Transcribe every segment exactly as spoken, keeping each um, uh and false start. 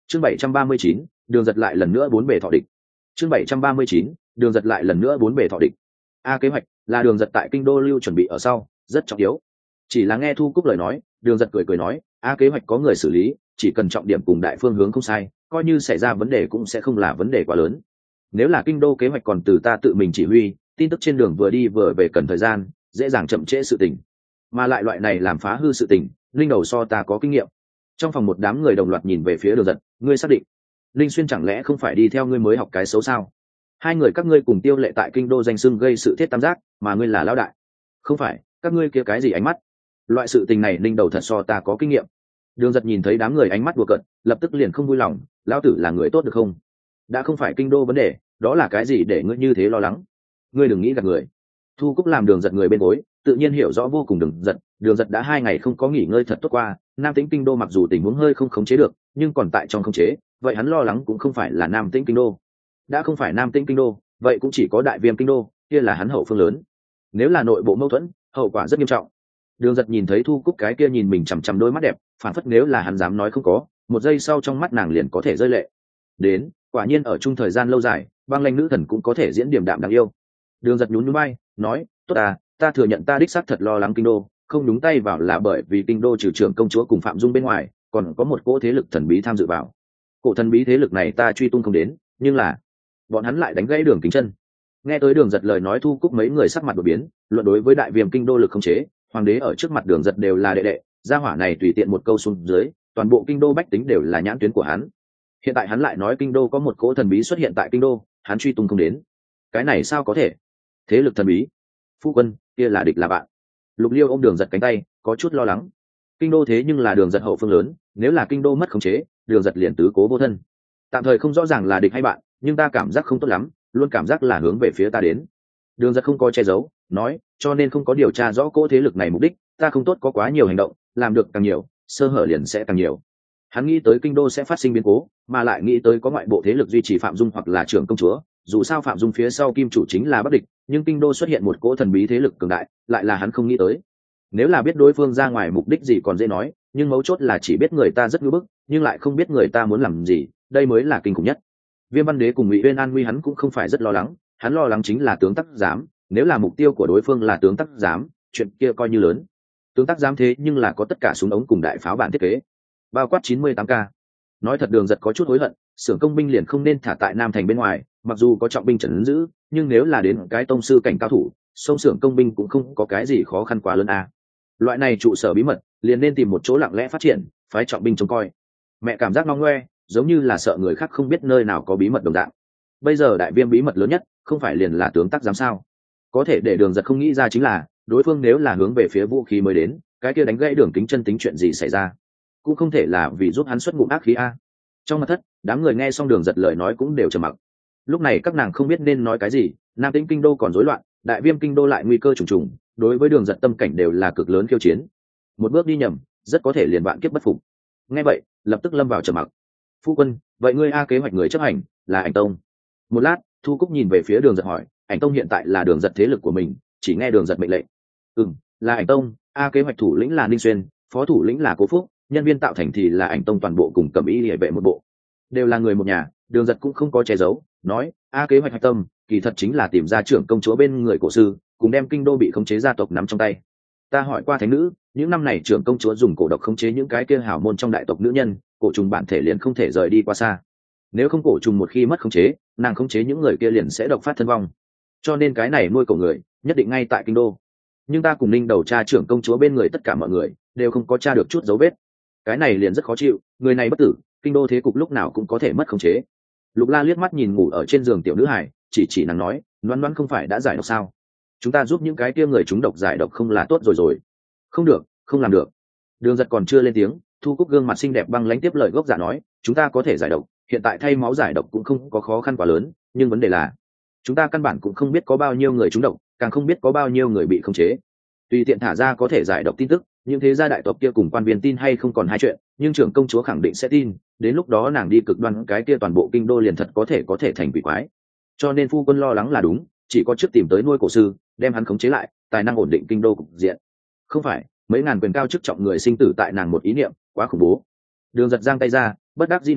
chương bảy trăm ba mươi chín, đường giật lại lần nữa bốn bề thọ địch. chương bảy trăm ba mươi chín, đường giật lại lần nữa bốn bề thọ địch. A kế hoạch là đường giật tại kinh đô lưu chuẩn bị ở sau, rất trọng yếu. Chỉ là nghe Thu Cúc lời nói, đường giật cười cười nói, A kế hoạch có người xử lý, chỉ cần trọng điểm cùng đại phương hướng không sai, coi như xảy ra vấn đề cũng sẽ không là vấn đề quá lớn. Nếu là kinh đô kế hoạch còn từ ta tự mình chỉ huy, tin tức trên đường vừa đi vừa về cần thời gian, dễ dàng chậm trễ sự tình. Mà lại loại này làm phá hư sự tình, linh đầu so ta có kinh nghiệm. Trong phòng một đám người đồng loạt nhìn về phía đường giật, ngươi xác định linh xuyên chẳng lẽ không phải đi theo ngươi mới học cái xấu sao? Hai người các ngươi cùng Tiêu Lệ tại kinh đô danh xưng gây sự thiết tam giác, mà ngươi là lão đại. Không phải, các ngươi kia cái gì ánh mắt? Loại sự tình này linh đầu thật so ta có kinh nghiệm. Đường giật nhìn thấy đám người ánh mắt đùa cợt, lập tức liền không vui lòng, lão tử là người tốt được không? Đã không phải kinh đô vấn đề, đó là cái gì để ngươi như thế lo lắng? Ngươi đừng nghĩ gạt người. Thu Cúc làm đường giật người bên gối, tự nhiên hiểu rõ vô cùng đường giật. Đường giật đã hai ngày không có nghỉ ngơi thật tốt qua, Nam Tĩnh kinh đô mặc dù tình huống hơi không khống chế được, nhưng còn tại trong khống chế, vậy hắn lo lắng cũng không phải là Nam Tĩnh kinh đô. Đã không phải Nam Tĩnh kinh đô, vậy cũng chỉ có Đại Viêm kinh đô, kia là hắn hậu phương lớn. Nếu là nội bộ mâu thuẫn, hậu quả rất nghiêm trọng. Đường giật nhìn thấy Thu Cúc cái kia nhìn mình chằm chằm đôi mắt đẹp, phản phất nếu là hắn dám nói không có, một giây sau trong mắt nàng liền có thể rơi lệ. Đến, quả nhiên ở chung thời gian lâu dài, băng lanh nữ thần cũng có thể diễn điểm đạm đáng yêu. Đường giật nhún nhún bay, nói, tốt à, ta thừa nhận ta đích xác thật lo lắng kinh đô, không nhúng tay vào là bởi vì kinh đô trừ trưởng công chúa cùng Phạm Dung bên ngoài, còn có một cỗ thế lực thần bí tham dự vào. Cổ thần bí thế lực này ta truy tung không đến, nhưng là bọn hắn lại đánh gãy Đường Kính Chân. Nghe tới đường giật lời nói, Thu Cúc mấy người sắc mặt đột biến, luận đối với Đại Viêm kinh đô lực không chế, hoàng đế ở trước mặt đường giật đều là đệ đệ, gia hỏa này tùy tiện một câu xuống dưới, toàn bộ kinh đô bách tính đều là nhãn tuyến của hắn. Hiện tại hắn lại nói kinh đô có một cỗ thần bí xuất hiện tại kinh đô, hắn truy tung không đến. Cái này sao có thể? Thế lực thần bí? Phu quân, kia là địch là bạn? Lục Liêu ôm đường giật cánh tay, có chút lo lắng. Kinh đô thế nhưng là đường giật hậu phương lớn, nếu là kinh đô mất khống chế, đường giật liền tứ cố vô thân. Tạm thời không rõ ràng là địch hay bạn, nhưng ta cảm giác không tốt lắm, luôn cảm giác là hướng về phía ta đến. Đường giật không có che giấu, nói, cho nên không có điều tra rõ cỗ thế lực này mục đích, ta không tốt có quá nhiều hành động, làm được càng nhiều, sơ hở liền sẽ càng nhiều. Hắn nghĩ tới kinh đô sẽ phát sinh biến cố, mà lại nghĩ tới có ngoại bộ thế lực duy trì Phạm Dung hoặc là trưởng công chúa. Dù sao Phạm Dung phía sau kim chủ chính là Bắc Địch, nhưng kinh đô xuất hiện một cỗ thần bí thế lực cường đại, lại là hắn không nghĩ tới. Nếu là biết đối phương ra ngoài mục đích gì còn dễ nói, nhưng mấu chốt là chỉ biết người ta rất ngưỡng bức, nhưng lại không biết người ta muốn làm gì, đây mới là kinh khủng nhất. Viêm Văn Đế cùng Ngụy Uyên an nguy hắn cũng không phải rất lo lắng, hắn lo lắng chính là tướng tắc giám, nếu là mục tiêu của đối phương là tướng tắc giám, chuyện kia coi như lớn. Tướng tắc giám thế nhưng là có tất cả súng ống cùng đại pháo bản thiết kế, bao quát chín mươi tám k. Nói thật đường giật có chút hối hận, xưởng công binh liền không nên thả tại Nam thành bên ngoài, mặc dù có trọng binh trấn giữ, nhưng nếu là đến cái tông sư cảnh cao thủ, sông xưởng công binh cũng không có cái gì khó khăn quá lớn à. Loại này trụ sở bí mật, liền nên tìm một chỗ lặng lẽ phát triển, phái trọng binh trông coi. Mẹ cảm giác ngong ngoe, giống như là sợ người khác không biết nơi nào có bí mật đồng dạng. Bây giờ Đại Viêm bí mật lớn nhất, không phải liền là tướng tắc giám sao? Có thể để đường giật không nghĩ ra chính là, đối phương nếu là hướng về phía vũ khí mới đến, cái kia đánh gãy Đường Kính Chân tính chuyện gì xảy ra? Cũng không thể là vì giúp hắn xuất ngụm ác khí a. Trong mật thất, đám người nghe xong đường giật lời nói cũng đều trầm mặc. Lúc này các nàng không biết nên nói cái gì, Nam Tĩnh kinh đô còn rối loạn, Đại Viêm kinh đô lại nguy cơ trùng trùng, đối với đường giật tâm cảnh đều là cực lớn khiêu chiến. Một bước đi nhầm, rất có thể liền vạn kiếp bất phục. Nghe vậy, lập tức lâm vào trầm mặc. Phu quân, vậy ngươi a kế hoạch người chấp hành là Ảnh Tông? Một lát, Thu Cúc nhìn về phía đường giật hỏi, Ảnh Tông hiện tại là đường giật thế lực của mình, chỉ nghe đường giật mệnh lệnh. Ừm, là Ảnh Tông, a kế hoạch thủ lĩnh là Ninh Xuyên, phó thủ lĩnh là Cố Phúc, nhân viên tạo thành thì là Ảnh Tông toàn bộ cùng Cẩm Y Liễu vệ một bộ, đều là người một nhà. Đường giật cũng không có che giấu, nói, a kế hoạch hạch tâm kỳ thật chính là tìm ra trưởng công chúa bên người cổ sư, cùng đem kinh đô bị khống chế gia tộc nắm trong tay. Ta hỏi qua thánh nữ, những năm này trưởng công chúa dùng cổ độc khống chế những cái kia hảo môn trong đại tộc nữ nhân, cổ trùng bản thể liền không thể rời đi qua xa. Nếu không cổ trùng một khi mất khống chế, nàng khống chế những người kia liền sẽ độc phát thân vong. Cho nên cái này nuôi cổ người nhất định ngay tại kinh đô. Nhưng ta cùng Ninh đầu tra trưởng công chúa bên người tất cả mọi người đều không có tra được chút dấu vết. Cái này liền rất khó chịu, người này bất tử, kinh đô thế cục lúc nào cũng có thể mất khống chế. Lục La liếc mắt nhìn ngủ ở trên giường tiểu nữ hải, chỉ chỉ nàng nói, Loan Loan không phải đã giải độc sao? Chúng ta giúp những cái kia người chúng độc giải độc không là tốt rồi rồi? Không được, không làm được. Đường giật còn chưa lên tiếng, Thu Cúc gương mặt xinh đẹp băng lãnh tiếp lời gốc giả nói, chúng ta có thể giải độc, hiện tại thay máu giải độc cũng không có khó khăn quá lớn, nhưng vấn đề là chúng ta căn bản cũng không biết có bao nhiêu người chúng độc, càng không biết có bao nhiêu người bị khống chế. Tùy tiện thả ra có thể giải độc tin tức, nhưng thế gia đại tộc kia cùng quan viên tin hay không còn hai chuyện, nhưng trưởng công chúa khẳng định sẽ tin, đến lúc đó nàng đi cực đoan cái kia toàn bộ kinh đô liền thật có thể có thể thành quỷ quái. Cho nên phu quân lo lắng là đúng, chỉ có trước tìm tới nuôi cổ sư, đem hắn khống chế lại, tài năng ổn định kinh đô cục diện. Không phải mấy ngàn quyền cao chức trọng người sinh tử tại nàng một ý niệm, quá khủng bố. Đường giật giang tay ra, bất đắc dĩ nói,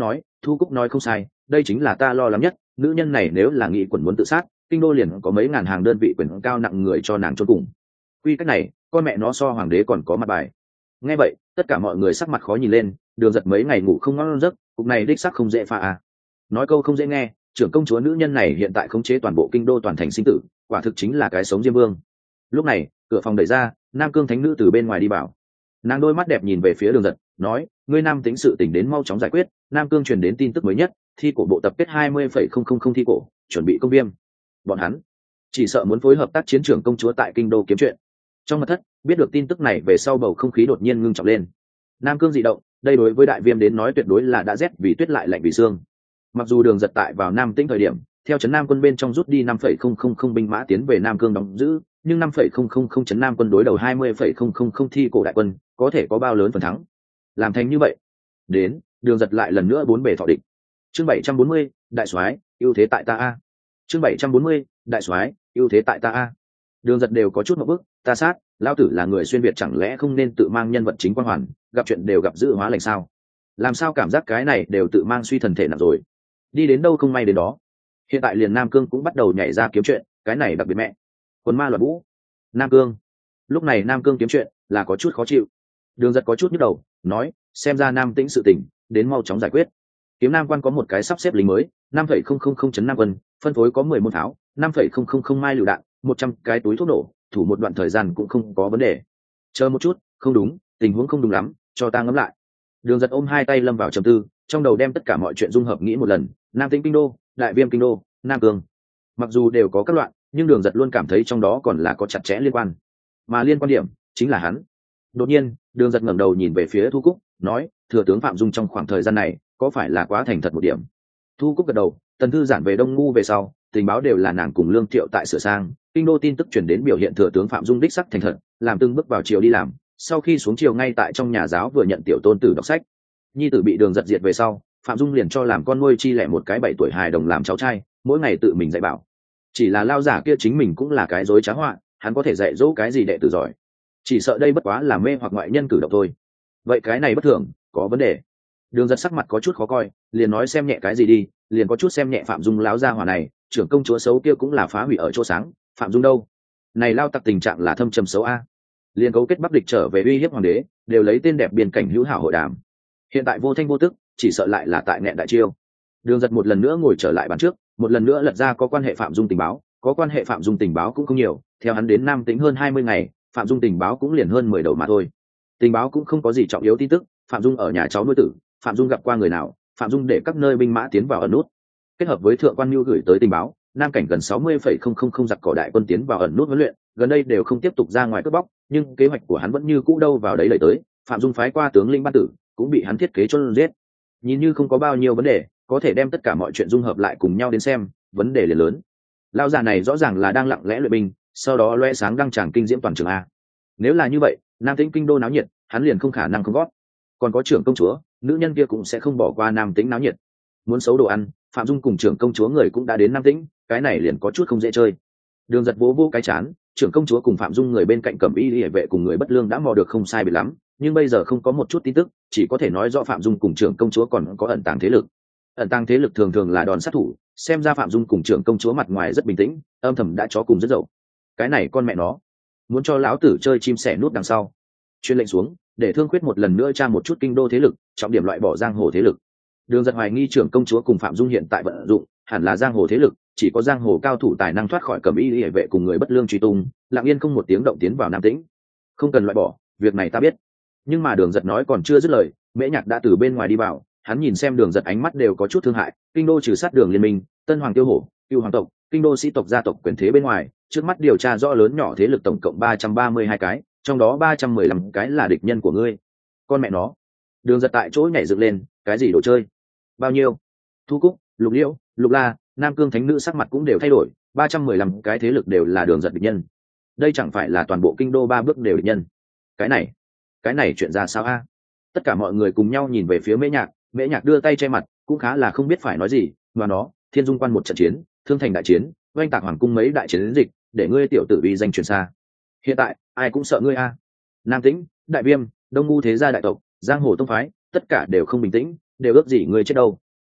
Thu Cúc nói không sai, đây chính là ta lo lắng nhất, nữ nhân này nếu là nghị quẩn muốn tự sát, kinh đô liền có mấy ngàn hàng đơn vị quyền cao nặng người cho nàng chôn cùng. Quy cách này, con mẹ nó so hoàng đế còn có mặt bài. Nghe vậy, tất cả mọi người sắc mặt khó nhìn lên, Đường Giật mấy ngày ngủ không ngon giấc, cục này đích xác không dễ pha à. Nói câu không dễ nghe, trưởng công chúa nữ nhân này hiện tại khống chế toàn bộ kinh đô toàn thành sinh tử, quả thực chính là cái sống diêm vương. Lúc này, cửa phòng đẩy ra, Nam Cương thánh nữ từ bên ngoài đi vào. Nàng đôi mắt đẹp nhìn về phía Đường Giật, nói: "Ngươi Nam tính sự tình đến mau chóng giải quyết." Nam Cương truyền đến tin tức mới nhất, thi cổ bộ tập kết hai mươi phẩy không không không thi cổ, chuẩn bị công viêm. Bọn hắn chỉ sợ muốn phối hợp tác chiến trưởng công chúa tại kinh đô kiếm chuyện. Trong mật thất, biết được tin tức này về sau bầu không khí đột nhiên ngưng trọng lên. Nam Cương dị động, đây đối với đại viêm đến nói tuyệt đối là đã rét vì tuyết lại lạnh vì xương. Mặc dù Đường Giật tại vào Nam Tĩnh thời điểm, theo trấn Nam quân bên trong rút đi năm phẩy không không không binh mã tiến về Nam Cương đóng giữ, nhưng năm phẩy không không không trấn Nam quân đối đầu hai mươi phẩy không không không thi cổ đại quân, có thể có bao lớn phần thắng. Làm thành như vậy, đến, Đường Giật lại lần nữa bốn bề thọ địch. Chương bảy trăm bốn mươi, đại soái, ưu thế tại ta a. Chương bảy trăm bốn mươi, đại soái, ưu thế tại ta a. Đường Giật đều có chút một bước, ta sát, lão tử là người xuyên việt chẳng lẽ không nên tự mang nhân vật chính quan hoàn, gặp chuyện đều gặp dự hóa lành sao? Làm sao cảm giác cái này đều tự mang suy thần thể nặng rồi. Đi đến đâu không may đến đó. Hiện tại liền Nam Cương cũng bắt đầu nhảy ra kiếm chuyện, cái này đặc biệt mẹ. Quần ma loạn vũ. Nam Cương. Lúc này Nam Cương kiếm chuyện là có chút khó chịu. Đường Giật có chút nhức đầu, nói, xem ra Nam Tĩnh sự tình, đến mau chóng giải quyết. Kiếm Nam quan có một cái sắp xếp lính mới, năm phẩy không không không chấn Nam quân, phân phối có mười môn pháo, năm phẩy không không không mai lựu đạn, một trăm cái túi thuốc nổ, thủ một đoạn thời gian cũng không có vấn đề. Chờ một chút, không đúng, tình huống không đúng lắm, cho ta ngẫm lại. Đường Giật ôm hai tay lâm vào trầm tư, trong đầu đem tất cả mọi chuyện dung hợp nghĩ một lần, Nam Tĩnh kinh đô, đại viêm kinh đô, Nam Cương. Mặc dù đều có các loạn, nhưng Đường Giật luôn cảm thấy trong đó còn là có chặt chẽ liên quan. Mà liên quan điểm chính là hắn. Đột nhiên, Đường Giật ngẩng đầu nhìn về phía Thu Cúc, nói, thừa tướng Phạm Dung trong khoảng thời gian này, có phải là quá thành thật một điểm? Thu Cúc gật đầu, tần thư giản về Đông Ngu về sau, tình báo đều là nàng cùng Lương Thiệu tại sửa sang, kinh đô tin tức truyền đến biểu hiện thừa tướng Phạm Dung đích sắc thành thật, làm từng bước vào triều đi làm, sau khi xuống triều ngay tại trong nhà giáo vừa nhận tiểu tôn tử đọc sách. Nhi tử bị Đường Giật diệt về sau, Phạm Dung liền cho làm con nuôi chi lẻ một cái bảy tuổi hài đồng làm cháu trai, mỗi ngày tự mình dạy bảo. Chỉ là lao giả kia chính mình cũng là cái dối trá họa, hắn có thể dạy dỗ cái gì đệ tử giỏi, chỉ sợ đây bất quá là mê hoặc ngoại nhân cử động thôi. Vậy cái này bất thường, có vấn đề. Đường Giật sắc mặt có chút khó coi, liền nói xem nhẹ cái gì đi, liền có chút xem nhẹ Phạm Dung láo gia hỏa này, trưởng công chúa xấu kia cũng là phá hủy ở chỗ sáng, Phạm Dung đâu? Này lao tặc tình trạng là thâm trầm xấu a. Liền cấu kết Bắc địch trở về uy hiếp hoàng đế, đều lấy tên đẹp biên cảnh hữu hảo hội đàm. Hiện tại vô thanh vô tức, chỉ sợ lại là tại nghẹn đại chiêu. Đường Giật một lần nữa ngồi trở lại bàn trước, một lần nữa lật ra có quan hệ Phạm Dung tình báo, có quan hệ Phạm Dung tình báo cũng không nhiều, theo hắn đến Nam Tĩnh hơn hai mươi ngày, Phạm Dung tình báo cũng liền hơn mười đầu mà thôi. Tình báo cũng không có gì trọng yếu tin tức, Phạm Dung ở nhà cháu nuôi tử, Phạm Dung gặp qua người nào, Phạm Dung để các nơi binh mã tiến vào ẩn nút. Kết hợp với thượng quan Nưu gửi tới tình báo, Nam cảnh gần sáu mươi phẩy không không không giặc cỏ đại quân tiến vào ẩn nút huấn luyện, gần đây đều không tiếp tục ra ngoài cướp bóc, nhưng kế hoạch của hắn vẫn như cũ đâu vào đấy đẩy tới, Phạm Dung phái qua tướng lĩnh ban tử, cũng bị hắn thiết kế chôn giết. Nhìn như không có bao nhiêu vấn đề, có thể đem tất cả mọi chuyện dung hợp lại cùng nhau đến xem, vấn đề liền lớn. Lão già này rõ ràng là đang lặng lẽ luyện binh, sau đó loe sáng đăng tràng kinh diễm toàn trường a. Nếu là như vậy, Nam Tĩnh kinh đô náo nhiệt, hắn liền không khả năng không gót. Còn có trưởng công chúa, nữ nhân kia cũng sẽ không bỏ qua Nam Tĩnh náo nhiệt. Muốn xấu đồ ăn, Phạm Dung cùng trưởng công chúa người cũng đã đến Nam Tĩnh, cái này liền có chút không dễ chơi. Đường Giật vỗ vỗ cái chán, trưởng công chúa cùng Phạm Dung người bên cạnh Cẩm Y Liễu vệ cùng người bất lương đã mò được không sai biệt lắm, nhưng bây giờ không có một chút tin tức, chỉ có thể nói rõ Phạm Dung cùng trưởng công chúa còn có ẩn tàng thế lực. Ẩn tàng thế lực thường thường là đòn sát thủ, xem ra Phạm Dung cùng trưởng công chúa mặt ngoài rất bình tĩnh, âm thầm đã chó cùng rất dậu. Cái này con mẹ nó, muốn cho lão tử chơi chim sẻ nút đằng sau. Chuyên lệnh xuống, để Thương Khuyết một lần nữa tra một chút kinh đô thế lực, trọng điểm loại bỏ giang hồ thế lực. Đường Giật hoài nghi trưởng công chúa cùng Phạm Dung hiện tại vận dụng hẳn là giang hồ thế lực, chỉ có giang hồ cao thủ tài năng thoát khỏi Cẩm Y Liễu vệ cùng người bất lương truy tung, lặng yên không một tiếng động tiến vào Nam Tĩnh. Không cần loại bỏ, việc này ta biết. Nhưng mà Đường Giật nói còn chưa dứt lời, Mễ Nhạc đã từ bên ngoài đi vào, hắn nhìn xem Đường Giật ánh mắt đều có chút thương hại, kinh đô trừ sát Đường liên minh, Tân Hoàng Tiêu Hổ, Cưu Hoàng tộc, kinh đô sĩ tộc gia tộc quyền thế bên ngoài, trước mắt điều tra rõ lớn nhỏ thế lực tổng cộng ba trăm ba mươi hai cái, trong đó ba trăm mười lăm cái là địch nhân của ngươi. Con mẹ nó. Đường Giật tại chỗ nhảy dựng lên, cái gì đồ chơi? Bao nhiêu? Thu Cúc, Lục Liễu, Lục La, Nam Cương thánh nữ sắc mặt cũng đều thay đổi, ba trăm mười lăm cái thế lực đều là Đường Giật địch nhân. Đây chẳng phải là toàn bộ kinh đô ba bước đều địch nhân. Cái này, cái này chuyện ra sao a? Tất cả mọi người cùng nhau nhìn về phía Mễ Nhạc, Mễ Nhạc đưa tay che mặt, cũng khá là không biết phải nói gì, mà nó, Thiên Dung quan một trận chiến, Thương Thành đại chiến, oanh tạc hoàng cung mấy đại chiến dịch, để ngươi tiểu tử uy danh truyền xa. Hiện tại, ai cũng sợ ngươi a. Nam Tĩnh, Đại Viêm, Đông Ngu thế gia đại tộc, giang hồ tông phái, tất cả đều không bình tĩnh, đều ước gì ngươi chết đâu.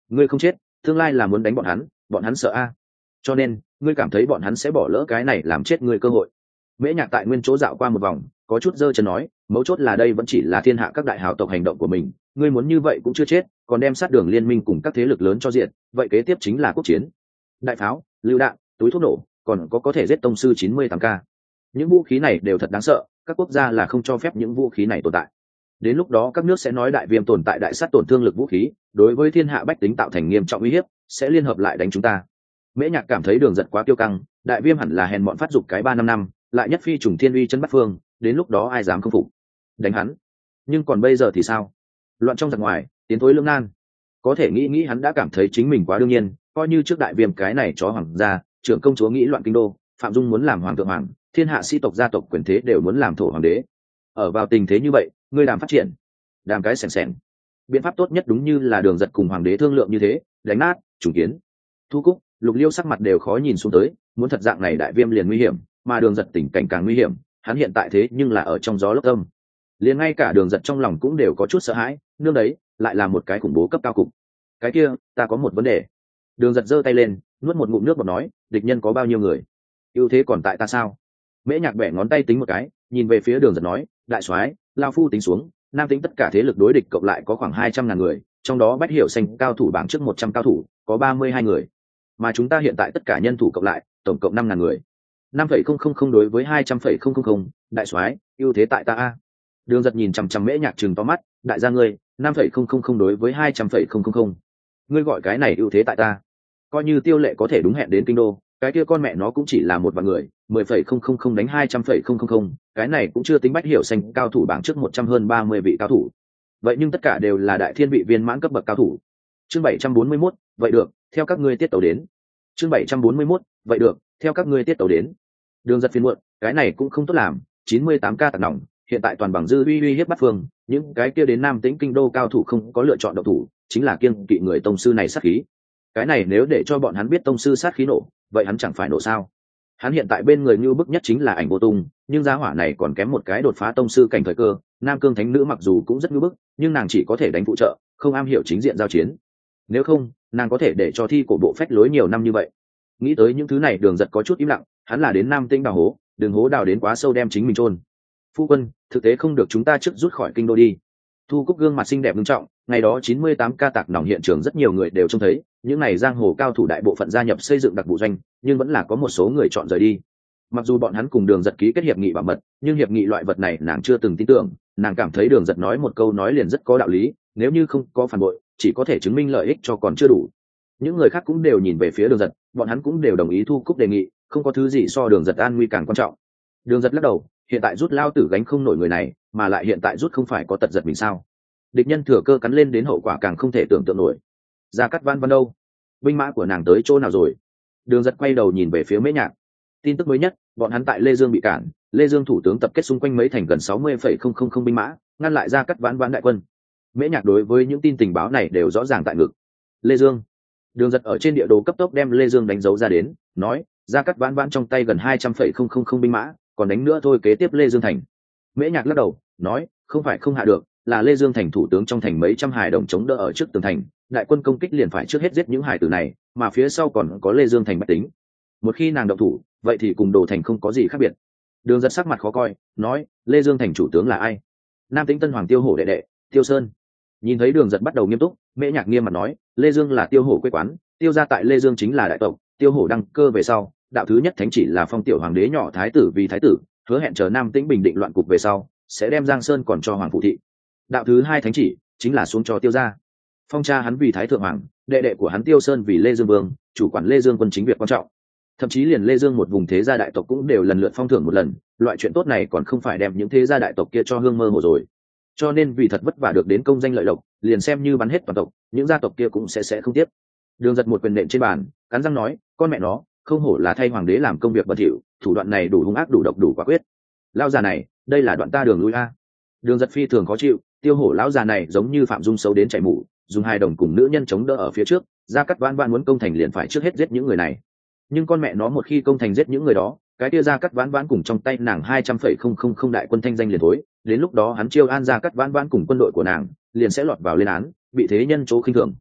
ngươi không chết tương lai là muốn đánh bọn hắn, bọn hắn sợ a. Cho nên ngươi cảm thấy bọn hắn sẽ bỏ lỡ cái này làm chết ngươi cơ hội. Mễ Nhạc tại nguyên chỗ dạo qua một vòng, có chút giơ chân nói, mấu chốt là đây vẫn chỉ là thiên hạ các đại hào tộc hành động của mình, ngươi muốn như vậy cũng chưa chết, còn đem sát đường liên minh cùng các thế lực lớn cho diện, vậy kế tiếp chính là quốc chiến. Đại pháo, lựu đạn, túi thuốc nổ, còn có có thể giết tông sư chín mươi tám k. Những vũ khí này đều thật đáng sợ, các quốc gia là không cho phép những vũ khí này tồn tại. Đến lúc đó các nước sẽ nói đại viêm tồn tại đại sát tổn thương lực vũ khí, đối với thiên hạ bách tính tạo thành nghiêm trọng uy hiếp, sẽ liên hợp lại đánh chúng ta. Mễ Nhạc cảm thấy Đường Giật quá kiêu căng, đại viêm hẳn là hèn mọn phát dục cái ba năm năm, lại nhất phi trùng thiên uy chân bắt phương, đến lúc đó ai dám không phục. Đánh hắn. Nhưng còn bây giờ thì sao? Loạn trong giặc ngoài, tiến thối lưỡng nan. Có thể nghĩ nghĩ hắn đã cảm thấy chính mình quá đương nhiên, coi như trước đại viêm cái này chó hoàng gia, trưởng công chúa nghĩ loạn kinh đô, Phạm Dung muốn làm hoàng thượng hoàng, thiên hạ sĩ tộc gia tộc quyền thế đều muốn làm thổ hoàng đế. Ở vào tình thế như vậy, ngươi đàm phát triển, đàm cái sèn sèn. Biện pháp tốt nhất đúng như là Đường Giật cùng hoàng đế thương lượng như thế, đánh nát, trùng kiến. Thu Cúc, Lục Liêu sắc mặt đều khó nhìn xuống tới, muốn thật dạng này đại viêm liền nguy hiểm, mà Đường Giật tình cảnh càng nguy hiểm, hắn hiện tại thế nhưng là ở trong gió lốc âm. Liền ngay cả Đường Giật trong lòng cũng đều có chút sợ hãi, nương đấy, lại là một cái khủng bố cấp cao cục. Cái kia, ta có một vấn đề. Đường Giật giơ tay lên, nuốt một ngụm nước bọt nói, địch nhân có bao nhiêu người? Ưu thế còn tại ta sao? Mễ Nhạc bẻ ngón tay tính một cái, nhìn về phía Đường Giật nói, đại soái, lao phu tính xuống, nam tính tất cả thế lực đối địch cộng lại có khoảng hai trăm ngàn người, trong đó Bách Hiểu Xanh cao thủ bảng trước một trăm cao thủ, có ba mươi hai người. Mà chúng ta hiện tại tất cả nhân thủ cộng lại, tổng cộng năm ngàn người. năm phẩy không không không đối với hai trăm phẩy không không không, đại soái, ưu thế tại ta a. Đường Giật nhìn chằm chằm Mễ Nhạc trừng to mắt, đại gia ngươi, năm phẩy không không không đối với hai trăm phẩy không không không. Ngươi gọi cái này ưu thế tại ta? Coi như Tiêu Lệ có thể đúng hẹn đến kinh đô, cái kia con mẹ nó cũng chỉ là một vạn người, mười phẩy không không không đánh hai trăm phẩy không không không, cái này cũng chưa tính Bách Hiểu Xanh cao thủ bảng trước một trăm hơn ba mươi vị cao thủ. Vậy nhưng tất cả đều là đại thiên vị viên mãn cấp bậc cao thủ. Chương bảy trăm bốn mươi mốt, vậy được, theo các ngươi tiết tấu đến. Chương bảy trăm bốn mươi mốt, vậy được, theo các ngươi tiết tấu đến. Đường Giật phiền muộn, cái này cũng không tốt làm, chín mươi tám ca tạc nòng, hiện tại toàn bằng dư uy uy hiếp bắt phương, những cái kia đến Nam Tĩnh kinh đô cao thủ không có lựa chọn động thủ, chính là kiêng kỵ người tông sư này sát khí. Cái này nếu để cho bọn hắn biết tông sư sát khí nổ, vậy hắn chẳng phải nổ sao? Hắn hiện tại bên người như bức nhất chính là Ảnh Vô Tung, nhưng gia hỏa này còn kém một cái đột phá tông sư cảnh thời cơ. Nam Cương Thánh Nữ mặc dù cũng rất như bức, nhưng nàng chỉ có thể đánh phụ trợ, không am hiểu chính diện giao chiến. Nếu không, nàng có thể để cho thi cổ bộ phách lối nhiều năm như vậy. Nghĩ tới những thứ này, Đường Giật có chút im lặng, hắn là đến Nam Tĩnh đào hố, đường hố đào đến quá sâu đem chính mình chôn. Phu quân, thực tế không được chúng ta trước rút khỏi kinh đô đi. Thu Cúc gương mặt xinh đẹp nghiêm trọng, ngày đó chín mươi tám ca tạc nòng hiện trường rất nhiều người đều trông thấy, những này giang hồ cao thủ đại bộ phận gia nhập xây dựng đặc vụ doanh, nhưng vẫn là có một số người chọn rời đi. Mặc dù bọn hắn cùng Đường Giật ký kết hiệp nghị bảo mật, nhưng hiệp nghị loại vật này nàng chưa từng tin tưởng, nàng cảm thấy Đường Giật nói một câu nói liền rất có đạo lý, nếu như không có phản bội, chỉ có thể chứng minh lợi ích cho còn chưa đủ. Những người khác cũng đều nhìn về phía Đường Giật, bọn hắn cũng đều đồng ý Thu Cúc đề nghị, không có thứ gì so Đường Giật an nguy càng quan trọng. Đường Giật lắc đầu, hiện tại rút lao tử gánh không nổi người này, mà lại hiện tại rút không phải có tật giật mình sao? Địch nhân thừa cơ cắn lên đến hậu quả càng không thể tưởng tượng nổi. Gia Cát Văn Văn đâu? Binh mã của nàng tới chỗ nào rồi? Đường Giật quay đầu nhìn về phía Mễ Nhạc. Tin tức mới nhất, bọn hắn tại Lê Dương bị cản, Lê Dương thủ tướng tập kết xung quanh mấy thành gần sáu mươi phẩy không không không binh mã, ngăn lại Gia Cát Vãn Vãn đại quân. Mễ Nhạc đối với những tin tình báo này đều rõ ràng tại ngực. Lê Dương. Đường Giật ở trên địa đồ cấp tốc đem Lê Dương đánh dấu ra đến, nói, Gia Cát Vãn Vãn trong tay gần hai trăm phẩy không không không binh mã, còn đánh nữa thôi kế tiếp Lê Dương thành. Mễ Nhạc lắc đầu, nói, không phải không hạ được, là Lê Dương thành thủ tướng trong thành mấy trăm hài đồng chống đỡ ở trước tường thành, đại quân công kích liền phải trước hết giết những hài tử này, mà phía sau còn có Lê Dương thành bách tính. Một khi nàng động thủ, vậy thì cùng Đồ thành không có gì khác biệt. Đường Giật sắc mặt khó coi, nói, Lê Dương thành chủ tướng là ai? Nam Tĩnh Tân Hoàng Tiêu Hổ đệ đệ, Tiêu Sơn. Nhìn thấy Đường Giật bắt đầu nghiêm túc, Mễ Nhạc nghiêm mặt nói, Lê Dương là Tiêu Hổ quê quán, Tiêu gia tại Lê Dương chính là đại tộc, Tiêu Hổ đăng cơ về sau, đạo thứ nhất thánh chỉ là phong tiểu hoàng đế nhỏ thái tử vì thái tử, hứa hẹn chờ Nam Tĩnh bình định loạn cục về sau, sẽ đem Giang Sơn còn cho hoàng phụ thị. Đạo thứ hai thánh chỉ chính là xuống cho Tiêu gia, phong cha hắn vì thái thượng hoàng, đệ đệ của hắn Tiêu Sơn vì Lê Dương vương, chủ quản Lê Dương quân chính việc quan trọng. Thậm chí liền Lê Dương một vùng thế gia đại tộc cũng đều lần lượt phong thưởng một lần, loại chuyện tốt này còn không phải đem những thế gia đại tộc kia cho hương mơ hồ rồi. Cho nên vì thật vất vả được đến công danh lợi lộc, liền xem như bắn hết toàn tộc, những gia tộc kia cũng sẽ sẽ không tiếp. Đường Giật một quyền nện trên bàn, cắn răng nói, con mẹ nó, không hổ là thay hoàng đế làm công việc bẩn thỉu, thủ đoạn này đủ hung ác đủ độc đủ quả quyết. Lão già này, đây là đoạn ta đường lui a. Đường Giật phi thường khó chịu, Tiêu Hổ lão già này giống như Phạm Dung xấu đến chảy mủ, dùng hai đồng cùng nữ nhân chống đỡ ở phía trước, Gia Cát Vãn Vãn muốn công thành liền phải trước hết giết những người này. Nhưng con mẹ nó một khi công thành giết những người đó, cái kia Gia Cát Vãn Vãn cùng trong tay nàng hai trăm phẩy không không không đại quân thanh danh liền thối, đến lúc đó hắn chiêu an Gia Cát Vãn Vãn cùng quân đội của nàng, liền sẽ lọt vào lên án, bị thế nhân chỗ khinh thường.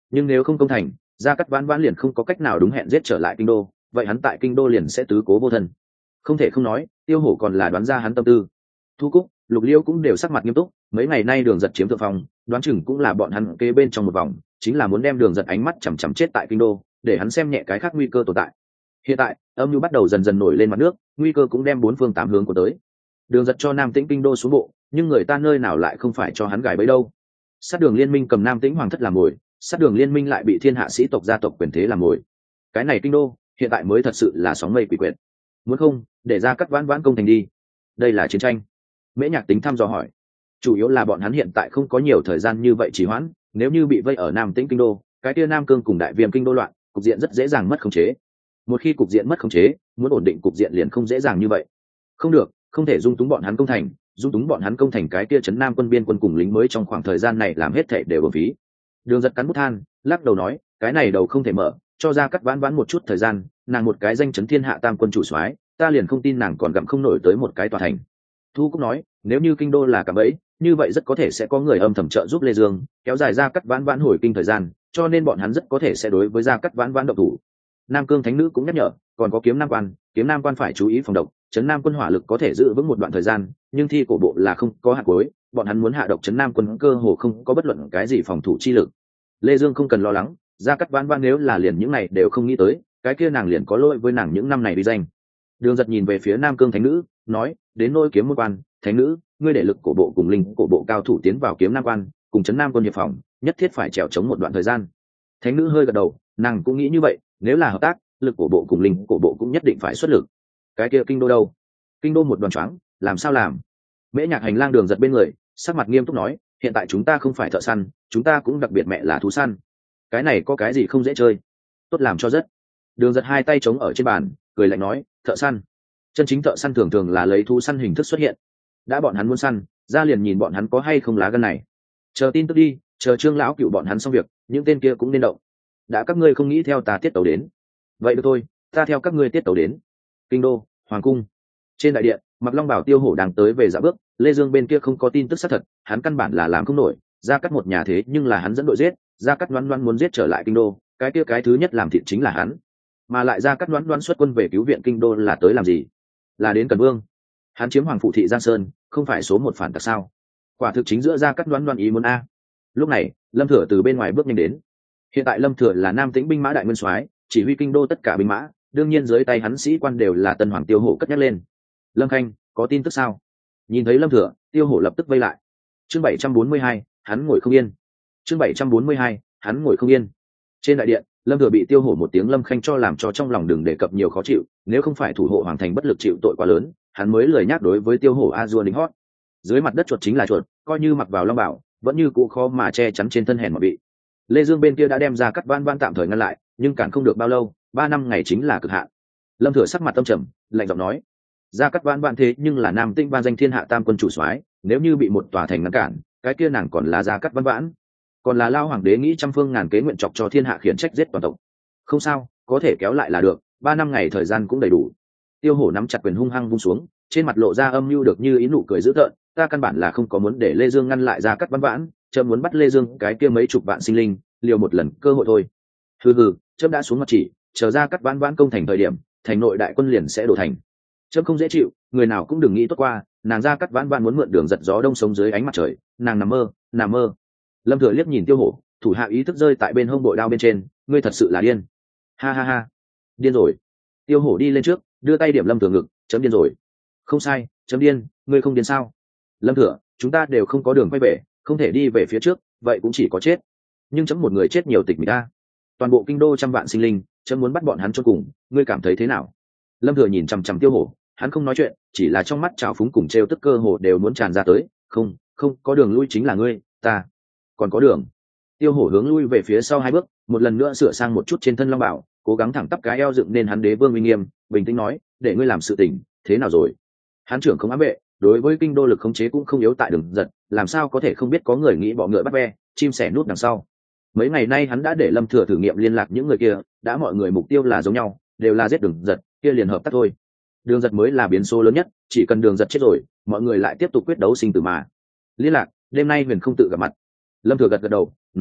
nhưng nếu không công thành, Gia Cát Vãn Vãn liền không có cách nào đúng hẹn giết trở lại kinh đô, vậy hắn tại kinh đô liền sẽ tứ cố vô thân. Không thể không nói, Tiêu Hổ còn là đoán ra hắn tâm tư. Thu Cúc, Lục Liêu cũng đều sắc mặt nghiêm túc, mấy ngày nay Đường Giật chiếm thượng phong, đoán chừng cũng là bọn hắn kế bên trong một vòng, chính là muốn đem Đường Giật ánh mắt chằm chằm chết tại kinh đô, để hắn xem nhẹ cái khác nguy cơ tồn tại. Hiện tại, âm mưu bắt đầu dần dần nổi lên mặt nước, nguy cơ cũng đem bốn phương tám hướng của tới. Đường Giật cho Nam Tĩnh kinh đô xuống bộ, nhưng người ta nơi nào lại không phải cho hắn gài bẫy đâu. Sát Đường liên minh cầm Nam Tĩnh hoàng thất làm mồi, Sát Đường liên minh lại bị thiên hạ sĩ tộc gia tộc quyền thế làm mồi. Cái này kinh đô, hiện tại mới thật sự là sóng mây quỷ quyệt. Muốn không, để Ra Cát Vãn Vãn công thành đi. Đây là chiến tranh. Mễ Nhạc tính thăm dò hỏi. Chủ yếu là bọn hắn hiện tại không có nhiều thời gian như vậy trì hoãn, nếu như bị vây ở Nam Tĩnh kinh đô, cái kia Nam Cương cùng Đại Viêm kinh đô loạn, cục diện rất dễ dàng mất khống chế. Một khi cục diện mất khống chế, muốn ổn định cục diện liền không dễ dàng như vậy. Không được, không thể dung túng bọn hắn công thành, dung túng bọn hắn công thành cái kia trấn Nam quân biên quân cùng lính mới trong khoảng thời gian này làm hết thảy đều uổng phí. Đường Giật cắn bút than, lắc đầu nói, cái này đầu không thể mở, cho Ra Cát Vãn Vãn một chút thời gian, nàng một cái danh chấn thiên hạ tam quân chủ soái, ta liền không tin nàng còn gặm không nổi tới một cái tòa thành. Thu cũng nói, nếu như kinh đô là cạm bẫy, như vậy rất có thể sẽ có người âm thầm trợ giúp Lê Dương, kéo dài Ra Cát Vãn Vãn hồi kinh thời gian, cho nên bọn hắn rất có thể sẽ đối với Ra Cát Vãn Vãn động thủ. Nam Cương thánh nữ cũng nhắc nhở, còn có kiếm Nam quan, kiếm Nam quan phải chú ý phòng độc, trấn Nam quân hỏa lực có thể giữ vững một đoạn thời gian, nhưng thi cổ bộ là không có hạ cuối, bọn hắn muốn hạ độc trấn Nam quân cơ hồ không có bất luận cái gì phòng thủ chi lực. Lê Dương không cần lo lắng, Ra Cát Vãn Vãn nếu là liền những này đều không nghĩ tới, cái kia nàng liền có lỗi với nàng những năm này đi danh. Đường Giật nhìn về phía Nam Cương thánh nữ, nói, đến nôi kiếm môn quan, thánh nữ, ngươi để lực cổ bộ cùng linh cổ bộ cao thủ tiến vào kiếm Nam quan, cùng trấn Nam quân hiệp phòng, nhất thiết phải trèo chống một đoạn thời gian. Thánh nữ hơi gật đầu, nàng cũng nghĩ như vậy, nếu là hợp tác, lực cổ bộ cùng linh cổ bộ cũng nhất định phải xuất lực. Cái kia kinh đô đâu? Kinh đô một đoàn choáng, làm sao làm? Mễ Nhạc hành lang Đường Giật bên người, sắc mặt nghiêm túc nói, hiện tại chúng ta không phải thợ săn, chúng ta cũng đặc biệt mẹ là thú săn. Cái này có cái gì không dễ chơi? Tốt làm cho rất. Đường Giật hai tay chống ở trên bàn, cười lạnh nói, thợ săn. Chân chính thợ săn thường thường là lấy thú săn hình thức xuất hiện. Đã bọn hắn muốn săn, ra liền nhìn bọn hắn có hay không lá gan này. Chờ tin tức đi, chờ Trương lão cựu bọn hắn xong việc, những tên kia cũng nên động. Đã các ngươi không nghĩ theo ta tiết tấu đến, vậy được thôi, ta theo các ngươi tiết tấu đến. Kinh đô, hoàng cung. Trên đại điện, Mặc Long Bảo Tiêu Hổ đang tới về dạo bước, Lê Dương bên kia không có tin tức xác thật, hắn căn bản là làm không nổi, Ra Cát một nhà thế nhưng là hắn dẫn đội giết, Ra Cát Loan Loan muốn giết trở lại kinh đô, cái kia cái thứ nhất làm thịt chính là hắn. Mà lại Ra Cát Loan Loan xuất quân về cứu viện kinh đô là tới làm gì? Là đến Cần Vương. Hắn chiếm hoàng phụ thị Giang Sơn, không phải số một phản tặc sao? Quả thực chính giữa Ra Cát Loan Loan ý muốn a. Lúc này, Lâm Thừa từ bên ngoài bước nhanh đến. Hiện tại Lâm Thừa là Nam Tĩnh binh mã đại nguyên soái, chỉ huy kinh đô tất cả binh mã, đương nhiên dưới tay hắn sĩ quan đều là tân hoàng Tiêu Hổ cất nhắc lên. Lâm Khanh, có tin tức sao? Nhìn thấy Lâm Thừa, Tiêu Hổ lập tức vây lại. Chương bảy trăm bốn mươi hai, hắn ngồi không yên. Chương bảy trăm bốn mươi hai, hắn ngồi không yên. Trên đại điện, Lâm Thừa bị Tiêu Hổ một tiếng Lâm Khanh cho làm cho trong lòng đừng đề cập nhiều khó chịu, nếu không phải thủ hộ hoàng thành bất lực chịu tội quá lớn, hắn mới lời nhắc đối với Tiêu Hổ a dua đính hót. Dưới mặt đất chuột chính là chuột, coi như mặc vào long bảo, vẫn như cũ khó mà che chắn trên thân hèn mà bị. Lê Dương bên kia đã đem Ra Cát Vãn Vãn tạm thời ngăn lại, nhưng cản không được bao lâu, ba năm ngày chính là cực hạn. Lâm Thừa sắc mặt tâm trầm, lạnh giọng nói, Ra Cát Vãn Vãn thế nhưng là Nam Tĩnh ban danh thiên hạ tam quân chủ soái, nếu như bị một tòa thành ngăn cản, cái kia nàng còn là Ra Cát Vãn Vãn, còn là Lao hoàng đế nghĩ trăm phương ngàn kế nguyện chọc cho thiên hạ khiển trách giết toàn tộc. Không sao, có thể kéo lại là được, ba năm ngày thời gian cũng đầy đủ. Tiêu Hổ nắm chặt quyền hung hăng vung xuống, trên mặt lộ ra âm mưu được như ý nụ cười dữ tợn, ta căn bản là không có muốn để Lê Dương ngăn lại Ra Cát Vãn Vãn, chợt muốn bắt Lê Dương cái kia mấy chục vạn sinh linh, liều một lần cơ hội thôi. Hừ hừ, chớp đã xuống mặt chỉ, chờ Ra Cát Vãn Vãn công thành thời điểm, thành nội đại quân liền sẽ đổ thành. Chớp không dễ chịu, người nào cũng đừng nghĩ tốt qua, nàng Ra Cát Vãn Vãn muốn mượn đường giật gió đông sống dưới ánh mặt trời, nàng nằm mơ, nằm mơ. Lâm Thừa liếc nhìn Tiêu Hổ, thủ hạ ý thức rơi tại bên hông bội đao bên trên, ngươi thật sự là điên. Ha ha ha, điên rồi. Tiêu Hổ đi lên trước, đưa tay điểm Lâm Thừa ngực, chấm điên rồi. Không sai, chấm điên, ngươi không điên sao? Lâm Thừa, chúng ta đều không có đường quay về, không thể đi về phía trước, vậy cũng chỉ có chết. Nhưng chấm một người chết nhiều tịch mịch ta. Toàn bộ kinh đô trăm vạn sinh linh, chấm muốn bắt bọn hắn chôn cùng, ngươi cảm thấy thế nào? Lâm Thừa nhìn chằm chằm Tiêu Hổ, hắn không nói chuyện, chỉ là trong mắt trào phúng cùng trêu tức cơ hồ đều muốn tràn ra tới, không, không có đường lui chính là ngươi, ta còn có đường. Tiêu Hổ hướng lui về phía sau hai bước, một lần nữa sửa sang một chút trên thân long bảo, cố gắng thẳng tắp cái eo dựng nên hắn đế vương uy nghiêm, bình tĩnh nói, để ngươi làm sự tình, thế nào rồi? Hắn trưởng không ám vệ, đối với kinh đô lực khống chế cũng không yếu tại Đường Giật, làm sao có thể không biết có người nghĩ bỏ ngựa bắt ve, chim sẻ nút đằng sau. Mấy ngày nay hắn đã để Lâm Thừa thử nghiệm liên lạc những người kia, đã mọi người mục tiêu là giống nhau, đều là giết Đường Giật, kia liền hợp tác thôi. Đường Giật mới là biến số lớn nhất, chỉ cần Đường Giật chết rồi, mọi người lại tiếp tục quyết đấu sinh tử mà. Liên lạc, đêm nay Huyền không tự gặp mặt. Lâm Thừa gật gật đầu, nói,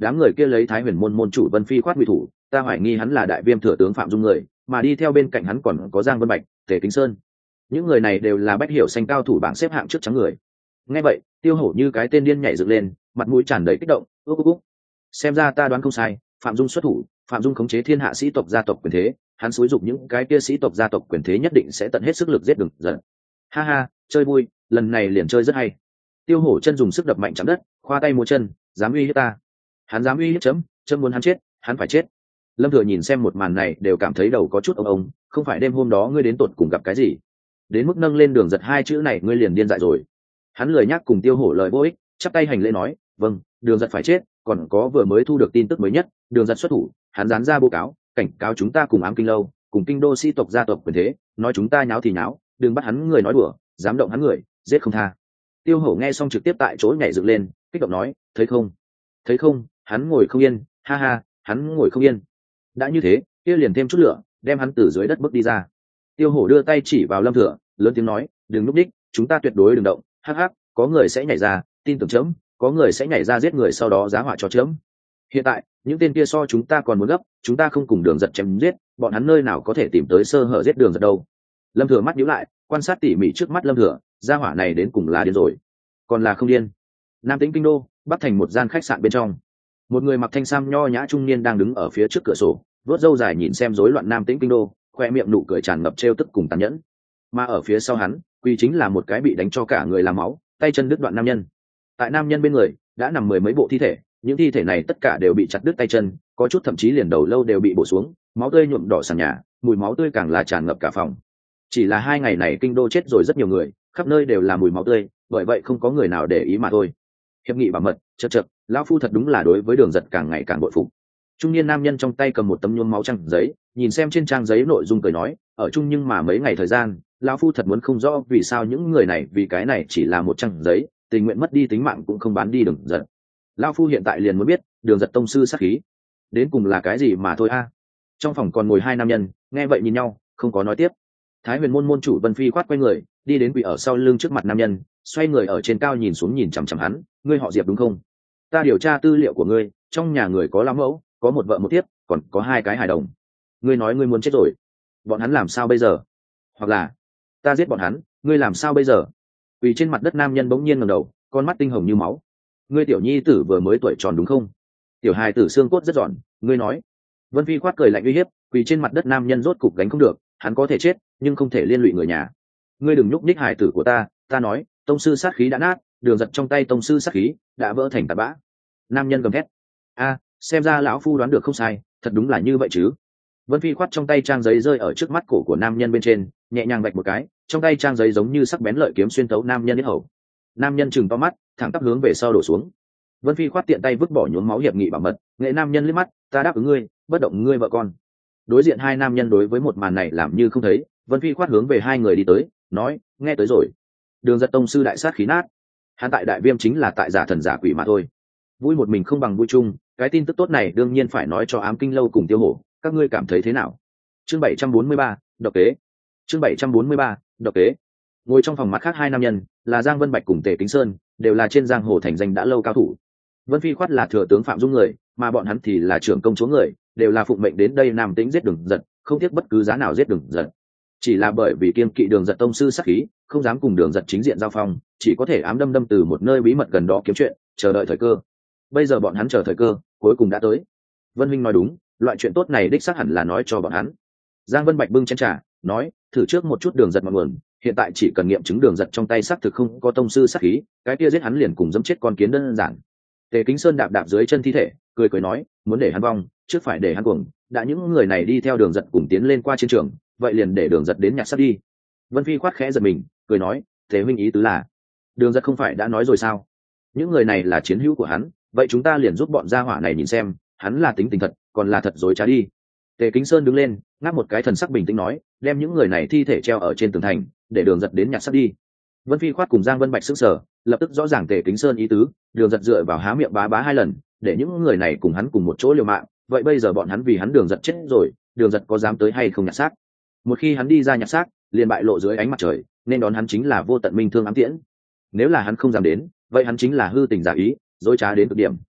đám người kia lấy Thái Huyền môn môn chủ Vân Phi khoát ngụy thủ, ta hoài nghi hắn là đại viêm thừa tướng Phạm Dung người, mà đi theo bên cạnh hắn còn có Giang Vân Bạch, Tề Kính Sơn. Những người này đều là bách hiểu xanh cao thủ bảng xếp hạng trước trắng người. Nghe vậy, Tiêu Hổ như cái tên điên nhảy dựng lên, mặt mũi tràn đầy kích động, ước ước ước. Xem ra ta đoán không sai, Phạm Dung xuất thủ, Phạm Dung khống chế thiên hạ sĩ tộc gia tộc quyền thế, hắn xúi giục những cái kia sĩ tộc gia tộc quyền thế nhất định sẽ tận hết sức lực giết Đường Giật. Ha ha, chơi vui, lần này liền chơi rất hay. Tiêu Hổ chân dùng sức đập mạnh chạm đất, khoa tay múa chân, dám uy hiếp ta. Hắn dám uy hiếp chấm, chấm muốn hắn chết, hắn phải chết. Lâm Thừa nhìn xem một màn này đều cảm thấy đầu có chút ông ông, không phải đêm hôm đó ngươi đến tột cùng gặp cái gì? Đến mức nâng lên Đường Giật hai chữ này ngươi liền điên dại rồi. Hắn lười nhắc cùng Tiêu Hổ lời vô ích, chắp tay hành lễ nói, vâng, Đường Giật phải chết, còn có vừa mới thu được tin tức mới nhất, Đường Giật xuất thủ, hắn dán ra báo cáo, cảnh cáo chúng ta cùng Ám Kinh lâu, cùng Kinh đô sĩ tộc gia tộc quyền thế, nói chúng ta nháo thì nháo, đừng bắt hắn người nói đùa, dám động hắn người, giết không tha. Tiêu Hổ nghe xong trực tiếp tại chỗ nhảy dựng lên, kích động nói, thấy không, thấy không, hắn ngồi không yên, ha ha, hắn ngồi không yên. Đã như thế, kia liền thêm chút lửa, đem hắn từ dưới đất bước đi ra. Tiêu Hổ đưa tay chỉ vào Lâm Thừa, lớn tiếng nói, đừng núp đích, chúng ta tuyệt đối đừng động, hắc hắc, có người sẽ nhảy ra, tin tưởng chấm, có người sẽ nhảy ra giết người sau đó giá họa cho chấm. Hiện tại, những tên kia so chúng ta còn muốn gấp, chúng ta không cùng Đường Giật chém giết, bọn hắn nơi nào có thể tìm tới sơ hở giết Đường Giật đâu. Lâm Thừa mắt nhíu lại, quan sát tỉ mỉ trước mắt Lâm Thừa, gia hỏa này đến cùng là điên rồi, còn là không điên. Nam Tĩnh Kinh đô, bắc thành một gian khách sạn bên trong, một người mặc thanh sam nho nhã trung niên đang đứng ở phía trước cửa sổ, vớt râu dài nhìn xem rối loạn Nam Tĩnh Kinh đô, khoe miệng nụ cười tràn ngập trêu tức cùng tàn nhẫn. Mà ở phía sau hắn, quy chính là một cái bị đánh cho cả người làm máu, tay chân đứt đoạn nam nhân. Tại nam nhân bên người đã nằm mười mấy bộ thi thể, những thi thể này tất cả đều bị chặt đứt tay chân, có chút thậm chí liền đầu lâu đều bị bổ xuống, máu tươi nhuộm đỏ sàn nhà, mùi máu tươi càng là tràn ngập cả phòng. Chỉ là hai ngày này kinh đô chết rồi rất nhiều người, khắp nơi đều là mùi máu tươi, bởi vậy không có người nào để ý mà thôi. Hiệp nghị bảo mật, chật chật, lão phu thật đúng là đối với Đường Giật càng ngày càng bội phục. Trung niên nam nhân trong tay cầm một tấm nhuốm máu trang giấy, nhìn xem trên trang giấy nội dung cười nói, ở chung nhưng mà mấy ngày thời gian, lão phu thật muốn không rõ vì sao những người này vì cái này chỉ là một trang giấy, tình nguyện mất đi tính mạng cũng không bán đi Đường Giật. Lão phu hiện tại liền muốn biết, Đường Giật tông sư sát khí đến cùng là cái gì mà thôi a. Trong phòng còn ngồi hai nam nhân, nghe vậy nhìn nhau, không có nói tiếp. Thái Huyền môn môn chủ Vân Phi khoát quay người, đi đến quỳ ở sau lưng trước mặt nam nhân, xoay người ở trên cao nhìn xuống nhìn chằm chằm hắn, ngươi họ Diệp đúng không? Ta điều tra tư liệu của ngươi, trong nhà người có lão mẫu, có một vợ một thiếp, còn có hai cái hài đồng. Ngươi nói ngươi muốn chết rồi, bọn hắn làm sao bây giờ? Hoặc là ta giết bọn hắn, ngươi làm sao bây giờ? Quỳ trên mặt đất nam nhân bỗng nhiên ngẩng đầu, con mắt tinh hồng như máu. Ngươi tiểu nhi tử vừa mới tuổi tròn đúng không? Tiểu hài tử xương cốt rất giòn, ngươi nói. Vân Phi khoát cười lạnh uy hiếp, quỳ trên mặt đất nam nhân rốt cục gánh không được, hắn có thể chết, nhưng không thể liên lụy người nhà. Ngươi đừng nhúc nhích hài tử của ta, ta nói, tông sư sát khí đã nát, Đường Giật trong tay tông sư sát khí đã vỡ thành tạt bã. Nam nhân gầm thét, a, xem ra lão phu đoán được không sai, thật đúng là như vậy chứ. Vân Phi khoát trong tay trang giấy rơi ở trước mắt cổ của nam nhân bên trên, nhẹ nhàng vạch một cái, trong tay trang giấy giống như sắc bén lợi kiếm xuyên thấu nam nhân đến hầu. Nam nhân chừng to mắt, thẳng tắp hướng về sau đổ xuống. Vân Phi khoát tiện tay vứt bỏ nhuốm máu hiệp nghị bảo mật, nghệ nam nhân liếc mắt, ta đáp ứng ngươi, bất động ngươi vợ con. Đối diện hai nam nhân đối với một màn này làm như không thấy. Vân Phi khoát hướng về hai người đi tới, nói, nghe tới rồi. Đường Giật tông sư đại sát khí nát, hắn tại đại viêm chính là tại giả thần giả quỷ mà thôi. Vui một mình không bằng vui chung, cái tin tức tốt này đương nhiên phải nói cho Ám Kinh lâu cùng Tiêu Hổ, các ngươi cảm thấy thế nào? Chương bảy trăm bốn mươi ba, độc kế. Chương bảy trăm bốn mươi ba, độc kế. Ngồi trong phòng mặt khác hai nam nhân, là Giang Vân Bạch cùng Tề Kính Sơn, đều là trên giang hồ thành danh đã lâu cao thủ. Vân Phi khoát là thừa tướng Phạm Dung người, mà bọn hắn thì là trưởng công chúa người, đều là phụng mệnh đến đây Nam Tĩnh giết Đường Giật, không tiếc bất cứ giá nào giết Đường Giật. Chỉ là bởi vì kiên kỵ Đường Giật tông sư sát khí, không dám cùng Đường Giật chính diện giao phong, chỉ có thể ám đâm đâm từ một nơi bí mật gần đó kiếm chuyện, chờ đợi thời cơ. Bây giờ bọn hắn chờ thời cơ, cuối cùng đã tới. Vân Minh nói đúng, loại chuyện tốt này đích xác hẳn là nói cho bọn hắn. Giang Vân Bạch bưng chén trà, nói, thử trước một chút Đường Giật ngọn nguồn, hiện tại chỉ cần nghiệm chứng Đường Giật trong tay xác thực không có tông sư sát khí, cái kia giết hắn liền cùng dẫm chết con kiến đơn giản. Tề Kính Sơn đạp đạp dưới chân thi thể, cười cười nói, muốn để hắn vong, trước phải để hắn cuồng, đã những người này đi theo Đường Giật cùng tiến lên qua chiến trường, vậy liền để Đường Giật đến nhặt sắt đi. Vân Phi khoát khẽ giật mình, cười nói, thế huynh ý tứ là, Đường Giật không phải đã nói rồi sao? Những người này là chiến hữu của hắn, vậy chúng ta liền giúp bọn gia hỏa này nhìn xem, hắn là tính tình thật, còn là thật dối trá đi. Tề Kính Sơn đứng lên, ngáp một cái thần sắc bình tĩnh nói, đem những người này thi thể treo ở trên tường thành, để Đường Giật đến nhặt sắt đi. Vân Phi khoát cùng Giang Vân Bạch sững sờ, lập tức rõ ràng Tề Kính Sơn ý tứ, Đường Giật dựa vào há miệng bá bá hai lần, để những người này cùng hắn cùng một chỗ liều mạng, vậy bây giờ bọn hắn vì hắn Đường Giật chết rồi, Đường Giật có dám tới hay không nhặt xác? Một khi hắn đi ra nhặt xác, liền bại lộ dưới ánh mặt trời, nên đón hắn chính là vô tận minh thương ám tiễn. Nếu là hắn không dám đến, vậy hắn chính là hư tình giả ý, dối trá đến cực điểm,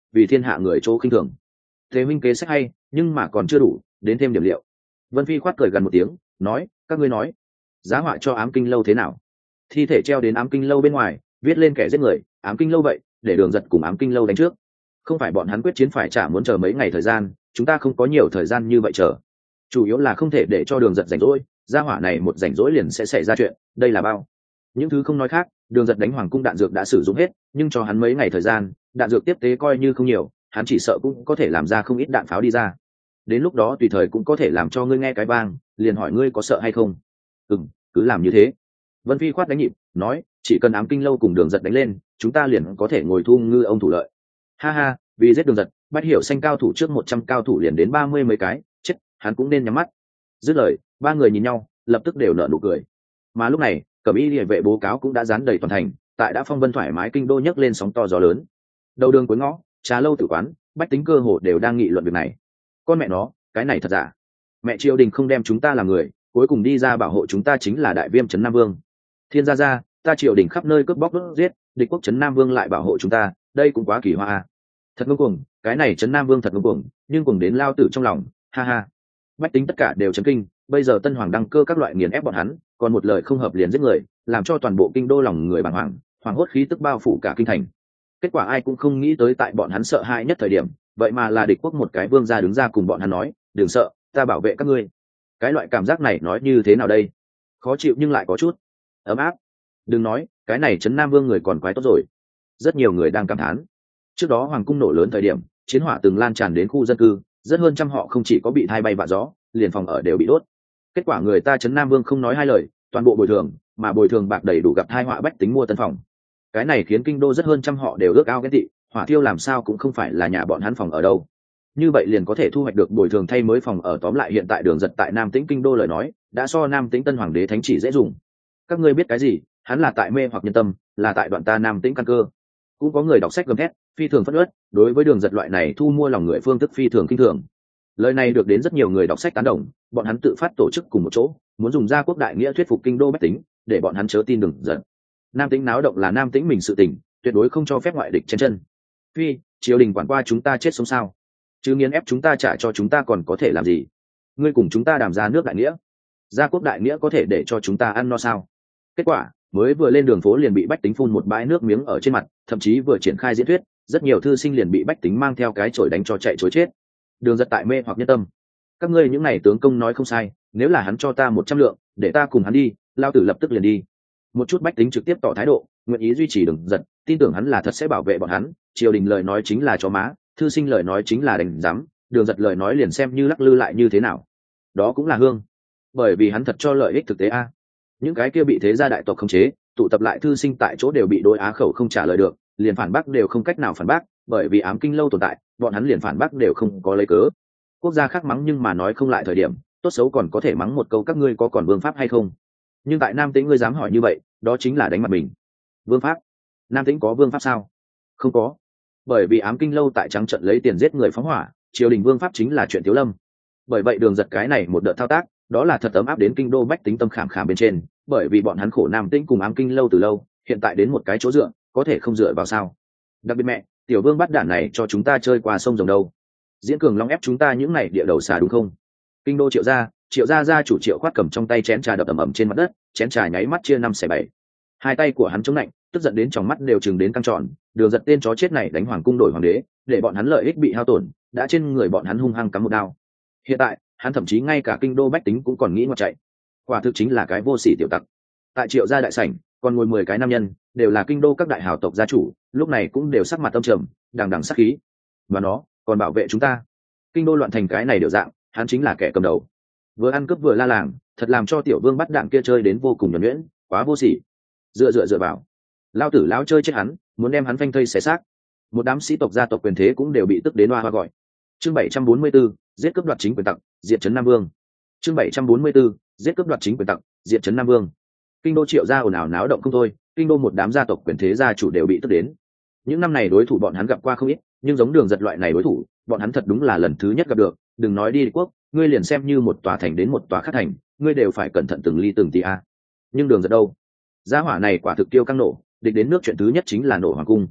vì thiên hạ người chỗ khinh thường. Thế minh kế sách hay, nhưng mà còn chưa đủ, đến thêm điểm liệu. Vân Phi khoát cười gần một tiếng, nói, các ngươi nói, giá họa cho ám kinh lâu thế nào? Thi thể treo đến ám kinh lâu bên ngoài, viết lên kẻ giết người, ám kinh lâu vậy, để Đường Giật cùng ám kinh lâu đánh trước. Không phải bọn hắn quyết chiến phải trả muốn chờ mấy ngày thời gian, chúng ta không có nhiều thời gian như vậy chờ. Chủ yếu là không thể để cho Đường Giật rảnh rỗi, gia hỏa này một rảnh rỗi liền sẽ xảy ra chuyện, đây là bao. Những thứ không nói khác, Đường Giật đánh hoàng cung đạn dược đã sử dụng hết, nhưng cho hắn mấy ngày thời gian, đạn dược tiếp tế coi như không nhiều, hắn chỉ sợ cũng có thể làm ra không ít đạn pháo đi ra. Đến lúc đó tùy thời cũng có thể làm cho ngươi nghe cái vang, liền hỏi ngươi có sợ hay không. Ừm, cứ làm như thế. Vân Phi khoát đánh nhịp, nói, chỉ cần ám kinh lâu cùng Đường Giật đánh lên, chúng ta liền có thể ngồi thu ngư ông thủ lợi. Ha ha, vì giết Đường Giật, Bách Hiểu Xanh cao thủ trước một trăm cao thủ liền đến ba mươi mấy cái, chết, hắn cũng nên nhắm mắt. Dứt lời, ba người nhìn nhau, lập tức đều nở nụ cười. Mà lúc này, Cẩm Y Liễu vệ bố cáo cũng đã dán đầy toàn thành, tại đã phong vân thoải mái kinh đô nhấc lên sóng to gió lớn. Đầu đường cuối ngõ, trà lâu tử quán, bách tính cơ hồ đều đang nghị luận việc này. Con mẹ nó, cái này thật giả? Mẹ triều đình không đem chúng ta làm người, cuối cùng đi ra bảo hộ chúng ta chính là đại viêm trấn Nam Vương. Thiên gia gia, ta triều đình khắp nơi cướp bóc đốt giết, địch quốc trấn Nam Vương lại bảo hộ chúng ta, đây cũng quá kỳ hoa à. Thật ngông cuồng, cái này trấn Nam Vương thật ngông cuồng, nhưng cuồng đến lao tử trong lòng, ha ha. Bách tính tất cả đều chấn kinh, bây giờ Tân Hoàng đăng cơ các loại nghiền ép bọn hắn, còn một lời không hợp liền giết người, làm cho toàn bộ kinh đô lòng người bàng hoàng, hoàng hốt khí tức bao phủ cả kinh thành. Kết quả ai cũng không nghĩ tới tại bọn hắn sợ hãi nhất thời điểm, vậy mà là địch quốc một cái vương gia đứng ra cùng bọn hắn nói, đừng sợ, ta bảo vệ các ngươi. Cái loại cảm giác này nói như thế nào đây? Khó chịu nhưng lại có chút ấm áp. Đừng nói, cái này trấn Nam Vương người còn quái tốt rồi. Rất nhiều người đang cảm thán. Trước đó hoàng cung nổ lớn thời điểm, chiến hỏa từng lan tràn đến khu dân cư, rất hơn trăm họ không chỉ có bị thay bay vạ gió, liền phòng ở đều bị đốt. Kết quả người ta trấn Nam Vương không nói hai lời, toàn bộ bồi thường, mà bồi thường bạc đầy đủ gặp tai họa bách tính mua tân phòng. Cái này khiến kinh đô rất hơn trăm họ đều ước ao ghen tị, hỏa thiêu làm sao cũng không phải là nhà bọn hắn phòng ở đâu. Như vậy liền có thể thu hoạch được bồi thường thay mới phòng ở. Tóm lại hiện tại Đường Giật tại Nam Tĩnh kinh đô lời nói, đã so Nam Tĩnh Tân Hoàng đế thánh chỉ dễ dùng. Các ngươi biết cái gì? Hắn là tại mê hoặc nhân tâm, là tại đoạn ta Nam Tĩnh căn cơ. Cũng có người đọc sách gầm thét, phi thường phẫn uất, đối với Đường Giật loại này thu mua lòng người phương thức phi thường kinh thường. Lời này được đến rất nhiều người đọc sách tán đồng, bọn hắn tự phát tổ chức cùng một chỗ, muốn dùng gia quốc đại nghĩa thuyết phục kinh đô bách tính, để bọn hắn chớ tin Đường Giật. Nam Tĩnh náo động là Nam Tĩnh mình sự tình, tuyệt đối không cho phép ngoại địch chen chân. Phi, triều đình quản qua chúng ta chết sống sao? Chứ nghiến ép chúng ta trả cho chúng ta còn có thể làm gì? Ngươi cùng chúng ta đàm ra nước đại nghĩa, gia quốc đại nghĩa có thể để cho chúng ta ăn no sao? Kết quả mới vừa lên đường phố liền bị bách tính phun một bãi nước miếng ở trên mặt, thậm chí vừa triển khai diễn thuyết, rất nhiều thư sinh liền bị bách tính mang theo cái chổi đánh cho chạy chối chết. Đường Giật tại mê hoặc nhân tâm. Các ngươi những này tướng công nói không sai, nếu là hắn cho ta một trăm lượng, để ta cùng hắn đi, lao tử lập tức liền đi. Một chút bách tính trực tiếp tỏ thái độ, nguyện ý duy trì Đường Giật, tin tưởng hắn là thật sẽ bảo vệ bọn hắn. Triều đình lời nói chính là chó má, thư sinh lời nói chính là đánh giám, Đường Giật lời nói liền xem như lắc lư lại như thế nào, đó cũng là hương, bởi vì hắn thật cho lợi ích thực tế a. Những cái kia bị thế gia đại tộc khống chế, tụ tập lại thư sinh tại chỗ đều bị đối á khẩu không trả lời được, liền phản bác đều không cách nào phản bác, bởi vì ám kinh lâu tồn tại, bọn hắn liền phản bác đều không có lấy cớ. Quốc gia khác mắng nhưng mà nói không lại thời điểm, tốt xấu còn có thể mắng một câu các ngươi có còn vương pháp hay không. Nhưng tại Nam Tĩnh ngươi dám hỏi như vậy, đó chính là đánh mặt mình. Vương pháp? Nam Tĩnh có vương pháp sao? Không có. Bởi vì ám kinh lâu tại trắng trận lấy tiền giết người phóng hỏa, triều đình vương pháp chính là chuyện thiếu lâm. Bởi vậy Đường Giật cái này một đợt thao tác, đó là thật ấm áp đến kinh đô bách tính tâm khảm khảm bên trên, bởi vì bọn hắn khổ Nam Tĩnh cùng ám kinh lâu từ lâu, hiện tại đến một cái chỗ dựa, có thể không dựa vào sao? Đặc biệt mẹ, tiểu vương bắt đản này cho chúng ta chơi qua sông rồng đâu? Diễn Cường Long ép chúng ta những này địa đầu xà đúng không? Kinh đô Triệu gia, Triệu gia gia chủ Triệu Khoát cầm trong tay chén trà đập ầm ầm trên mặt đất, chén trà nháy mắt chia năm xẻ bảy. Hai tay của hắn chống lạnh, tức giận đến tròng mắt đều chừng đến căng tròn. Đường Giật tên chó chết này đánh hoàng cung đổi hoàng đế, để bọn hắn lợi ích bị hao tổn, đã trên người bọn hắn hung hăng cắm một đao. Hiện tại hắn thậm chí ngay cả kinh đô bách tính cũng còn nghĩ ngoặt chạy, quả thực chính là cái vô sỉ tiểu tặc. Tại Triệu gia đại sảnh còn ngồi mười cái nam nhân, đều là kinh đô các đại hào tộc gia chủ, lúc này cũng đều sắc mặt âm trầm, đằng đằng sát khí. Và nó còn bảo vệ chúng ta. Kinh đô loạn thành cái này đều dạng, hắn chính là kẻ cầm đầu. Vừa ăn cướp vừa la làng, thật làm cho tiểu vương bắt đạn kia chơi đến vô cùng nhuần nhuyễn, quá vô sỉ. Dựa dựa dựa vào, lao tử lao chơi chết hắn, muốn đem hắn phanh thây xé xác. Một đám sĩ tộc gia tộc quyền thế cũng đều bị tức đến oa hoa gọi. Chương bảy trăm bốn mươi 744, giết cướp đoạt chính quyền tặc, diệt trấn Nam Vương. Chương bảy trăm bốn mươi 744, giết cướp đoạt chính quyền tặc, diệt trấn Nam Vương. Kinh đô Triệu gia ồn ào náo động không thôi, kinh đô một đám gia tộc quyền thế gia chủ đều bị tức đến. Những năm này đối thủ bọn hắn gặp qua không ít, nhưng giống Đường Giật loại này đối thủ, bọn hắn thật đúng là lần thứ nhất gặp được. Đừng nói đi địch quốc, ngươi liền xem như một tòa thành đến một tòa khác thành, ngươi đều phải cẩn thận từng ly từng tí a. Nhưng Đường Giật đâu? Gia hỏa này quả thực tiêu căng nổ, địch đến nước chuyện thứ nhất chính là nổ hoàng cung.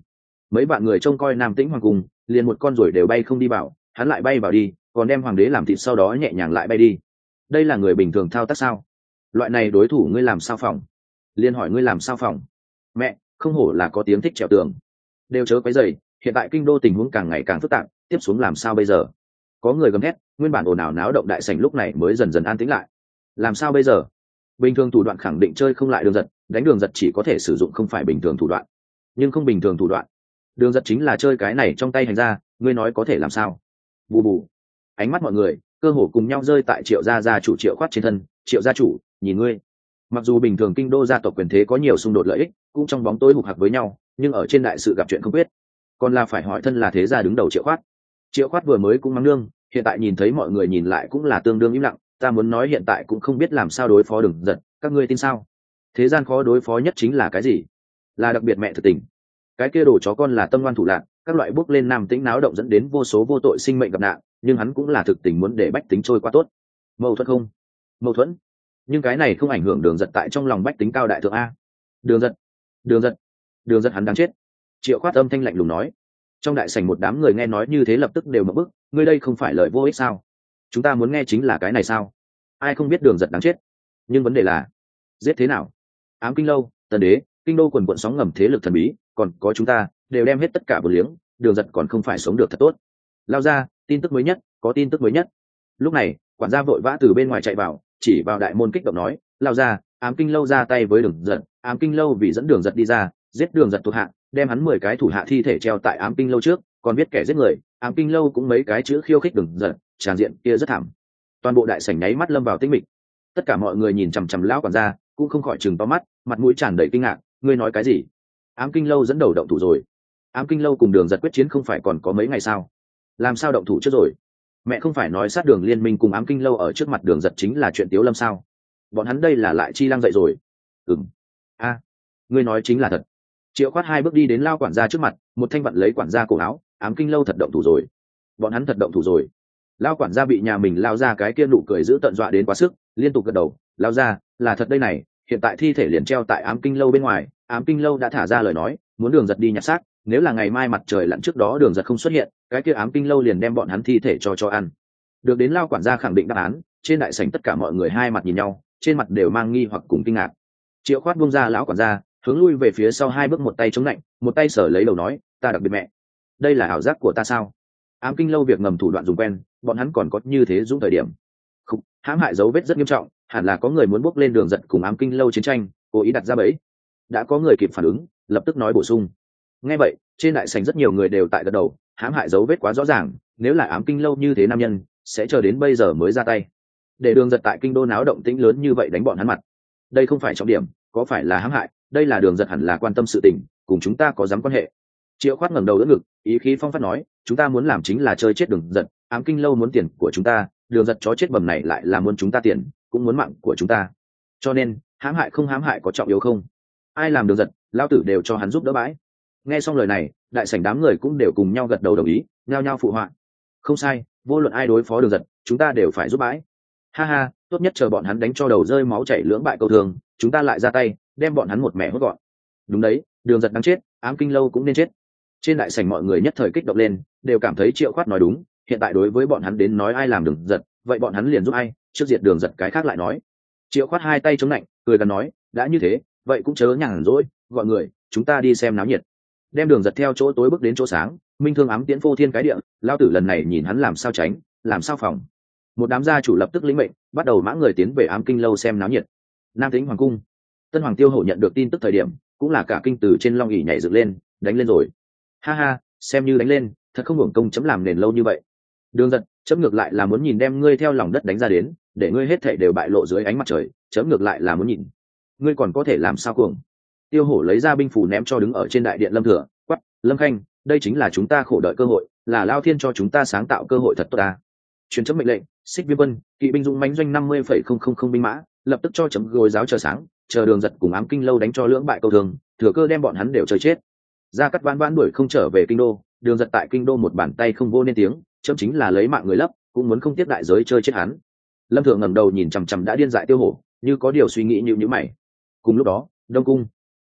mấy bạn người trông coi Nam Tĩnh hoàng cung, liền một con ruồi đều bay không đi vào, hắn lại bay vào đi, còn đem hoàng đế làm thịt sau đó nhẹ nhàng lại bay đi. Đây là người bình thường thao tác sao? Loại này đối thủ ngươi làm sao phòng? Liên hỏi ngươi làm sao phòng? Mẹ, không hổ là có tiếng thích trèo tường. Đều chớ quấy rầy, hiện tại kinh đô tình huống càng ngày càng phức tạp, tiếp xuống làm sao bây giờ? Có người gầm thét, nguyên bản ồn ào náo động đại sảnh lúc này mới dần dần an tĩnh lại. Làm sao bây giờ? Bình thường thủ đoạn khẳng định chơi không lại Đường Giật, đánh Đường Giật chỉ có thể sử dụng không phải bình thường thủ đoạn, nhưng không bình thường thủ đoạn. Đường Giật chính là chơi cái này trong tay hành ra, ngươi nói có thể làm sao? Bù bù. Ánh mắt mọi người cơ hồ cùng nhau rơi tại Triệu gia gia chủ Triệu Khoát trên thân. Triệu gia chủ, nhìn ngươi. Mặc dù bình thường kinh đô gia tộc quyền thế có nhiều xung đột lợi ích, cũng trong bóng tối hục hặc với nhau, nhưng ở trên đại sự gặp chuyện không biết, còn là phải hỏi thân là thế gia đứng đầu Triệu Khoát. Triệu Khoát vừa mới cũng mắng nương, hiện tại nhìn thấy mọi người nhìn lại cũng là tương đương im lặng. Ta muốn nói hiện tại cũng không biết làm sao đối phó Đường Giật, các ngươi tin sao? Thế gian khó đối phó nhất chính là cái gì? Là đặc biệt mẹ thực tình. Cái kia đồ chó con là tâm ngoan thủ lạn, các loại bước lên Nam Tĩnh náo động dẫn đến vô số vô tội sinh mệnh gặp nạn, nhưng hắn cũng là thực tình muốn để bách tính trôi qua tốt. Mâu thuẫn không? Mâu thuẫn. Nhưng cái này không ảnh hưởng Đường Giật tại trong lòng bách tính cao đại thượng a. Đường Giật, Đường Giật, Đường Giật hắn đáng chết. Triệu Khoát âm thanh lạnh lùng nói. Trong đại sảnh một đám người nghe nói như thế lập tức đều mở bức, ngươi đây không phải lời vô ích sao? Chúng ta muốn nghe chính là cái này sao? Ai không biết Đường Giật đáng chết, nhưng vấn đề là giết thế nào? Ám Kinh lâu, Tần đế, kinh đô quần quận sóng ngầm thế lực thần bí, còn có chúng ta đều đem hết tất cả vừa liếng, Đường Giật còn không phải sống được thật tốt. Lao ra, tin tức mới nhất, có tin tức mới nhất. Lúc này quản gia vội vã từ bên ngoài chạy vào, chỉ vào đại môn kích động nói, lao ra, Ám Kinh lâu ra tay với Đường Giật. Ám Kinh lâu vì dẫn Đường Giật đi ra, giết Đường Giật thuộc hạ, đem hắn mười cái thủ hạ thi thể treo tại Ám Kinh lâu trước, còn biết kẻ giết người. Ám Kinh lâu cũng mấy cái chữ khiêu khích Đường Giật, tràn diện kia rất thảm. Toàn bộ đại sảnh nháy mắt lâm vào tĩnh mịch. Tất cả mọi người nhìn chằm chằm lão quản gia, cũng không khỏi chừng to mắt, mặt mũi tràn đầy kinh ngạc. Ngươi nói cái gì? Ám Kinh lâu dẫn đầu động thủ rồi? Ám Kinh lâu cùng Đường Giật quyết chiến không phải còn có mấy ngày sao? Làm sao động thủ trước rồi? Mẹ không phải nói sát đường liên minh cùng Ám Kinh lâu ở trước mặt Đường Giật chính là chuyện tiếu lâm sao? Bọn hắn đây là lại chi lăng dậy rồi? Ừm. A, à, ngươi nói chính là thật. Triệu Khoát hai bước đi đến lao quản gia trước mặt, một thanh vặn lấy quản gia cổ áo. Ám Kinh lâu thật động thủ rồi. Bọn hắn thật động thủ rồi. Lao quản gia bị nhà mình lao ra cái kia nụ cười giữ tận dọa đến quá sức, liên tục gật đầu. Lao ra, là thật đây này, hiện tại thi thể liền treo tại Ám Kinh lâu bên ngoài. Ám Kinh lâu đã thả ra lời nói, muốn Đường Giật đi nhặt xác, nếu là ngày mai mặt trời lặn trước đó Đường Giật không xuất hiện, cái kia Ám Kinh lâu liền đem bọn hắn thi thể cho cho ăn. Được đến lao quản gia khẳng định đáp án, trên đại sảnh tất cả mọi người hai mặt nhìn nhau, trên mặt đều mang nghi hoặc cùng kinh ngạc. Triệu Khoát buông ra lão quản gia, hướng lui về phía sau hai bước, một tay chống lạnh, một tay sở lấy đầu nói, ta đặc biệt mẹ, đây là ảo giác của ta sao? Ám Kinh lâu việc ngầm thủ đoạn dùng quen, bọn hắn còn có như thế dũng thời điểm. Không, hãm hại dấu vết rất nghiêm trọng, hẳn là có người muốn bước lên Đường Giật cùng Ám Kinh lâu chiến tranh, cố ý đặt ra bẫy. Đã có người kịp phản ứng, lập tức nói bổ sung. Nghe vậy, trên đại sảnh rất nhiều người đều tại gật đầu, hãm hại dấu vết quá rõ ràng, nếu là Ám Kinh lâu như thế nam nhân, sẽ chờ đến bây giờ mới ra tay. Để Đường Giật tại kinh đô náo động tĩnh lớn như vậy đánh bọn hắn mặt. Đây không phải trọng điểm, có phải là hãm hại, đây là Đường Giật hẳn là quan tâm sự tình, cùng chúng ta có dám quan hệ. Triệu Khoát ngẩng đầu đỡ ngực, ý khí phong phát nói, chúng ta muốn làm chính là chơi chết Đường Giật, Ám Kinh lâu muốn tiền của chúng ta, Đường Giật chó chết bầm này lại là muốn chúng ta tiền, cũng muốn mạng của chúng ta. Cho nên, hãm hại không hãm hại có trọng yếu không? Ai làm Đường Giật, lao tử đều cho hắn giúp đỡ bãi. Nghe xong lời này, đại sảnh đám người cũng đều cùng nhau gật đầu đồng ý, nhao nhao phụ họa. Không sai, vô luận ai đối phó Đường Giật, chúng ta đều phải giúp bãi. Ha ha, tốt nhất chờ bọn hắn đánh cho đầu rơi máu chảy lưỡng bại câu thường, chúng ta lại ra tay, đem bọn hắn một mẻ hốt gọn. Đúng đấy, Đường Giật đáng chết, Ám Kinh lâu cũng nên chết. Trên đại sảnh mọi người nhất thời kích động lên, đều cảm thấy Triệu Khoát nói đúng, hiện tại đối với bọn hắn đến nói ai làm Đường Giật, vậy bọn hắn liền giúp ai, trước diệt Đường Giật cái khác lại nói. Triệu Khoát hai tay chống lạnh, cười gần nói, đã như thế, vậy cũng chớ nhàn rỗi, gọi người, chúng ta đi xem náo nhiệt. Đem Đường Giật theo chỗ tối bước đến chỗ sáng, minh thương ám tiễn phô thiên cái địa, lao tử lần này nhìn hắn làm sao tránh, làm sao phòng. Một đám gia chủ lập tức lĩnh mệnh, bắt đầu mã người tiến về Ám Kinh lâu xem náo nhiệt. Nam Tĩnh hoàng cung, Tân Hoàng Tiêu Hổ nhận được tin tức thời điểm, cũng là cả kinh từ trên long ỷ nhảy dựng lên, đánh lên rồi. Ha ha, xem như đánh lên, thật không hưởng công chấm làm nền lâu như vậy. Đường Giật, chấm ngược lại là muốn nhìn đem ngươi theo lòng đất đánh ra đến, để ngươi hết thảy đều bại lộ dưới ánh mặt trời, chấm ngược lại là muốn nhìn, ngươi còn có thể làm sao cuồng. Tiêu Hổ lấy ra binh phù ném cho đứng ở trên đại điện Lâm Thừa, quắc, Lâm Khanh, đây chính là chúng ta khổ đợi cơ hội, là Lao Thiên cho chúng ta sáng tạo cơ hội thật tốt ta. Truyền chấm mệnh lệnh, Xích Viêm Quân, kỵ binh dũng mãnh doanh năm mươi phẩy không không không binh mã, lập tức cho chấm gối giáo chờ sáng, chờ Đường Giật cùng Ám Kinh lâu đánh cho lưỡng bại câu thường, thừa cơ đem bọn hắn đều chơi chết. Gia Cát Vãn Vãn đuổi không trở về kinh đô, Đường Giật tại kinh đô một bàn tay không vô nên tiếng, chấm chính là lấy mạng người lấp, cũng muốn không tiếp đại giới chơi chết hắn. Lâm Thượng ngẩng đầu nhìn chằm chằm đã điên dại Tiêu Hổ, như có điều suy nghĩ như nhíu mày. Cùng lúc đó, Đông cung,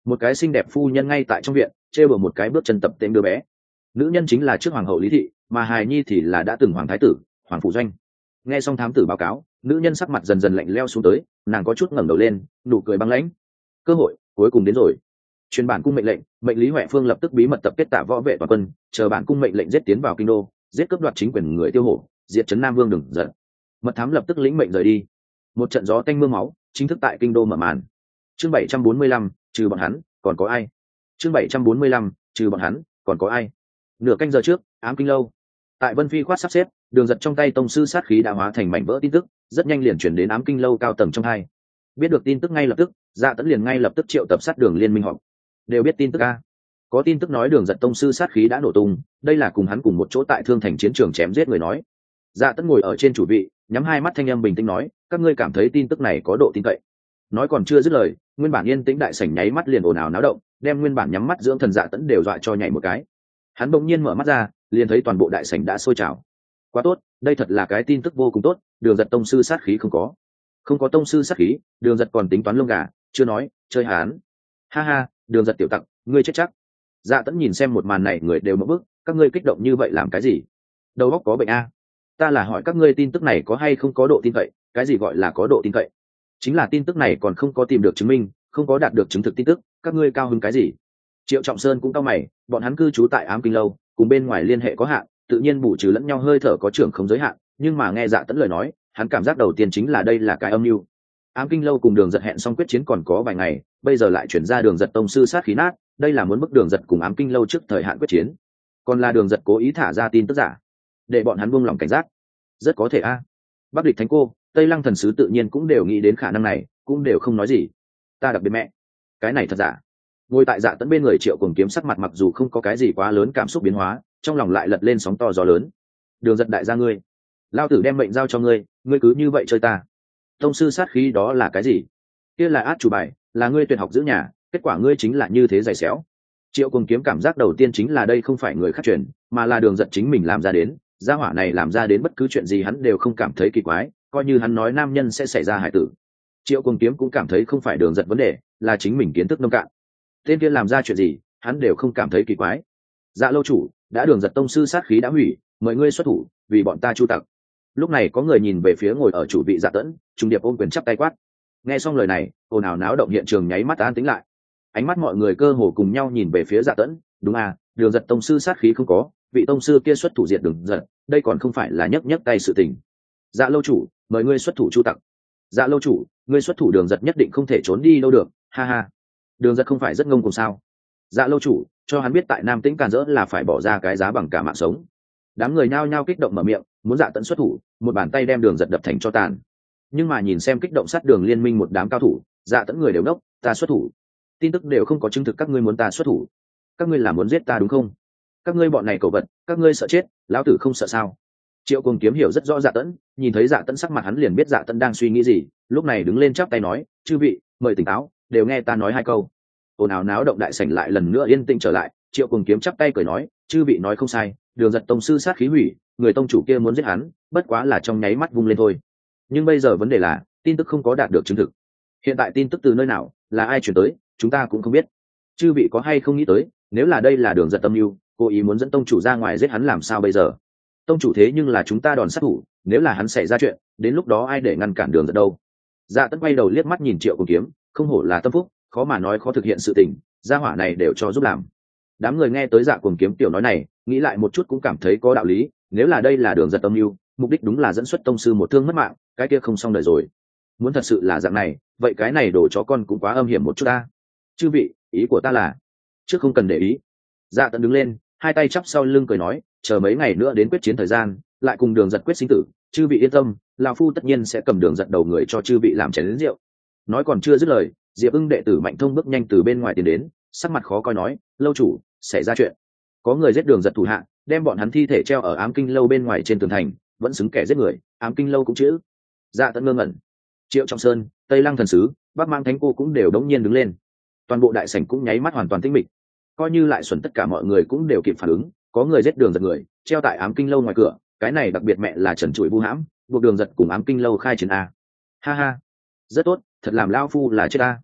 một cái xinh đẹp phu nhân ngay tại trong viện trêu bừa một cái bước chân tập tên đứa bé. Nữ nhân chính là trước hoàng hậu Lý Thị, mà hài nhi thì là đã từng hoàng thái tử Hoàng Phủ Doanh. Nghe xong thám tử báo cáo, nữ nhân sắc mặt dần dần lạnh leo xuống tới, nàng có chút ngẩng đầu lên, nụ cười băng lãnh. Cơ hội cuối cùng đến rồi. Truyền bản cung mệnh lệnh, mệnh Lý Huệ Phương lập tức bí mật tập kết tạ võ vệ toàn quân, chờ bản cung mệnh lệnh giết tiến vào kinh đô, giết cướp đoạt chính quyền người Tiêu Hổ, diệt trấn Nam Vương đừng giận. Mật thám lập tức lĩnh mệnh rời đi. Một trận gió tanh mưa máu chính thức tại kinh đô mở màn. Chương bảy trăm bốn mươi lăm, trừ bọn hắn còn có ai? Chương bảy trăm bốn mươi lăm, trừ bọn hắn còn có ai? Nửa canh giờ trước, ám kinh lâu. Tại Vân Phi khoát sắp xếp, đường giật trong tay tông sư sát khí đã hóa thành mảnh vỡ tin tức, rất nhanh liền chuyển đến ám kinh lâu cao tầng trong hai. Biết được tin tức ngay lập tức, Dạ Tẫn liền ngay lập tức triệu tập sát đường liên minh họp. Đều biết tin tức a? Có tin tức nói đường giật tông sư sát khí đã nổ tung, đây là cùng hắn cùng một chỗ tại Thương Thành chiến trường chém giết người nói. Dạ Tẫn ngồi ở trên chủ vị, nhắm hai mắt thanh âm bình tĩnh nói, các ngươi cảm thấy tin tức này có độ tin cậy? Nói còn chưa dứt lời, nguyên bản yên tĩnh đại sảnh nháy mắt liền ồn ào náo động, đem nguyên bản nhắm mắt dưỡng thần Dạ Tẫn đều dọa cho nhảy một cái. Hắn bỗng nhiên mở mắt ra, liền thấy toàn bộ đại sảnh đã sôi trào. Quá tốt, đây thật là cái tin tức vô cùng tốt, đường giật tông sư sát khí không có. Không có tông sư sát khí, đường giật còn tính toán lông gà, chưa nói, chơi hán. Ha ha, đường giật tiểu tặc, ngươi chết chắc. Dạ Tẫn nhìn xem một màn này người đều mất bức, các ngươi kích động như vậy làm cái gì? Đầu óc có bệnh a? Ta là hỏi các ngươi tin tức này có hay không có độ tin cậy, cái gì gọi là có độ tin cậy? Chính là tin tức này còn không có tìm được chứng minh, không có đạt được chứng thực tin tức, các ngươi cao hứng cái gì? Triệu Trọng Sơn cũng cao mày, bọn hắn cư trú tại ám kinh lâu, cùng bên ngoài liên hệ có hạn, tự nhiên bù trừ lẫn nhau hơi thở có trưởng không giới hạn, nhưng mà nghe Dạ Tẫn lời nói, hắn cảm giác đầu tiên chính là đây là cái âm mưu. Ám kinh lâu cùng đường giật hẹn xong quyết chiến còn có vài ngày, bây giờ lại chuyển ra đường giật tông sư sát khí nát, đây là muốn bức đường giật cùng ám kinh lâu trước thời hạn quyết chiến, còn là đường giật cố ý thả ra tin tức giả để bọn hắn buông lòng cảnh giác? Rất có thể a. Bắc địch thánh cô, Tây Lăng thần sứ tự nhiên cũng đều nghĩ đến khả năng này, cũng đều không nói gì. Ta đặc biệt mẹ, cái này thật giả. Ngồi tại Dạ Tẫn bên người Triệu Cuồng Kiếm sắc mặt mặc dù không có cái gì quá lớn cảm xúc biến hóa, trong lòng lại lật lên sóng to gió lớn. Đường giật đại gia ngươi, lao tử đem mệnh giao cho ngươi, ngươi cứ như vậy chơi ta? Tông sư sát khí đó là cái gì? Kia là át chủ bài, là ngươi tuyệt học giữ nhà, kết quả ngươi chính là như thế dày xéo. Triệu Cuồng Kiếm cảm giác đầu tiên chính là đây không phải người khác truyền, mà là đường giật chính mình làm ra đến. Gia hỏa này làm ra đến bất cứ chuyện gì hắn đều không cảm thấy kỳ quái, coi như hắn nói nam nhân sẽ xảy ra hại tử. Triệu Cuồng Kiếm cũng cảm thấy không phải đường giật vấn đề, là chính mình kiến thức nông cạn. Tên kia làm ra chuyện gì hắn đều không cảm thấy kỳ quái. Dạ lâu chủ, đã đường giật tông sư sát khí đã hủy, mời ngươi xuất thủ vì bọn ta chu tặc. Lúc này có người nhìn về phía ngồi ở chủ vị Dạ Tẫn, trung điệp ôm quyền chắp tay quát. Nghe xong lời này, ồn ào náo động hiện trường nháy mắt an tĩnh lại. Ánh mắt mọi người cơ hồ cùng nhau nhìn về phía Dạ Tẫn. Đúng à, đường giật tông sư sát khí không có, vị tông sư kia xuất thủ diệt đường giật, đây còn không phải là nhấc nhấc tay sự tình. Dạ lâu chủ, mời ngươi xuất thủ chu tặc. Dạ lâu chủ, ngươi xuất thủ đường giật nhất định không thể trốn đi đâu được, ha ha. Đường giật không phải rất ngông cùng sao? Dạ lâu chủ, cho hắn biết tại Nam Tĩnh càn rỡ là phải bỏ ra cái giá bằng cả mạng sống. Đám người nhao nhao kích động mở miệng, muốn Dạ Tẫn xuất thủ, một bàn tay đem đường giật đập thành cho tàn. Nhưng mà nhìn xem kích động sát đường liên minh một đám cao thủ, Dạ Tẫn người đều đốc, ta xuất thủ. Tin tức đều không có chứng thực các ngươi muốn ta xuất thủ. Các ngươi là muốn giết ta đúng không? Các ngươi bọn này cầu vật, các ngươi sợ chết, lão tử không sợ sao? Triệu Cuồng Kiếm hiểu rất rõ Dạ Tẫn, nhìn thấy Dạ Tẫn sắc mặt hắn liền biết Dạ Tẫn đang suy nghĩ gì, lúc này đứng lên chắp tay nói, chư vị, mời tỉnh táo, đều nghe ta nói hai câu. Ồn ào náo động đại sảnh lại lần nữa yên tĩnh trở lại, Triệu Cuồng Kiếm chắp tay cười nói, chư vị nói không sai, đường giật tông sư sát khí hủy, người tông chủ kia muốn giết hắn, bất quá là trong nháy mắt vung lên thôi. Nhưng bây giờ vấn đề là, tin tức không có đạt được chứng thực. Hiện tại tin tức từ nơi nào, là ai chuyển tới, chúng ta cũng không biết. Chư vị có hay không nghĩ tới, nếu là đây là đường giật tâm mưu, cố ý muốn dẫn tông chủ ra ngoài giết hắn làm sao bây giờ? Tông chủ thế nhưng là chúng ta đòn sát thủ, nếu là hắn xảy ra chuyện, đến lúc đó ai để ngăn cản đường giật đâu? Dạ Tẫn quay đầu liếc mắt nhìn Triệu Cuồng Kiếm, không hổ là tâm phúc, khó mà nói khó thực hiện sự tình, gia hỏa này đều cho giúp làm. Đám người nghe tới Dạ Cuồng Kiếm tiểu nói này, nghĩ lại một chút cũng cảm thấy có đạo lý, nếu là đây là đường giật âm mưu, mục đích đúng là dẫn xuất tông sư một thương mất mạng, cái kia không xong đời rồi. Muốn thật sự là dạng này, vậy cái này đồ chó con cũng quá âm hiểm một chút ta. Chư vị, ý của ta là, trước không cần để ý. Dạ Tẫn đứng lên, hai tay chắp sau lưng cười nói, chờ mấy ngày nữa đến quyết chiến thời gian, lại cùng đường giật quyết sinh tử, chư vị yên tâm, lão phu tất nhiên sẽ cầm đường giật đầu người cho chư vị làm chén rượu. Nói còn chưa dứt lời, Diệp Ưng đệ tử Mạnh Thông bước nhanh từ bên ngoài tiến đến, sắc mặt khó coi nói, lâu chủ, xảy ra chuyện, có người giết đường giật thủ hạ, đem bọn hắn thi thể treo ở ám kinh lâu bên ngoài trên tường thành, vẫn xứng kẻ giết người, ám kinh lâu cũng chữ. Dạ Tẫn ngơ ngẩn. Triệu Trọng Sơn, Tây Lăng thần sứ, Bắc Mang thánh cô cũng đều đống nhiên đứng lên, toàn bộ đại sảnh cũng nháy mắt hoàn toàn tĩnh mịch. Coi như lại xuẩn tất cả mọi người cũng đều kịp phản ứng, có người giết đường giật người, treo tại ám kinh lâu ngoài cửa, cái này đặc biệt mẹ là trần trụi vu hãm, buộc đường giật cùng ám kinh lâu khai chiến a. Ha ha, rất tốt, thật làm lao phu là chết a.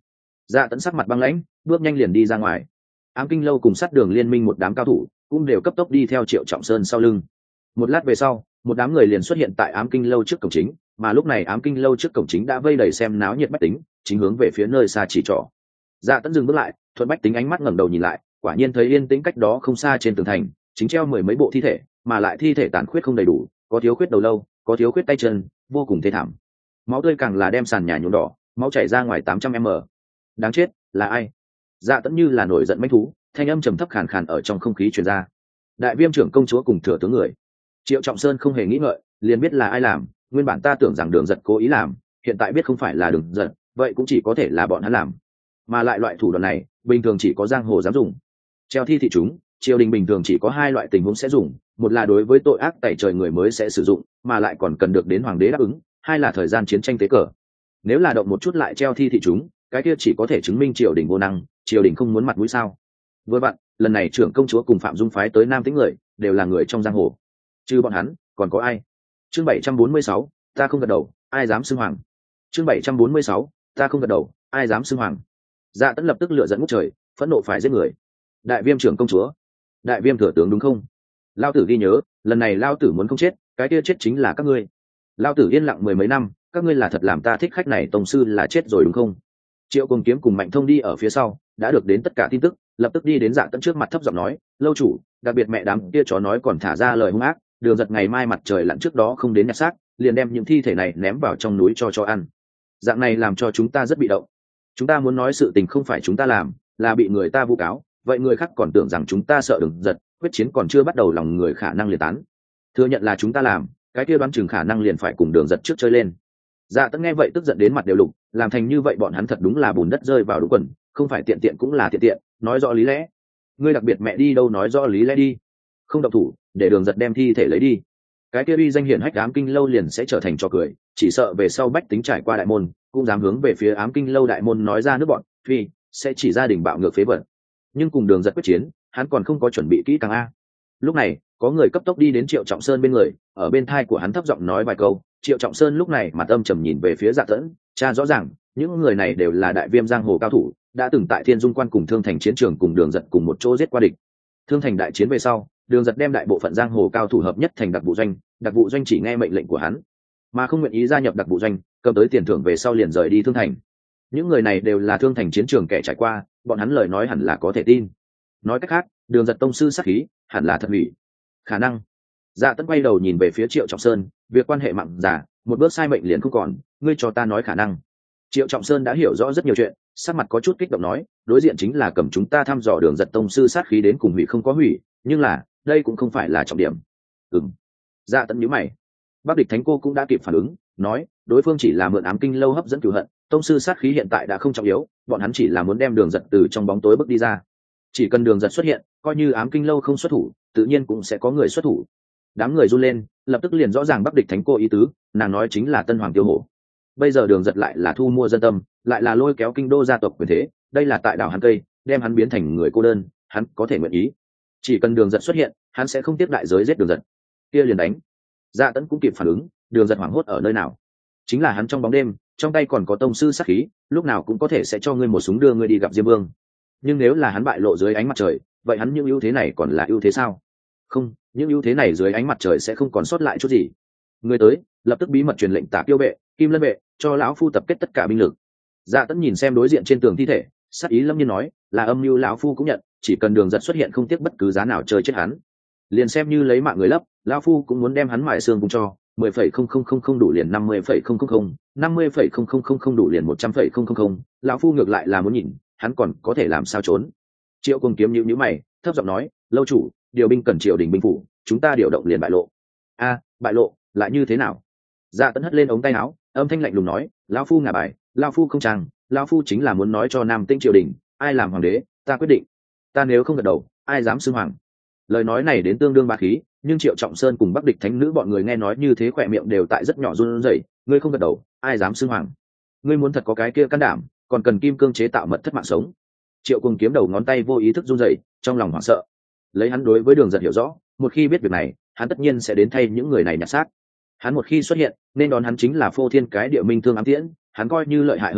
Dạ Tẫn sắc mặt băng lãnh, bước nhanh liền đi ra ngoài. Ám Kinh Lâu cùng sát đường liên minh một đám cao thủ cũng đều cấp tốc đi theo Triệu Trọng Sơn sau lưng. Một lát về sau, một đám người liền xuất hiện tại Ám Kinh Lâu trước cổng chính, mà lúc này Ám Kinh Lâu trước cổng chính đã vây đầy xem náo nhiệt bách tính, chính hướng về phía nơi xa chỉ trỏ. Dạ Tẫn dừng bước lại, thuận bách tính ánh mắt ngẩng đầu nhìn lại, quả nhiên thấy yên tĩnh cách đó không xa trên tường thành chính treo mười mấy bộ thi thể, mà lại thi thể tàn khuyết không đầy đủ, có thiếu khuyết đầu lâu, có thiếu khuyết tay chân, vô cùng thê thảm. Máu tươi càng là đem sàn nhà nhuộm đỏ, máu chảy ra ngoài tám trăm m. Đáng chết, là ai? Dạ Tẫn như là nổi giận manh thú, thanh âm trầm thấp khàn khàn ở trong không khí truyền ra. Đại Viêm trưởng công chúa cùng thừa tướng người. Triệu Trọng Sơn không hề nghĩ ngợi, liền biết là ai làm. Nguyên bản ta tưởng rằng Đường Giật cố ý làm, hiện tại biết không phải là Đường Giật, vậy cũng chỉ có thể là bọn hắn làm. Mà lại loại thủ đoạn này, bình thường chỉ có giang hồ dám dùng. Treo thi thị chúng, triều đình bình thường chỉ có hai loại tình huống sẽ dùng, một là đối với tội ác tẩy trời người mới sẽ sử dụng, mà lại còn cần được đến hoàng đế đáp ứng, hai là thời gian chiến tranh tế cờ. Nếu là động một chút lại treo thi thị chúng, cái kia chỉ có thể chứng minh triều đình vô năng, triều đình không muốn mặt mũi sao? Với bạn, lần này trưởng công chúa cùng Phạm Dung phái tới Nam Tĩnh người, đều là người trong giang hồ. Trừ bọn hắn, còn có ai? Chương bảy trăm bốn mươi sáu, ta không gật đầu, ai dám xưng hoàng? Chương bảy trăm bốn mươi sáu, ta không gật đầu, ai dám xưng hoàng? Dạ Tẫn lập tức lửa giận ngút trời, phẫn nộ phải giết người. Đại Viêm trưởng công chúa, Đại Viêm thừa tướng đúng không? Lao tử ghi nhớ, lần này Lao tử muốn không chết, cái kia chết chính là các ngươi. Lao tử yên lặng mười mấy năm, các ngươi là thật làm ta thích khách này tổng sư là chết rồi đúng không? Triệu Cùng Kiếm cùng Mạnh Thông đi ở phía sau, đã được đến tất cả tin tức, lập tức đi đến Dạ Tẫn trước mặt thấp giọng nói, lâu chủ, đặc biệt mẹ đám kia chó nói còn thả ra lời hung ác, Đường Giật ngày mai mặt trời lặn trước đó không đến nhặt xác, liền đem những thi thể này ném vào trong núi cho cho ăn. Dạng này làm cho chúng ta rất bị động. Chúng ta muốn nói sự tình không phải chúng ta làm, là bị người ta vu cáo, vậy người khác còn tưởng rằng chúng ta sợ Đường Giật, quyết chiến còn chưa bắt đầu lòng người khả năng liệt tán. Thừa nhận là chúng ta làm, cái kia đoán chừng khả năng liền phải cùng Đường Giật trước chơi lên. Dạ Tẫn nghe vậy tức giận đến mặt đều lục, làm thành như vậy bọn hắn thật đúng là bùn đất rơi vào đúng quần, không phải tiện tiện cũng là tiện tiện, nói rõ lý lẽ. Ngươi đặc biệt mẹ đi đâu nói rõ lý lẽ đi, không động thủ, để Đường Giật đem thi thể lấy đi. Cái kia uy danh hiển hách Ám Kinh Lâu liền sẽ trở thành trò cười, chỉ sợ về sau bách tính trải qua đại môn, cũng dám hướng về phía Ám Kinh Lâu đại môn nói ra nước bọn, phi sẽ chỉ gia đình bạo ngược phế vật. Nhưng cùng Đường Giật quyết chiến, hắn còn không có chuẩn bị kỹ càng a. Lúc này, có người cấp tốc đi đến Triệu Trọng Sơn bên người, ở bên thai của hắn thấp giọng nói vài câu. Triệu Trọng Sơn lúc này mặt âm trầm nhìn về phía Dạ Tẫn, cha rõ ràng, những người này đều là Đại Viêm giang hồ cao thủ, đã từng tại Thiên Dung Quan cùng Thương Thành chiến trường cùng Đường Giật cùng một chỗ giết qua địch. Thương Thành đại chiến về sau, Đường Giật đem đại bộ phận giang hồ cao thủ hợp nhất thành đặc vụ doanh, đặc vụ doanh chỉ nghe mệnh lệnh của hắn, mà không nguyện ý gia nhập đặc vụ doanh, cầm tới tiền thưởng về sau liền rời đi Thương Thành. Những người này đều là Thương Thành chiến trường kẻ trải qua, bọn hắn lời nói hẳn là có thể tin. Nói cách khác, Đường Giật tông sư sát khí, hẳn là thật hủy. Khả năng. Dạ Tẫn quay đầu nhìn về phía Triệu Trọng Sơn, việc quan hệ mặn giả, một bước sai mệnh liền không còn, ngươi cho ta nói khả năng. Triệu Trọng Sơn đã hiểu rõ rất nhiều chuyện, sắc mặt có chút kích động nói, đối diện chính là cầm chúng ta thăm dò Đường Giật tông sư sát khí đến cùng hủy không có hủy, nhưng là, đây cũng không phải là trọng điểm. Ừm. Dạ Tẫn nhíu mày. Bắc Địch Thánh Cô cũng đã kịp phản ứng, nói, đối phương chỉ là mượn Ám Kinh Lâu hấp dẫn cửu hận, tông sư sát khí hiện tại đã không trọng yếu, bọn hắn chỉ là muốn đem Đường Giật từ trong bóng tối bước đi ra. Chỉ cần Đường Giật xuất hiện, coi như Ám Kinh Lâu không xuất thủ, tự nhiên cũng sẽ có người xuất thủ. Đám người run lên, lập tức liền rõ ràng Bắc Địch Thánh Cô ý tứ, nàng nói chính là Tân Hoàng Tiêu Hổ. Bây giờ Đường Giật lại là thu mua dân tâm, lại là lôi kéo kinh đô gia tộc quyền thế, đây là tại đảo hắn cây, đem hắn biến thành người cô đơn, hắn có thể nguyện ý. Chỉ cần Đường Giật xuất hiện, hắn sẽ không tiếp đại giới giết Đường Giật. Kia liền đánh. Dạ Tẫn cũng kịp phản ứng, Đường Giật hoảng hốt ở nơi nào? Chính là hắn trong bóng đêm, trong tay còn có tông sư sát khí, lúc nào cũng có thể sẽ cho ngươi một súng đưa ngươi đi gặp Diêm Vương. Nhưng nếu là hắn bại lộ dưới ánh mặt trời, vậy hắn những ưu thế này còn là ưu thế sao? Không, những ưu thế này dưới ánh mặt trời sẽ không còn sót lại chút gì. Người tới, lập tức bí mật truyền lệnh Tả Tiêu vệ, Kim Lân vệ, cho lão phu tập kết tất cả binh lực. Dạ Tẫn nhìn xem đối diện trên tường thi thể, sát ý lâm nhiên nói, là âm mưu lão phu cũng nhận, chỉ cần Đường Giật xuất hiện không tiếc bất cứ giá nào chơi chết hắn. Liền xem như lấy mạng người lấp, lão phu cũng muốn đem hắn mài xương cùng cho, mười phẩy không không không không đủ liền năm mươi phẩy không không không, năm mươi phẩy không không không không đủ liền một trăm phẩy không không không, lão phu ngược lại là muốn nhìn, hắn còn có thể làm sao trốn. Triệu Cùng Kiếm nhíu nhíu mày, thấp giọng nói, lâu chủ, điều binh cần triều đình binh phủ, chúng ta điều động liền bại lộ. A, bại lộ, lại như thế nào? Dạ Tẫn hất lên ống tay áo, âm thanh lạnh lùng nói, lão phu ngả bài, lão phu không trang, lão phu chính là muốn nói cho Nam Tĩnh triều đình, ai làm hoàng đế, ta quyết định. Ta nếu không gật đầu, ai dám xưng hoàng? Lời nói này đến tương đương bá khí, nhưng Triệu Trọng Sơn cùng Bắc Địch Thánh Nữ bọn người nghe nói như thế khỏe miệng đều tại rất nhỏ run rẩy, ngươi không gật đầu, ai dám xưng hoàng? Ngươi muốn thật có cái kia can đảm, còn cần kim cương chế tạo mật thất mạng sống. Triệu Cùng Kiếm đầu ngón tay vô ý thức run rẩy, trong lòng hoảng sợ. Lấy hắn đối với Đường Giật hiểu rõ, một khi biết việc này, hắn tất nhiên sẽ đến thay những người này nhặt xác. Hắn một khi xuất hiện, nên đón hắn chính là phô thiên cái địa minh thương ám tiễn, hắn coi như lợi hại hơn nữa,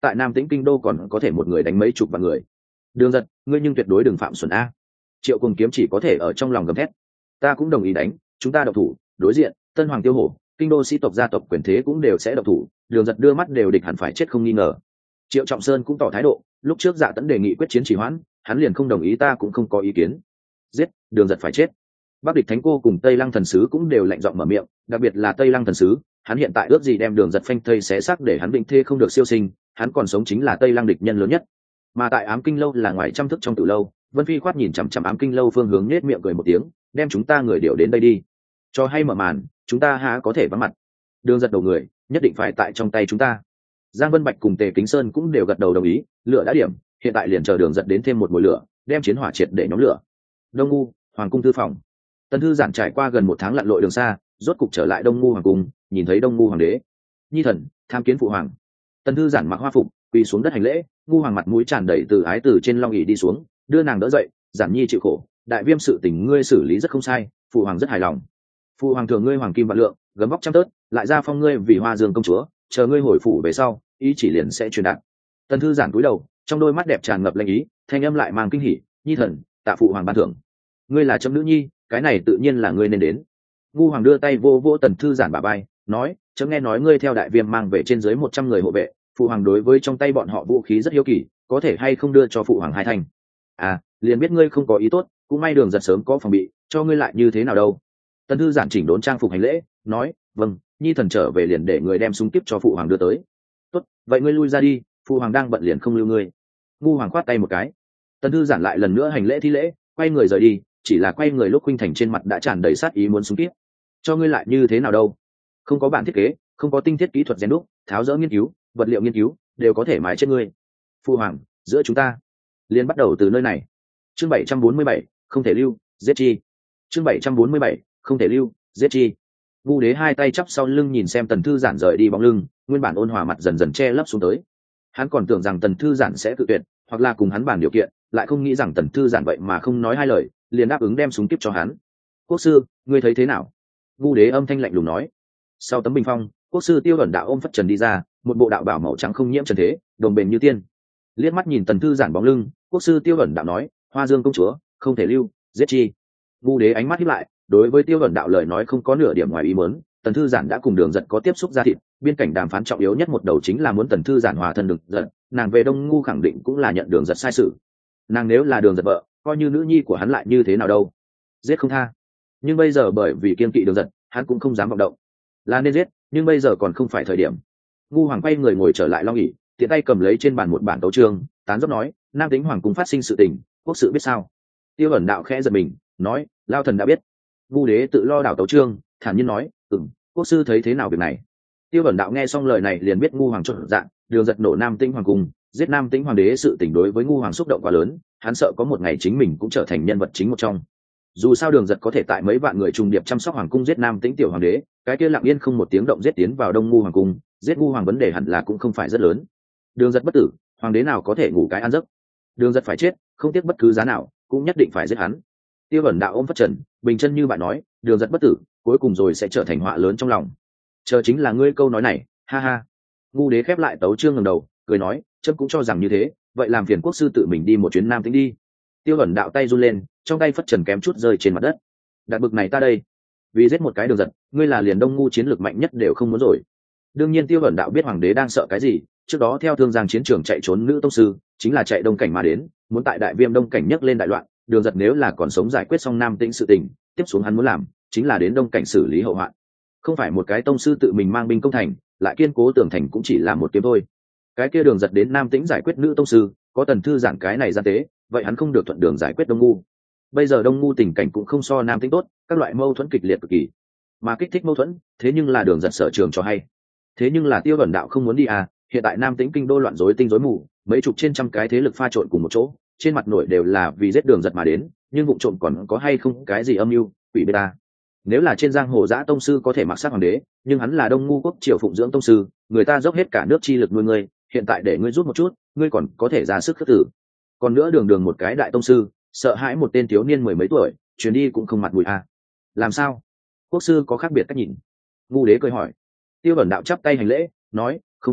tại Nam Tĩnh kinh đô còn có thể một người đánh mấy chục vạn người. Đường Giật, ngươi nhưng tuyệt đối đừng phạm xuẩn a. Triệu Cùng Kiếm chỉ có thể ở trong lòng gầm thét. Ta cũng đồng ý đánh, chúng ta độc thủ, đối diện Tân Hoàng Tiêu Hổ, kinh đô sĩ tộc gia tộc quyền thế cũng đều sẽ độc thủ. Đường Giật đưa mắt đều địch hẳn phải chết không nghi ngờ. Triệu Trọng Sơn cũng tỏ thái độ, lúc trước Dạ Tấn đề nghị quyết chiến trì hoãn, hắn liền không đồng ý, ta cũng không có ý kiến. Giết, Đường Giật phải chết. Bắc Địch Thánh Cô cùng Tây Lăng Thần Sứ cũng đều lạnh giọng mở miệng, đặc biệt là Tây Lăng Thần Sứ, hắn hiện tại ước gì đem Đường Giật phanh thây xé xác để hắn vĩnh thê không được siêu sinh, hắn còn sống chính là Tây Lăng địch nhân lớn nhất. Mà tại Ám Kinh lâu là ngoài trăm thức trong tự lâu, Vân Phi khoát nhìn chằm chằm Ám Kinh lâu phương hướng, nhếch miệng cười một tiếng, đem chúng ta người điều đến đây đi, cho hay mở màn, chúng ta há có thể vắng mặt. Đường Giật đầu người nhất định phải tại trong tay chúng ta. Giang Vân Bạch cùng Tề Kính Sơn cũng đều gật đầu đồng ý, lửa đã điểm, hiện tại liền chờ Đường Giật đến thêm một mùi lửa, đem chiến hỏa triệt để nhóm lửa. Đông Ngu, Hoàng cung thư phòng. Tần Thư Giản trải qua gần một tháng lặn lội đường xa, rốt cục trở lại Đông Ngu Hoàng cung, nhìn thấy Đông Ngu Hoàng đế. Nhi thần, tham kiến phụ hoàng. Tần Thư Giản mặc hoa phục, quỳ xuống đất hành lễ. Ngu Hoàng mặt mũi tràn đầy từ ái từ trên long ỷ đi xuống, đưa nàng đỡ dậy. Giản nhi chịu khổ, đại viêm sự tình ngươi xử lý rất không sai, phụ hoàng rất hài lòng. Phụ hoàng thường ngươi hoàng kim vạn lượng, gấm vóc trăm tớt, lại ra phong ngươi vì Hoa Dương công chúa, chờ ngươi hồi phủ về sau, ý chỉ liền sẽ truyền đạt. Tần Thư Giản cúi đầu, trong đôi mắt đẹp tràn ngập lanh ý, thanh âm lại mang kinh hỉ. Nhi thần, tạ phụ hoàng ban thưởng. Ngươi là chấm nữ nhi, cái này tự nhiên là ngươi nên đến. Ngu Hoàng đưa tay vô vô Tần Thư Giản bả vai, nói, chấm nghe nói ngươi theo đại viêm mang về trên dưới một trăm người hộ vệ, phụ hoàng đối với trong tay bọn họ vũ khí rất hiếu kỳ, có thể hay không đưa cho phụ hoàng hai thành. À, liền biết ngươi không có ý tốt, cũng may Đường Giật sớm có phòng bị, cho ngươi lại như thế nào đâu. Tần Thư Giản chỉnh đốn trang phục hành lễ, nói, vâng, nhi thần trở về liền để người đem súng kiếp cho phụ hoàng đưa tới. Tốt, vậy ngươi lui ra đi, phụ hoàng đang bận liền không lưu ngươi. Ngu Hoàng khoát tay một cái. Tần Thư Giản lại lần nữa hành lễ thi lễ, quay người rời đi, chỉ là quay người lúc Khuynh Thành trên mặt đã tràn đầy sát ý muốn súng kiếp. Cho ngươi lại như thế nào đâu? Không có bản thiết kế, không có tinh thiết kỹ thuật rèn đúc, tháo dỡ nghiên cứu, vật liệu nghiên cứu, đều có thể mài chết ngươi. Phụ hoàng, giữa chúng ta liền bắt đầu từ nơi này. Chương bảy trăm bốn mươi bảy, không thể lưu, giết chi. Chương bảy trăm bốn mươi bảy, không thể lưu, giết chi. Vu Đế hai tay chắp sau lưng nhìn xem Tần Thư Giản rời đi bóng lưng, nguyên bản ôn hòa mặt dần dần che lấp xuống tới. Hắn còn tưởng rằng Tần Thư Giản sẽ tự tuyệt, hoặc là cùng hắn bàn điều kiện, lại không nghĩ rằng Tần Thư Giản vậy mà không nói hai lời, liền đáp ứng đem súng kiếp cho hắn. Quốc sư, ngươi thấy thế nào? Vu Đế âm thanh lạnh lùng nói. Sau tấm bình phong, quốc sư Tiêu Ẩn đạo ôm phất trần đi ra, một bộ đạo bảo màu trắng không nhiễm trần thế, đồng bền như tiên. Liếc mắt nhìn Tần Thư Giản bóng lưng, quốc sư Tiêu Ẩn đạo nói, Hoa Dương công chúa, không thể lưu, giết chi. Vu Đế ánh mắt híp lại, đối với Tiêu Ẩn đạo lời nói không có nửa điểm ngoài ý muốn. Tần Thư Giản đã cùng Đường Giật có tiếp xúc ra thịt, biên cảnh đàm phán trọng yếu nhất một đầu chính là muốn Tần Thư Giản hòa thân Đường Giật, nàng về Đông Ngu khẳng định cũng là nhận Đường Giật sai sự. Nàng nếu là Đường Giật vợ, coi như nữ nhi của hắn lại như thế nào đâu? Giết không tha. Nhưng bây giờ bởi vì kiên kỵ Đường Giật, hắn cũng không dám vọng động. Là nên giết, nhưng bây giờ còn không phải thời điểm. Ngu Hoàng quay người ngồi trở lại long ỷ, tiện tay cầm lấy trên bàn một bản tấu chương, tán dốc nói, Nam Tĩnh hoàng cung phát sinh sự tình, quốc sự biết sao? Tiêu Ẩn đạo khẽ giật mình, nói, lao thần đã biết. Vu Đế tự lo đảo tấu chương, thản nhiên nói, ừm, quốc sư thấy thế nào việc này? Tiêu Ẩn đạo nghe xong lời này liền biết Ngu Hoàng chột dạ, Đường Giật nổ Nam Tĩnh hoàng cung, giết Nam Tĩnh hoàng đế sự tình đối với Ngu Hoàng xúc động quá lớn, hắn sợ có một ngày chính mình cũng trở thành nhân vật chính một trong. Dù sao Đường Giật có thể tại mấy vạn người trùng điệp chăm sóc hoàng cung giết Nam Tĩnh tiểu hoàng đế, cái kia lặng yên không một tiếng động giết tiến vào Đông Ngu hoàng cung, giết Ngu Hoàng vấn đề hẳn là cũng không phải rất lớn. Đường Giật bất tử, hoàng đế nào có thể ngủ cái ăn giấc? Đường Giật phải chết, không tiếc bất cứ giá nào, cũng nhất định phải giết hắn. Tiêu Ẩn đạo ôm phất trần, bình chân như bạn nói, Đường Giật bất tử, cuối cùng rồi sẽ trở thành họa lớn trong lòng. Chờ chính là ngươi câu nói này, ha ha. Ngu Đế khép lại tấu chương ngẩng đầu, cười nói, chấm cũng cho rằng như thế, vậy làm phiền quốc sư tự mình đi một chuyến Nam Tĩnh đi. Tiêu Ẩn đạo tay run lên, trong tay phất trần kém chút rơi trên mặt đất. Đặt bực này ta đây, vì giết một cái Đường Giật, ngươi là liền Đông Ngu chiến lược mạnh nhất đều không muốn rồi. Đương nhiên Tiêu Ẩn đạo biết hoàng đế đang sợ cái gì, trước đó theo Thương Giang chiến trường chạy trốn nữ tông sư, chính là chạy Đông Cảnh mà đến, muốn tại Đại Viêm Đông Cảnh nhấc lên đại loạn, Đường Giật nếu là còn sống giải quyết xong Nam Tĩnh sự tình, tiếp xuống hắn muốn làm chính là đến Đông Cảnh xử lý hậu hoạn. Không phải một cái tông sư tự mình mang binh công thành, lại kiên cố tường thành cũng chỉ là một kiếm thôi. Cái kia Đường Giật đến Nam Tĩnh giải quyết nữ tông sư, có Tần Thư Giản cái này gian tế, vậy hắn không được thuận đường giải quyết Đông Ngu. Bây giờ Đông Ngu tình cảnh cũng không so Nam Tĩnh tốt, các loại mâu thuẫn kịch liệt cực kỳ. Mà kích thích mâu thuẫn, thế nhưng là Đường Giật sở trường cho hay. Thế nhưng là Tiêu Ẩn đạo không muốn đi à, hiện tại Nam Tĩnh kinh đô loạn rối tinh rối mù, mấy chục trên trăm cái thế lực pha trộn cùng một chỗ, trên mặt nổi đều là vì giết Đường Giật mà đến, nhưng vụ trộm còn có hay không cái gì âm mưu, quỷ biết ta. Nếu là trên giang hồ dã tông sư có thể mặc sát hoàng đế, nhưng hắn là Đông Ngu quốc triều phụng dưỡng tông sư, người ta dốc hết cả nước chi lực nuôi ngươi, hiện tại để ngươi rút một chút, ngươi còn có thể ra sức khước tử. Còn nữa Đường Đường một cái đại tông sư, sợ hãi một tên thiếu niên mười mấy tuổi, chuyến đi cũng không mặt mũi à. Làm sao? Quốc sư có khác biệt cách nhìn? Ngu Đế cười hỏi. Tiêu Ẩn đạo chắp tay hành lễ, nói, không có,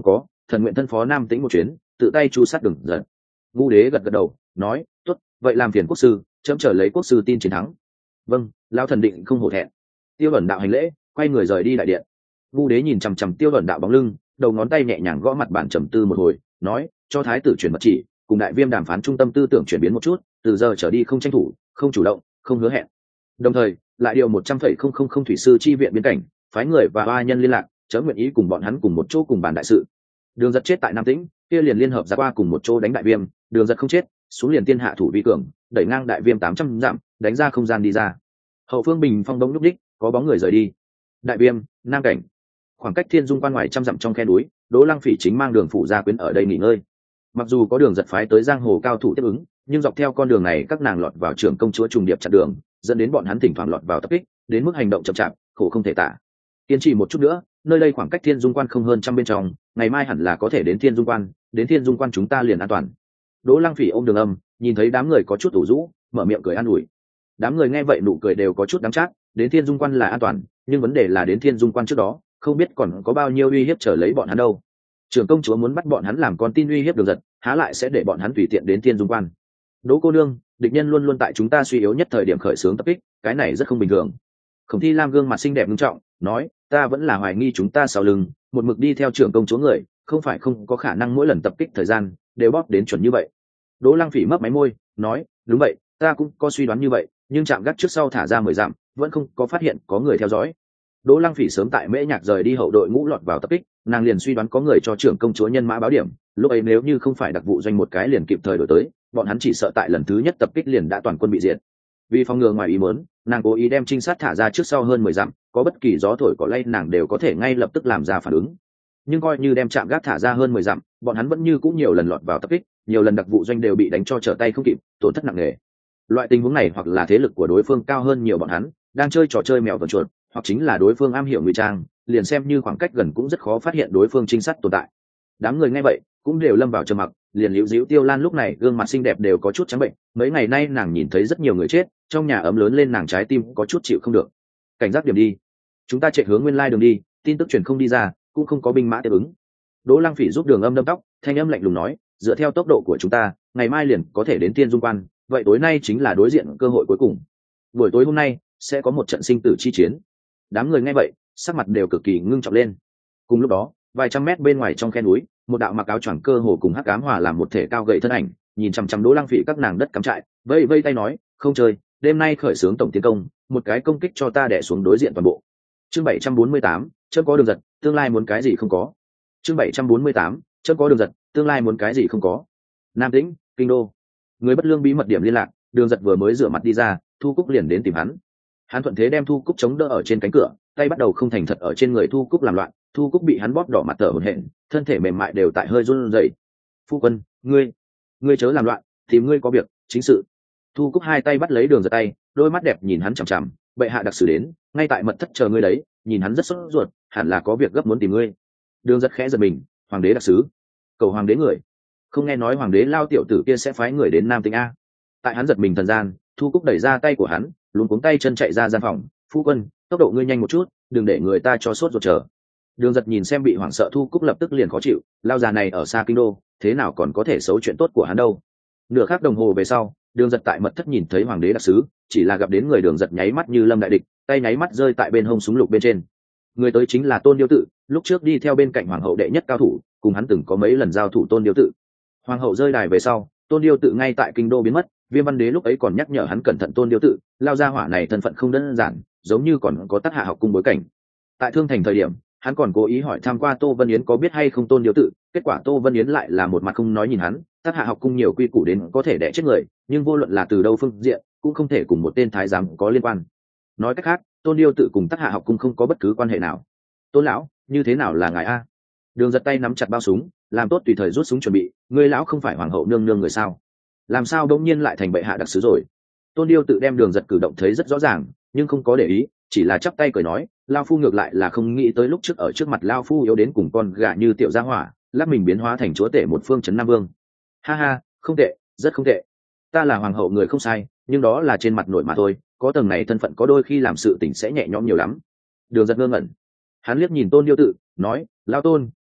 thần nguyện thân phó Nam Tĩnh một chuyến, tự tay chu sát Đường Giật. Ngu đế gật gật đầu nói, tốt, vậy làm phiền quốc sư, chấm chờ lấy quốc sư tin chiến thắng. Vâng, lão thần định không hổ thẹn. Tiêu Bẩn đạo hành lễ, quay người rời đi đại điện. Ngu đế nhìn chằm chằm Tiêu Bẩn đạo bóng lưng, đầu ngón tay nhẹ nhàng gõ mặt bàn trầm tư một hồi, nói, cho thái tử truyền mật chỉ, cùng đại viêm đàm phán trung tâm tư tưởng chuyển biến một chút, từ giờ trở đi không tranh thủ, không chủ động, không hứa hẹn. Đồng thời lại điều một trăm phẩy không không không thủy sư chi viện biên cảnh, phái người và ba nhân liên lạc, chớ nguyện ý cùng bọn hắn cùng một chỗ cùng bàn đại sự. Đường Giật chết tại Nam Tĩnh, kia liền liên hợp ra qua cùng một chỗ đánh đại viêm. Đường Giật không chết, xuống liền tiên hạ thủ vi cường, đẩy ngang đại viêm tám trăm dặm, đánh ra không gian đi ra. Hậu phương bình phong đông lúc đích, có bóng người rời đi. Đại viêm, Nam cảnh, khoảng cách Thiên Dung quan ngoài trăm dặm trong khe núi, Đỗ Lăng Phỉ chính mang Đường phủ gia quyến ở đây nghỉ ngơi. Mặc dù có Đường Giật phái tới giang hồ cao thủ tiếp ứng, nhưng dọc theo con đường này các nàng lọt vào trưởng công chúa trùng điệp chặn đường, dẫn đến bọn hắn thỉnh thoảng lọt vào tập kích, đến mức hành động chậm chạp, khổ không thể tả. Kiên trì một chút nữa, nơi đây khoảng cách Thiên Dung quan không hơn trăm bên trong, ngày mai hẳn là có thể đến Thiên Dung quan, đến Thiên Dung quan chúng ta liền an toàn. Đỗ Lăng Phỉ ôm Đường Âm, nhìn thấy đám người có chút ủ rũ, mở miệng cười an ủi. Đám người nghe vậy nụ cười đều có chút đắng chát, đến Thiên Dung quan là an toàn, nhưng vấn đề là đến Thiên Dung quan trước đó, không biết còn có bao nhiêu uy hiếp chờ lấy bọn hắn đâu. Trưởng công chúa muốn bắt bọn hắn làm con tin uy hiếp Đường Giật, há lại sẽ để bọn hắn tùy tiện đến Thiên Dung quan. Đỗ cô nương, địch nhân luôn luôn tại chúng ta suy yếu nhất thời điểm khởi xướng tập kích, cái này rất không bình thường. Khổng Thi Lam gương mặt xinh đẹp nghiêm trọng, nói, ta vẫn là hoài nghi chúng ta sau lưng, một mực đi theo trưởng công chúa người, không phải không có khả năng mỗi lần tập kích thời gian đều bóp đến chuẩn như vậy. Đỗ Lăng Phỉ mấp máy môi, nói, đúng vậy, ta cũng có suy đoán như vậy, nhưng chạm gác trước sau thả ra mười dặm, vẫn không có phát hiện có người theo dõi. Đỗ Lăng Phỉ sớm tại Mễ Nhạc rời đi hậu đội ngũ lọt vào tập kích, nàng liền suy đoán có người cho trưởng công chúa nhân mã báo điểm, lúc ấy nếu như không phải đặc vụ doanh một cái liền kịp thời đổi tới, bọn hắn chỉ sợ tại lần thứ nhất tập kích liền đã toàn quân bị diệt. Vì phòng ngừa ngoài ý muốn, nàng cố ý đem trinh sát thả ra trước sau hơn mười dặm, có bất kỳ gió thổi cỏ lay nàng đều có thể ngay lập tức làm ra phản ứng. Nhưng coi như đem chạm gác thả ra hơn mười dặm, bọn hắn vẫn như cũng nhiều lần lọt vào tập kích, nhiều lần đặc vụ doanh đều bị đánh cho trở tay không kịp, tổn thất nặng nề. Loại tình huống này hoặc là thế lực của đối phương cao hơn nhiều bọn hắn, đang chơi trò chơi mèo vờn chuột, hoặc chính là đối phương am hiểu ngụy trang, liền xem như khoảng cách gần cũng rất khó phát hiện đối phương trinh sát tồn tại. Đám người nghe vậy cũng đều lâm vào trầm mặc, liền liễu diễu Tiêu Lan lúc này gương mặt xinh đẹp đều có chút trắng bệnh, mấy ngày nay nàng nhìn thấy rất nhiều người chết, trong nhà ấm lớn lên nàng trái tim có chút chịu không được. Cảnh giác điểm đi, chúng ta chạy hướng nguyên lai đường đi, tin tức truyền không đi ra, cũng không có binh mã tiếp ứng. Đỗ Lăng Phỉ giúp Đường Âm đâm tóc, thanh âm lạnh lùng nói, dựa theo tốc độ của chúng ta, ngày mai liền có thể đến Thiên Dung quan, vậy tối nay chính là đối diện cơ hội cuối cùng. Buổi tối hôm nay sẽ có một trận sinh tử chi chiến. Đám người nghe vậy, sắc mặt đều cực kỳ ngưng trọng lên. Cùng lúc đó, vài trăm mét bên ngoài trong khe núi, một đạo mặc áo choàng cơ hồ cùng hắc ám hòa làm một thể cao gầy thân ảnh, nhìn chằm chằm Đỗ Lăng Phỉ các nàng đất cắm trại, vây vây tay nói, không chơi, đêm nay khởi xướng tổng tiến công, một cái công kích cho ta đè xuống đối diện toàn bộ. Chương bảy trăm bốn mươi tám, chớp có Đường Giật, tương lai muốn cái gì không có. Chương bảy trăm bốn mươi tám, chớp có Đường Giật, tương lai muốn cái gì không có. Nam Tĩnh, kinh đô. Người bất lương bí mật điểm liên lạc, Đường Giật vừa mới rửa mặt đi ra, Thu Cúc liền đến tìm hắn. Hắn thuận thế đem Thu Cúc chống đỡ ở trên cánh cửa, tay bắt đầu không thành thật ở trên người Thu Cúc làm loạn, Thu Cúc bị hắn bóp đỏ mặt thở hổn hển, thân thể mềm mại đều tại hơi run rẩy. Phu quân, ngươi, ngươi chớ làm loạn, tìm ngươi có việc, chính sự. Thu Cúc hai tay bắt lấy Đường Giật tay, đôi mắt đẹp nhìn hắn chằm chằm, bệ hạ đặc sử đến, ngay tại mật thất chờ ngươi đấy, nhìn hắn rất sốt ruột, hẳn là có việc gấp muốn tìm ngươi. Đường Giật khẽ giật mình, hoàng đế đặc sứ, cầu hoàng đế người, không nghe nói hoàng đế lao tiểu tử kia sẽ phái người đến Nam Tĩnh a? Tại hắn giật mình thần gian, Thu Cúc đẩy ra tay của hắn, luống cuống tay chân chạy ra gian phòng. Phu quân, tốc độ ngươi nhanh một chút, đừng để người ta cho sốt ruột chờ. Đường Giật nhìn xem bị hoảng sợ Thu Cúc lập tức liền khó chịu, lao già này ở xa kinh đô, thế nào còn có thể xấu chuyện tốt của hắn đâu. Nửa khắc đồng hồ về sau, Đường Giật tại mật thất nhìn thấy hoàng đế đặc sứ, chỉ là gặp đến người Đường Giật nháy mắt như lâm đại địch, tay nháy mắt rơi tại bên hông súng lục bên trên. Người tới chính là Tôn Điêu Tự, lúc trước đi theo bên cạnh hoàng hậu đệ nhất cao thủ, cùng hắn từng có mấy lần giao thủ. Tôn Điêu Tự, hoàng hậu rơi đài về sau, Tôn Điêu Tự ngay tại kinh đô biến mất, Viêm Văn Đế lúc ấy còn nhắc nhở hắn cẩn thận Tôn Điêu Tự, lao ra hỏa này thân phận không đơn giản, giống như còn có Tắc Hạ học cung bối cảnh. Tại Thương Thành thời điểm, hắn còn cố ý hỏi tham qua Tô Vân Yến có biết hay không Tôn Điêu Tự, kết quả Tô Vân Yến lại là một mặt không nói nhìn hắn. Tắc Hạ học cung nhiều quy củ đến có thể đẻ chết người, nhưng vô luận là từ đâu phương diện, cũng không thể cùng một tên thái giám có liên quan. Nói cách khác, Tôn Điêu Tự cùng Tắc Hạ học cung không có bất cứ quan hệ nào. Tôn lão, như thế nào là ngài a? Đường Giật tay nắm chặt bao súng, làm tốt tùy thời rút súng chuẩn bị. Ngươi lão không phải hoàng hậu nương nương người sao? Làm sao đông nhiên lại thành bệ hạ đặc sứ rồi? Tôn Điêu Tự đem Đường Giật cử động thấy rất rõ ràng, nhưng không có để ý, chỉ là chắp tay cười nói, lao phu ngược lại là không nghĩ tới lúc trước ở trước mặt lao phu yếu đến cùng con gà như tiểu gia hỏa, lát mình biến hóa thành chúa tể một phương trấn Nam Vương. Ha ha, không tệ, rất không tệ. Ta là hoàng hậu người không sai, nhưng đó là trên mặt nội mà thôi, có tầng này thân phận có đôi khi làm sự tình sẽ nhẹ nhõm nhiều lắm. Đường Giật ngơ ngẩn, hắn liếc nhìn Tôn Điêu Tự, nói, lao Tôn,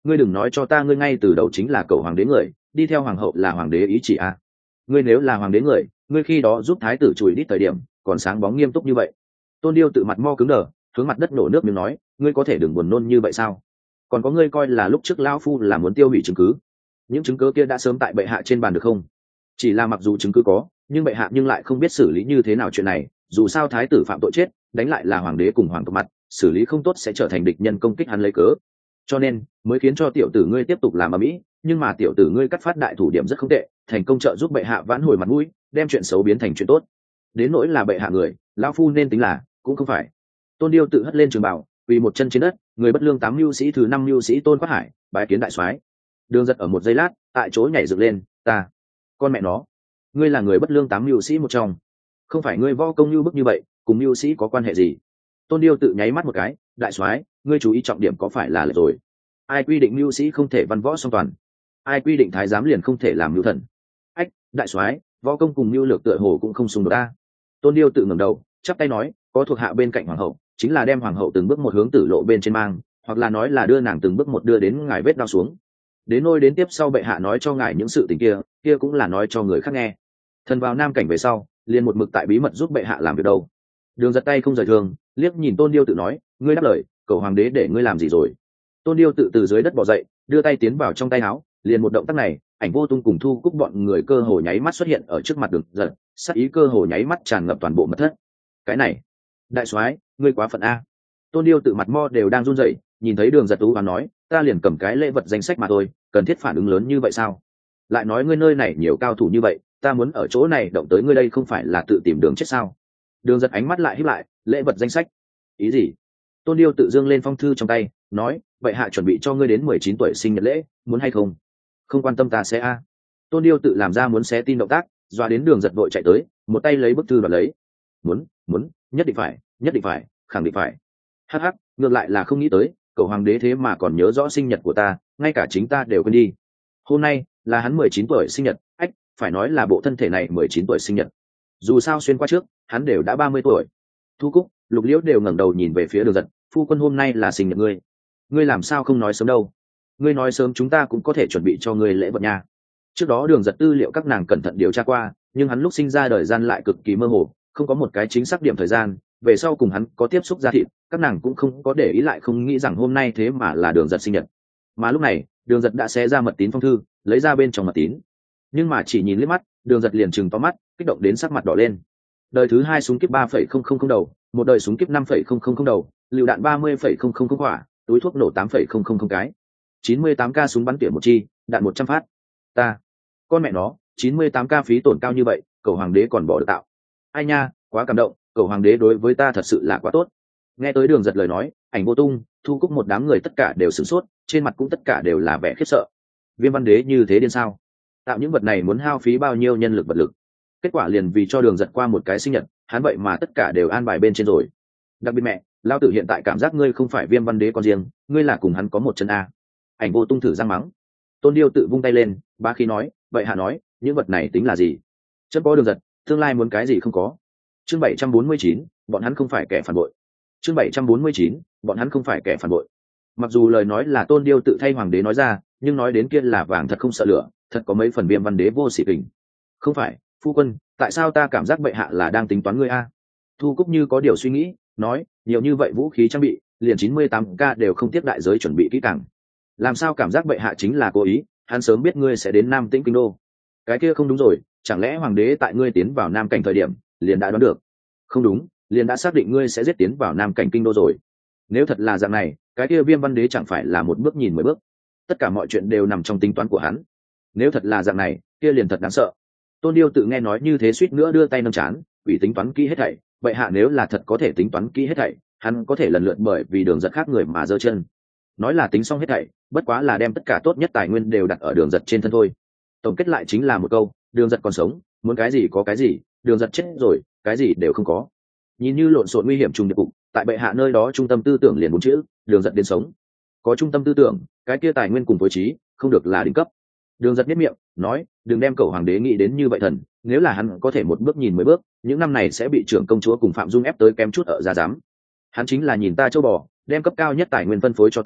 ngươi đừng nói cho ta ngươi ngay từ đầu chính là cậu hoàng đế người, đi theo hoàng hậu là hoàng đế ý chỉ à. Ngươi nếu là hoàng đế người, ngươi khi đó giúp thái tử chùi đít thời điểm còn sáng bóng nghiêm túc như vậy. Tôn Điêu tự mặt mo cứng đờ, hướng mặt đất nổ nước miếng nói, ngươi có thể đừng buồn nôn như vậy sao? Còn có ngươi coi là lúc trước lão phu là muốn tiêu hủy chứng cứ, những chứng cứ kia đã sớm tại bệ hạ trên bàn được không? Chỉ là mặc dù chứng cứ có, nhưng bệ hạ nhưng lại không biết xử lý như thế nào chuyện này, dù sao thái tử phạm tội chết, đánh lại là hoàng đế cùng hoàng tộc mặt, xử lý không tốt sẽ trở thành địch nhân công kích hắn lấy cớ. Cho nên mới khiến cho tiểu tử ngươi tiếp tục làm ở mỹ, nhưng mà tiểu tử ngươi cắt phát đại thủ điểm rất không tệ, thành công trợ giúp bệ hạ vãn hồi mặt mũi, đem chuyện xấu biến thành chuyện tốt. Đến nỗi là bệ hạ người, lão phu nên tính là cũng không phải. Tôn Điêu tự hất lên trường bảo, vì một chân trên đất, người bất lương tám mưu sĩ thứ năm mưu sĩ Tôn Quát Hải, bái kiến đại soái. Đường Giật ở một giây lát, tại chỗ nhảy dựng lên, ta, con mẹ nó, ngươi là người bất lương tám mưu sĩ một trong, không phải ngươi võ công như bức như vậy, cùng mưu sĩ có quan hệ gì? Tôn Điêu tự nháy mắt một cái, đại soái, ngươi chú ý trọng điểm có phải là lệch rồi? Ai quy định mưu sĩ không thể văn võ song toàn? Ai quy định thái giám liền không thể làm mưu thần? Ách, đại soái, võ công cùng mưu lược tựa hồ cũng không xung đột ta. Tôn Điêu tự ngẩng đầu, chắp tay nói, có thuộc hạ bên cạnh hoàng hậu, chính là đem hoàng hậu từng bước một hướng tử lộ bên trên mang, hoặc là nói là đưa nàng từng bước một đưa đến ngài vết đau xuống. Đến nôi đến tiếp sau bệ hạ nói cho ngài những sự tình kia, kia cũng là nói cho người khác nghe. Thần vào nam cảnh về sau, liền một mực tại bí mật giúp bệ hạ làm việc đâu. Đường Giật tay không rời thường, liếc nhìn Tôn Điêu tự nói, ngươi đáp lời, cầu hoàng đế để ngươi làm gì rồi? Tôn Điêu tự từ dưới đất bò dậy, đưa tay tiến vào trong tay áo, liền một động tác này, Ảnh Vô Tung cùng Thu Cúc bọn người cơ hồ nháy mắt xuất hiện ở trước mặt Đường Giật, sắc ý cơ hồ nháy mắt tràn ngập toàn bộ mật thất. Cái này, đại soái, ngươi quá phận a. Tôn Điêu tự mặt mo đều đang run rẩy, nhìn thấy Đường Giật tú và nói, ta liền cầm cái lễ vật danh sách mà thôi, cần thiết phản ứng lớn như vậy sao? Lại nói ngươi nơi này nhiều cao thủ như vậy, ta muốn ở chỗ này động tới ngươi đây không phải là tự tìm đường chết sao? Đường Giật ánh mắt lại híp lại, lễ vật danh sách, ý gì? Tôn Điêu tự dương lên phong thư trong tay, nói, vậy hạ chuẩn bị cho ngươi đến mười chín tuổi sinh nhật lễ, muốn hay không? Không quan tâm ta sẽ a. Tôn Điêu tự làm ra muốn xé tin động tác, doa đến Đường Giật vội chạy tới, một tay lấy bức thư đoạt lấy. Muốn, muốn, nhất định phải, nhất định phải, khẳng định phải. Hắc hắc, ngược lại là không nghĩ tới, cậu hoàng đế thế mà còn nhớ rõ sinh nhật của ta, ngay cả chính ta đều quên đi. Hôm nay là hắn mười chín tuổi sinh nhật, ách, phải nói là bộ thân thể này mười chín tuổi sinh nhật. Dù sao xuyên qua trước, hắn đều đã ba mươi tuổi. Thu Cúc, Lục Liễu đều ngẩng đầu nhìn về phía Đường Giật, phu quân hôm nay là sinh nhật ngươi, ngươi làm sao không nói sớm đâu? Ngươi nói sớm chúng ta cũng có thể chuẩn bị cho ngươi lễ vật nha. Trước đó Đường Giật tư liệu các nàng cẩn thận điều tra qua, nhưng hắn lúc sinh ra đời gian lại cực kỳ mơ hồ, không có một cái chính xác điểm thời gian. Về sau cùng hắn có tiếp xúc ra thịt, các nàng cũng không có để ý lại không nghĩ rằng hôm nay thế mà là Đường Giật sinh nhật. Mà lúc này, Đường Giật đã xé ra mật tín phong thư, lấy ra bên trong mật tín. Nhưng mà chỉ nhìn liếc mắt, Đường Giật liền trừng to mắt, kích động đến sắc mặt đỏ lên. Đời thứ hai súng kíp ba phẩy không không không đầu, một đời súng kíp năm phẩy không không không đầu, lựu đạn ba mươi phẩy không không không quả, túi thuốc nổ tám phẩy không không không cái, chín mươi tám ca súng bắn tỉa một chi, đạn một trăm phát. Ta, con mẹ nó, chín mươi tám ca phí tổn cao như vậy, cầu hoàng đế còn bỏ được tạo. Ai nha, quá cảm động, cầu hoàng đế đối với ta thật sự là quá tốt. Nghe tới Đường Giật lời nói, Ảnh Vô Tung, Thu Cúc một đám người tất cả đều sửng sốt, trên mặt cũng tất cả đều là vẻ khiếp sợ. Viêm văn đế như thế điên sao? Tạo những vật này muốn hao phí bao nhiêu nhân lực vật lực? Kết quả liền vì cho Đường Giật qua một cái sinh nhật, hắn vậy mà tất cả đều an bài bên trên rồi. Đặc biệt mẹ, lao tử hiện tại cảm giác ngươi không phải Viêm văn đế con riêng, ngươi là cùng hắn có một chân a. Ảnh Vô Tung thử răng mắng. Tôn Điêu tự vung tay lên, bá khí nói, vậy hạ nói, những vật này tính là gì? Chất có Đường Giật, tương lai muốn cái gì không có. Chương bảy trăm bốn mươi chín, bọn hắn không phải kẻ phản bội. Chương bảy trăm bốn mươi chín, bọn hắn không phải kẻ phản bội. Mặc dù lời nói là Tôn Điêu tự thay hoàng đế nói ra, nhưng nói đến kia là vàng thật không sợ lửa, thật có mấy phần Viêm văn đế vô sỉ kình. Không phải, phu quân, tại sao ta cảm giác bệ hạ là đang tính toán ngươi a? Thu Cúc như có điều suy nghĩ, nói, nhiều như vậy vũ khí trang bị, liền chín mươi tám ca đều không tiếp đại giới chuẩn bị kỹ càng. Làm sao cảm giác bệ hạ chính là cố ý, hắn sớm biết ngươi sẽ đến Nam Tĩnh kinh đô. Cái kia không đúng rồi, chẳng lẽ hoàng đế tại ngươi tiến vào Nam cảnh thời điểm, liền đã đoán được? Không đúng, liền đã xác định ngươi sẽ giết tiến vào Nam cảnh kinh đô rồi. Nếu thật là dạng này, cái kia Viêm văn đế chẳng phải là một bước nhìn mười bước. Tất cả mọi chuyện đều nằm trong tính toán của hắn. Nếu thật là dạng này, kia liền thật đáng sợ. Tôn Điêu tự nghe nói như thế suýt nữa đưa tay nâng chán, ủy tính toán kỹ hết thảy, vậy hạ nếu là thật có thể tính toán kỹ hết thảy, hắn có thể lần lượt bởi vì Đường Giật khác người mà giơ chân. Nói là tính xong hết thảy, bất quá là đem tất cả tốt nhất tài nguyên đều đặt ở Đường Giật trên thân thôi. Tổng kết lại chính là một câu, Đường Giật còn sống, muốn cái gì có cái gì, Đường Giật chết rồi, cái gì đều không có. Nhìn như lộn xộn nguy hiểm trùng điệp cục, tại bệ hạ nơi đó trung tâm tư tưởng liền bốn chữ, Đường Giật đến sống. Có trung tâm tư tưởng, cái kia tài nguyên cùng phối trí, không được là đỉnh cấp. Đường Giật biết miệng, nói, đừng đem cậu hoàng đế nghĩ đến như vậy thần, nếu là hắn có thể một bước nhìn mười bước, những năm này sẽ bị trưởng công chúa cùng Phạm Dung ép tới kém chút ở ra dám. Hắn chính là nhìn ta châu bò, đem cấp cao nhất tài nguyên phân phối cho ta,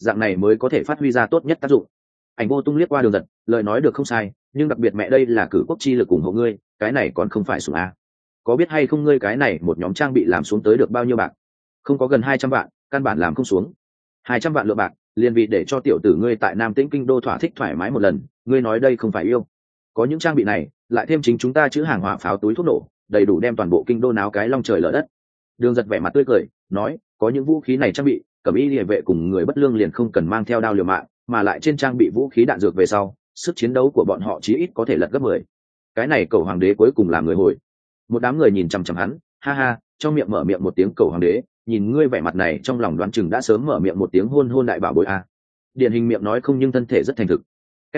dạng này mới có thể phát huy ra tốt nhất tác dụng. Ảnh Vô Tung liếc qua Đường Giật, lời nói được không sai, nhưng đặc biệt mẹ đây là cử quốc chi lực ủng hộ ngươi, cái này còn không phải sủng a. Có biết hay không ngươi cái này một nhóm trang bị làm xuống tới được bao nhiêu bạc? Không có gần hai trăm vạn, căn bản làm không xuống. Hai trăm vạn lượng bạc, liền vì để cho tiểu tử ngươi tại Nam Tĩnh kinh đô thỏa thích thoải mái một lần, ngươi nói đây không phải yêu. Có những trang bị này, lại thêm chính chúng ta chữ hàng hỏa pháo túi thuốc nổ, đầy đủ đem toàn bộ kinh đô náo cái long trời lở đất. Đường Giật vẻ mặt tươi cười, nói, có những vũ khí này trang bị, cẩm y liề vệ cùng người bất lương liền không cần mang theo đao liều mạng, mà lại trên trang bị vũ khí đạn dược về sau, sức chiến đấu của bọn họ chí ít có thể lật gấp mười. Cái này cầu hoàng đế cuối cùng làm người hồi. Một đám người nhìn chằm chằm hắn, ha ha, trong miệng mở miệng một tiếng cầu hoàng đế, nhìn ngươi vẻ mặt này trong lòng đoán chừng đã sớm mở miệng một tiếng hôn hôn đại bảo bối a. Điển hình miệng nói không nhưng thân thể rất thành thực.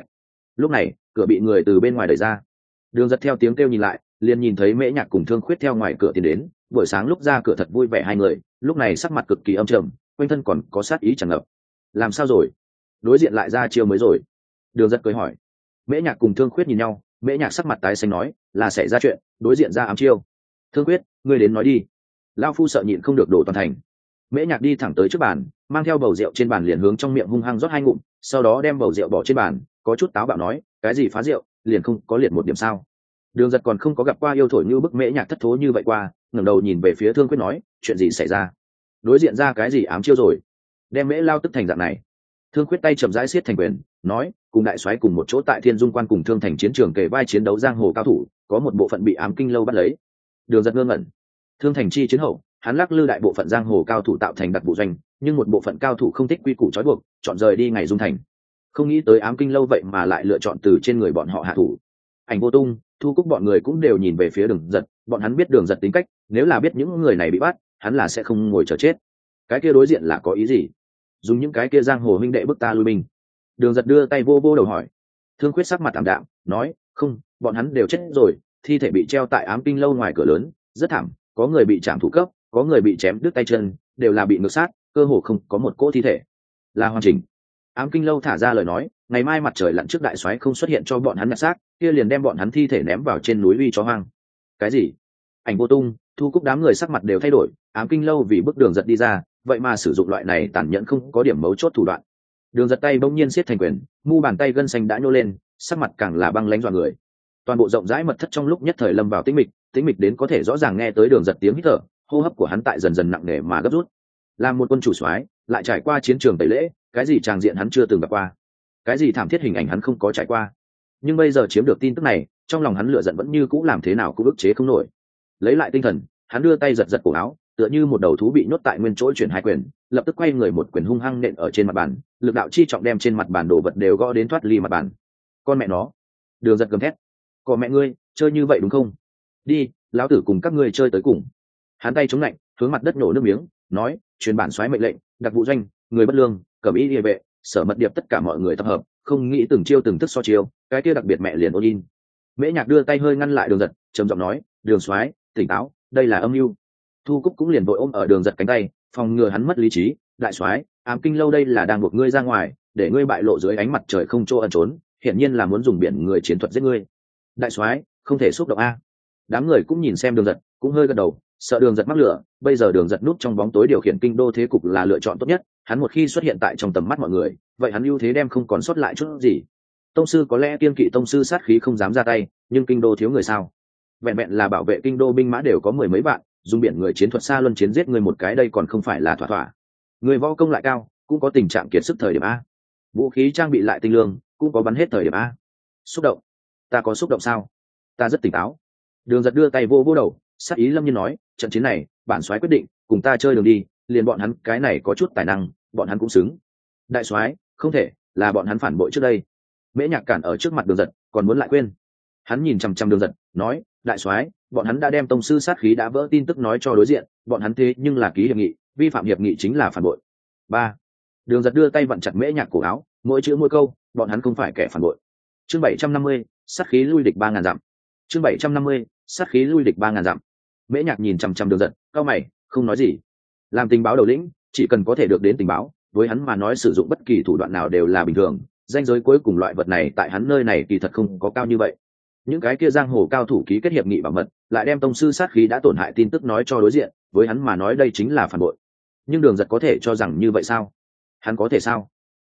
Lúc này, cửa bị người từ bên ngoài đẩy ra. Đường Giật theo tiếng kêu nhìn lại, liền nhìn thấy Mễ Nhạc cùng Thương Khuyết theo ngoài cửa tiến đến. Buổi sáng lúc ra cửa thật vui vẻ hai người, lúc này sắc mặt cực kỳ âm trầm, quanh thân còn có sát ý tràn ngập. Làm sao rồi? Đối diện lại ra chiêu mới rồi. Đường Giật cười hỏi. Mễ Nhạc cùng Thương Khuyết nhìn nhau, Mễ Nhạc sắc mặt tái xanh nói, là xảy ra chuyện, đối diện ra ám chiêu. Thương Khuyết, ngươi đến nói đi. Lão phu sợ nhịn không được đổ toàn thành. Mễ Nhạc đi thẳng tới trước bàn, mang theo bầu rượu trên bàn liền hướng trong miệng hung hăng rót hai ngụm, sau đó đem bầu rượu bỏ trên bàn, có chút táo bạo nói, cái gì phá rượu, liền không có liệt một điểm sao? Đường Giật còn không có gặp qua yêu thổi như bức Mễ Nhạc thất thố như vậy qua, ngẩng đầu nhìn về phía Thương Khuyết nói, chuyện gì xảy ra? Đối diện ra cái gì ám chiêu rồi? Đem Mễ lao tức thành dạng này. Thương Khuyết tay chậm rãi siết thành quyền, nói, cùng đại soái cùng một chỗ tại Thiên Dung Quan cùng Thương Thành chiến trường kề vai chiến đấu giang hồ cao thủ, có một bộ phận bị ám kinh lâu bắt lấy. Đường Giật ngơ ngẩn. Thương Thành chi chiến hậu, hắn lắc lư đại bộ phận giang hồ cao thủ tạo thành đặc vụ doanh, nhưng một bộ phận cao thủ không thích quy củ trói buộc, chọn rời đi ngày Dung Thành. Không nghĩ tới ám kinh lâu vậy mà lại lựa chọn từ trên người bọn họ hạ thủ. Ảnh Vô Tung, Thu Cúc bọn người cũng đều nhìn về phía Đường Giật, bọn hắn biết Đường Giật tính cách, nếu là biết những người này bị bắt, hắn là sẽ không ngồi chờ chết. Cái kia đối diện là có ý gì? Dùng những cái kia giang hồ huynh đệ bức ta lui binh. Đường Giật đưa tay vô vô đầu hỏi. Thương Khuyết sắc mặt ảm đạm, nói, không, bọn hắn đều chết rồi, thi thể bị treo tại ám kinh lâu ngoài cửa lớn, rất thảm, có người bị chạm thủ cấp, có người bị chém đứt tay chân, đều là bị ngược sát, cơ hồ không có một cỗ thi thể là hoàn chỉnh. Ám kinh lâu thả ra lời nói, ngày mai mặt trời lặn trước đại soái không xuất hiện cho bọn hắn nhặt xác, kia liền đem bọn hắn thi thể ném vào trên núi uy chó hoang. Cái gì? Ảnh Vô Tung, Thu Cúc đám người sắc mặt đều thay đổi, ám kinh lâu vì bức Đường Giật đi ra, vậy mà sử dụng loại này tàn nhẫn không có điểm mấu chốt thủ đoạn. Đường Giật tay bỗng nhiên siết thành quyền, mu bàn tay gân xanh đã nhô lên, sắc mặt càng là băng lãnh dọa người. Toàn bộ rộng rãi mật thất trong lúc nhất thời lâm vào tĩnh mịch, tĩnh mịch đến có thể rõ ràng nghe tới Đường Giật tiếng hít thở, hô hấp của hắn tại dần dần nặng nề mà gấp rút. Làm một quân chủ soái, lại trải qua chiến trường tẩy lễ, cái gì tràng diện hắn chưa từng gặp qua, cái gì thảm thiết hình ảnh hắn không có trải qua. Nhưng bây giờ chiếm được tin tức này, trong lòng hắn lửa giận vẫn như cũ làm thế nào cũng ức chế không nổi. Lấy lại tinh thần, hắn đưa tay giật giật cổ áo, tựa như một đầu thú bị nhốt tại nguyên chỗ chuyển hai quyền, lập tức quay người một quyền hung hăng nện ở trên mặt bàn, lực đạo chi trọng đem trên mặt bàn đồ vật đều gõ đến thoát ly mặt bàn. Con mẹ nó! Đường Giật gầm thét. Có mẹ ngươi, chơi như vậy đúng không? Đi, lão tử cùng các ngươi chơi tới cùng. Hắn tay chống lạnh, hướng mặt đất nổ nước miếng, nói, truyền bản soái mệnh lệnh, đặc vụ doanh, người bất lương, cẩm y liề vệ, sở mật điệp tất cả mọi người tập hợp, không nghĩ từng chiêu từng thức so chiêu, cái kia đặc biệt mẹ liền ôn in. Mễ Nhạc đưa tay hơi ngăn lại Đường Giật, trầm giọng nói, Đường soái, tỉnh táo, đây là âm mưu. Thu Cúc cũng liền vội ôm ở Đường Giật cánh tay, phòng ngừa hắn mất lý trí. Đại soái, ám kinh lâu đây là đang buộc ngươi ra ngoài, để ngươi bại lộ dưới ánh mặt trời không chỗ ẩn trốn, hiển nhiên là muốn dùng biển người chiến thuật giết ngươi. Đại soái, không thể xúc động a. Đám người cũng nhìn xem Đường Giật, cũng hơi gật đầu, sợ Đường Giật mắc lửa. Bây giờ Đường Giật núp trong bóng tối điều khiển kinh đô thế cục là lựa chọn tốt nhất, hắn một khi xuất hiện tại trong tầm mắt mọi người, vậy hắn ưu thế đem không còn sót lại chút gì. Tông sư có lẽ kiên kỵ tông sư sát khí không dám ra tay, nhưng kinh đô thiếu người sao? Vẹn vẹn là bảo vệ kinh đô binh mã đều có mười mấy vạn, dùng biển người chiến thuật xa luân chiến giết người một cái đây còn không phải là thỏa thỏa. Người võ công lại cao, cũng có tình trạng kiệt sức thời điểm a. Vũ khí trang bị lại tinh lương, cũng có bắn hết thời điểm a. Xúc động? Ta có xúc động sao? Ta rất tỉnh táo. Đường Giật đưa tay vô vô đầu, sát ý lâm nhiên nói, trận chiến này, bản soái quyết định, cùng ta chơi đường đi, liền bọn hắn cái này có chút tài năng, bọn hắn cũng xứng. Đại soái, không thể, là bọn hắn phản bội trước đây. Mễ Nhạc cản ở trước mặt Đường Giật, còn muốn lại quên. Hắn nhìn chằm chằm Đường Giật, nói, đại soái, bọn hắn đã đem tông sư sát khí đã vỡ tin tức nói cho đối diện, bọn hắn thế nhưng là ký hiệp nghị, vi phạm hiệp nghị chính là phản bội. Ba. Đường Giật đưa tay vặn chặt Mễ Nhạc cổ áo, mỗi chữ mỗi câu, bọn hắn không phải kẻ phản bội. Chương bảy trăm năm mươi, sát khí lui địch ba ngàn dặm. Chương bảy trăm năm mươi, sát khí lui địch ba ngàn dặm. Mễ Nhạc nhìn chằm chằm Đường Giật, cau mày, không nói gì. Làm tình báo đầu lĩnh, chỉ cần có thể được đến tình báo, với hắn mà nói sử dụng bất kỳ thủ đoạn nào đều là bình thường, danh giới cuối cùng loại vật này tại hắn nơi này kỳ thật không có cao như vậy. Những cái kia giang hồ cao thủ ký kết hiệp nghị bảo mật, lại đem tông sư sát khí đã tổn hại tin tức nói cho đối diện, với hắn mà nói đây chính là phản bội. Nhưng Đường Giật có thể cho rằng như vậy sao? Hắn có thể sao?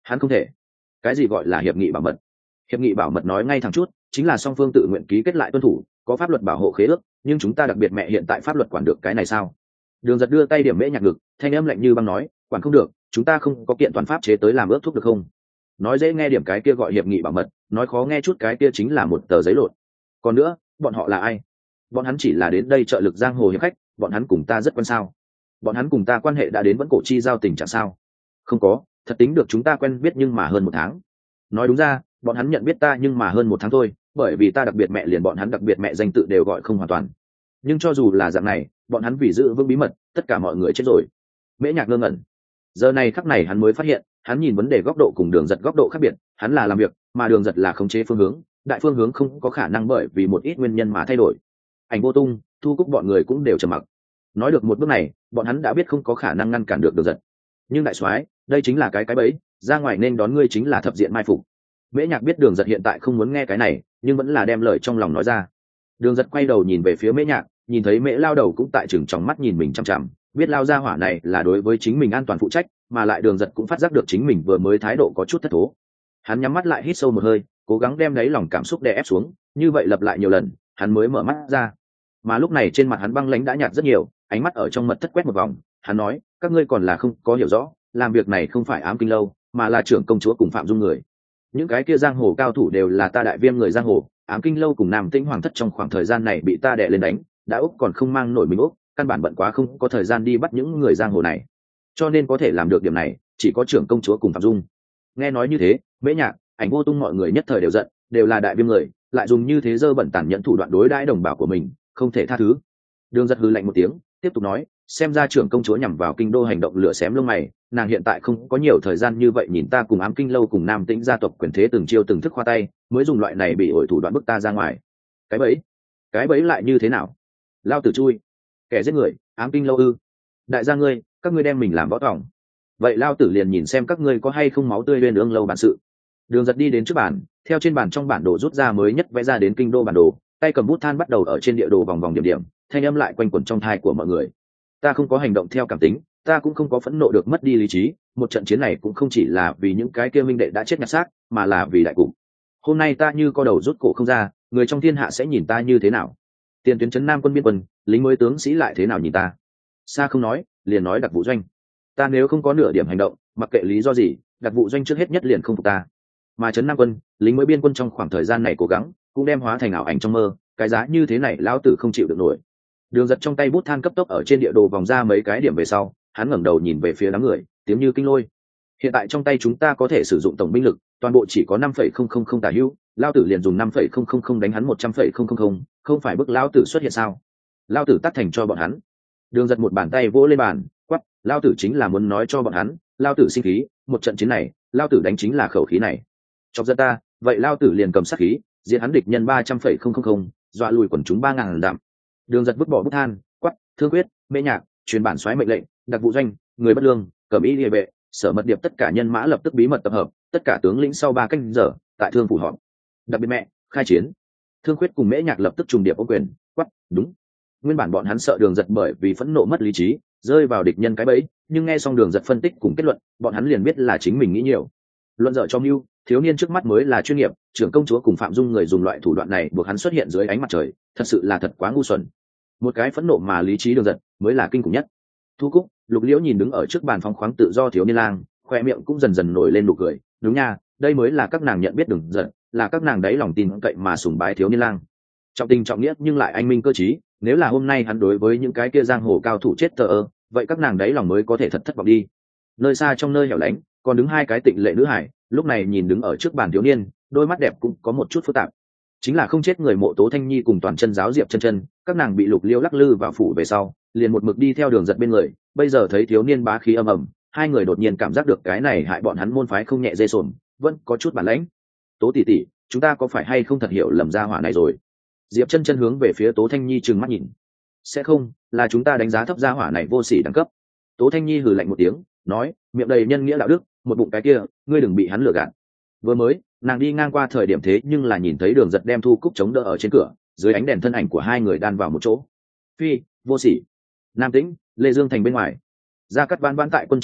hắn không thể. Cái gì gọi là hiệp nghị bảo mật? Hiệp nghị bảo mật nói ngay thẳng chút, chính là song phương tự nguyện ký kết lại tuân thủ, có pháp luật bảo hộ khế ước, nhưng chúng ta đặc biệt mẹ hiện tại pháp luật quản được cái này sao? Đường Giật đưa tay điểm Mễ Nhạc ngực, thanh âm lạnh như băng nói, quản không được, chúng ta không có kiện toàn pháp chế tới làm ước thúc được không? Nói dễ nghe điểm cái kia gọi hiệp nghị bảo mật, nói khó nghe chút cái kia chính là một tờ giấy lộn. Còn nữa, bọn họ là ai? Bọn hắn chỉ là đến đây trợ lực giang hồ hiệp khách, bọn hắn cùng ta rất quen sao? Bọn hắn cùng ta quan hệ đã đến vẫn cổ chi giao tình chẳng sao? Không có, thật tính được chúng ta quen biết nhưng mà hơn một tháng. Nói đúng ra, bọn hắn nhận biết ta nhưng mà hơn một tháng thôi, bởi vì ta đặc biệt mẹ liền bọn hắn đặc biệt mẹ danh tự đều gọi không hoàn toàn. Nhưng cho dù là dạng này, bọn hắn vì giữ vững bí mật, tất cả mọi người chết rồi. Mễ Nhạc ngơ ngẩn. Giờ này khắc này hắn mới phát hiện, hắn nhìn vấn đề góc độ cùng Đường Giật góc độ khác biệt, hắn là làm việc, mà Đường Giật là khống chế phương hướng, đại phương hướng không có khả năng bởi vì một ít nguyên nhân mà thay đổi. Ảnh Vô Tung, Thu Cúc bọn người cũng đều trầm mặc. Nói được một bước này, bọn hắn đã biết không có khả năng ngăn cản được Đường Giật. Nhưng đại soái, đây chính là cái cái bẫy, ra ngoài nên đón ngươi chính là thập diện mai phục. Mễ Nhạc biết Đường Giật hiện tại không muốn nghe cái này, nhưng vẫn là đem lời trong lòng nói ra. Đường Giật quay đầu nhìn về phía Mễ Nhạc, nhìn thấy Mễ Lao Đầu cũng tại chừng trong mắt nhìn mình chằm chằm, biết Lao gia hỏa này là đối với chính mình an toàn phụ trách, mà lại Đường Giật cũng phát giác được chính mình vừa mới thái độ có chút thất thố. Hắn nhắm mắt lại hít sâu một hơi, cố gắng đem đáy lòng cảm xúc đè ép xuống, như vậy lặp lại nhiều lần, hắn mới mở mắt ra. Mà lúc này trên mặt hắn băng lãnh đã nhạt rất nhiều, ánh mắt ở trong mật thất quét một vòng, hắn nói, các ngươi còn là không có hiểu rõ, làm việc này không phải Ám Kinh lâu, mà là trưởng công chúa cùng Phạm Dung người. Những cái kia giang hồ cao thủ đều là ta đại viêm người giang hồ, Ám Kinh lâu cùng Nam Tĩnh Hoàng thất trong khoảng thời gian này bị ta đè lên đánh, đã úc còn không mang nổi mình úc, căn bản bận quá không có thời gian đi bắt những người giang hồ này, cho nên có thể làm được điểm này chỉ có trưởng công chúa cùng Phạm Dung. Nghe nói như thế, Mễ Nhạc, Ảnh Vô Tung mọi người nhất thời đều giận, đều là đại viêm người, lại dùng như thế dơ bẩn tàn nhẫn thủ đoạn đối đãi đồng bào của mình, không thể tha thứ. Đường Giật hừ lạnh một tiếng, tiếp tục nói, xem ra trưởng công chúa nhằm vào kinh đô hành động lửa xém lông mày, nàng hiện tại không có nhiều thời gian như vậy nhìn ta cùng Ám Kinh lâu cùng Nam Tĩnh gia tộc quyền thế từng chiêu từng thức khoa tay, mới dùng loại này bị ổi thủ đoạn bức ta ra ngoài. Cái bẫy, cái bẫy lại như thế nào? Lao tử chui, kẻ giết người, Ám Kinh lâu ư? Đại gia ngươi, các ngươi đem mình làm võ tòng, vậy Lao tử liền nhìn xem các ngươi có hay không máu tươi bên ương lâu bản sự. Đường Giật đi đến trước bàn, theo trên bàn trong bản đồ rút ra mới nhất vẽ ra đến kinh đô bản đồ, tay cầm bút than bắt đầu ở trên địa đồ vòng vòng điểm điểm, thanh âm lại quanh quẩn trong thai của mọi người. Ta không có hành động theo cảm tính, ta cũng không có phẫn nộ được mất đi lý trí, một trận chiến này cũng không chỉ là vì những cái kia minh đệ đã chết nhặt xác, mà là vì đại cục. Hôm nay ta như co đầu rút cổ không ra, người trong thiên hạ sẽ nhìn ta như thế nào? Tiền tuyến trấn Nam quân biên quân, lính mới tướng sĩ lại thế nào nhìn ta? Xa không nói, liền nói Đặc Vụ Doanh. Ta nếu không có nửa điểm hành động, mặc kệ lý do gì, Đặc Vụ Doanh trước hết nhất liền không phục ta. Mà trấn Nam quân, lính mới biên quân trong khoảng thời gian này cố gắng, cũng đem hóa thành ảo ảnh trong mơ, cái giá như thế này lão tử không chịu được nổi. Đường Giật trong tay bút than cấp tốc ở trên địa đồ vòng ra mấy cái điểm về sau, hắn ngẩng đầu nhìn về phía đám người, tiếng như kinh lôi. Hiện tại trong tay chúng ta có thể sử dụng tổng binh lực, toàn bộ chỉ có năm phẩy không không không tả hữu, lão tử liền dùng năm phẩy không không không đánh hắn một trăm phẩy không không không, không phải bức lão tử xuất hiện sao? Lão tử tắt thành cho bọn hắn. Đường Giật một bàn tay vỗ lên bàn, quát, lão tử chính là muốn nói cho bọn hắn, lão tử sinh khí, một trận chiến này, lão tử đánh chính là khẩu khí này. Chọc giận ta, vậy lão tử liền cầm sát khí, diệt hắn địch nhân ba trăm phẩy không không không, dọa lùi quần chúng ba ngàn dặm. Đường Giật vứt bỏ bút than, quát, Thương Quyết, Mễ Nhạc, truyền bản soái mệnh lệnh, Đặc Vụ Doanh, người bất lương, Cẩm Y Liề Vệ, Sở Mật Điệp tất cả nhân mã lập tức bí mật tập hợp, tất cả tướng lĩnh sau ba canh giờ tại Thương phủ họp. Đặc biệt mẹ, khai chiến. Thương Quyết cùng Mễ Nhạc lập tức trùng điệp ô quyền, quát, đúng. Nguyên bản bọn hắn sợ Đường Giật bởi vì phẫn nộ mất lý trí, rơi vào địch nhân cái bẫy, nhưng nghe xong Đường Giật phân tích cùng kết luận, bọn hắn liền biết là chính mình nghĩ nhiều. Luận dở cho mưu, thiếu niên trước mắt mới là chuyên nghiệp, trưởng công chúa cùng Phạm Dung người dùng loại thủ đoạn này buộc hắn xuất hiện dưới ánh mặt trời, thật sự là thật quá ngu xuẩn. Một cái phẫn nộ mà lý trí Đường Giật mới là kinh khủng nhất. Thu Cúc, Lục Liễu nhìn đứng ở trước bàn phóng khoáng tự do thiếu niên lang, khoe miệng cũng dần dần nổi lên nụ cười, đúng nha, đây mới là các nàng nhận biết Đường Giật, là các nàng đấy lòng tin cậy mà sùng bái thiếu niên lang. Trọng tình trọng nghĩa nhưng lại anh minh cơ trí, nếu là hôm nay hắn đối với những cái kia giang hồ cao thủ chết thờ ơ, vậy các nàng đấy lòng mới có thể thật thất vọng đi. Nơi xa trong nơi hẻo lánh, còn đứng hai cái tịnh lệ nữ hải, lúc này nhìn đứng ở trước bàn thiếu niên, đôi mắt đẹp cũng có một chút phức tạp. Chính là không chết người Mộ Tố Thanh Nhi cùng Toàn Chân giáo Diệp Chân Chân, các nàng bị Lục Liêu lắc lư vào phủ về sau, liền một mực đi theo Đường Giật bên người, bây giờ thấy thiếu niên bá khí âm ầm, hai người đột nhiên cảm giác được cái này hại bọn hắn môn phái không nhẹ dê sồn, vẫn có chút bản lãnh. Tố tỷ tỷ, chúng ta có phải hay không thật hiểu lầm gia hỏa này rồi? Diệp Chân Chân hướng về phía Tố Thanh Nhi trừng mắt nhìn. Sẽ không, là chúng ta đánh giá thấp gia hỏa này vô sỉ đẳng cấp. Tố Thanh Nhi hừ lạnh một tiếng, nói, miệng đầy nhân nghĩa đạo đức, một bụng cái kia, ngươi đừng bị hắn lừa gạt. Vừa mới, nàng đi ngang qua thời điểm thế nhưng là nhìn thấy Đường Giật đem Thu Cúc chống đỡ ở trên cửa, dưới ánh đèn thân ảnh của hai người đan vào một chỗ. Phi, vô sỉ. Nam Tĩnh, Lê Dương thành bên ngoài. Gia Cát Vãn Vãn tại quân trận trước,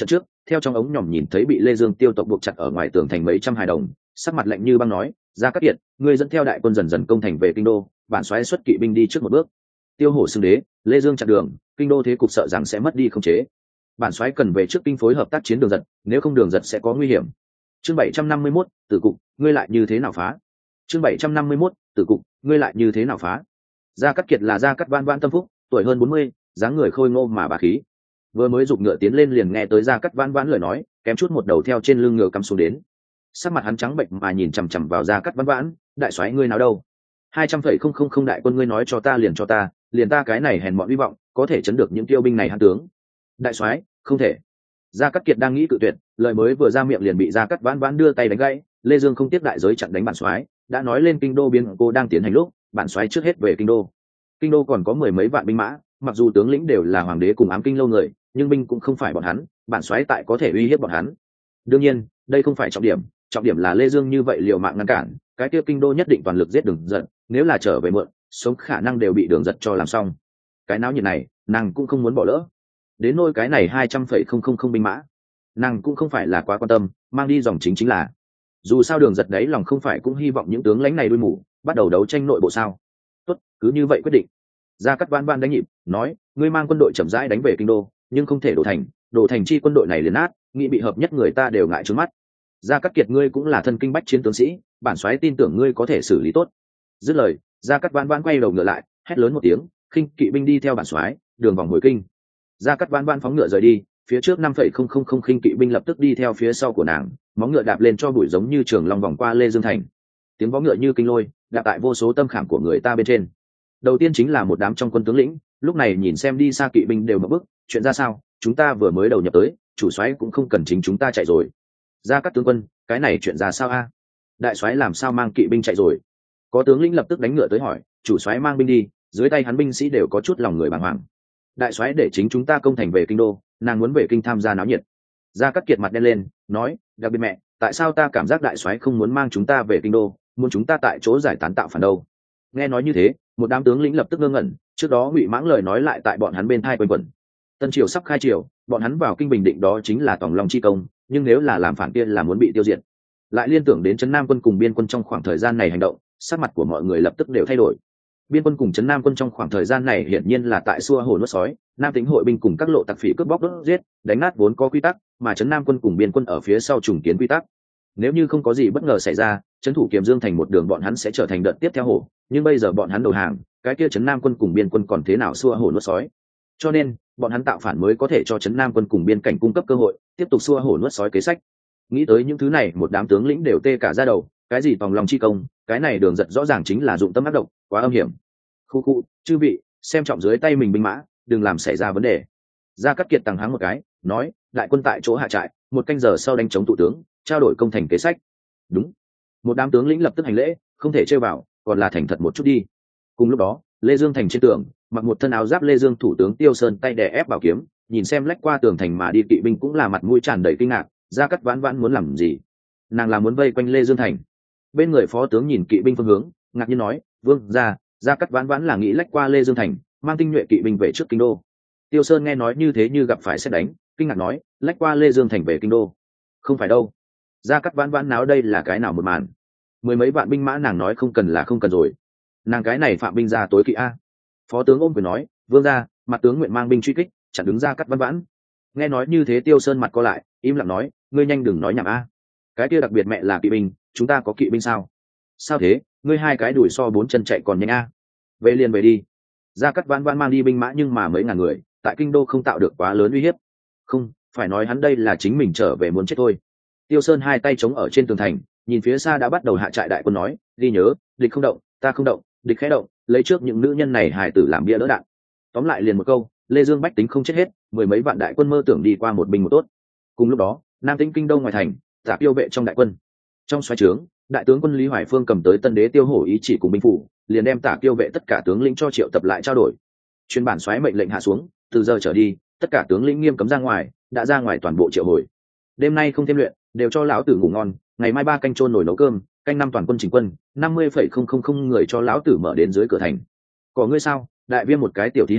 theo trong ống nhòm nhìn thấy bị Lê Dương tiêu tộc buộc chặt ở ngoài tường thành mấy trăm hài đồng, sắc mặt lạnh như băng nói: Gia Cát Kiệt, ngươi dẫn theo đại quân dần dần công thành về kinh đô, bản soái xuất kỵ binh đi trước một bước. Tiêu Hổ xưng đế, Lê Dương chặn đường, kinh đô thế cục sợ rằng sẽ mất đi khống chế. Bản soái cần về trước kinh phối hợp tác chiến Đường Giật, nếu không Đường Giật sẽ có nguy hiểm. Chương bảy trăm năm mươi mốt, tử cục, ngươi lại như thế nào phá? Chương bảy trăm năm mươi mốt, tử cục, ngươi lại như thế nào phá? Gia Cát Kiệt là Gia Cát Vãn Vãn tâm phúc, tuổi hơn bốn mươi, dáng người khôi ngô mà bá khí. Vừa mới giục ngựa tiến lên liền nghe tới Gia Cát Vãn Vãn lời nói, kém chút một đầu theo trên lưng ngựa cắm xuống đến. Sắc mặt hắn trắng bệnh mà nhìn chằm chằm vào Gia Cát Vãn Vãn, đại soái ngươi nào đâu? hai trăm phẩy không không không đại quân ngươi nói cho ta liền cho ta, liền ta cái này hèn mọn hy vọng, có thể chấn được những tiêu binh này hãn tướng. Đại soái, không thể. Gia Cát Kiệt đang nghĩ cự tuyệt, lời mới vừa ra miệng liền bị Gia Cát Vãn Vãn đưa tay đánh gãy. Lê Dương không tiếp đại giới chặn đánh bản soái, đã nói lên kinh đô biến cô đang tiến hành lúc, bản soái trước hết về kinh đô. Kinh đô còn có mười mấy vạn binh mã, mặc dù tướng lĩnh đều là hoàng đế cùng ám kinh lâu người, nhưng binh cũng không phải bọn hắn, bản soái tại có thể uy hiếp bọn hắn. Đương nhiên, đây không phải trọng điểm, trọng điểm là Lê Dương như vậy liều mạng ngăn cản, cái kia kinh đô nhất định toàn lực giết Đường Giật, nếu là trở về muộn, sống khả năng đều bị Đường Giật cho làm xong. Cái náo nhiệt này, nàng cũng không muốn bỏ lỡ. Đến nôi cái này hai trăm phẩy không không không binh mã, nàng cũng không phải là quá quan tâm, mang đi dòng chính chính là. Dù sao Đường Giật đấy lòng không phải cũng hy vọng những tướng lãnh này đuôi mù, bắt đầu đấu tranh nội bộ sao? Tốt, cứ như vậy quyết định. Gia Cát Vãn Vãn đánh nhịp, nói: ngươi mang quân đội chậm rãi đánh về kinh đô, nhưng không thể đổ thành, đổ thành chi quân đội này liền nát, nghĩ bị hợp nhất người ta đều ngại trướng mắt. Gia Cát Kiệt ngươi cũng là thân kinh bách chiến tướng sĩ, bản soái tin tưởng ngươi có thể xử lý tốt. Dứt lời, Gia Cát Vãn Vãn quay đầu ngựa lại, hét lớn một tiếng, khinh kỵ binh đi theo bản soái, đường vòng hồi kinh. Gia Cát Vãn Vãn phóng ngựa rời đi, phía trước năm phẩy không không không khinh kỵ binh lập tức đi theo phía sau của nàng, móng ngựa đạp lên cho bụi giống như trường long vòng qua Lê Dương thành. Tiếng vó ngựa như kinh lôi, đạp tại vô số tâm khảm của người ta bên trên. Đầu tiên chính là một đám trong quân tướng lĩnh, lúc này nhìn xem đi xa kỵ binh đều mở bức, chuyện ra sao? Chúng ta vừa mới đầu nhập tới, chủ soái cũng không cần chính chúng ta chạy rồi. Gia Cát tướng quân, cái này chuyện ra sao a? Đại soái làm sao mang kỵ binh chạy rồi? Có tướng lĩnh lập tức đánh ngựa tới hỏi, chủ soái mang binh đi, dưới tay hắn binh sĩ đều có chút lòng người bàng hoàng. Đại soái để chính chúng ta công thành về kinh đô, nàng muốn về kinh tham gia náo nhiệt. Gia Cát Kiệt mặt đen lên, nói: đặc biệt mẹ, tại sao ta cảm giác đại soái không muốn mang chúng ta về kinh đô, muốn chúng ta tại chỗ giải tán tạo phản đâu? Nghe nói như thế, một đám tướng lĩnh lập tức ngơ ngẩn, trước đó Ngụy Mãng lời nói lại tại bọn hắn bên thai quanh quẩn. Tân triều sắp khai triều, bọn hắn vào kinh bình định đó chính là tòng long chi công, nhưng nếu là làm phản kia là muốn bị tiêu diệt. Lại liên tưởng đến trấn Nam quân cùng biên quân trong khoảng thời gian này hành động, sắc mặt của mọi người lập tức đều thay đổi. Biên quân cùng trấn Nam quân trong khoảng thời gian này hiển nhiên là tại xua hồ nuốt sói, Nam Tĩnh hội binh cùng các lộ tặc phỉ cướp bóc đốt giết, đánh nát vốn có quy tắc, mà trấn Nam quân cùng biên quân ở phía sau trùng kiến quy tắc. Nếu như không có gì bất ngờ xảy ra, trấn thủ Kiềm Dương thành một đường bọn hắn sẽ trở thành đợt tiếp theo hổ, nhưng bây giờ bọn hắn đầu hàng, cái kia trấn Nam quân cùng biên quân còn thế nào xua hổ nuốt sói? Cho nên, bọn hắn tạo phản mới có thể cho trấn Nam quân cùng biên cảnh cung cấp cơ hội, tiếp tục xua hổ nuốt sói kế sách. Nghĩ tới những thứ này, một đám tướng lĩnh đều tê cả da đầu, cái gì tòng lòng chi công, cái này Đường Giật rõ ràng chính là dụng tâm ác độc, quá âm hiểm. Khu khu, chư vị, xem trọng dưới tay mình binh mã, đừng làm xảy ra vấn đề. Gia Cát Kiệt tăng háng một cái, nói: đại quân tại chỗ hạ trại, một canh giờ sau đánh chống tụ tướng, trao đổi công thành kế sách. Đúng. Một đám tướng lĩnh lập tức hành lễ, không thể chơi vào, còn là thành thật một chút đi. Cùng lúc đó, Lê Dương thành trên tường, mặc một thân áo giáp Lê Dương thủ tướng Tiêu Sơn tay đè ép bảo kiếm, nhìn xem lách qua tường thành mà đi kỵ binh cũng là mặt mũi tràn đầy kinh ngạc. Gia Cát Vãn Vãn muốn làm gì? Nàng là muốn vây quanh Lê Dương thành. Bên người phó tướng nhìn kỵ binh phương hướng, ngạc nhiên nói: vương gia, Gia Cát Vãn Vãn là nghĩ lách qua Lê Dương thành, mang tinh nhuệ kỵ binh về trước kinh đô. Tiêu Sơn nghe nói như thế như gặp phải sét đánh, kinh ngạc nói: lách qua Lê Dương thành về kinh đô? Không phải đâu. Gia Cát Vãn Vãn náo đây là cái nào một màn? Mười mấy vạn binh mã nàng nói không cần là không cần rồi. Nàng cái này phạm binh gia tối kỵ a. Phó tướng ôm quyền nói: vương gia, mặt tướng nguyện mang binh truy kích, chặn đứng Gia Cát Vãn Vãn. Nghe nói như thế Tiêu Sơn mặt co lại, im lặng nói: ngươi nhanh đừng nói nhảm a. Cái kia đặc biệt mẹ là kỵ binh, chúng ta có kỵ binh sao? Sao thế, ngươi hai cái đùi so bốn chân chạy còn nhanh a. Về liền về đi. Gia Cát Vãn Vãn mang đi binh mã nhưng mà mấy ngàn người, tại kinh đô không tạo được quá lớn uy hiếp. Không, phải nói hắn đây là chính mình trở về muốn chết thôi. Tiêu Sơn hai tay chống ở trên tường thành, nhìn phía xa đã bắt đầu hạ trại đại quân nói: ghi nhớ, địch không động, ta không động, địch khẽ động, lấy trước những nữ nhân này hài tử làm bia đỡ đạn. Tóm lại liền một câu, Lê Dương bách tính không chết hết, mười mấy vạn đại quân mơ tưởng đi qua một binh một tốt. Cùng lúc đó, Nam Tĩnh kinh đô ngoài thành, Tả Tiêu vệ trong đại quân. Trong xoáy trướng, đại tướng quân Lý Hoài Phương cầm tới Tân Đế Tiêu Hổ ý chỉ cùng binh phủ, liền đem Tả Tiêu vệ tất cả tướng lĩnh cho triệu tập lại trao đổi. Chuyên bản xoáy mệnh lệnh hạ xuống, từ giờ trở đi, tất cả tướng lĩnh nghiêm cấm ra ngoài, đã ra ngoài toàn bộ triệu hồi. Đêm nay không thêm luyện, đều cho lão tử ngủ ngon, ngày mai ba canh chôn nồi nấu cơm, canh năm toàn quân chỉnh quân, năm mươi phẩy không không không người cho lão tử mở đến dưới cửa thành. Có ngươi sao, đại viêm một cái tiểu thí hải,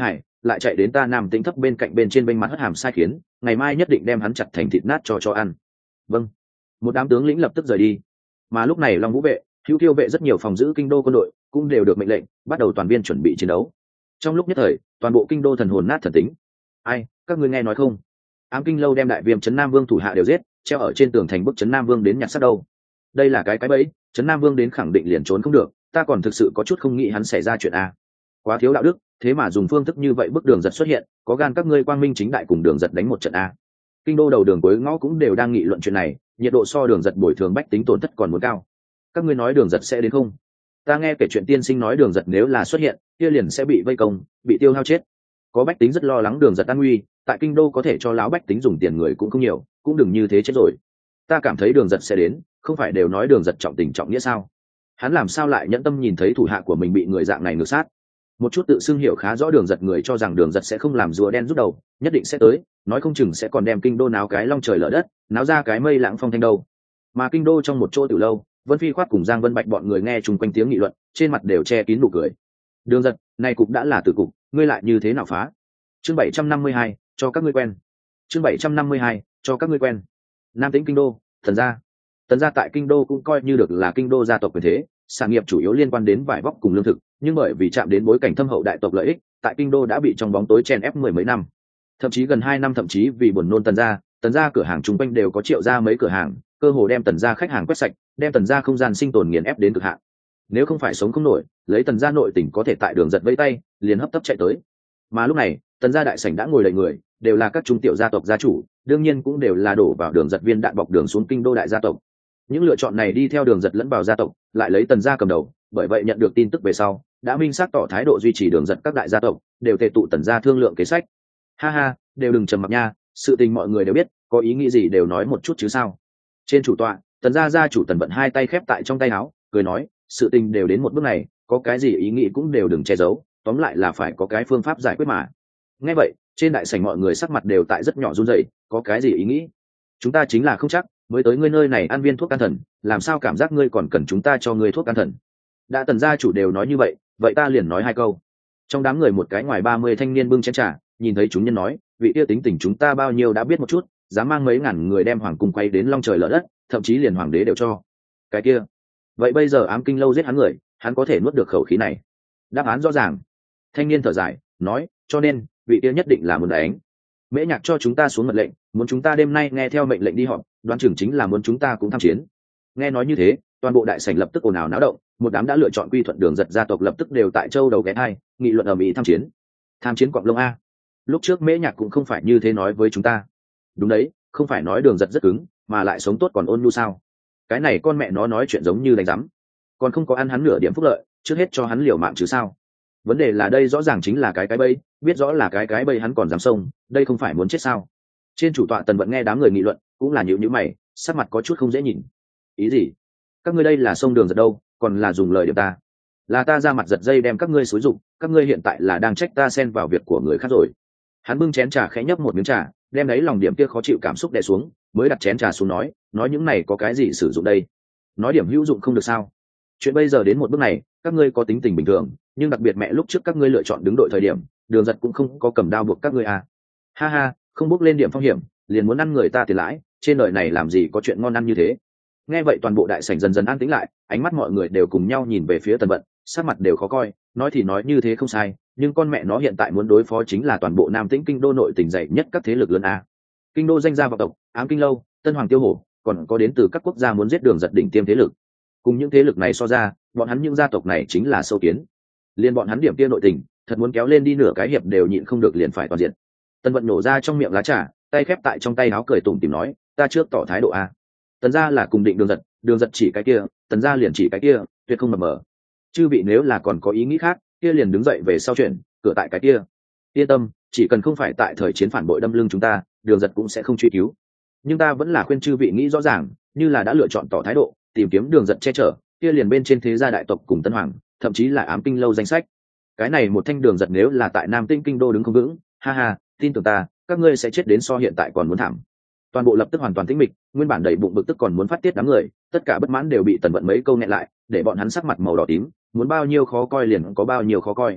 lại chạy đến ta Nam Tĩnh thấp bên cạnh bên trên bên mặt hất hàm sai khiến, ngày mai nhất định đem hắn chặt thành thịt nát cho cho ăn. Vâng. Một đám tướng lĩnh lập tức rời đi. Mà lúc này Long Vũ vệ, Hữu Tiêu vệ rất nhiều phòng giữ kinh đô quân đội cũng đều được mệnh lệnh bắt đầu toàn viên chuẩn bị chiến đấu. Trong lúc nhất thời, toàn bộ kinh đô thần hồn nát thần tính. Ai, các ngươi nghe nói không? Ám Kinh lâu đem đại viêm trấn Nam Vương thủ hạ đều giết, treo ở trên tường thành bức trấn Nam Vương đến nhặt xác đâu. Đây là cái cái bẫy, trấn Nam Vương đến khẳng định liền trốn không được, ta còn thực sự có chút không nghĩ hắn xảy ra chuyện a. Quá thiếu đạo đức, thế mà dùng phương thức như vậy bức Đường Giật xuất hiện, có gan các ngươi quang minh chính đại cùng Đường Giật đánh một trận a. Kinh đô đầu đường cuối ngõ cũng đều đang nghị luận chuyện này, nhiệt độ so Đường Giật bồi thường bách tính tổn thất còn muốn cao. Các ngươi nói Đường Giật sẽ đến không? Ta nghe kể chuyện tiên sinh nói Đường Giật nếu là xuất hiện, kia liền sẽ bị vây công, bị tiêu hao chết. Có bách tính rất lo lắng Đường Giật an nguy, tại kinh đô có thể cho lão bách tính dùng tiền người cũng không nhiều, cũng đừng như thế chết rồi. Ta cảm thấy Đường Giật sẽ đến, không phải đều nói Đường Giật trọng tình trọng nghĩa sao? Hắn làm sao lại nhẫn tâm nhìn thấy thủ hạ của mình bị người dạng này ngược sát? Một chút tự xưng hiểu khá rõ Đường Giật người cho rằng Đường Giật sẽ không làm rùa đen rút đầu, nhất định sẽ tới, nói không chừng sẽ còn đem kinh đô náo cái long trời lở đất, náo ra cái mây lãng phong thanh đâu. Mà kinh đô trong một chỗ tiểu lâu, Vân Phi Khoát cùng Giang Vân Bạch bọn người nghe chung quanh tiếng nghị luận, trên mặt đều che kín nụ cười. Đường Giật, này cục đã là tử cục, ngươi lại như thế nào phá? Chương bảy trăm năm mươi hai, cho các ngươi quen. Chương bảy trăm năm mươi hai, cho các ngươi quen. Nam Tĩnh kinh đô, Tần gia. Tần gia tại kinh đô cũng coi như được là kinh đô gia tộc quyền thế, sản nghiệp chủ yếu liên quan đến vải vóc cùng lương thực, nhưng bởi vì chạm đến bối cảnh thâm hậu đại tộc lợi ích, tại kinh đô đã bị trong bóng tối chen ép mười mấy năm. Thậm chí gần hai năm thậm chí vì buồn nôn Tần gia, Tần gia cửa hàng chung quanh đều có triệu ra mấy cửa hàng, cơ hồ đem Tần gia khách hàng quét sạch, đem Tần gia không gian sinh tồn nghiền ép đến cực hạn. Nếu không phải sống không nổi, lấy Tần gia nội tình có thể tại Đường Giật vẫy tay, liền hấp tấp chạy tới. Mà lúc này, Tần gia đại sảnh đã ngồi đầy người, đều là các trung tiểu gia tộc gia chủ, đương nhiên cũng đều là đổ vào Đường Giật viên đạn bọc đường xuống kinh đô đại gia tộc. Những lựa chọn này đi theo Đường Giật lẫn vào gia tộc, lại lấy Tần gia cầm đầu, bởi vậy nhận được tin tức về sau, đã minh xác tỏ thái độ duy trì Đường Giật các đại gia tộc, đều tề tụ Tần gia thương lượng kế sách. Ha ha, đều đừng trầm mặc nha, sự tình mọi người đều biết, có ý nghĩ gì đều nói một chút chứ sao. Trên chủ tọa, Tần gia gia chủ Tần Vận hai tay khép tại trong tay áo, cười nói, sự tình đều đến một bước này, có cái gì ý nghĩ cũng đều đừng che giấu, tóm lại là phải có cái phương pháp giải quyết mà. Nghe vậy, trên đại sảnh mọi người sắc mặt đều tại rất nhỏ run rẩy, có cái gì ý nghĩ? Chúng ta chính là không chắc, mới tới ngươi nơi này ăn viên thuốc can thần, làm sao cảm giác ngươi còn cần chúng ta cho ngươi thuốc can thần? Đã Tần gia chủ đều nói như vậy, vậy ta liền nói hai câu. Trong đám người một cái ngoài ba mươi thanh niên bưng chén trà, nhìn thấy chúng nhân nói, vị kia tính tình chúng ta bao nhiêu đã biết một chút, dám mang mấy ngàn người đem hoàng cung quay đến long trời lở đất, thậm chí liền hoàng đế đều cho. Cái kia, vậy bây giờ Ám Kinh lâu giết hắn người, hắn có thể nuốt được khẩu khí này? Đáp án rõ ràng. Thanh niên thở dài, nói, cho nên vị kia nhất định là muốn đánh. Mễ Nhạc cho chúng ta xuống mật lệnh, muốn chúng ta đêm nay nghe theo mệnh lệnh đi họp, đoán chừng chính là muốn chúng ta cũng tham chiến. Nghe nói như thế, toàn bộ đại sảnh lập tức ồn ào náo động, một đám đã lựa chọn quy thuận Đường Giật gia tộc lập tức đều tại châu đầu ghé thai, nghị luận ầm ĩ tham chiến. Tham chiến quặng lông a? Lúc trước Mễ Nhạc cũng không phải như thế nói với chúng ta. Đúng đấy, không phải nói Đường Giật rất cứng, mà lại sống tốt còn ôn nhu sao? Cái này con mẹ nó nói chuyện giống như đánh rắm, còn không có ăn hắn nửa điểm phúc lợi, trước hết cho hắn liều mạng chứ sao? Vấn đề là đây rõ ràng chính là cái cái bẫy, biết rõ là cái cái bẫy hắn còn dám xông, đây không phải muốn chết sao? Trên chủ tọa Tần Vận nghe đám người nghị luận, cũng là nhíu nhíu mày, sắc mặt có chút không dễ nhìn. Ý gì? Các ngươi đây là xông Đường Giật đâu, còn là dùng lời điểm ta? Là ta ra mặt giật dây đem các ngươi xúi dụng, các ngươi hiện tại là đang trách ta xen vào việc của người khác rồi. Hắn bưng chén trà khẽ nhấp một miếng trà, đem đấy lòng điểm kia khó chịu cảm xúc đè xuống, mới đặt chén trà xuống nói, nói những này có cái gì sử dụng đây? Nói điểm hữu dụng không được sao? Chuyện bây giờ đến một bước này, các ngươi có tính tình bình thường, nhưng đặc biệt mẹ lúc trước các ngươi lựa chọn đứng đội thời điểm, Đường Giật cũng không có cầm đao buộc các ngươi à? Ha ha, không bước lên điểm phong hiểm, liền muốn ăn người ta tiền lãi, trên đời này làm gì có chuyện ngon ăn như thế? Nghe vậy toàn bộ đại sảnh dần dần an tĩnh lại, ánh mắt mọi người đều cùng nhau nhìn về phía Tần Vận, sắc mặt đều khó coi, nói thì nói như thế không sai, nhưng con mẹ nó hiện tại muốn đối phó chính là toàn bộ Nam Tĩnh kinh đô nội tỉnh dậy nhất các thế lực lớn a. Kinh đô danh gia vọng tộc, Ám Kinh lâu, Tân Hoàng Tiêu Hổ, còn có đến từ các quốc gia muốn giết Đường Giật đỉnh tiêm thế lực. Cùng những thế lực này so ra, bọn hắn những gia tộc này chính là sâu kiến. Liên bọn hắn điểm kia nội tình, thật muốn kéo lên đi nửa cái hiệp đều nhịn không được liền phải toàn diện. Tần Vận nổ ra trong miệng lá trà, tay khép tại trong tay áo cười tủm tỉm nói, ta trước tỏ thái độ a. Tần gia là cùng định Đường Giật, Đường Giật chỉ cái kia, Tần gia liền chỉ cái kia, tuyệt không mập mờ. Chư vị nếu là còn có ý nghĩ khác, kia liền đứng dậy về sau chuyện, cửa tại cái kia. Yên tâm, chỉ cần không phải tại thời chiến phản bội đâm lưng chúng ta, Đường Giật cũng sẽ không truy cứu. Nhưng ta vẫn là khuyên chư vị nghĩ rõ ràng, như là đã lựa chọn tỏ thái độ, tìm kiếm Đường Giật che chở, kia liền bên trên thế gia đại tộc cùng Tân Hoàng, thậm chí là Ám Kinh lâu danh sách. Cái này một thanh Đường Giật nếu là tại Nam Tĩnh kinh đô đứng không vững, ha ha, tin tưởng ta, các ngươi sẽ chết đến so hiện tại còn muốn thảm. Toàn bộ lập tức hoàn toàn tĩnh mịch, nguyên bản đầy bụng bực tức còn muốn phát tiết đám người, tất cả bất mãn đều bị Tần Vận mấy câu nghẹn lại, để bọn hắn sắc mặt màu đỏ tím, muốn bao nhiêu khó coi liền có bao nhiêu khó coi.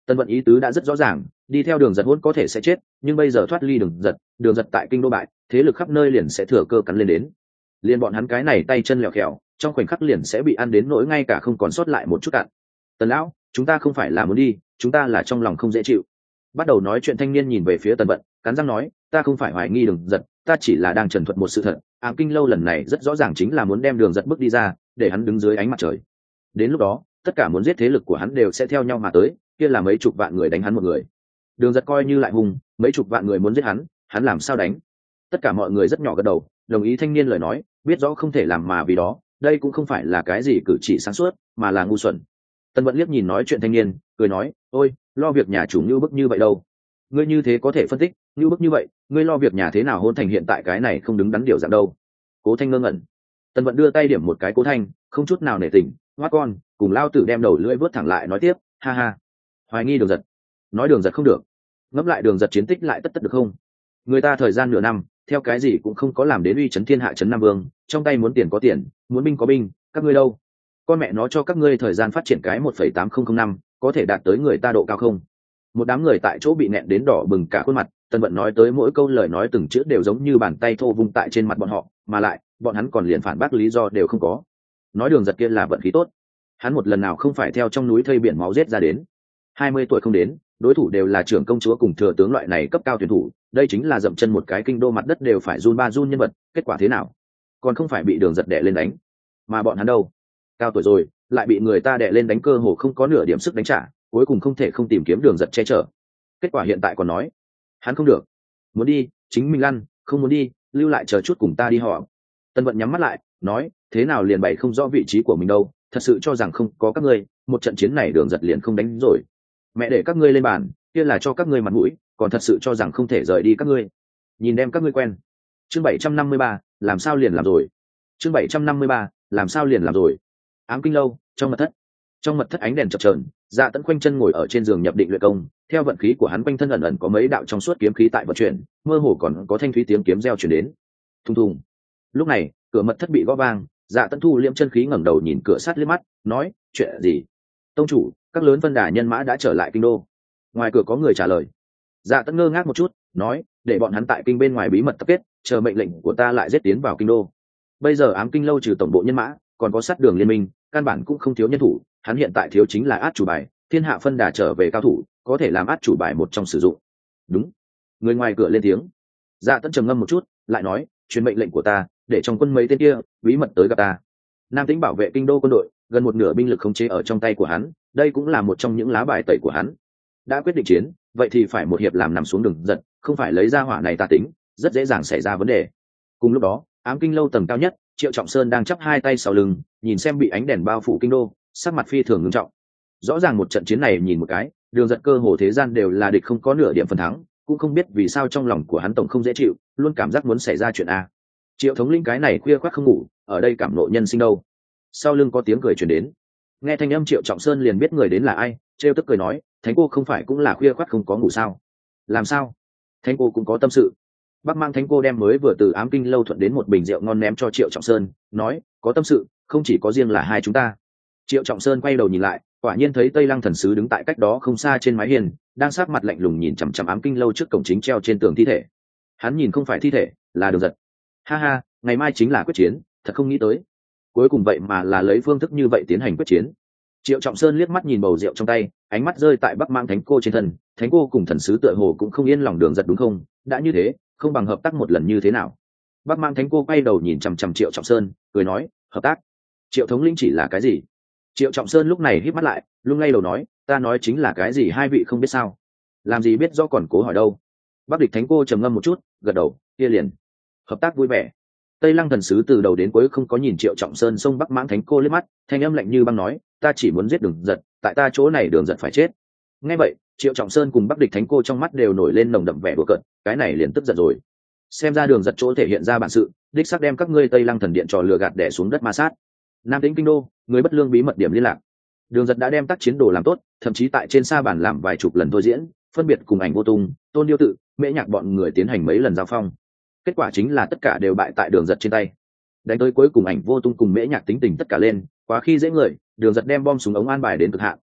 Tân vận ý tứ đã rất rõ ràng, đi theo đường giật hôn có thể sẽ chết, nhưng bây giờ thoát ly đường giật, đường giật tại kinh đô bại, thế lực khắp nơi liền sẽ thừa cơ cắn lên đến. Liên bọn hắn cái này tay chân lẹo khèo, trong khoảnh khắc liền sẽ bị ăn đến nỗi ngay cả không còn sót lại một chút cạn. Tần lão, chúng ta không phải là muốn đi, chúng ta là trong lòng không dễ chịu. Bắt đầu nói chuyện thanh niên nhìn về phía Tần vận, cắn răng nói, ta không phải hoài nghi đường giật, ta chỉ là đang trần thuật một sự thật. Ám kinh lâu lần này rất rõ ràng chính là muốn đem đường giật bước đi ra, để hắn đứng dưới ánh mặt trời. Đến lúc đó, tất cả muốn giết thế lực của hắn đều sẽ theo nhau mà tới, kia là mấy chục vạn người đánh hắn một người. Đường giật coi như lại hùng, mấy chục vạn người muốn giết hắn, hắn làm sao đánh? Tất cả mọi người rất nhỏ gật đầu, đồng ý thanh niên lời nói, biết rõ không thể làm mà vì đó, đây cũng không phải là cái gì cử chỉ sáng suốt, mà là ngu xuẩn. Tân Vận liếc nhìn nói chuyện thanh niên, cười nói, ôi, lo việc nhà chủ như bức như vậy đâu? Ngươi như thế có thể phân tích, như bức như vậy, ngươi lo việc nhà thế nào hôn thành hiện tại cái này không đứng đắn điều dạng đâu? Cố Thanh ngơ ngẩn. Tân Vận đưa tay điểm một cái Cố Thanh, không chút nào nể tình, hoa con, cùng lao tử đem đầu lưỡi vớt thẳng lại nói tiếp, ha ha, hoài nghi đường giật, nói đường giật không được, ngẫm lại đường giật chiến tích lại tất tất được không? Người ta thời gian nửa năm, theo cái gì cũng không có làm đến uy chấn thiên hạ chấn nam vương, trong tay muốn tiền có tiền, muốn binh có binh, các ngươi đâu? Con mẹ nó cho các ngươi thời gian phát triển cái một phẩy tám không không năm, có thể đạt tới người ta độ cao không? Một đám người tại chỗ bị nẹn đến đỏ bừng cả khuôn mặt. Tân Vận nói tới mỗi câu lời nói từng chữ đều giống như bàn tay thô vung tại trên mặt bọn họ, mà lại bọn hắn còn liền phản bác lý do đều không có. Nói đường giật kia là vận khí tốt, hắn một lần nào không phải theo trong núi thây biển máu giết ra đến. Hai mươi tuổi không đến, đối thủ đều là trưởng công chúa cùng thừa tướng loại này cấp cao tuyển thủ, đây chính là dậm chân một cái kinh đô mặt đất đều phải run ba run nhân vật, kết quả thế nào? Còn không phải bị đường giật đè lên đánh. Mà bọn hắn đâu? Cao tuổi rồi, lại bị người ta đè lên đánh, cơ hồ không có nửa điểm sức đánh trả, cuối cùng không thể không tìm kiếm đường giật che chở. Kết quả hiện tại còn nói, hắn không được, muốn đi, chính mình lăn, không muốn đi, lưu lại chờ chút cùng ta đi họ. Tân Vận nhắm mắt lại, nói, thế nào liền bày không rõ vị trí của mình đâu, thật sự cho rằng không có các ngươi, một trận chiến này đường giật liền không đánh rồi. Mẹ để các ngươi lên bàn, kia là cho các ngươi mặt mũi, còn thật sự cho rằng không thể rời đi các ngươi. Nhìn đem các ngươi quen. Chương bảy trăm năm mươi ba, làm sao liền làm rồi. Chương bảy trăm năm mươi ba, làm sao liền làm rồi. Ám kinh lâu, trong mật thất. Trong mật thất ánh đèn chập chờn, Dạ Tẫn khoanh chân ngồi ở trên giường nhập định luyện công, theo vận khí của hắn quanh thân ẩn ẩn có mấy đạo trong suốt kiếm khí tại vận chuyển, mơ hồ còn có thanh thúy tiếng kiếm reo truyền đến. Thùng thùng. Lúc này, cửa mật thất bị gõ vang, Dạ Tẫn thu liễm chân khí ngẩng đầu nhìn cửa sát liếc mắt, nói, chuyện gì? Tông chủ, các lớn vân đà nhân mã đã trở lại kinh đô. Ngoài cửa có người trả lời. Dạ Tẫn ngơ ngác một chút, nói, để bọn hắn tại kinh bên ngoài bí mật tập kết, chờ mệnh lệnh của ta lại giết tiến vào kinh đô. Bây giờ Ám kinh lâu trừ tổng bộ nhân mã, còn có sát đường liên minh, căn bản cũng không thiếu nhân thủ, hắn hiện tại thiếu chính là át chủ bài, thiên hạ phân đà trở về cao thủ, có thể làm át chủ bài một trong sử dụng. Đúng. Người ngoài cửa lên tiếng. Dạ Tẫn trầm ngâm một chút, lại nói, truyền mệnh lệnh của ta, để trong quân mấy tên kia bí mật tới gặp ta. Nam Tĩnh bảo vệ kinh đô quân đội, gần một nửa binh lực khống chế ở trong tay của hắn, đây cũng là một trong những lá bài tẩy của hắn. Đã quyết định chiến, vậy thì phải một hiệp làm nằm xuống đường giật, không phải lấy ra hỏa này ta tính, rất dễ dàng xảy ra vấn đề. Cùng lúc đó, Ám kinh lâu tầng cao nhất, Triệu Trọng Sơn đang chắp hai tay sau lưng, nhìn xem bị ánh đèn bao phủ kinh đô, sắc mặt phi thường nghiêm trọng. Rõ ràng một trận chiến này nhìn một cái, đường giật cơ hồ thế gian đều là địch, không có nửa điểm phần thắng, cũng không biết vì sao trong lòng của hắn tổng không dễ chịu, luôn cảm giác muốn xảy ra chuyện a. Triệu thống lĩnh cái này khuya khoác không ngủ, ở đây cảm nộ nhân sinh đâu. Sau lưng có tiếng cười truyền đến, nghe thanh âm Triệu Trọng Sơn liền biết người đến là ai, trêu tức cười nói, thánh cô không phải cũng là khuya khoác không có ngủ sao? Làm sao? Thánh cô cũng có tâm sự. Bắc Mang thánh cô đem mới vừa từ Ám kinh lâu thuận đến một bình rượu ngon ném cho Triệu Trọng Sơn, nói, có tâm sự, không chỉ có riêng là hai chúng ta. Triệu Trọng Sơn quay đầu nhìn lại, quả nhiên thấy Tây Lăng thần sứ đứng tại cách đó không xa trên mái hiên, đang sát mặt lạnh lùng nhìn chằm chằm Ám kinh lâu trước cổng chính treo trên tường thi thể. Hắn nhìn không phải thi thể, là đường giật. Ha ha, ngày mai chính là quyết chiến, thật không nghĩ tới, cuối cùng vậy mà là lấy phương thức như vậy tiến hành quyết chiến. Triệu Trọng Sơn liếc mắt nhìn bầu rượu trong tay, ánh mắt rơi tại Bắc Mang thánh cô trên thân, thánh cô cùng thần sứ tựa hồ cũng không yên lòng đường giật đúng không? Đã như thế, không bằng hợp tác một lần như thế nào? Bắc Mang thánh cô quay đầu nhìn chằm chằm Triệu Trọng Sơn, cười nói, hợp tác? Triệu thống lĩnh chỉ là cái gì? Triệu Trọng Sơn lúc này híp mắt lại, lung lay đầu nói, ta nói chính là cái gì hai vị không biết sao? Làm gì biết do còn cố hỏi đâu? Bắc địch thánh cô trầm ngâm một chút, gật đầu, kia liền hợp tác vui vẻ. Tây Lăng thần sứ từ đầu đến cuối không có nhìn Triệu Trọng Sơn xông Bắc Mãng thánh cô liếc mắt, thanh âm lạnh như băng nói, ta chỉ muốn giết đường giật, tại ta chỗ này đường giật phải chết. Nghe vậy, Triệu Trọng Sơn cùng Bắc địch thánh cô trong mắt đều nổi lên nồng đậm vẻ đùa cợt, cái này liền tức giận rồi. Xem ra đường giật chỗ thể hiện ra bản sự, đích xác đem các ngươi Tây Lăng thần điện trò lừa gạt đè xuống đất ma sát. Nam Tĩnh kinh đô, người bất lương bí mật điểm liên lạc. Đường giật đã đem tác chiến đồ làm tốt, thậm chí tại trên sa bàn làm vài chục lần thôi diễn, phân biệt cùng Ảnh Vô Tung, Tôn Điêu Tự, Mễ Nhạc bọn người tiến hành mấy lần giao phong. Kết quả chính là tất cả đều bại tại đường giật trên tay. Đánh tới cuối cùng Ảnh Vô Tung cùng Mễ Nhạc tính tình tất cả lên, quá khi dễ người, đường giật đem bom súng ống an bài đến cực hạn,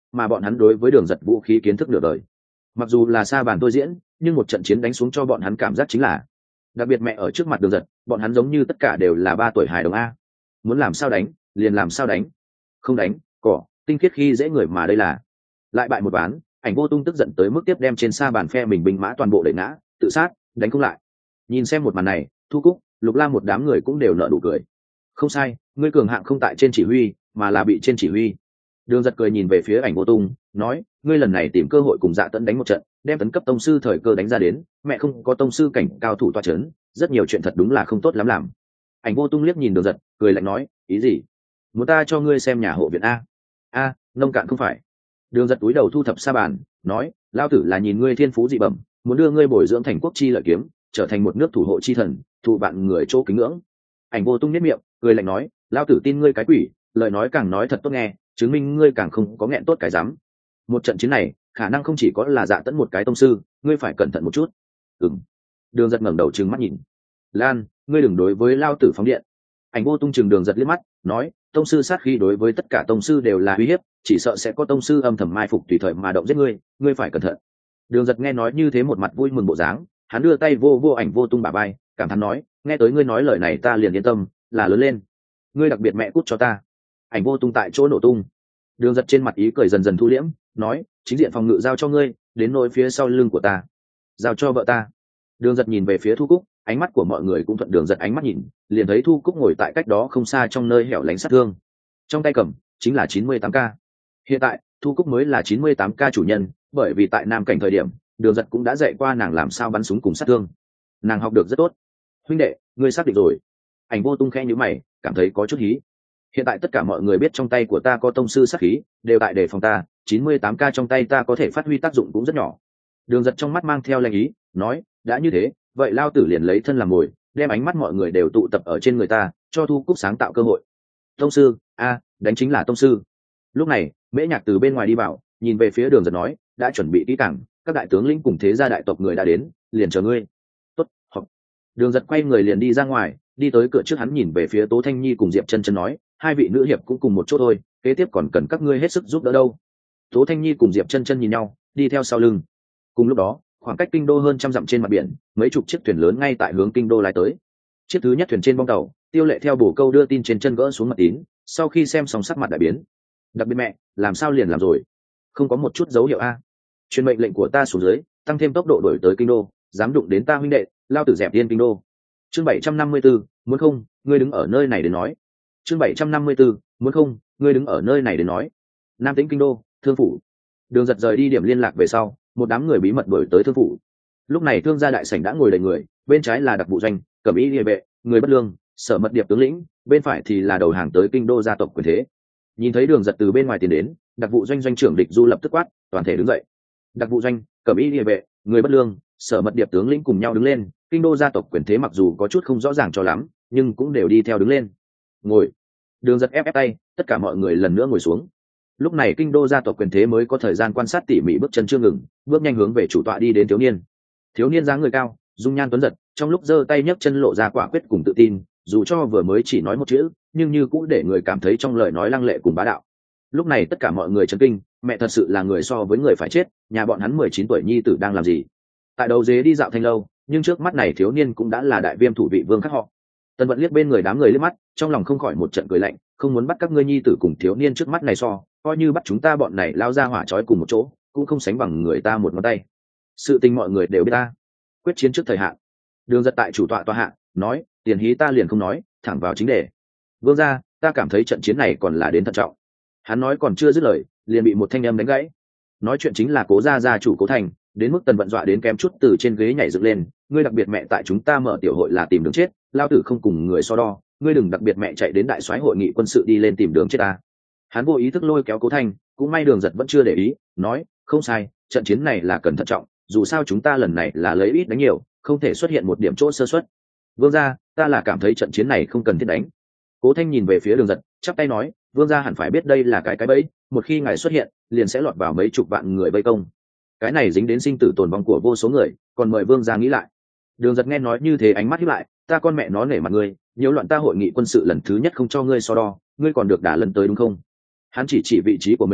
mà bọn hắn đối với đường giật vũ khí kiến thức nửa đời. Mặc dù là xa bàn tôi diễn, nhưng một trận chiến đánh xuống cho bọn hắn cảm giác chính là, đặc biệt mẹ ở trước mặt đường giật, bọn hắn giống như tất cả đều là ba tuổi hài đồng a. Muốn làm sao đánh liền làm sao đánh, không đánh cỏ tinh khiết khi dễ người mà đây là. Lại bại một ván, Ảnh Vô Tung tức giận tới mức tiếp đem trên xa bàn phe mình binh mã toàn bộ đẩy ngã, tự sát, đánh không lại. Nhìn xem một màn này, Thu Cúc, Lục Lam một đám người cũng đều nở nụ cười. Không sai, ngươi cường hạng không tại trên chỉ huy, mà là bị trên chỉ huy. Đường giật cười nhìn về phía Ảnh Vô Tung, nói, ngươi lần này tìm cơ hội cùng Dạ Tẫn đánh một trận, đem tấn cấp tông sư thời cơ đánh ra đến, mẹ không có tông sư cảnh cao thủ toa chấn, rất nhiều chuyện thật đúng là không tốt lắm làm. Ảnh Vô Tung liếc nhìn Đường giật, cười lạnh nói, ý gì? Muốn ta cho ngươi xem nhà hộ viện a? A, nông cạn không phải. Đường giật túi đầu thu thập sa bàn, nói, lao tử là nhìn ngươi thiên phú dị bẩm, muốn đưa ngươi bồi dưỡng thành quốc chi lợi kiếm, trở thành một nước thủ hộ chi thần, thụ bạn người chỗ kính ngưỡng. Ảnh Vô Tung nhếch miệng, cười lạnh nói, lao tử tin ngươi cái quỷ, lời nói càng nói thật tốt nghe, chứng minh ngươi càng không có nghẹn tốt cái dám. Một trận chiến này, khả năng không chỉ có là Dạ Tẫn một cái tông sư, ngươi phải cẩn thận một chút. Ừm. Đường giật ngẩng đầu trừng mắt nhìn. Lan, ngươi đừng đối với lao tử phóng điện. Ảnh Vô Tung chừng Đường giật liếc mắt, nói, tông sư sát khí đối với tất cả tông sư đều là uy hiếp, chỉ sợ sẽ có tông sư âm thầm mai phục tùy thời mà động giết ngươi, ngươi phải cẩn thận. Đường giật nghe nói như thế một mặt vui mừng bộ dáng, hắn đưa tay vô vô Ảnh Vô Tung bả vai, cảm thán nói, nghe tới ngươi nói lời này ta liền yên tâm, là lớn lên. Ngươi đặc biệt mẹ cút cho ta. Ảnh Vô Tung tại chỗ nổ tung. Đường giật trên mặt ý cười dần dần thu liễm, nói, chính diện phòng ngự giao cho ngươi, đến nỗi phía sau lưng của ta giao cho vợ ta. Đường giật nhìn về phía Thu Cúc, ánh mắt của mọi người cũng thuận Đường giật ánh mắt nhìn, liền thấy Thu Cúc ngồi tại cách đó không xa trong nơi hẻo lánh sát thương, trong tay cầm chính là chín mươi tám k. Hiện tại Thu Cúc mới là chín mươi tám k chủ nhân, bởi vì tại Nam Cảnh thời điểm Đường giật cũng đã dạy qua nàng làm sao bắn súng cùng sát thương, nàng học được rất tốt. Huynh đệ, ngươi xác định rồi? Ảnh Vô Tung khẽ nhíu mày, cảm thấy có chút hí. Hiện tại tất cả mọi người biết trong tay của ta có tông sư sát khí, đều tại đề phòng ta, chín mươi tám k trong tay ta có thể phát huy tác dụng cũng rất nhỏ. Đường giật trong mắt mang theo lệnh ý, nói, đã như thế, vậy lao tử liền lấy thân làm mồi, đem ánh mắt mọi người đều tụ tập ở trên người ta, cho Thu Cúc sáng tạo cơ hội. Tông sư, a, đánh chính là tông sư. Lúc này, Mễ Nhạc từ bên ngoài đi vào, nhìn về phía Đường giật nói, đã chuẩn bị kỹ càng, các đại tướng lĩnh cùng thế gia đại tộc người đã đến, liền chờ ngươi. Tốt, học. Đường giật quay người liền đi ra ngoài, đi tới cửa trước hắn nhìn về phía Tố Thanh Nhi cùng Diệp Chân Chân nói, hai vị nữ hiệp cũng cùng một chỗ thôi, kế tiếp còn cần các ngươi hết sức giúp đỡ đâu. Tố Thanh Nhi cùng Diệp Chân Chân nhìn nhau, đi theo sau lưng. Cùng lúc đó, khoảng cách kinh đô hơn trăm dặm trên mặt biển, mấy chục chiếc thuyền lớn ngay tại hướng kinh đô lái tới. Chiếc thứ nhất thuyền trên bong tàu, Tiêu Lệ theo bổ câu đưa tin trên chân gỡ xuống mật tín, sau khi xem xong sắc mặt đại biến. Đặc biệt mẹ, làm sao liền làm rồi? Không có một chút dấu hiệu a. Truyền mệnh lệnh của ta xuống dưới, tăng thêm tốc độ đuổi tới kinh đô, dám đụng đến ta huynh đệ, lao tử dẹp tiên kinh đô. Chương bảy trăm năm mươi tư, muốn không, ngươi đứng ở nơi này để nói. Chương bảy trăm năm mươi tư, muốn không, ngươi đứng ở nơi này để nói. Nam Tĩnh kinh đô, Thương phủ. Đường giật rời đi điểm liên lạc về sau, một đám người bí mật đuổi tới Thương phủ. Lúc này Thương gia đại sảnh đã ngồi đầy người, bên trái là Đặc Vụ Doanh, Cẩm Y Liề Vệ, người bất lương, Sở Mật Điệp tướng lĩnh, bên phải thì là đầu hàng tới kinh đô gia tộc quyền thế. Nhìn thấy Đường giật từ bên ngoài tiến đến, Đặc Vụ Doanh doanh trưởng Địch Du lập tức quát, toàn thể đứng dậy. Đặc Vụ Doanh, Cẩm Y Liề Vệ, người bất lương, Sở Mật Điệp tướng lĩnh cùng nhau đứng lên, kinh đô gia tộc quyền thế mặc dù có chút không rõ ràng cho lắm, nhưng cũng đều đi theo đứng lên. Ngồi. Đường giật ép ép tay, tất cả mọi người lần nữa ngồi xuống. Lúc này kinh đô gia tộc quyền thế mới có thời gian quan sát tỉ mỉ bước chân chưa ngừng, bước nhanh hướng về chủ tọa đi đến thiếu niên. Thiếu niên dáng người cao, dung nhan tuấn giật, trong lúc giơ tay nhấc chân lộ ra quả quyết cùng tự tin, dù cho vừa mới chỉ nói một chữ, nhưng như cũng để người cảm thấy trong lời nói lăng lệ cùng bá đạo. Lúc này tất cả mọi người chấn kinh, mẹ thật sự là người so với người phải chết, nhà bọn hắn mười chín tuổi nhi tử đang làm gì? Tại đầu dế đi dạo thanh lâu, nhưng trước mắt này thiếu niên cũng đã là đại viêm thủ vị vương khác họ. Tần Vận liếc bên người đám người liếc mắt, trong lòng không khỏi một trận cười lạnh, không muốn bắt các ngươi nhi tử cùng thiếu niên trước mắt này so, coi như bắt chúng ta bọn này lao ra hỏa trói cùng một chỗ, cũng không sánh bằng người ta một ngón tay. Sự tình mọi người đều biết ta. Quyết chiến trước thời hạn. Đường giật tại chủ tọa tọa hạ, nói, tiền hí ta liền không nói, thẳng vào chính đề. Vương gia, ta cảm thấy trận chiến này còn là đến thận trọng. Hắn nói còn chưa dứt lời, liền bị một thanh âm đánh gãy. Nói chuyện chính là Cố gia gia chủ Cố Thành, đến mức Tần Vận dọa đến kém chút từ trên ghế nhảy dựng lên, ngươi đặc biệt mẹ tại chúng ta mở tiểu hội là tìm đường chết, lao tử không cùng người so đo, ngươi đừng đặc biệt mẹ chạy đến đại soái hội nghị quân sự đi lên tìm đường chết ta. Hắn vô ý thức lôi kéo Cố Thành, cũng may Đường giật vẫn chưa để ý, nói, không sai, trận chiến này là cần thận trọng, dù sao chúng ta lần này là lấy ít đánh nhiều, không thể xuất hiện một điểm chỗ sơ suất. Vương gia, ta là cảm thấy trận chiến này không cần thiết đánh. Cố Thanh nhìn về phía Đường giật, chắp tay nói, vương gia hẳn phải biết đây là cái cái bẫy, một khi ngài xuất hiện, liền sẽ lọt vào mấy chục vạn người vây công. Cái này dính đến sinh tử tồn vong của vô số người, còn mời vương gia nghĩ lại. Đường giật nghe nói như thế ánh mắt híp lại, ta con mẹ nó nể mặt ngươi, nhiễu loạn ta hội nghị quân sự lần thứ nhất không cho ngươi so đo, ngươi còn được đả lần tới đúng không? Hắn chỉ chỉ vị trí của mình,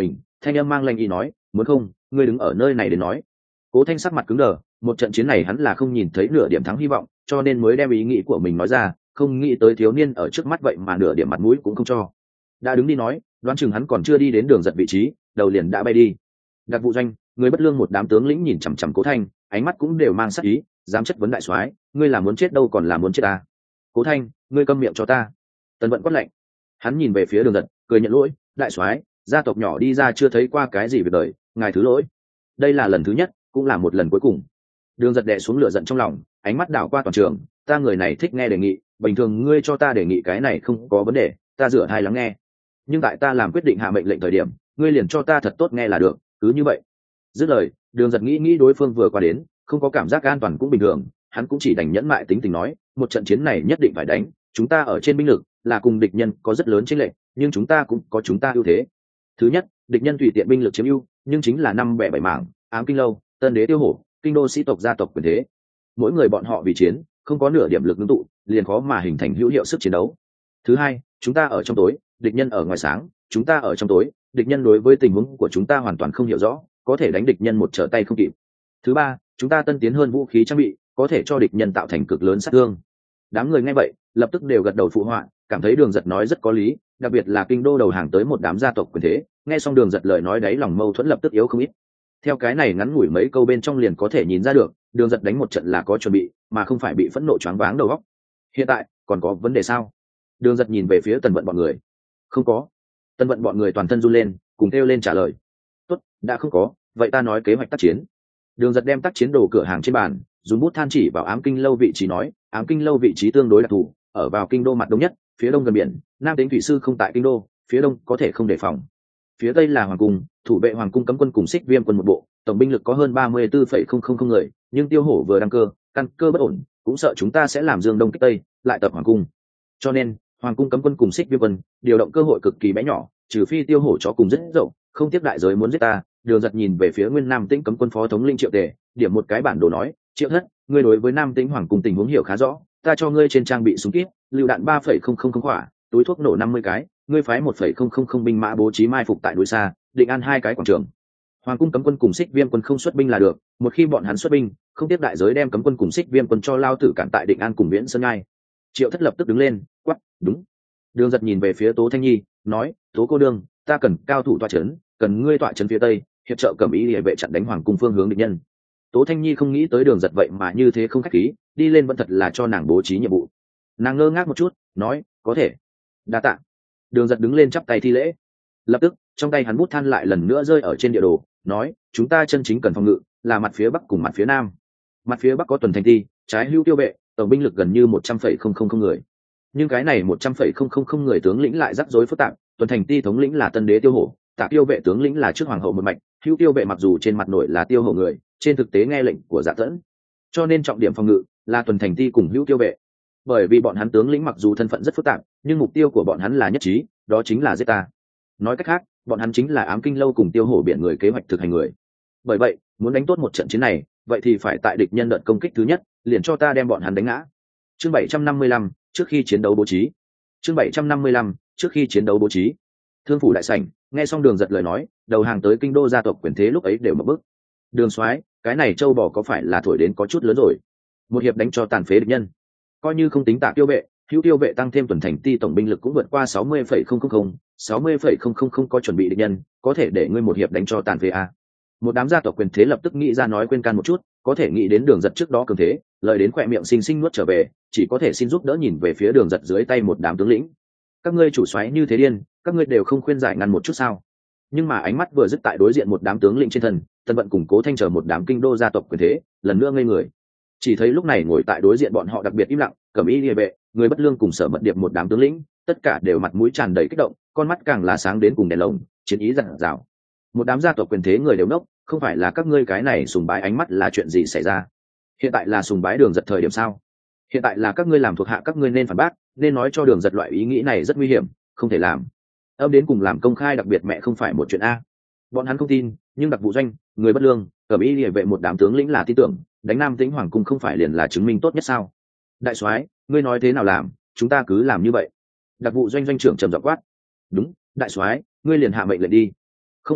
thanh âm mang lanh ý nói, muốn không ngươi đứng ở nơi này để nói. Cố Thanh sắc mặt cứng đờ, một trận chiến này hắn là không nhìn thấy nửa điểm thắng hy vọng, cho nên mới đem ý nghĩ của mình nói ra, không nghĩ tới thiếu niên ở trước mắt vậy mà nửa điểm mặt mũi cũng không cho. Đã đứng đi nói, đoán chừng hắn còn chưa đi đến đường giật vị trí, đầu liền đã bay đi. Đặc vụ doanh, người bất lương một đám tướng lĩnh nhìn chằm chằm Cố Thanh, ánh mắt cũng đều mang sắc ý, dám chất vấn đại soái, ngươi là muốn chết đâu còn là muốn chết ta. Cố Thanh, ngươi câm miệng cho ta. Tần Vận quát lạnh. Hắn nhìn về phía đường giật, cười nhận lỗi, đại soái, gia tộc nhỏ đi ra chưa thấy qua cái gì về đời, ngài thứ lỗi. Đây là lần thứ nhất, cũng là một lần cuối cùng. Đường giật đè xuống lửa giận trong lòng, ánh mắt đảo qua toàn trường, ta người này thích nghe đề nghị, bình thường ngươi cho ta đề nghị cái này không có vấn đề, ta rửa thai lắng nghe. Nhưng tại ta làm quyết định hạ mệnh lệnh thời điểm, ngươi liền cho ta thật tốt nghe là được, cứ như vậy. Dứt lời, đường giật nghĩ nghĩ đối phương vừa qua đến, không có cảm giác an toàn cũng bình thường, hắn cũng chỉ đành nhẫn mại tính tình nói, một trận chiến này nhất định phải đánh, chúng ta ở trên binh lực là cùng địch nhân có rất lớn chênh lệch, nhưng chúng ta cũng có chúng ta ưu thế. Thứ nhất, địch nhân tùy tiện binh lực chiếm ưu, nhưng chính là năm bẻ bảy mảng, ám kinh lâu, tân đế tiêu hổ, kinh đô sĩ tộc gia tộc quyền thế. Mỗi người bọn họ vì chiến, không có nửa điểm lực ngưng tụ, liền khó mà hình thành hữu hiệu sức chiến đấu. Thứ hai, chúng ta ở trong tối, địch nhân ở ngoài sáng, chúng ta ở trong tối, địch nhân đối với tình huống của chúng ta hoàn toàn không hiểu rõ, có thể đánh địch nhân một trở tay không kịp. Thứ ba, chúng ta tân tiến hơn vũ khí trang bị, có thể cho địch nhân tạo thành cực lớn sát thương. Đám người nghe vậy, lập tức đều gật đầu phụ họa, cảm thấy đường giật nói rất có lý, đặc biệt là kinh đô đầu hàng tới một đám gia tộc quyền thế, nghe xong đường giật lời nói đấy lòng mâu thuẫn lập tức yếu không ít. Theo cái này ngắn ngủi mấy câu bên trong liền có thể nhìn ra được, đường giật đánh một trận là có chuẩn bị, mà không phải bị phẫn nộ choáng váng đầu óc. Hiện tại còn có vấn đề sao? Đường giật nhìn về phía Tần Vận bọn người. Không có. Tần Vận bọn người toàn thân run lên, cùng kêu lên trả lời. Tốt, đã không có, vậy ta nói kế hoạch tác chiến. Đường giật đem tác chiến đồ cửa hàng trên bàn, dùng bút than chỉ vào ám kinh lâu vị trí nói, ám kinh lâu vị trí tương đối đặc thù, ở vào kinh đô mặt đông nhất, phía đông gần biển, nam tính thủy sư không tại kinh đô, phía đông có thể không đề phòng. Phía tây là hoàng cung, thủ vệ hoàng cung cấm quân cùng xích viêm quân một bộ, tổng binh lực có hơn ba mươi tư phẩy không không không người, nhưng tiêu hổ vừa đăng cơ, căn cơ bất ổn, cũng sợ chúng ta sẽ làm dương đông kích tây, lại tập hoàng cung. Cho nên hoàng cung cấm quân cùng xích viêm quân điều động cơ hội cực kỳ bé nhỏ, trừ phi tiêu hổ chó cùng rất rộng, không tiếp đại giới muốn giết ta. Đường giật nhìn về phía nguyên nam tĩnh cấm quân phó thống linh Triệu Tề, điểm một cái bản đồ nói, Triệu thất, ngươi đối với nam tĩnh hoàng cung tình huống hiểu khá rõ, ta cho ngươi trên trang bị súng kíp, lựu đạn ba phẩy không không không quả, túi thuốc nổ năm mươi cái, ngươi phái một phẩy không không không binh mã bố trí mai phục tại núi xa, định an hai cái quảng trường. Hoàng cung cấm quân cùng xích viêm quân không xuất binh là được, một khi bọn hắn xuất binh, không tiếp đại giới đem cấm quân cùng xích viêm quân cho lao tử cản tại định an cùng viễn sơn ngai. Triệu thất lập tức đứng lên, quắc, đúng. Đường giật nhìn về phía Tố Thanh Nhi, nói, Tố cô đương, ta cần cao thủ tọa trấn, cần ngươi tọa trấn phía tây, hiệp trợ cẩm ý địa vệ chặn đánh hoàng cung phương hướng địch nhân. Tố Thanh Nhi không nghĩ tới đường giật vậy mà như thế không khách khí, đi lên vẫn thật là cho nàng bố trí nhiệm vụ. Nàng ngơ ngác một chút, nói, có thể. Đa tạ. Đường giật đứng lên chắp tay thi lễ. Lập tức trong tay hắn bút than lại lần nữa rơi ở trên địa đồ, nói, chúng ta chân chính cần phòng ngự là mặt phía bắc cùng mặt phía nam. Mặt phía bắc có tuần thành ti, trái hữu tiêu vệ, tổng binh lực gần như một trăm phẩy không không không người, nhưng cái này một trăm phẩy không không không người tướng lĩnh lại rắc rối phức tạp. Tuần thành ti thống lĩnh là tân đế tiêu hổ, tạ tiêu vệ tướng lĩnh là trước hoàng hậu một mạch, hữu tiêu vệ mặc dù trên mặt nổi là tiêu hổ người, trên thực tế nghe lệnh của Dạ Tẫn, cho nên trọng điểm phòng ngự là tuần thành ti cùng hữu tiêu vệ. Bởi vì bọn hắn tướng lĩnh mặc dù thân phận rất phức tạp, nhưng mục tiêu của bọn hắn là nhất trí, đó chính là giết ta. Nói cách khác, bọn hắn chính là ám kinh lâu cùng tiêu hổ biển người kế hoạch thực hành người. Bởi vậy muốn đánh tốt một trận chiến này, vậy thì phải tại địch nhân đợt công kích thứ nhất liền cho ta đem bọn hắn đánh ngã. Chương bảy trăm năm mươi lăm, trước khi chiến đấu bố trí. Chương bảy trăm năm mươi lăm, trước khi chiến đấu bố trí. Thương phủ đại sảnh, nghe xong đường giật lời nói, đầu hàng tới kinh đô gia tộc quyền thế lúc ấy đều mở bức. Đường soái, cái này châu bò có phải là thổi đến có chút lớn rồi? Một hiệp đánh cho tàn phế địch nhân, coi như không tính Tạ tiêu vệ, hữu tiêu vệ tăng thêm tuần thành ti tổng binh lực cũng vượt qua sáu mươi phẩy không không không, sáu mươi phẩy không không không có chuẩn bị địch nhân, có thể để ngươi một hiệp đánh cho tàn phế a. Một đám gia tộc quyền thế lập tức nghĩ ra nói quên can một chút, có thể nghĩ đến đường giật trước đó cường thế, lời đến khỏe miệng xinh xinh nuốt trở về, chỉ có thể xin giúp đỡ nhìn về phía đường giật dưới tay một đám tướng lĩnh. Các ngươi chủ soái như thế điên, các ngươi đều không khuyên giải ngăn một chút sao? Nhưng mà ánh mắt vừa dứt tại đối diện một đám tướng lĩnh trên thân, Tân Vận cùng Cố Thanh chờ một đám kinh đô gia tộc quyền thế, lần nữa ngây người. Chỉ thấy lúc này ngồi tại đối diện bọn họ đặc biệt im lặng, Cẩm Y Liề vệ, người bất lương cùng Sở Mật Điệp một đám tướng lĩnh, tất cả đều mặt mũi tràn đầy kích động, con mắt càng là sáng đến cùng đèn lồng, chiến ý rạng rào. Một đám gia tộc quyền thế người đều nốc, không phải là các ngươi cái này sùng bái ánh mắt là chuyện gì xảy ra? Hiện tại là sùng bái đường giật thời điểm sao? Hiện tại là các ngươi làm thuộc hạ các ngươi nên phản bác, nên nói cho đường giật loại ý nghĩ này rất nguy hiểm, không thể làm. Âm đến cùng làm công khai đặc biệt mẹ không phải một chuyện a. Bọn hắn không tin, nhưng đặc vụ doanh, người bất lương, Cẩm Y Liề vệ một đám tướng lĩnh là tin tưởng, đánh Nam Tĩnh Hoàng cung không phải liền là chứng minh tốt nhất sao? Đại soái, ngươi nói thế nào làm, chúng ta cứ làm như vậy. Đặc vụ doanh doanh trưởng trầm giọng quát. Đúng, đại soái, ngươi liền hạ mệnh lệnh đi. Không sai,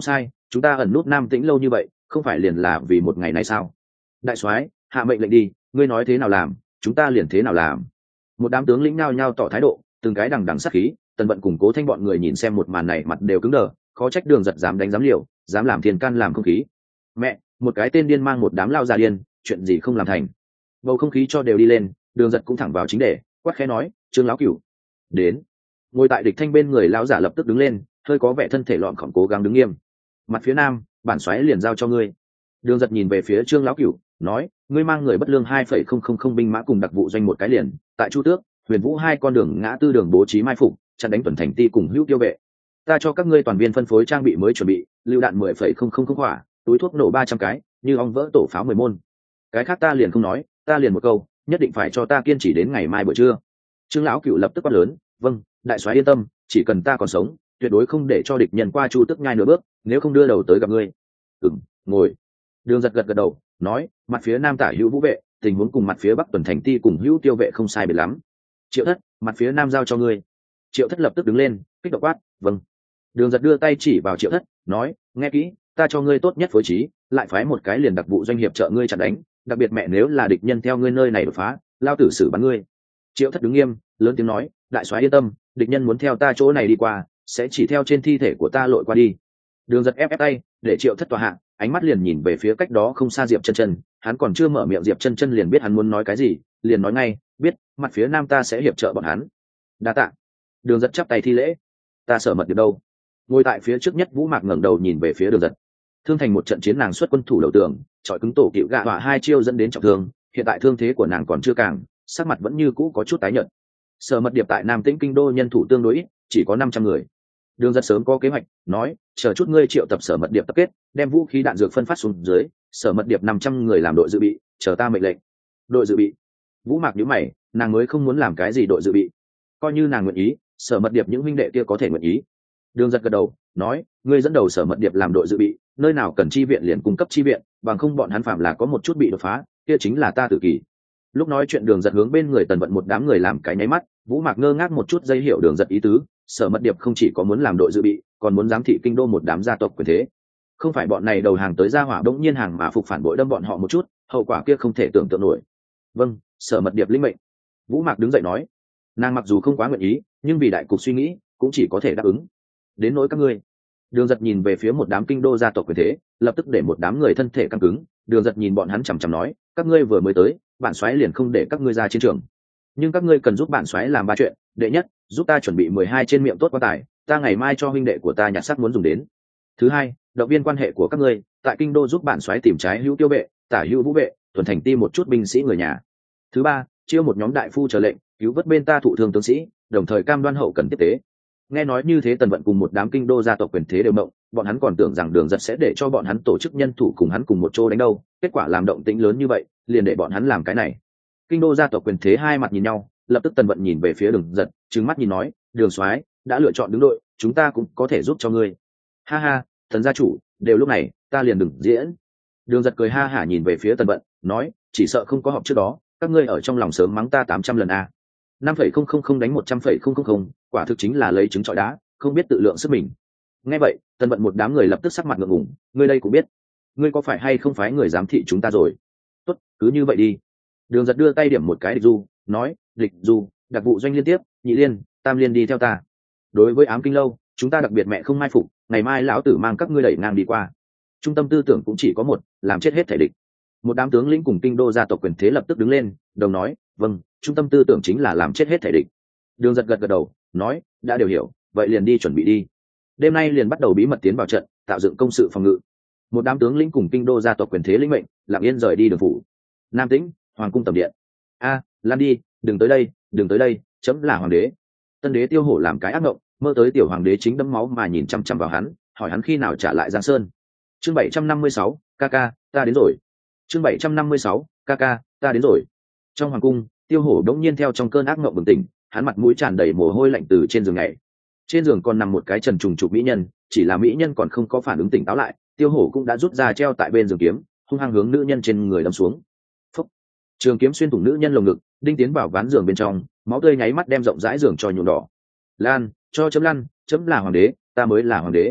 chúng ta ẩn nút Nam Tĩnh lâu như vậy không phải liền là vì một ngày này sao? Đại soái, hạ mệnh lệnh đi, ngươi nói thế nào làm chúng ta liền thế nào làm. Một đám tướng lĩnh nhao nhao tỏ thái độ, từng cái đằng đằng sát khí. Tần Vận cùng Cố Thanh bọn người nhìn xem một màn này mặt đều cứng đờ, khó trách Đường Giật dám đánh dám liều, dám làm thiên can làm không khí. Mẹ, một cái tên điên mang một đám lao già điên, chuyện gì không làm thành. Bầu không khí cho đều đi lên, Đường Giật cũng thẳng vào chính đề, quát khẽ nói, Trương lão cửu đến. Ngồi tại địch thanh bên người lão giả lập tức đứng lên, hơi có vẻ thân thể lọn khỏng cố gắng đứng nghiêm. Mặt phía nam, bản xoáy liền giao cho ngươi. Đường Giật nhìn về phía Trương lão cửu, nói, ngươi mang người bất lương hai phẩy không không không binh mã cùng đặc vụ doanh một cái liền, tại Chu Tước, Huyền Vũ hai con đường ngã tư đường bố trí mai phục, chặn đánh tuần thành ti cùng hữu tiêu vệ. Ta cho các ngươi toàn viên phân phối trang bị mới chuẩn bị, lưu đạn mười phẩy không không không quả, túi thuốc nổ ba trăm cái, như ong vỡ tổ pháo mười môn. Cái khác ta liền không nói, ta liền một câu, nhất định phải cho ta kiên trì đến ngày mai buổi trưa. Trương lão cửu lập tức quát lớn, vâng, đại soái yên tâm, chỉ cần ta còn sống, tuyệt đối không để cho địch nhân qua Chu Tước nhai nửa bước, nếu không đưa đầu tới gặp ngươi. Ừm, ngồi. Đường Giật gật gật đầu, nói, mặt phía nam tả hữu vũ vệ, tình huống cùng mặt phía bắc tuần thành ti cùng hữu tiêu vệ không sai biệt lắm. Triệu Thất, mặt phía nam giao cho ngươi. Triệu Thất lập tức đứng lên, kích động quát, vâng. Đường Giật đưa tay chỉ vào Triệu Thất, nói, nghe kỹ, ta cho ngươi tốt nhất phối trí, lại phái một cái liền đặc vụ doanh hiệp trợ ngươi chặn đánh, đặc biệt mẹ nếu là địch nhân theo ngươi nơi này đột phá, lao tử xử bắn ngươi. Triệu Thất đứng nghiêm, lớn tiếng nói, đại soái yên tâm, địch nhân muốn theo ta chỗ này đi qua, sẽ chỉ theo trên thi thể của ta lội qua đi. Đường Giật ép ép tay, để Triệu Thất tòa hạ, ánh mắt liền nhìn về phía cách đó không xa Diệp Chân Chân, hắn còn chưa mở miệng Diệp Chân Chân liền biết hắn muốn nói cái gì, liền nói ngay, biết, mặt phía nam ta sẽ hiệp trợ bọn hắn. Đa tạ. Đường Giật chắp tay thi lễ. Ta Sở Mật Điệp đâu? Ngồi tại phía trước nhất Vũ Mạc ngẩng đầu nhìn về phía Đường Giật. Thương thành một trận chiến nàng xuất quân thủ đầu tường, chọi cứng tổ cựu gạ hỏa hai chiêu dẫn đến trọng thương, hiện tại thương thế của nàng còn chưa càng, sắc mặt vẫn như cũ có chút tái nhợt. Sở Mật Điệp tại Nam Tĩnh kinh đô nhân thủ tương đối ít, chỉ có năm trăm người. Đường Giật sớm có kế hoạch, nói, chờ chút ngươi triệu tập Sở Mật Điệp tập kết, đem vũ khí đạn dược phân phát xuống dưới, Sở Mật Điệp năm trăm người làm đội dự bị, chờ ta mệnh lệnh. Đội dự bị? Vũ Mạc nhíu mày, nàng mới không muốn làm cái gì đội dự bị. Coi như nàng nguyện ý, Sở Mật Điệp những huynh đệ kia có thể nguyện ý. Đường Giật gật đầu, nói, ngươi dẫn đầu Sở Mật Điệp làm đội dự bị, nơi nào cần chi viện liền cung cấp chi viện, bằng không bọn hắn phạm là có một chút bị đột phá, kia chính là ta tự kỷ. Lúc nói chuyện Đường Giật hướng bên người Tần Vận một đám người làm cái nháy mắt, Vũ Mạc ngơ ngác một chút giây hiểu Đường Giật ý tứ, Sở Mật Điệp không chỉ có muốn làm đội dự bị, còn muốn giám thị kinh đô một đám gia tộc quyền thế. Không phải bọn này đầu hàng tới gia hỏa đống nhiên hàng mà phục phản bội đâm bọn họ một chút, hậu quả kia không thể tưởng tượng nổi. Vâng, Sở Mật Điệp linh mệnh. Vũ Mạc đứng dậy nói, nàng mặc dù không quá nguyện ý, nhưng vì đại cục suy nghĩ, cũng chỉ có thể đáp ứng. Đến nỗi các ngươi. Đường Giật nhìn về phía một đám kinh đô gia tộc quyền thế, lập tức để một đám người thân thể căng cứng. Đường Giật nhìn bọn hắn chằm chằm nói, các ngươi vừa mới tới, bản soái liền không để các ngươi ra chiến trường, nhưng các ngươi cần giúp bản soái làm ba chuyện. Đệ nhất, giúp ta chuẩn bị mười hai trên miệng tốt quan tài, ta ngày mai cho huynh đệ của ta nhặt xác muốn dùng đến. Thứ hai, động viên quan hệ của các ngươi, tại kinh đô giúp bản soái tìm trái hữu tiêu vệ, tả hữu vũ vệ, tuần thành ti một chút binh sĩ người nhà. Thứ ba, chiêu một nhóm đại phu chờ lệnh, cứu vớt bên ta thụ thương tướng sĩ, đồng thời cam đoan hậu cần tiếp tế. Nghe nói như thế Tần Vận cùng một đám kinh đô gia tộc quyền thế đều mộng, bọn hắn còn tưởng rằng Đường Giật sẽ để cho bọn hắn tổ chức nhân thủ cùng hắn cùng một chỗ đánh đâu, kết quả làm động tĩnh lớn như vậy, liền để bọn hắn làm cái này. Kinh đô gia tộc quyền thế hai mặt nhìn nhau, lập tức Tần Vận nhìn về phía Đường Giật, trừng mắt nhìn nói, Đường soái đã lựa chọn đứng đội, chúng ta cũng có thể giúp cho ngươi. Ha ha, Tần gia chủ, đều lúc này, ta liền đừng diễn. Đường Giật cười ha hả nhìn về phía Tần Vận, nói, chỉ sợ không có họp trước đó, các ngươi ở trong lòng sớm mắng ta tám trăm lần a. năm phẩy không không không đánh một trăm phẩy không không không, quả thực chính là lấy trứng trọi đá, không biết tự lượng sức mình. Nghe vậy, Tần Vận một đám người lập tức sắc mặt ngượng ngùng, ngươi đây cũng biết, ngươi có phải hay không phái người giám thị chúng ta rồi? Tốt, cứ như vậy đi. Đường Giật đưa tay điểm một cái địch du, nói, địch du, đặc vụ doanh liên tiếp, nhị liên, tam liên đi theo ta. Đối với ám kinh lâu, chúng ta đặc biệt mẹ không mai phục, ngày mai lão tử mang các ngươi đẩy ngang đi qua. Trung tâm tư tưởng cũng chỉ có một, làm chết hết thể địch. Một đám tướng lĩnh cùng kinh đô gia tộc quyền thế lập tức đứng lên, đồng nói, vâng, trung tâm tư tưởng chính là làm chết hết thể địch. Đường Giật gật gật đầu, nói, đã đều hiểu, vậy liền đi chuẩn bị đi. Đêm nay liền bắt đầu bí mật tiến vào trận, tạo dựng công sự phòng ngự. Một đám tướng lĩnh cùng kinh đô gia tộc quyền thế lĩnh mệnh, lặng yên rời đi đường phủ. Nam Tĩnh, hoàng cung tầm điện. A, lan đi, đừng tới đây, đừng tới đây, chấm là hoàng đế. Tân đế Tiêu Hổ làm cái ác mộng, mơ tới tiểu hoàng đế chính đẫm máu mà nhìn chằm chằm vào hắn, hỏi hắn khi nào trả lại Giang Sơn. Chương bảy trăm năm mươi sáu, ca ca, ta đến rồi. Chương bảy trăm năm mươi sáu, ca ca, ta đến rồi. Trong hoàng cung, Tiêu Hổ đống nhiên theo trong cơn ác mộng bừng tỉnh, hắn mặt mũi tràn đầy mồ hôi lạnh từ trên giường nhảy. Trên giường còn nằm một cái trần trùng trục mỹ nhân, chỉ là mỹ nhân còn không có phản ứng tỉnh táo lại, Tiêu Hổ cũng đã rút ra treo tại bên giường kiếm, hung hăng hướng nữ nhân trên người đâm xuống. Phúc! Trường kiếm xuyên thủng nữ nhân lồng ngực, đinh tiến vào ván giường bên trong, máu tươi nháy mắt đem rộng rãi giường cho nhuộm đỏ. Lan, cho chấm lăn, chấm là hoàng đế, ta mới là hoàng đế.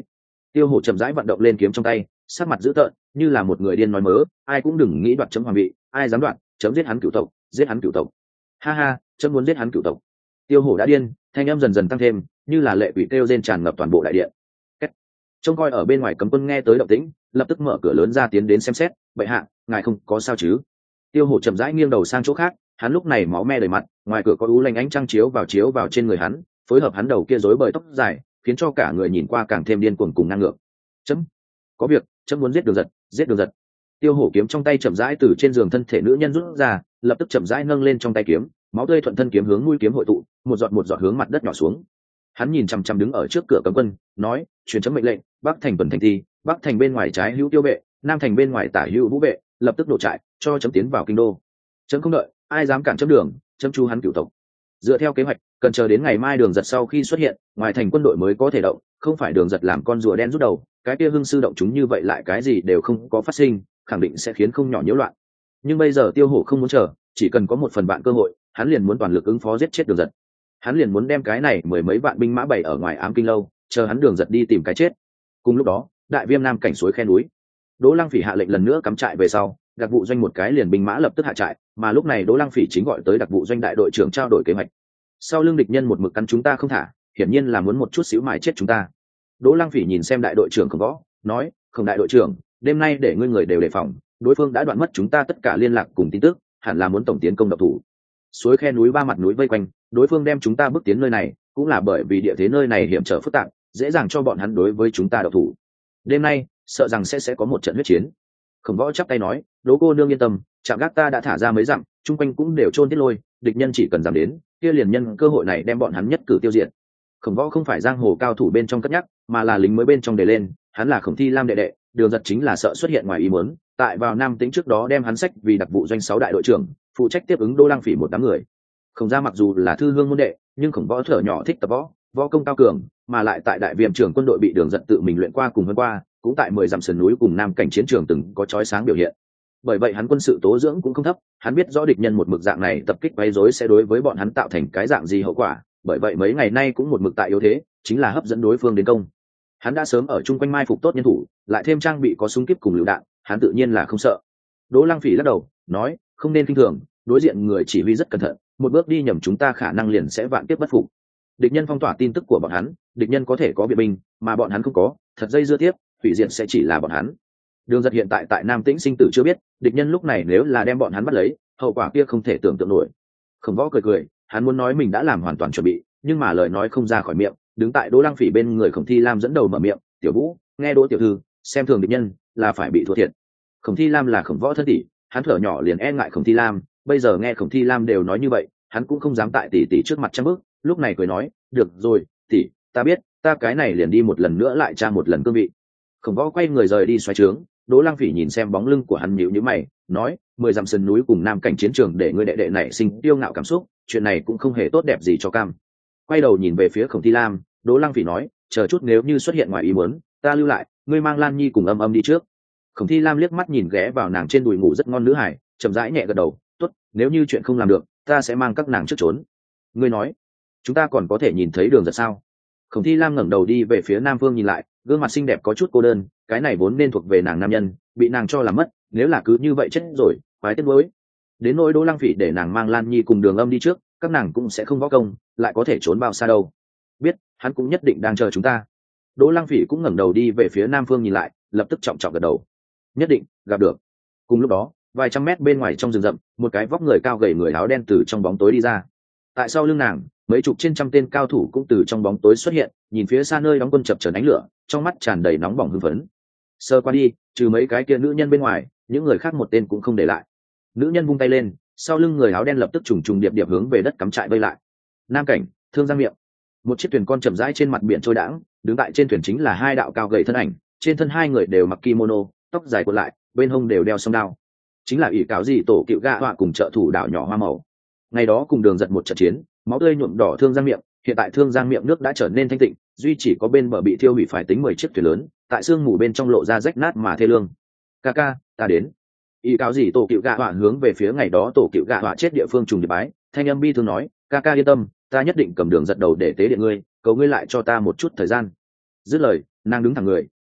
Tiêu hổ chậm rãi vận động lên kiếm trong tay, sắc mặt dữ tợn như là một người điên nói mớ, ai cũng đừng nghĩ đoạt chấm hoàng vị, ai dám đoạt chấm giết hắn cửu tộc, giết hắn cửu tộc. Ha ha, chấm muốn giết hắn cửu tộc. Tiêu hổ đã điên, thanh âm dần dần tăng thêm, như là lệ quỷ kêu rên tràn ngập toàn bộ đại điện. Kết. Trông coi ở bên ngoài cấm quân nghe tới động tĩnh, lập tức mở cửa lớn ra tiến đến xem xét. Bệ hạ, ngài không có sao chứ? Tiêu hổ chậm rãi nghiêng đầu sang chỗ khác, hắn lúc này máu me đầy mặt, ngoài cửa có u lanh ánh trăng chiếu vào chiếu vào trên người hắn, phối hợp hắn đầu kia rối bời tóc dài, khiến cho cả người nhìn qua càng thêm điên cuồng cùng ngang ngược. Chấm có việc, chấm muốn giết Đường Giật, giết Đường Giật. Tiêu hổ kiếm trong tay chậm rãi từ trên giường thân thể nữ nhân rút ra, lập tức chậm rãi nâng lên trong tay kiếm, máu tươi thuận thân kiếm hướng mũi kiếm hội tụ, một giọt một giọt hướng mặt đất nhỏ xuống. Hắn nhìn chằm chằm đứng ở trước cửa cấm quân, nói: truyền chấm mệnh lệnh, bắc thành tuần thành thi, bắc thành bên ngoài trái hữu tiêu vệ, nam thành bên ngoài tả hữu vũ vệ, lập tức nổ trại, cho chấm tiến vào kinh đô. Chấm không đợi, ai dám cản chấm đường, chấm chu hắn cửu tộc. Dựa theo kế hoạch, cần chờ đến ngày mai Đường Giật sau khi xuất hiện, ngoài thành quân đội mới có thể động, không phải Đường Giật làm con rùa đen rút đầu, cái kia hưng sư động chúng như vậy lại cái gì đều không có phát sinh, khẳng định sẽ khiến không nhỏ nhiễu loạn. Nhưng bây giờ Tiêu hổ không muốn chờ, chỉ cần có một phần bạn cơ hội, hắn liền muốn toàn lực ứng phó giết chết Đường Giật. Hắn liền muốn đem cái này mười mấy vạn binh mã bày ở ngoài ám kinh lâu, chờ hắn Đường Giật đi tìm cái chết. Cùng lúc đó, đại viêm nam cảnh suối khe núi, Đỗ Lăng Phỉ hạ lệnh lần nữa cắm trại về sau, đặc vụ doanh một cái liền binh mã lập tức hạ trại, mà lúc này Đỗ Lăng Phỉ chính gọi tới đặc vụ doanh đại đội trưởng trao đổi kế hoạch. Sau lưng địch nhân một mực cắn chúng ta không thả, hiển nhiên là muốn một chút xíu mài chết chúng ta. Đỗ Lăng Phỉ nhìn xem đại đội trưởng Khổng Võ, nói: "Khổng đại đội trưởng, đêm nay để ngươi người đều đề phòng, đối phương đã đoạn mất chúng ta tất cả liên lạc cùng tin tức, hẳn là muốn tổng tiến công độc thủ. Suối khe núi ba mặt núi vây quanh, đối phương đem chúng ta bước tiến nơi này, cũng là bởi vì địa thế nơi này hiểm trở phức tạp, dễ dàng cho bọn hắn đối với chúng ta độc thủ. Đêm nay, sợ rằng sẽ sẽ có một trận huyết chiến." Khổng Võ chắp tay nói: "Đỗ cô nương yên tâm, trạm gác ta đã thả ra mấy dặm, chung quanh cũng đều chôn tiết lôi, địch nhân chỉ cần dám đến, kia liền nhân cơ hội này đem bọn hắn nhất cử tiêu diệt." Khổng Võ không phải giang hồ cao thủ bên trong cất nhắc, mà là lính mới bên trong đề lên, hắn là Khổng Thi Lam đệ đệ, Đường Giật chính là sợ xuất hiện ngoài ý muốn, tại vào Nam Tĩnh trước đó đem hắn sách vì đặc vụ doanh sáu đại đội trưởng, phụ trách tiếp ứng Đỗ Lăng Phỉ một đám người. Khổng gia mặc dù là thư hương môn đệ, nhưng Khổng Võ thở nhỏ thích tập võ, võ công cao cường, mà lại tại đại viêm trưởng quân đội bị Đường Giật tự mình luyện qua cùng hơn qua, cũng tại mười dặm sườn núi cùng nam cảnh chiến trường từng có chói sáng biểu hiện. Bởi vậy hắn quân sự tố dưỡng cũng không thấp, hắn biết rõ địch nhân một mực dạng này tập kích quấy rối sẽ đối với bọn hắn tạo thành cái dạng gì hậu quả, bởi vậy mấy ngày nay cũng một mực tại yếu thế, chính là hấp dẫn đối phương đến công. Hắn đã sớm ở chung quanh mai phục tốt nhân thủ, lại thêm trang bị có súng kíp cùng lựu đạn, hắn tự nhiên là không sợ. Đỗ Lăng Phỉ lắc đầu, nói: "Không nên kinh thường, đối diện người chỉ huy rất cẩn thận, một bước đi nhầm chúng ta khả năng liền sẽ vạn kiếp bất phục. Địch nhân phong tỏa tin tức của bọn hắn, địch nhân có thể có viện binh, mà bọn hắn không có, thật dây dưa tiếp, hủy diệt sẽ chỉ là bọn hắn. Đường Giật hiện tại tại Nam Tĩnh sinh tử chưa biết, địch nhân lúc này nếu là đem bọn hắn bắt lấy, hậu quả kia không thể tưởng tượng nổi." Khổng Võ cười cười, hắn muốn nói mình đã làm hoàn toàn chuẩn bị, nhưng mà lời nói không ra khỏi miệng. Đứng tại Đỗ Lăng Phỉ bên người Khổng Thi Lam dẫn đầu mở miệng: "Tiểu Vũ, nghe Đỗ tiểu thư, xem thường địch nhân là phải bị thua thiệt." Khổng Thi Lam là Khổng Võ thân tỷ, hắn thở nhỏ liền e ngại Khổng Thi Lam, bây giờ nghe Khổng Thi Lam đều nói như vậy, hắn cũng không dám tại tỷ tỷ trước mặt trăm bước, lúc này cười nói: "Được rồi, tỷ, ta biết, ta cái này liền đi một lần nữa lại tra một lần cương vị." Khổng Võ quay người rời đi xoáy trướng. Đỗ Lăng Phỉ nhìn xem bóng lưng của hắn nhíu nhíu mày, nói: "Mười dặm sườn núi cùng nam cảnh chiến trường để ngươi đệ đệ này sinh tiêu ngạo cảm xúc, chuyện này cũng không hề tốt đẹp gì cho cam." Quay đầu nhìn về phía Khổng Thi Lam, Đỗ Lăng Phỉ nói: "Chờ chút nếu như xuất hiện ngoài ý muốn, ta lưu lại, ngươi mang Lan Nhi cùng Âm Âm đi trước." Khổng Thi Lam liếc mắt nhìn ghé vào nàng trên đùi ngủ rất ngon nữ hải, chậm rãi nhẹ gật đầu: "Tốt, nếu như chuyện không làm được, ta sẽ mang các nàng trước trốn." "Ngươi nói, chúng ta còn có thể nhìn thấy Đường Giật sao?" Khổng Thi Lam ngẩng đầu đi về phía nam phương nhìn lại, gương mặt xinh đẹp có chút cô đơn, cái này vốn nên thuộc về nàng nam nhân, bị nàng cho làm mất, nếu là cứ như vậy chết rồi, quái tiếc nuối. Đến nỗi Đỗ Lăng Phỉ để nàng mang Lan Nhi cùng Đường Âm đi trước, các nàng cũng sẽ không võ công, lại có thể trốn bao xa đâu. Biết, hắn cũng nhất định đang chờ chúng ta. Đỗ Lăng Phỉ cũng ngẩng đầu đi về phía nam phương nhìn lại, lập tức trọng trọng gật đầu. Nhất định gặp được. Cùng lúc đó, vài trăm mét bên ngoài trong rừng rậm, một cái vóc người cao gầy người áo đen từ trong bóng tối đi ra. Tại sau lưng nàng, mấy chục trên trăm tên cao thủ cũng từ trong bóng tối xuất hiện, nhìn phía xa nơi đóng quân chập chờn ánh lửa, trong mắt tràn đầy nóng bỏng hưng phấn. Sơ qua đi, trừ mấy cái kia nữ nhân bên ngoài, những người khác một tên cũng không để lại. Nữ nhân vung tay lên, sau lưng người áo đen lập tức trùng trùng điệp điệp hướng về đất cắm trại vây lại. Nam cảnh, Thương Giang miệng. Một chiếc thuyền con chậm rãi trên mặt biển trôi đãng, đứng tại trên thuyền chính là hai đạo cao gầy thân ảnh, trên thân hai người đều mặc kimono, tóc dài cuộn lại, bên hông đều đeo song đao. Chính là ỷ cáo gì tổ cựu gạ họa cùng trợ thủ đảo nhỏ hoa màu. Ngày đó cùng Đường Giật một trận chiến, máu tươi nhuộm đỏ Thương Giang miệng, hiện tại Thương Giang miệng nước đã trở nên thanh tịnh, duy chỉ có bên bờ bị thiêu hủy phải tính mười chiếc thuyền lớn, tại sương mù bên trong lộ ra rách nát mà thê lương. "Ca ca, ta đến." Ý cáo gì tổ cựu gạ họa hướng về phía ngày đó tổ cựu gạ họa chết địa phương trùng điệp bái, thanh âm bi thương nói: "Ca ca yên tâm, ta nhất định cầm Đường Giật đầu để tế điện ngươi, cầu ngươi lại cho ta một chút thời gian." Dứt lời, nàng đứng thẳng người,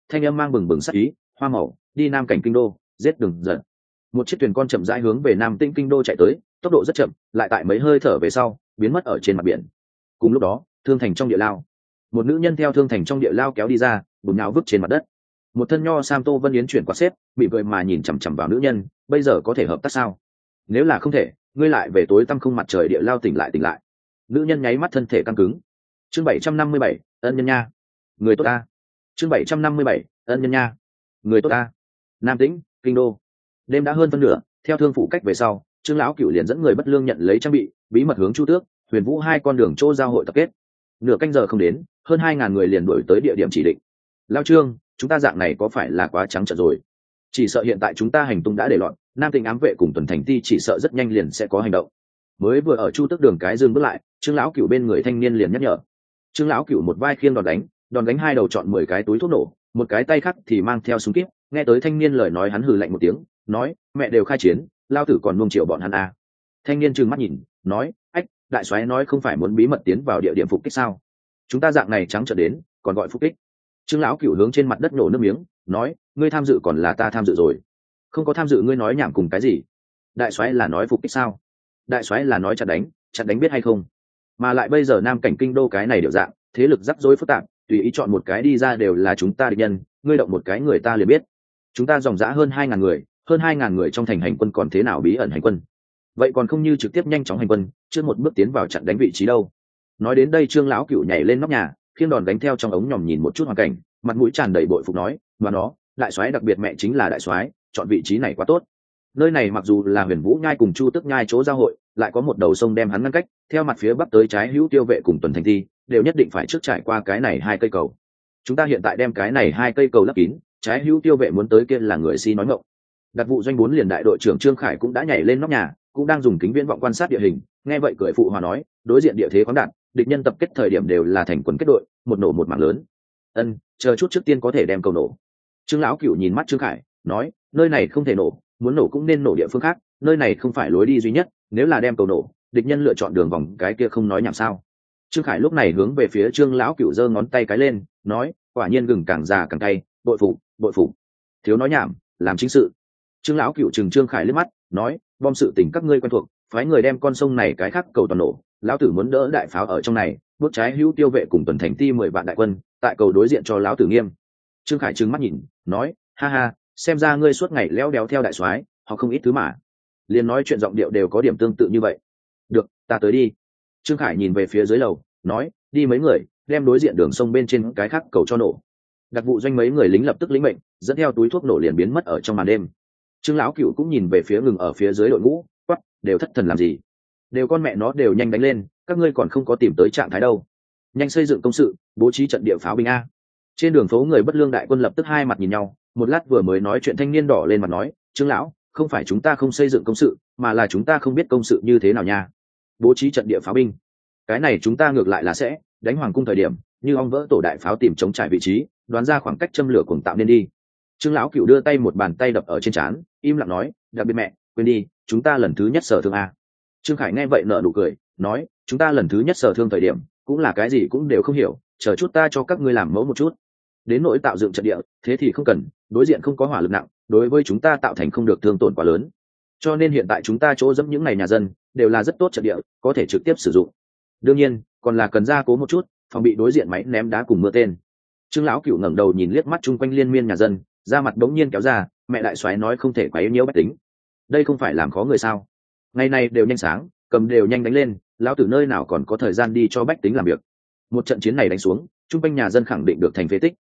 thanh âm mang bừng bừng sắc ý, hoa màu, đi nam cảnh kinh đô, giết Đường Giật. Một chiếc thuyền con chậm rãi hướng về nam tĩnh kinh đô chạy tới, tốc độ rất chậm, lại tại mấy hơi thở về sau biến mất ở trên mặt biển. Cùng lúc đó, thương thành trong địa lao, một nữ nhân theo thương thành trong địa lao kéo đi ra, bùn nhão vứt trên mặt đất. Một thân nho sam tô vân yến chuyển qua xếp, bị cười mà nhìn chằm chằm vào nữ nhân, bây giờ có thể hợp tác sao? Nếu là không thể, ngươi lại về tối tăm không mặt trời địa lao tỉnh lại tỉnh lại. Nữ nhân nháy mắt thân thể căng cứng. Chương bảy trăm năm mươi bảy, ân nhân nha, người tốt ta. Chương bảy trăm năm mươi bảy, ân nhân nha, người tốt ta. Nam Tĩnh, kinh đô. Đêm đã hơn phân nửa, theo thương phụ cách về sau, Trương lão cửu liền dẫn người bất lương nhận lấy trang bị, bí mật hướng Chu Tước, Huyền Vũ hai con đường chỗ giao hội tập kết. Nửa canh giờ không đến, hơn hai ngàn người liền đuổi tới địa điểm chỉ định. Lao Trương, chúng ta dạng này có phải là quá trắng trợn rồi? Chỉ sợ hiện tại chúng ta hành tung đã để loạn, Nam Tĩnh ám vệ cùng tuần thành ti chỉ sợ rất nhanh liền sẽ có hành động. Mới vừa ở Chu Tước đường cái dừng bước lại, Trương lão cửu bên người thanh niên liền nhắc nhở. Trương lão cửu một vai khiêng đòn đánh, đòn đánh hai đầu chọn mười cái túi thuốc nổ, một cái tay khác thì mang theo súng kíp. Nghe tới thanh niên lời nói, hắn hừ lạnh một tiếng, nói: mẹ đều khai chiến, lao tử còn nuông chiều bọn hắn à. Thanh niên trừng mắt nhìn, nói: ách, đại soái nói không phải muốn bí mật tiến vào địa điểm phục kích sao? Chúng ta dạng này trắng trợn đến, còn gọi phục kích? Trương lão cửu hướng trên mặt đất nổ nước miếng, nói: ngươi tham dự còn là ta tham dự rồi? Không có tham dự ngươi nói nhảm cùng cái gì? Đại soái là nói phục kích sao? Đại soái là nói chặn đánh, chặn đánh biết hay không? Mà lại bây giờ nam cảnh kinh đô cái này đều dạng, thế lực rắc rối phức tạp, tùy ý chọn một cái đi ra đều là chúng ta địch nhân, ngươi động một cái người ta liền biết. Chúng ta dòng dã hơn hai ngàn người, hơn hai ngàn người trong thành hành quân còn thế nào bí ẩn hành quân? Vậy còn không như trực tiếp nhanh chóng hành quân, trước một bước tiến vào chặn đánh vị trí đâu? Nói đến đây, Trương lão cửu nhảy lên nóc nhà, khiêng đòn đánh theo trong ống nhòm nhìn một chút hoàn cảnh, mặt mũi tràn đầy bội phục nói: và nó, đại soái đặc biệt mẹ chính là đại soái, chọn vị trí này quá tốt. Nơi này mặc dù là Huyền Vũ nhai cùng Chu Tước nhai chỗ giao hội, lại có một đầu sông đem hắn ngăn cách, theo mặt phía bắc tới trái hữu tiêu vệ cùng tuần thành thi đều nhất định phải trước trải qua cái này hai cây cầu. Chúng ta hiện tại đem cái này hai cây cầu lấp kín, trái hữu tiêu vệ muốn tới kia là người si nói ngọng. Đặc vụ doanh bốn liền đại đội trưởng Trương Khải cũng đã nhảy lên nóc nhà, cũng đang dùng kính viễn vọng quan sát địa hình, nghe vậy cười phụ hòa nói: đối diện địa thế khoáng đạt, địch nhân tập kết thời điểm đều là thành quần kết đội, một nổ một mạng lớn. Ân, chờ chút trước tiên có thể đem cầu nổ. Trương lão cửu nhìn mắt Trương Khải, nói: nơi này không thể nổ, muốn nổ cũng nên nổ địa phương khác, nơi này không phải lối đi duy nhất, nếu là đem cầu nổ, địch nhân lựa chọn đường vòng cái kia không nói nhảm sao? Trương Khải lúc này hướng về phía Trương lão cửu giơ ngón tay cái lên, nói: quả nhiên gừng càng già càng cay, bội phục, bội phục. Thiếu nói nhảm, làm chính sự. Trương lão cửu chừng Trương Khải liếc mắt, nói: bom sự tình các ngươi quen thuộc, phái người đem con sông này cái khác cầu toàn nổ, lão tử muốn đỡ đại pháo ở trong này, bước trái hữu tiêu vệ cùng tuần thành ti mười vạn đại quân, tại cầu đối diện cho lão tử nghiêm. Trương Khải trừng mắt nhìn, nói: ha ha, xem ra ngươi suốt ngày leo đéo theo đại soái, họ không ít thứ mà. Liền nói chuyện giọng điệu đều có điểm tương tự như vậy. Được, ta tới đi. Trương Khải nhìn về phía dưới lầu, nói: đi mấy người, đem đối diện đường sông bên trên cái khác cầu cho nổ. Đặc vụ doanh mấy người lính lập tức lĩnh mệnh, dẫn theo túi thuốc nổ liền biến mất ở trong màn đêm. Trương lão cửu cũng nhìn về phía ngừng ở phía dưới đội ngũ, quắc, đều thất thần làm gì? Đều con mẹ nó đều nhanh đánh lên, các ngươi còn không có tìm tới trạng thái đâu. Nhanh xây dựng công sự, bố trí trận địa pháo binh a. Trên đường phố người bất lương đại quân lập tức hai mặt nhìn nhau, một lát vừa mới nói chuyện thanh niên đỏ lên mặt nói: Trương lão, không phải chúng ta không xây dựng công sự, mà là chúng ta không biết công sự như thế nào nha. Bố trí trận địa pháo binh, cái này chúng ta ngược lại là sẽ đánh hoàng cung thời điểm, như ong vỡ tổ đại pháo tìm chống trải vị trí, đoán ra khoảng cách châm lửa cuồng tạo nên đi. Trương lão cửu đưa tay một bàn tay đập ở trên trán, im lặng nói: đặc biệt mẹ, quên đi, chúng ta lần thứ nhất sở thương a. Trương Khải nghe vậy nở nụ cười, nói: chúng ta lần thứ nhất sở thương thời điểm, cũng là cái gì cũng đều không hiểu, chờ chút ta cho các ngươi làm mẫu một chút. Đến nỗi tạo dựng trận địa, thế thì không cần, đối diện không có hỏa lực nặng, đối với chúng ta tạo thành không được thương tổn quá lớn. Cho nên hiện tại chúng ta chỗ dẫm những ngày nhà dân đều là rất tốt trận địa, có thể trực tiếp sử dụng. Đương nhiên, còn là cần gia cố một chút, phòng bị đối diện máy ném đá cùng mưa tên. Trương lão cửu ngẩng đầu nhìn liếc mắt chung quanh liên miên nhà dân, da mặt bỗng nhiên kéo ra, mẹ đại soái nói không thể quấy nhiễu bách tính, đây không phải làm khó người sao? Ngày này đều nhanh sáng, cầm đều nhanh đánh lên, lão tử nơi nào còn có thời gian đi cho bách tính làm việc. Một trận chiến này đánh xuống, chung quanh nhà dân khẳng định được thành phế tích.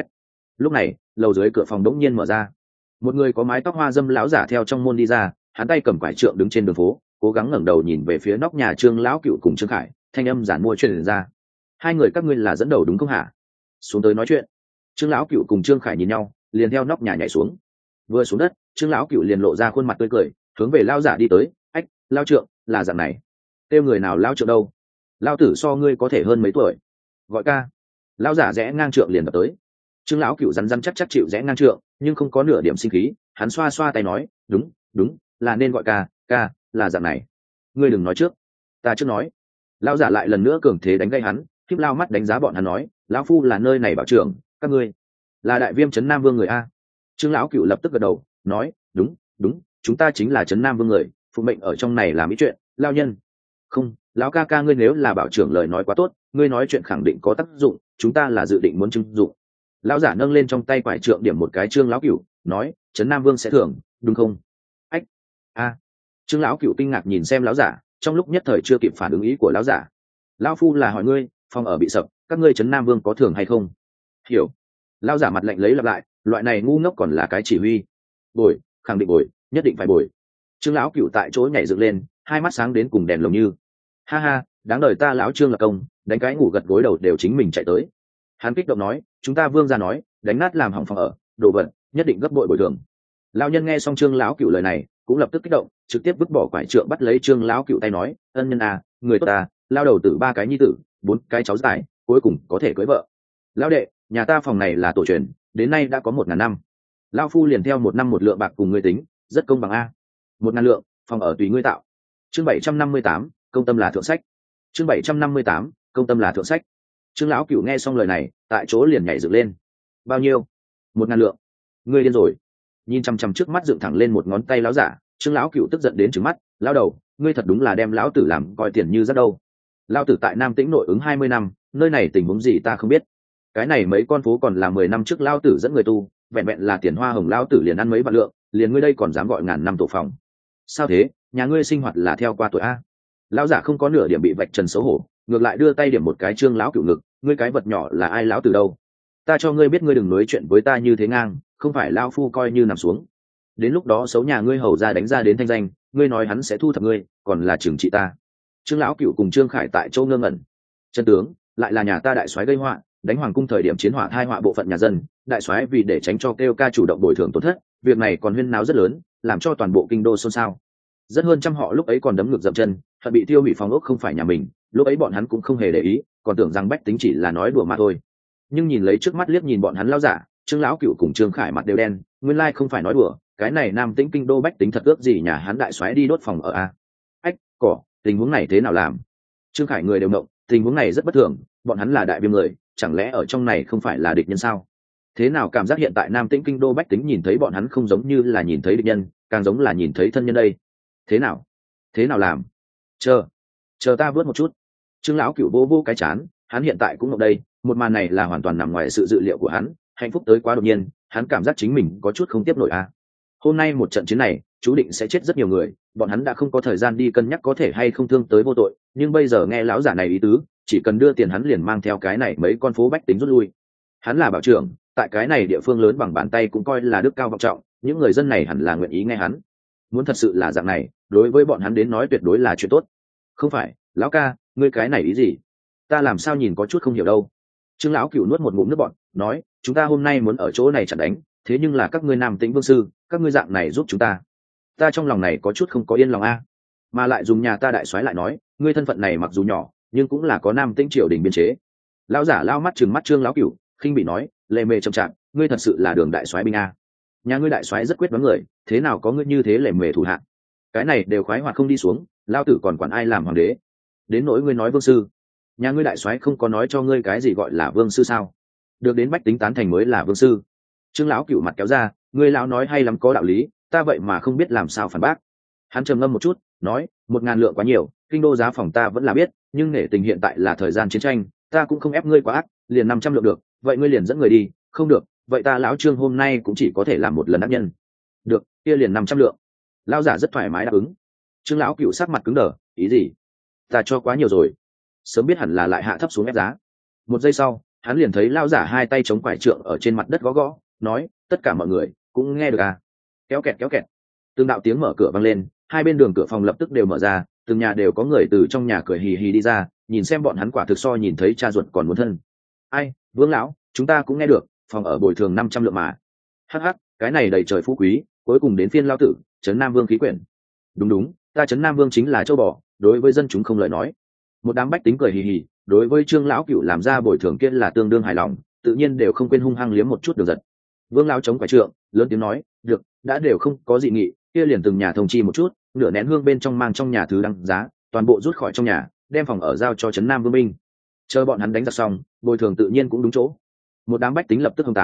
Lúc này, lầu dưới cửa phòng đống nhiên mở ra, một người có mái tóc hoa dâm lão giả theo trong môn đi ra, hắn tay cầm quải trượng đứng trên đường phố, cố gắng ngẩng đầu nhìn về phía nóc nhà Trương lão cựu cùng Trương Khải, thanh âm giản mua truyền ra: hai người các ngươi là dẫn đầu đúng không hả? Xuống tới nói chuyện. Trương lão cựu cùng Trương Khải nhìn nhau, liền theo nóc nhà nhảy xuống. Vừa xuống đất, Trương lão cựu liền lộ ra khuôn mặt tươi cười, hướng về lão giả đi tới: ách, lão trượng, là dạng này. Kêu người nào lão trượng đâu? Lão tử so ngươi có thể hơn mấy tuổi, gọi ca. Lão giả rẽ ngang trượng liền đập tới. Trương lão cựu rắn rắn chắc chắc chịu rẽ ngang trượng, nhưng không có nửa điểm sinh khí, hắn xoa xoa tay nói: đúng, đúng, là nên gọi ca, ca, là dạng này. Ngươi đừng nói trước, ta trước nói. Lão giả lại lần nữa cường thế đánh gây hắn, khiếp lao mắt đánh giá bọn hắn nói: lão phu là nơi này bảo trưởng, các ngươi là đại viêm trấn nam vương người a. Trương lão cựu lập tức gật đầu nói đúng đúng, chúng ta chính là trấn nam vương người, phụ mệnh ở trong này làm ý chuyện. Lao nhân không, lão ca ca ngươi nếu là bảo trưởng lời nói quá tốt, ngươi nói chuyện khẳng định có tác dụng, chúng ta là dự định muốn trưng dụng. Lão giả nâng lên trong tay quải trượng điểm một cái Trương lão cựu nói trấn nam vương sẽ thưởng đúng không? Ách a. Trương lão cựu kinh ngạc nhìn xem lão giả, trong lúc nhất thời chưa kịp phản ứng ý của lão giả. Lão phu là hỏi ngươi, phòng ở bị sập, các ngươi trấn nam vương có thưởng hay không? Hiểu. Lão giả mặt lạnh lấy lặp lại, loại này ngu ngốc còn là cái chỉ huy. Bồi, khẳng định bồi, nhất định phải bồi. Trương lão cựu tại chỗ nhảy dựng lên, hai mắt sáng đến cùng đèn lồng như. Ha ha, đáng đời ta lão Trương là công, đánh cái ngủ gật gối đầu đều chính mình chạy tới. Hắn kích động nói, chúng ta vương gia nói, đánh nát làm hỏng phòng ở, đồ vật, nhất định gấp bội bồi thường. Lão nhân nghe xong Trương lão cựu lời này, cũng lập tức kích động, trực tiếp vứt bỏ quải trượng bắt lấy Trương lão cựu tay nói, ân nhân à, người tốt à, lao đầu tử ba cái nhi tử, bốn cái cháu dài, cuối cùng có thể cưới vợ. Lão đệ, nhà ta phòng này là tổ truyền, đến nay đã có một ngàn năm. Lão phu liền theo một năm một lượng bạc cùng ngươi tính, rất công bằng a. Một ngàn lượng, phòng ở tùy ngươi tạo. Chương bảy trăm năm mươi tám, công tâm là thượng sách. Chương bảy trăm năm mươi tám, công tâm là thượng sách. Trương lão cựu nghe xong lời này, tại chỗ liền nhảy dựng lên. Bao nhiêu? Một ngàn lượng. Ngươi điên rồi. Nhìn chằm chằm trước mắt dựng thẳng lên một ngón tay lão giả, Trương lão cựu tức giận đến trừng mắt, lão đầu, ngươi thật đúng là đem lão tử làm coi tiền như rất đâu. Lão tử tại Nam Tĩnh nội ứng hai mươi năm, nơi này tình huống gì ta không biết. Cái này mấy con phố còn là mười năm trước lão tử dẫn người tu, vẹn vẹn là tiền hoa hồng lão tử liền ăn mấy vạn lượng, liền ngươi đây còn dám gọi ngàn năm tổ phòng. Sao thế, nhà ngươi sinh hoạt là theo qua tuổi a? Lão giả không có nửa điểm bị vạch trần xấu hổ, ngược lại đưa tay điểm một cái Trương lão cựu ngực, ngươi cái vật nhỏ là ai lão tử đâu? Ta cho ngươi biết ngươi đừng nói chuyện với ta như thế ngang, không phải lão phu coi như nằm xuống. Đến lúc đó xấu nhà ngươi hầu ra đánh ra đến thanh danh, ngươi nói hắn sẽ thu thập ngươi, còn là trừng trị ta. Trương lão cựu cùng Trương Khải tại châu ngơ ngẩn. Chân tướng lại là nhà ta đại soái gây họa, đánh hoàng cung thời điểm chiến hỏa thai họa bộ phận nhà dân, đại soái vì để tránh cho kêu ca chủ động bồi thường tổn thất, việc này còn huyên náo rất lớn, làm cho toàn bộ kinh đô xôn xao. Rất hơn trăm họ lúc ấy còn đấm ngược dậm chân, thật bị tiêu hủy phòng ốc không phải nhà mình, lúc ấy bọn hắn cũng không hề để ý, còn tưởng rằng bách tính chỉ là nói đùa mà thôi. Nhưng nhìn lấy trước mắt liếc nhìn bọn hắn lão giả, Trương lão cựu cùng Trương Khải mặt đều đen, nguyên lai không phải nói đùa, cái này Nam Tĩnh kinh đô bách tính thật ước gì nhà hắn đại soái đi đốt phòng ở a. Ách, cỏ, tình huống này thế nào làm? Trương Khải người đều động, tình huống này rất bất thường, bọn hắn là đại viêm người, chẳng lẽ ở trong này không phải là địch nhân sao? Thế nào cảm giác hiện tại Nam Tĩnh kinh đô bách tính nhìn thấy bọn hắn không giống như là nhìn thấy địch nhân, càng giống là nhìn thấy thân nhân đây. Thế nào? Thế nào làm? Chờ, chờ ta vớt một chút. Trương lão cựu vô vô cái chán, hắn hiện tại cũng ở đây, một màn này là hoàn toàn nằm ngoài sự dự liệu của hắn, hạnh phúc tới quá đột nhiên, hắn cảm giác chính mình có chút không tiếp nổi a. Hôm nay một trận chiến này, chú định sẽ chết rất nhiều người, bọn hắn đã không có thời gian đi cân nhắc có thể hay không thương tới vô tội, nhưng bây giờ nghe lão giả này ý tứ, chỉ cần đưa tiền hắn liền mang theo cái này mấy con phố bách tính rút lui. Hắn là bảo trưởng, tại cái này địa phương lớn bằng bàn tay cũng coi là đức cao vọng trọng, những người dân này hẳn là nguyện ý nghe hắn. Muốn thật sự là dạng này, đối với bọn hắn đến nói tuyệt đối là chuyện tốt. Không phải, lão ca, ngươi cái này ý gì? Ta làm sao nhìn có chút không hiểu đâu. Trương lão cựu nuốt một ngụm nước bọt, nói, chúng ta hôm nay muốn ở chỗ này chặn đánh, thế nhưng là các ngươi Nam Tĩnh vương sư, các ngươi dạng này giúp chúng ta. Ta trong lòng này có chút không có yên lòng a. Mà lại dùng nhà ta đại soái lại nói, ngươi thân phận này mặc dù nhỏ, nhưng cũng là có Nam Tĩnh triều đình biên chế. Lão giả lao mắt trừng mắt Trương lão cựu, khinh bị nói, lề mề chậm chạp, ngươi thật sự là đường đại soái binh a. Nhà ngươi đại soái rất quyết đoán người, thế nào có ngươi như thế lề mề thủ hạ. Cái này đều khoái hoạt không đi xuống, lao tử còn quản ai làm hoàng đế? Đến nỗi ngươi nói vương sư, nhà ngươi đại soái không có nói cho ngươi cái gì gọi là vương sư sao? Được đến bách tính tán thành mới là vương sư. Trương lão cựu mặt kéo ra, ngươi lão nói hay lắm có đạo lý, ta vậy mà không biết làm sao phản bác. Hắn trầm ngâm một chút, nói, một ngàn lượng quá nhiều, kinh đô giá phòng ta vẫn là biết, nhưng nể tình hiện tại là thời gian chiến tranh, ta cũng không ép ngươi quá ác, liền năm trăm lượng được, vậy ngươi liền dẫn người đi, không được, vậy ta lão Trương hôm nay cũng chỉ có thể làm một lần ác nhân. Được, kia liền năm trăm lượng. Lão giả rất thoải mái đáp ứng. Trương lão cựu sắc mặt cứng đờ, ý gì? Ta cho quá nhiều rồi. Sớm biết hẳn là lại hạ thấp xuống ép giá. Một giây sau, hắn liền thấy lão giả hai tay chống quải trượng ở trên mặt đất gõ gõ, nói, tất cả mọi người cũng nghe được à? Kéo kẹt kéo kẹt. Từng đạo tiếng mở cửa vang lên, hai bên đường cửa phòng lập tức đều mở ra, từng nhà đều có người từ trong nhà cười hì hì đi ra, nhìn xem bọn hắn quả thực so nhìn thấy cha ruột còn muốn thân. Ai, Vương lão, chúng ta cũng nghe được, phòng ở bồi thường năm trăm lượng mà. Hắc hắc, cái này đầy trời phú quý, cuối cùng đến phiên lão tử, trấn Nam Vương khí quyển. Đúng đúng, ta trấn Nam Vương chính là châu bò, đối với dân chúng không lời nói. Một đám bách tính cười hì hì, đối với Trương lão cựu làm ra bồi thường kia là tương đương hài lòng, tự nhiên đều không quên hung hăng liếm một chút được giật. Vương lão chống quải trượng, lớn tiếng nói, được, đã đều không có dị nghị, kia liền từng nhà thông chi một chút, nửa nén hương bên trong mang trong nhà thứ đăng giá, toàn bộ rút khỏi trong nhà, đem phòng ở giao cho trấn Nam Vương binh. Chờ bọn hắn đánh giặc xong, bồi thường tự nhiên cũng đúng chỗ. Một đám bách tính lập tức hông tán,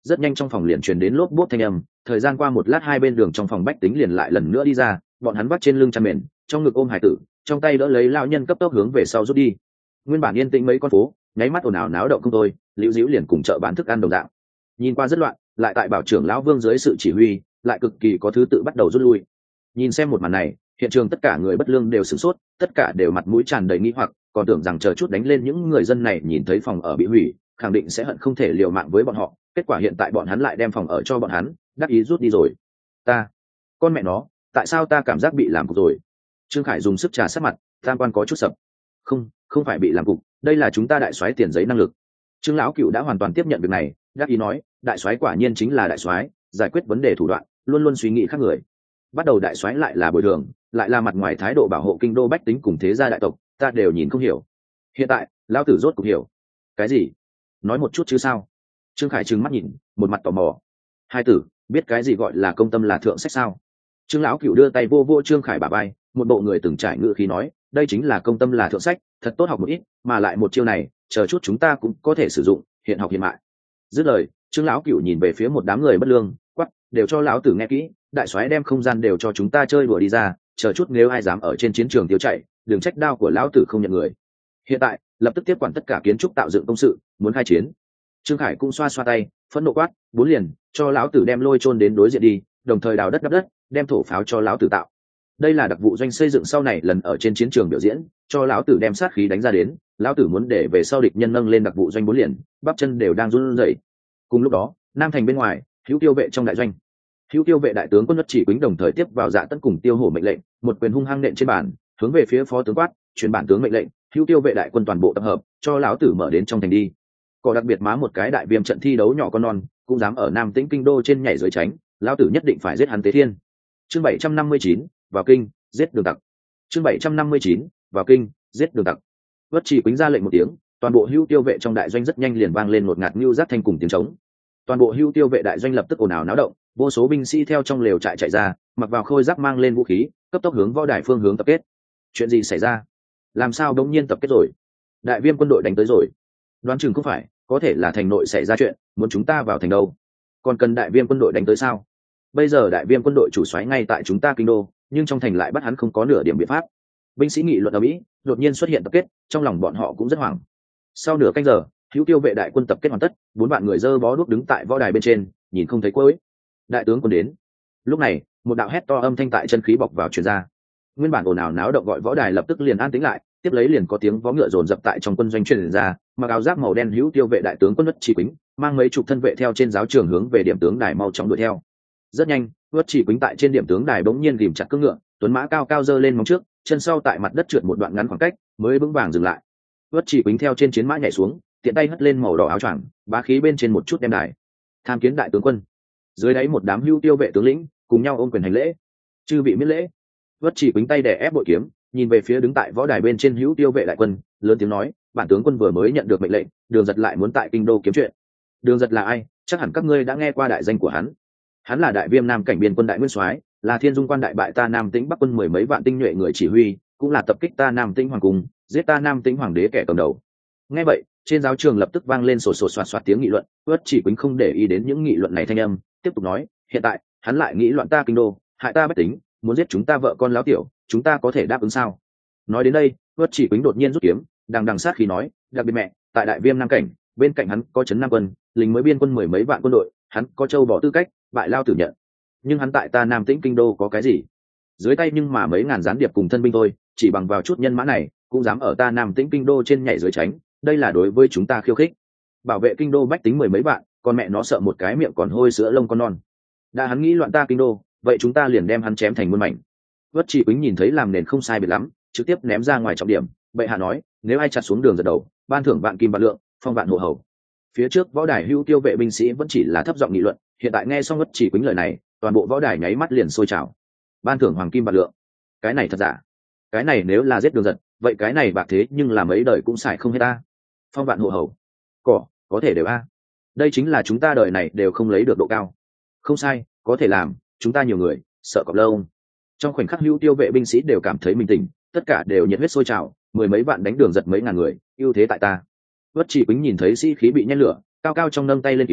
rất nhanh trong phòng liền truyền đến lốp bốp thanh âm. Thời gian qua một lát, hai bên đường trong phòng bách tính liền lại lần nữa đi ra, bọn hắn vắt trên lưng chăn mền, trong ngực ôm hải tử, trong tay đỡ lấy lão nhân cấp tốc hướng về sau rút đi. Nguyên bản yên tĩnh mấy con phố nháy mắt ồn ào náo động không thôi, liễu diễu liền cùng chợ bán thức ăn đồng dạng, nhìn qua rất loạn, lại tại bảo trưởng lão Vương dưới sự chỉ huy lại cực kỳ có thứ tự bắt đầu rút lui. Nhìn xem một màn này, hiện trường tất cả người bất lương đều sửng sốt, tất cả đều mặt mũi tràn đầy nghi hoặc, còn tưởng rằng chờ chút đánh lên những người dân này nhìn thấy phòng ở bị hủy khẳng định sẽ hận không thể liều mạng với bọn họ, kết quả hiện tại bọn hắn lại đem phòng ở cho bọn hắn, đắc ý rút đi rồi. Ta con mẹ nó, tại sao ta cảm giác bị làm cục rồi? Trương Khải dùng sức trà sát mặt, tam quan có chút sập. Không, không phải bị làm cục, đây là chúng ta đại soái tiền giấy năng lực. Trương lão cựu đã hoàn toàn tiếp nhận việc này, đắc ý nói, đại soái quả nhiên chính là đại soái, giải quyết vấn đề thủ đoạn luôn luôn suy nghĩ khác người. Bắt đầu đại soái lại là bồi thường, lại là mặt ngoài thái độ bảo hộ kinh đô bách tính cùng thế gia đại tộc, ta đều nhìn không hiểu. Hiện tại lão tử rốt cuộc hiểu. Cái gì? Nói một chút chứ sao? Trương Khải trừng mắt nhìn, một mặt tò mò. Hai tử biết cái gì gọi là công tâm là thượng sách sao? Trương lão cựu đưa tay vô vô Trương Khải bả vai, một bộ người từng trải ngự khí nói, đây chính là công tâm là thượng sách, thật tốt học một ít, mà lại một chiêu này chờ chút chúng ta cũng có thể sử dụng, hiện học hiện mại. Dứt lời, Trương lão cựu nhìn về phía một đám người bất lương, quắc, đều cho lão tử nghe kỹ, đại soái đem không gian đều cho chúng ta chơi đùa đi ra, chờ chút nếu ai dám ở trên chiến trường tiêu chạy, đừng trách đao của lão tử không nhận người. Hiện tại lập tức tiếp quản tất cả kiến trúc tạo dựng công sự, muốn khai chiến. Trương Khải cũng xoa xoa tay, phẫn nộ quát, bốn liền cho lão tử đem lôi chôn đến đối diện đi, đồng thời đào đất đắp đất, đem thổ pháo cho lão tử tạo. Đây là đặc vụ doanh xây dựng sau này lần ở trên chiến trường biểu diễn, cho lão tử đem sát khí đánh ra đến, lão tử muốn để về sau địch nhân nâng lên đặc vụ doanh bốn liền, bắp chân đều đang run rẩy. Cùng lúc đó, Nam thành bên ngoài, Hữu Tiêu vệ trong đại doanh, Hữu Tiêu vệ đại tướng quân Nhất Chỉ Quýnh đồng thời tiếp vào Dạ Tấn cùng Tiêu Hổ mệnh lệnh, một quyền hung hăng nện trên bàn, hướng về phía phó tướng quát, truyền bản tướng mệnh lệnh, Hữu Tiêu vệ đại quân toàn bộ tập hợp, cho lão tử mở đến trong thành đi. Có đặc biệt má một cái đại viêm trận thi đấu nhỏ con non, cũng dám ở Nam Tĩnh kinh đô trên nhảy dưới tránh, lão tử nhất định phải giết hắn tế thiên. Chương bảy trăm năm mươi chín, vào kinh, giết đường tặc. Chương bảy trăm năm mươi chín, vào kinh, giết đường tặc. Nhất Chỉ Quýnh ra lệnh một tiếng, toàn bộ Hữu Tiêu vệ trong đại doanh rất nhanh liền vang lên một ngạt nhu giác thanh cùng tiếng trống. Toàn bộ Hữu Tiêu vệ đại doanh lập tức ồn ào náo động, vô số binh sĩ theo trong lều trại chạy ra, mặc vào khôi giáp mang lên vũ khí, cấp tốc hướng võ đài phương hướng tập kết. Chuyện gì xảy ra? Làm sao đống nhiên tập kết rồi? Đại viêm quân đội đánh tới rồi. Đoán chừng không phải, có thể là thành nội xảy ra chuyện, muốn chúng ta vào thành đâu? Còn cần đại viêm quân đội đánh tới sao? Bây giờ đại viêm quân đội chủ soái ngay tại chúng ta kinh đô, nhưng trong thành lại bắt hắn không có nửa điểm biện pháp. Binh sĩ nghị luận ở mỹ, đột nhiên xuất hiện tập kết, trong lòng bọn họ cũng rất hoảng. Sau nửa canh giờ, Hữu Tiêu vệ đại quân tập kết hoàn tất, bốn vạn người dơ bó đuốc đứng tại võ đài bên trên, nhìn không thấy cuối. Đại tướng quân đến. Lúc này, một đạo hét to âm thanh tại chân khí bọc vào truyền ra. Nguyên bản ồn ào náo động gọi võ đài lập tức liền an tĩnh lại, tiếp lấy liền có tiếng vó ngựa dồn dập tại trong quân doanh truyền ra, mặc áo giáp màu đen Hữu Tiêu vệ đại tướng quân Nhất Chỉ Quýnh mang mấy chục thân vệ theo trên giáo trường hướng về điểm tướng đài mau chóng đuổi theo. Rất nhanh, Nhất Chỉ Quýnh tại trên điểm tướng đài bỗng nhiên ghìm chặt cưỡng ngựa, tuấn mã cao cao giơ lên móng trước, chân sau tại mặt đất trượt một đoạn ngắn khoảng cách, mới vững vàng dừng lại. Nhất Chỉ Quýnh theo trên chiến mã nhảy xuống, tiện tay hất lên màu đỏ áo choàng, bá khí bên trên một chút đem đài. Tham kiến đại tướng quân. Dưới đáy một đám Hữu Tiêu vệ tướng lĩnh cùng nhau ôm quyền hành lễ. Chư vị miễn lễ. Nhất Chỉ Quýnh tay đè ép bội kiếm, nhìn về phía đứng tại võ đài bên trên Hữu Tiêu vệ đại quân, lớn tiếng nói, bản tướng quân vừa mới nhận được mệnh lệnh, Đường Giật lại muốn tại kinh đô kiếm chuyện. Đường Giật là ai? Chắc hẳn các ngươi đã nghe qua đại danh của hắn. Hắn là đại viêm Nam cảnh biên quân đại nguyên soái, là Thiên Dung quan đại bại ta Nam Tĩnh Bắc quân mười mấy vạn tinh nhuệ người chỉ huy, cũng là tập kích ta Nam Tĩnh hoàng cung, giết ta Nam Tĩnh hoàng đế kẻ cầm đầu. Nghe vậy, trên giáo trường lập tức vang lên sổ sổ soạt soạt tiếng nghị luận. Nhất Chỉ Quýnh không để ý đến những nghị luận này thanh âm, tiếp tục nói, hiện tại hắn lại nghĩ loạn ta kinh đô, hại ta bách tính, muốn giết chúng ta vợ con láo tiểu, chúng ta có thể đáp ứng sao? Nói đến đây, Nhất Chỉ Quýnh đột nhiên rút kiếm, đằng đằng sát khí nói, đặc biệt mẹ, tại đại viêm Nam cảnh, bên cạnh hắn có trấn Nam quân, lính mới biên quân mười mấy vạn quân đội, hắn có châu bỏ tư cách, bại lao tử nhận. Nhưng hắn tại ta Nam Tĩnh kinh đô có cái gì? Dưới tay nhưng mà mấy ngàn gián điệp cùng thân binh thôi, chỉ bằng vào chút nhân mã này, cũng dám ở ta Nam Tĩnh kinh đô trên nhảy dưới tránh, đây là đối với chúng ta khiêu khích. Bảo vệ kinh đô bách tính mười mấy vạn, con mẹ nó sợ một cái miệng còn hôi sữa lông con non. Đã hắn nghĩ loạn ta kinh đô, vậy chúng ta liền đem hắn chém thành muôn mảnh. Nhất Chỉ Quýnh nhìn thấy làm nền không sai biệt lắm, trực tiếp ném ra ngoài trọng điểm, bệ hạ nói, nếu ai chặt xuống Đường Giật đầu, ban thưởng vạn kim vạn lượng, phong vạn hộ hầu. Phía trước võ đài Hữu Tiêu vệ binh sĩ vẫn chỉ là thấp giọng nghị luận, hiện tại nghe xong Nhất Chỉ Quýnh lời này, toàn bộ võ đài nháy mắt liền sôi trào. Ban thưởng hoàng kim vạn lượng, cái này thật giả? Cái này nếu là giết Đường Giật, vậy cái này bạc thế nhưng là mấy đời cũng xài không hết ta. Phong vạn hộ hầu, cỏ có thể đều a. Đây chính là chúng ta đời này đều không lấy được độ cao. Không sai, có thể làm, chúng ta nhiều người, sợ cọp lâu. Trong khoảnh khắc Hữu Tiêu vệ binh sĩ đều cảm thấy mình tỉnh, tất cả đều nhiệt huyết sôi trào, mười mấy vạn đánh Đường Giật mấy ngàn người, ưu thế tại ta. Nhất Chỉ Quýnh nhìn thấy sĩ khí bị nhen lửa, cao cao trong nâng tay lên kiếm,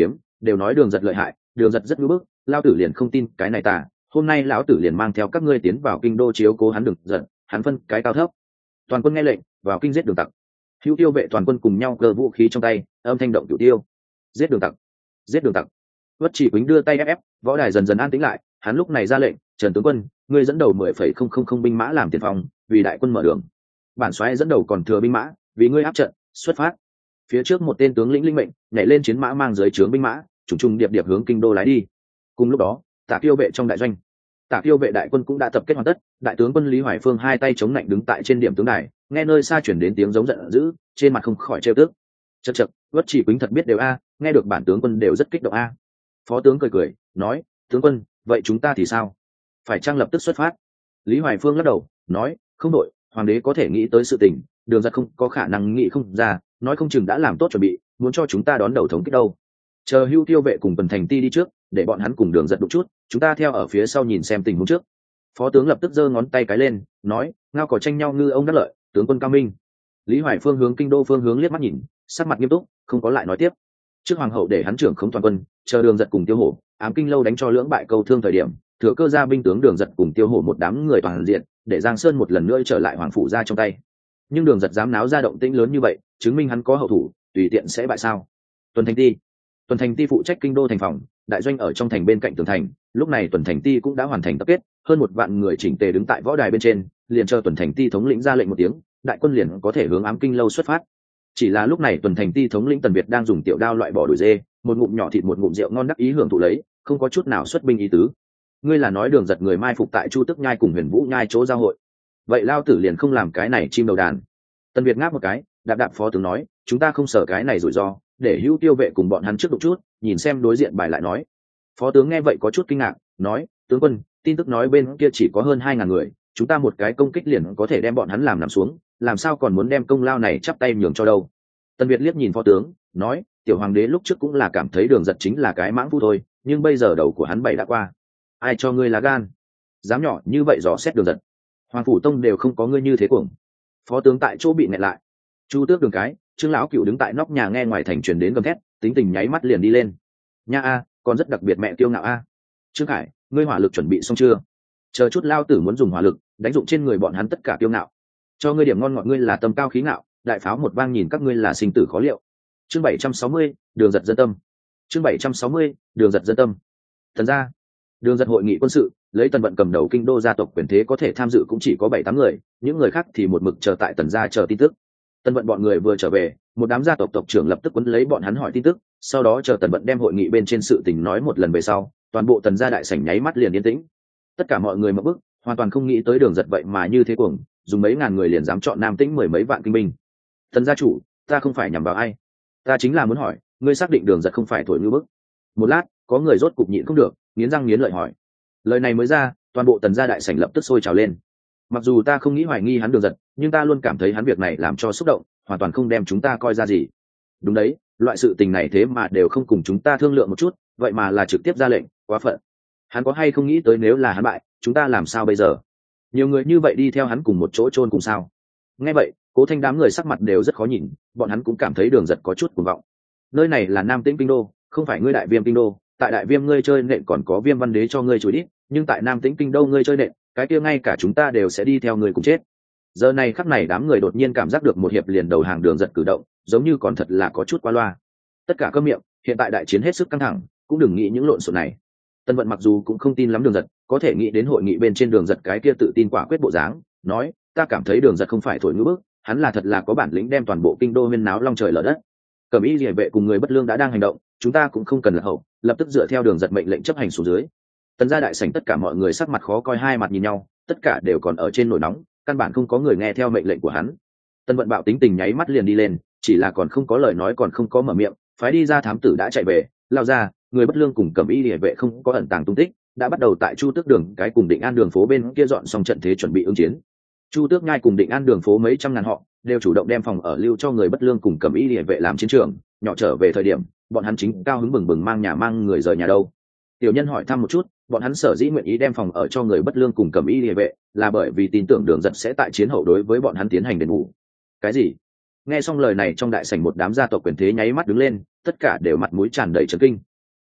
đều nói đường giật lợi hại, đường giật rất ngưỡng bức, lao tử liền không tin cái này tà, hôm nay lão tử liền mang theo các ngươi tiến vào kinh đô chiếu cố hắn đường giật, hắn phân cái cao thấp. Toàn quân nghe lệnh, vào kinh giết đường tặc. Hữu Tiêu vệ toàn quân cùng nhau cơ vũ khí trong tay, âm thanh động cửu tiêu. Giết đường tặc, giết đường tặc. Vất Chỉ Quýnh đưa tay ép ép, võ đài dần dần an tĩnh lại, hắn lúc này ra lệnh, Trần tướng quân, ngươi dẫn đầu mười phẩy không không không binh mã làm tiền phòng, vì đại quân mở đường. Bản soái dẫn đầu còn thừa binh mã, vì ngươi áp trận, xuất phát. Phía trước một tên tướng lĩnh linh mệnh, nhảy lên chiến mã mang dưới trướng binh mã, trùng trùng điệp điệp hướng kinh đô lái đi. Cùng lúc đó, Tả Kiêu vệ trong đại doanh, Tả Kiêu vệ đại quân cũng đã tập kết hoàn tất, đại tướng quân Lý Hoài Phương hai tay chống lạnh đứng tại trên điểm tướng đài, nghe nơi xa chuyển đến tiếng giống giận dữ, trên mặt không khỏi trêu tức. Chậc chậc, Vất Chỉ Quýnh thật biết đều a, nghe được bản tướng quân đều rất kích động a. Phó tướng cười cười, nói, tướng quân, vậy chúng ta thì sao? Phải chăng lập tức xuất phát? Lý Hoài Phương lắc đầu, nói, không đội, hoàng đế có thể nghĩ tới sự tình, đường giật không có khả năng nghĩ không ra, nói không chừng đã làm tốt chuẩn bị, muốn cho chúng ta đón đầu thống kích đâu. Chờ Hưu Tiêu vệ cùng Tuần Thành Ti đi trước, để bọn hắn cùng đường giật đụng chút, chúng ta theo ở phía sau nhìn xem tình huống trước. Phó tướng lập tức giơ ngón tay cái lên, nói, ngao cỏ tranh nhau ngư ông đắc lợi, tướng quân cao minh. Lý Hoài Phương hướng kinh đô phương hướng liếc mắt nhìn, sắc mặt nghiêm túc, không có lại nói tiếp. Trước hoàng hậu để hắn trưởng khống toàn quân, chờ đường giật cùng Tiêu Hổ, ám kinh lâu đánh cho lưỡng bại câu thương thời điểm, thừa cơ ra binh tướng đường giật cùng Tiêu Hổ một đám người toàn diện, để Giang Sơn một lần nữa trở lại hoàng phủ ra trong tay. Nhưng đường giật dám náo ra động tĩnh lớn như vậy, chứng minh hắn có hậu thủ, tùy tiện sẽ bại sao? Tuần Thành Ti, Tuần Thành Ti phụ trách kinh đô thành phòng, đại doanh ở trong thành bên cạnh tường thành. Lúc này Tuần Thành Ti cũng đã hoàn thành tập kết, hơn một vạn người chỉnh tề đứng tại võ đài bên trên, liền chờ Tuần Thành Ti thống lĩnh ra lệnh một tiếng, đại quân liền có thể hướng ám kinh lâu xuất phát. Chỉ là lúc này Tuần Thành Ti thống lĩnh Tần Việt đang dùng tiểu đao loại bỏ đuổi dê, một ngụm nhỏ thịt một ngụm rượu ngon đắc ý hưởng thụ lấy, không có chút nào xuất binh ý tứ. Ngươi là nói đường giật người mai phục tại Chu Tức Nhai cùng Huyền Vũ Nhai chỗ giao hội, vậy lao tử liền không làm cái này chim đầu đàn. Tần Việt ngáp một cái, đạp đạp phó tướng nói, chúng ta không sợ cái này rủi ro, để Hữu Tiêu vệ cùng bọn hắn trước đụng chút, nhìn xem đối diện bài lại nói. Phó tướng nghe vậy có chút kinh ngạc, nói, tướng quân, tin tức nói bên kia chỉ có hơn hai ngàn người, chúng ta một cái công kích liền có thể đem bọn hắn làm nằm xuống, làm sao còn muốn đem công lao này chắp tay nhường cho đâu. Tần Việt liếc nhìn phó tướng, nói, tiểu hoàng đế lúc trước cũng là cảm thấy đường giật chính là cái mãng phu thôi, nhưng bây giờ đầu của hắn bảy đã qua. Ai cho ngươi lá gan? Dám nhỏ như vậy dò xét đường giật. Hoàng phủ tông đều không có ngươi như thế cuồng. Phó tướng tại chỗ bị nghẹn lại. Chu Tước Đường cái, Trương lão cựu đứng tại nóc nhà nghe ngoài thành truyền đến gầm thét, tính tình nháy mắt liền đi lên. Nha a, còn rất đặc biệt mẹ kiêu ngạo a. Trương Khải, ngươi hỏa lực chuẩn bị xong chưa? Chờ chút lao tử muốn dùng hỏa lực đánh dụng trên người bọn hắn tất cả kiêu ngạo. Cho ngươi điểm ngon ngọt, ngươi là tâm cao khí ngạo, đại pháo một vang nhìn các ngươi là sinh tử khó liệu. Chương bảy trăm sáu mươi, đường giật dân tâm. Chương bảy trăm sáu mươi, đường giật dân tâm. Thần ra, đường giật hội nghị quân sự, lấy Tần Vận cầm đầu kinh đô gia tộc quyền thế có thể tham dự cũng chỉ có bảy tám người, những người khác thì một mực chờ tại Tần gia chờ tin tức. Tần Vận bọn người vừa trở về, một đám gia tộc tộc trưởng lập tức quấn lấy bọn hắn hỏi tin tức, sau đó chờ Tần Vận đem hội nghị bên trên sự tình nói một lần về sau, toàn bộ Tần gia đại sảnh nháy mắt liền yên tĩnh. Tất cả mọi người mở bức, hoàn toàn không nghĩ tới đường giật vậy mà như thế cuồng, dùng mấy ngàn người liền dám chọn Nam Tĩnh mười mấy vạn kinh binh. Tần gia chủ, ta không phải nhằm vào ai, ta chính là muốn hỏi, ngươi xác định đường giật không phải thổi ngư bức? Một lát, có người rốt cục nhịn không được, nghiến răng nghiến lợi hỏi. Lời này mới ra, toàn bộ Tần gia đại sảnh lập tức sôi trào lên. Mặc dù ta không nghĩ hoài nghi hắn đường giật, nhưng ta luôn cảm thấy hắn việc này làm cho xúc động, hoàn toàn không đem chúng ta coi ra gì. Đúng đấy, loại sự tình này thế mà đều không cùng chúng ta thương lượng một chút, vậy mà là trực tiếp ra lệnh, quá phận. Hắn có hay không nghĩ tới nếu là hắn bại, chúng ta làm sao bây giờ? Nhiều người như vậy đi theo hắn cùng một chỗ chôn cùng sao? Nghe vậy, Cố Thanh đám người sắc mặt đều rất khó nhìn, bọn hắn cũng cảm thấy đường giật có chút cuồng vọng. Nơi này là Nam Tĩnh kinh đô, không phải ngươi Đại Viêm kinh đô, tại Đại Viêm ngươi chơi nện còn có Viêm Văn Đế cho ngươi chối đít, nhưng tại Nam Tĩnh kinh đô ngươi chơi nện, cái kia ngay cả chúng ta đều sẽ đi theo ngươi cùng chết. Giờ này khắc này đám người đột nhiên cảm giác được một hiệp liền đầu hàng đường giật cử động, giống như còn thật là có chút qua loa. Tất cả câm miệng, hiện tại đại chiến hết sức căng thẳng, cũng đừng nghĩ những lộn xộn này. Tân Vận mặc dù cũng không tin lắm đường giật, có thể nghĩ đến hội nghị bên trên đường giật cái kia tự tin quả quyết bộ dáng, nói, ta cảm thấy đường giật không phải thổi ngữ bức, hắn là thật là có bản lĩnh đem toàn bộ kinh đô huyên náo long trời lở đất. Cẩm Y Liễu vệ cùng người bất lương đã đang hành động, chúng ta cũng không cần là hậu, lập tức dựa theo đường giật mệnh lệnh chấp hành xuống dưới. Tần gia đại sảnh tất cả mọi người sắc mặt khó coi, hai mặt nhìn nhau, tất cả đều còn ở trên nổi nóng, căn bản không có người nghe theo mệnh lệnh của hắn. Tần Vận bạo tính tình nháy mắt liền đi lên, chỉ là còn không có lời nói còn không có mở miệng, phái đi ra thám tử đã chạy về, lao ra, người bất lương cùng Cẩm Y Liễu vệ không có ẩn tàng tung tích, đã bắt đầu tại Chu Tước đường cái cùng Định An đường phố bên kia dọn xong trận thế chuẩn bị ứng chiến. Chu Tước Nhai cùng Định An đường phố mấy trăm ngàn họ đều chủ động đem phòng ở lưu cho người bất lương cùng Cẩm Y Liễu vệ làm chiến trường, nhỏ trở về thời điểm, bọn hắn chính cao hứng bừng bừng mang nhà mang người rời nhà đâu. Tiểu Nhân hỏi thăm một chút, bọn hắn sở dĩ nguyện ý đem phòng ở cho người bất lương cùng Cẩm Y Liễu vệ, là bởi vì tin tưởng đường giật sẽ tại chiến hậu đối với bọn hắn tiến hành đền bù. Cái gì? Nghe xong lời này trong đại sảnh một đám gia tộc quyền thế nháy mắt đứng lên, tất cả đều mặt mũi tràn đầy chấn kinh.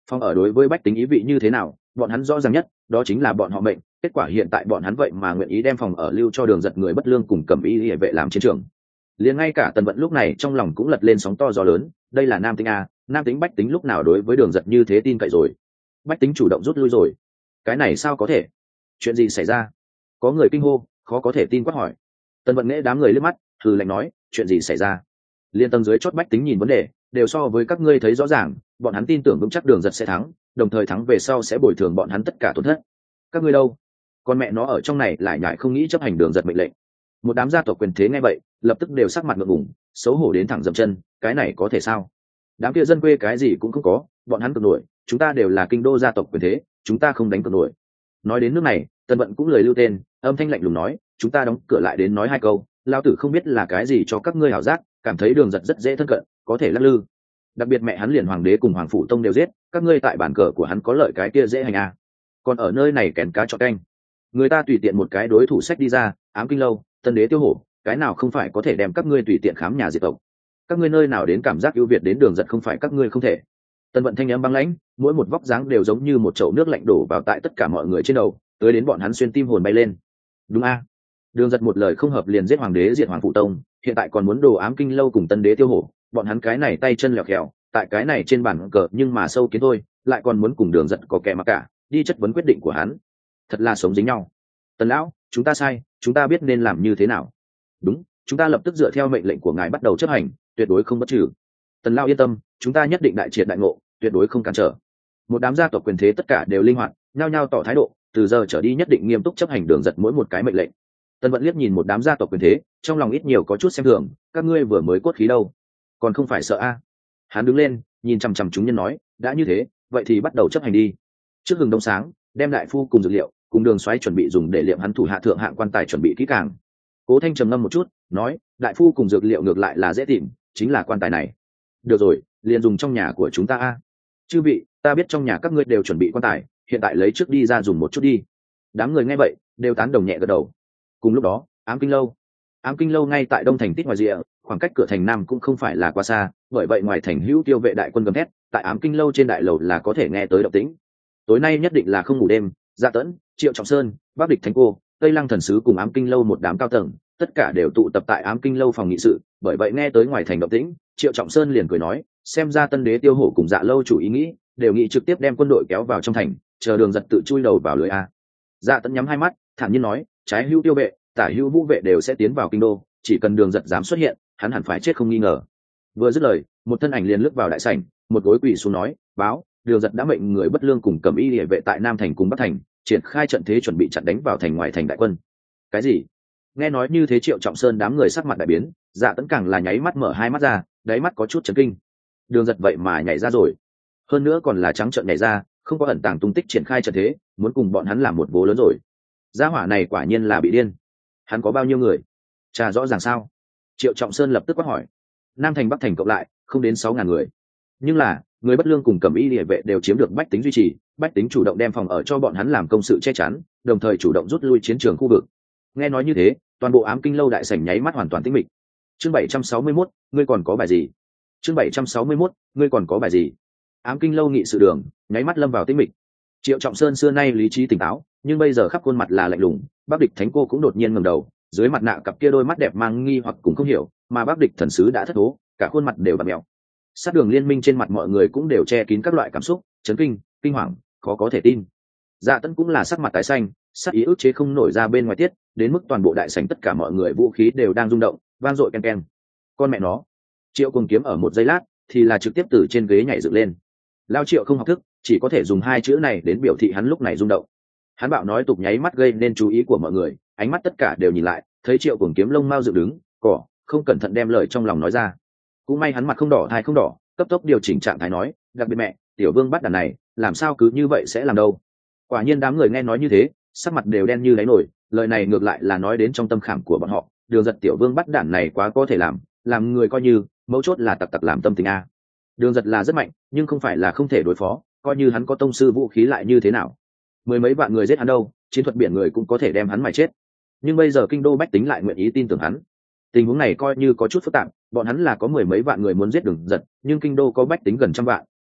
Phong ở đối với bách tính ý vị như thế nào, bọn hắn rõ ràng nhất, đó chính là bọn họ mệnh. Kết quả hiện tại bọn hắn vậy mà nguyện ý đem phòng ở lưu cho Đường Giật người bất lương cùng Cẩm Y Liễu vệ làm chiến trường. Liền ngay cả Tần Vận lúc này trong lòng cũng lật lên sóng to gió lớn, đây là nam tính a, nam tính bách tính lúc nào đối với Đường Giật như thế tin cậy rồi. Bách tính chủ động rút lui rồi. Cái này sao có thể? Chuyện gì xảy ra? Có người kinh hô, khó có thể tin quát hỏi. Tần Vận nghe đám người liếc mắt, hừ lạnh nói, chuyện gì xảy ra? Liên tầng dưới chót bách tính nhìn vấn đề, đều so với các ngươi thấy rõ ràng, bọn hắn tin tưởng vững chắc Đường Giật sẽ thắng, đồng thời thắng về sau sẽ bồi thường bọn hắn tất cả tổn thất. Các ngươi đâu? Con mẹ nó ở trong này lại nhại không nghĩ chấp hành Đường Giật mệnh lệnh. Một đám gia tộc quyền thế nghe vậy, lập tức đều sắc mặt ngượng ngùng, xấu hổ đến thẳng dậm chân, cái này có thể sao? Đám kia dân quê cái gì cũng không có, bọn hắn cực nổi, chúng ta đều là kinh đô gia tộc quyền thế, chúng ta không đánh cực nổi. Nói đến nước này, Tần Vận cũng lời lưu tên, âm thanh lạnh lùng nói, chúng ta đóng cửa lại đến nói hai câu, lao tử không biết là cái gì cho các ngươi hảo giác, cảm thấy Đường Giật rất dễ thân cận, có thể lắc lư. Đặc biệt mẹ hắn liền hoàng đế cùng hoàng phủ tông đều giết, các ngươi tại bản cờ của hắn có lợi cái kia dễ hành à? Còn ở nơi này kén cá chọn canh, người ta tùy tiện một cái đối thủ sách đi ra, ám kinh lâu, tân đế tiêu hổ, cái nào không phải có thể đem các ngươi tùy tiện khám nhà diệt tộc. Các ngươi nơi nào đến cảm giác ưu việt đến Đường Giật không phải các ngươi không thể. Tần Vận thanh âm băng lãnh, mỗi một vóc dáng đều giống như một chậu nước lạnh đổ vào tại tất cả mọi người trên đầu, tới đến bọn hắn xuyên tim hồn bay lên. Đúng a? Đường Giật một lời không hợp liền giết hoàng đế diệt hoàng phụ tông, hiện tại còn muốn đồ ám kinh lâu cùng tân đế tiêu hổ, bọn hắn cái này tay chân lẹo khẹo, tại cái này trên bàn cờ nhưng mà sâu kiến thôi, lại còn muốn cùng Đường Giật có kẻ mà cả, đi chất vấn quyết định của hắn. Thật là sống dính nhau. Tần lão, chúng ta sai, chúng ta biết nên làm như thế nào. Đúng, chúng ta lập tức dựa theo mệnh lệnh của ngài bắt đầu chấp hành, tuyệt đối không bất trừ. Tần lão yên tâm, chúng ta nhất định đại triệt đại ngộ, tuyệt đối không cản trở. Một đám gia tộc quyền thế tất cả đều linh hoạt, nhao nhao tỏ thái độ, từ giờ trở đi nhất định nghiêm túc chấp hành Đường Giật mỗi một cái mệnh lệnh. Tần Vận liếc nhìn một đám gia tộc quyền thế, trong lòng ít nhiều có chút xem thường, các ngươi vừa mới cốt khí đâu, còn không phải sợ a? Hắn đứng lên, nhìn chằm chằm chúng nhân nói, đã như thế, vậy thì bắt đầu chấp hành đi. Trước hừng đông sáng, đem đại phu cùng dược liệu, cùng Đường Soái chuẩn bị dùng để liệm hắn thủ hạ thượng hạng quan tài chuẩn bị kỹ càng. Cố Thanh trầm ngâm một chút, nói, đại phu cùng dược liệu ngược lại là dễ tìm, chính là quan tài này. Được rồi, liền dùng trong nhà của chúng ta a. Chư vị, ta biết trong nhà các ngươi đều chuẩn bị quan tài, hiện tại lấy trước đi ra dùng một chút đi. Đám người nghe vậy, đều tán đồng nhẹ gật đầu. Cùng lúc đó, ám kinh lâu, ám kinh lâu ngay tại đông thành Tích ngoài rìa, khoảng cách cửa thành nam cũng không phải là quá xa, bởi vậy ngoài thành hữu tiêu vệ đại quân gầm thét, tại ám kinh lâu trên đại lầu là có thể nghe tới động tĩnh. Tối nay nhất định là không ngủ đêm, Dạ Tẫn, Triệu Trọng Sơn, Bắc Địch Thánh Cô, Tây Lăng thần sứ cùng ám kinh lâu một đám cao tầng, tất cả đều tụ tập tại ám kinh lâu phòng nghị sự, bởi vậy nghe tới ngoài thành động tĩnh, Triệu Trọng Sơn liền cười nói, xem ra tân đế tiêu hổ cùng Dạ lâu chủ ý nghĩ, đều nghĩ trực tiếp đem quân đội kéo vào trong thành, chờ Đường Giật tự chui đầu vào lưới a. Dạ Tẫn nhắm hai mắt, thản nhiên nói, trái hữu tiêu vệ, tả hữu vũ vệ đều sẽ tiến vào kinh đô, chỉ cần Đường Giật dám xuất hiện, hắn hẳn phải chết không nghi ngờ. Vừa dứt lời, một thân ảnh liền lướt vào đại sảnh, một gối quỳ xuống nói, báo, Đường Giật đã mệnh người bất lương cùng Cẩm Y Liễu vệ tại Nam thành cùng Bắc thành, triển khai trận thế chuẩn bị chặn đánh vào thành ngoài thành đại quân. Cái gì? Nghe nói như thế Triệu Trọng Sơn đám người sắc mặt đại biến, Dạ Tẫn càng là nháy mắt mở hai mắt ra, đáy mắt có chút chấn kinh. Đường Giật vậy mà nhảy ra rồi, hơn nữa còn là trắng trợn nhảy ra, không có ẩn tàng tung tích triển khai trận thế, muốn cùng bọn hắn làm một vố lớn rồi. Gia hỏa này quả nhiên là bị điên. Hắn có bao nhiêu người? Trả rõ ràng sao? Triệu Trọng Sơn lập tức quát hỏi. Nam thành Bắc thành cộng lại không đến sáu ngàn người, nhưng là người bất lương cùng Cẩm Y Liễu vệ đều chiếm được bách tính duy trì, bách tính chủ động đem phòng ở cho bọn hắn làm công sự che chắn, đồng thời chủ động rút lui chiến trường khu vực. Nghe nói như thế, toàn bộ ám kinh lâu đại sảnh nháy mắt hoàn toàn tĩnh mịch. Chương bảy trăm sáu mươi mốt, ngươi còn có bài gì? Chương bảy trăm sáu mươi mốt, ngươi còn có bài gì? Ám kinh lâu nghị sự đường nháy mắt lâm vào tĩnh mịch. Triệu Trọng Sơn xưa nay lý trí tỉnh táo, nhưng bây giờ khắp khuôn mặt là lạnh lùng. Bắc Địch Thánh Cô cũng đột nhiên ngẩng đầu, dưới mặt nạ cặp kia đôi mắt đẹp mang nghi hoặc cũng không hiểu, mà Bắc Địch thần sứ đã thất thố, cả khuôn mặt đều bặm mèo. Sát đường liên minh trên mặt mọi người cũng đều che kín các loại cảm xúc, chấn kinh, kinh hoàng, khó có thể tin. Dạ Tẫn cũng là sắc mặt tái xanh, sắc ý ức chế không nổi ra bên ngoài tiết, đến mức toàn bộ đại sảnh tất cả mọi người vũ khí đều đang rung động, vang dội ken ken. Con mẹ nó! Triệu Cùng Kiếm ở một giây lát thì là trực tiếp từ trên ghế nhảy dựng lên. Lao Triệu không học thức, chỉ có thể dùng hai chữ này đến biểu thị hắn lúc này rung động. Hắn bạo nói tục nháy mắt gây nên chú ý của mọi người, ánh mắt tất cả đều nhìn lại, thấy Triệu Cùng Kiếm lông mao dựng đứng, cỏ, không cẩn thận đem lời trong lòng nói ra. Cũng may hắn mặt không đỏ thai không đỏ, cấp tốc điều chỉnh trạng thái nói, đặc biệt mẹ, tiểu vương bắt đàn này, làm sao cứ như vậy sẽ làm đâu? Quả nhiên đám người nghe nói như thế, sắc mặt đều đen như đáy nổi, lời này ngược lại là nói đến trong tâm khảm của bọn họ, Đường Giật tiểu vương bắt đàn này quá có thể làm, làm người coi như, mấu chốt là tặc tặc làm tâm tình a. Đường Giật là rất mạnh, nhưng không phải là không thể đối phó, coi như hắn có tông sư vũ khí lại như thế nào? Mười mấy vạn người giết hắn đâu, chiến thuật biển người cũng có thể đem hắn mài chết. Nhưng bây giờ kinh đô bách tính lại nguyện ý tin tưởng hắn. Tình huống này coi như có chút phức tạp, bọn hắn là có mười mấy vạn người muốn giết Đường Giật, nhưng kinh đô có bách tính gần trăm vạn,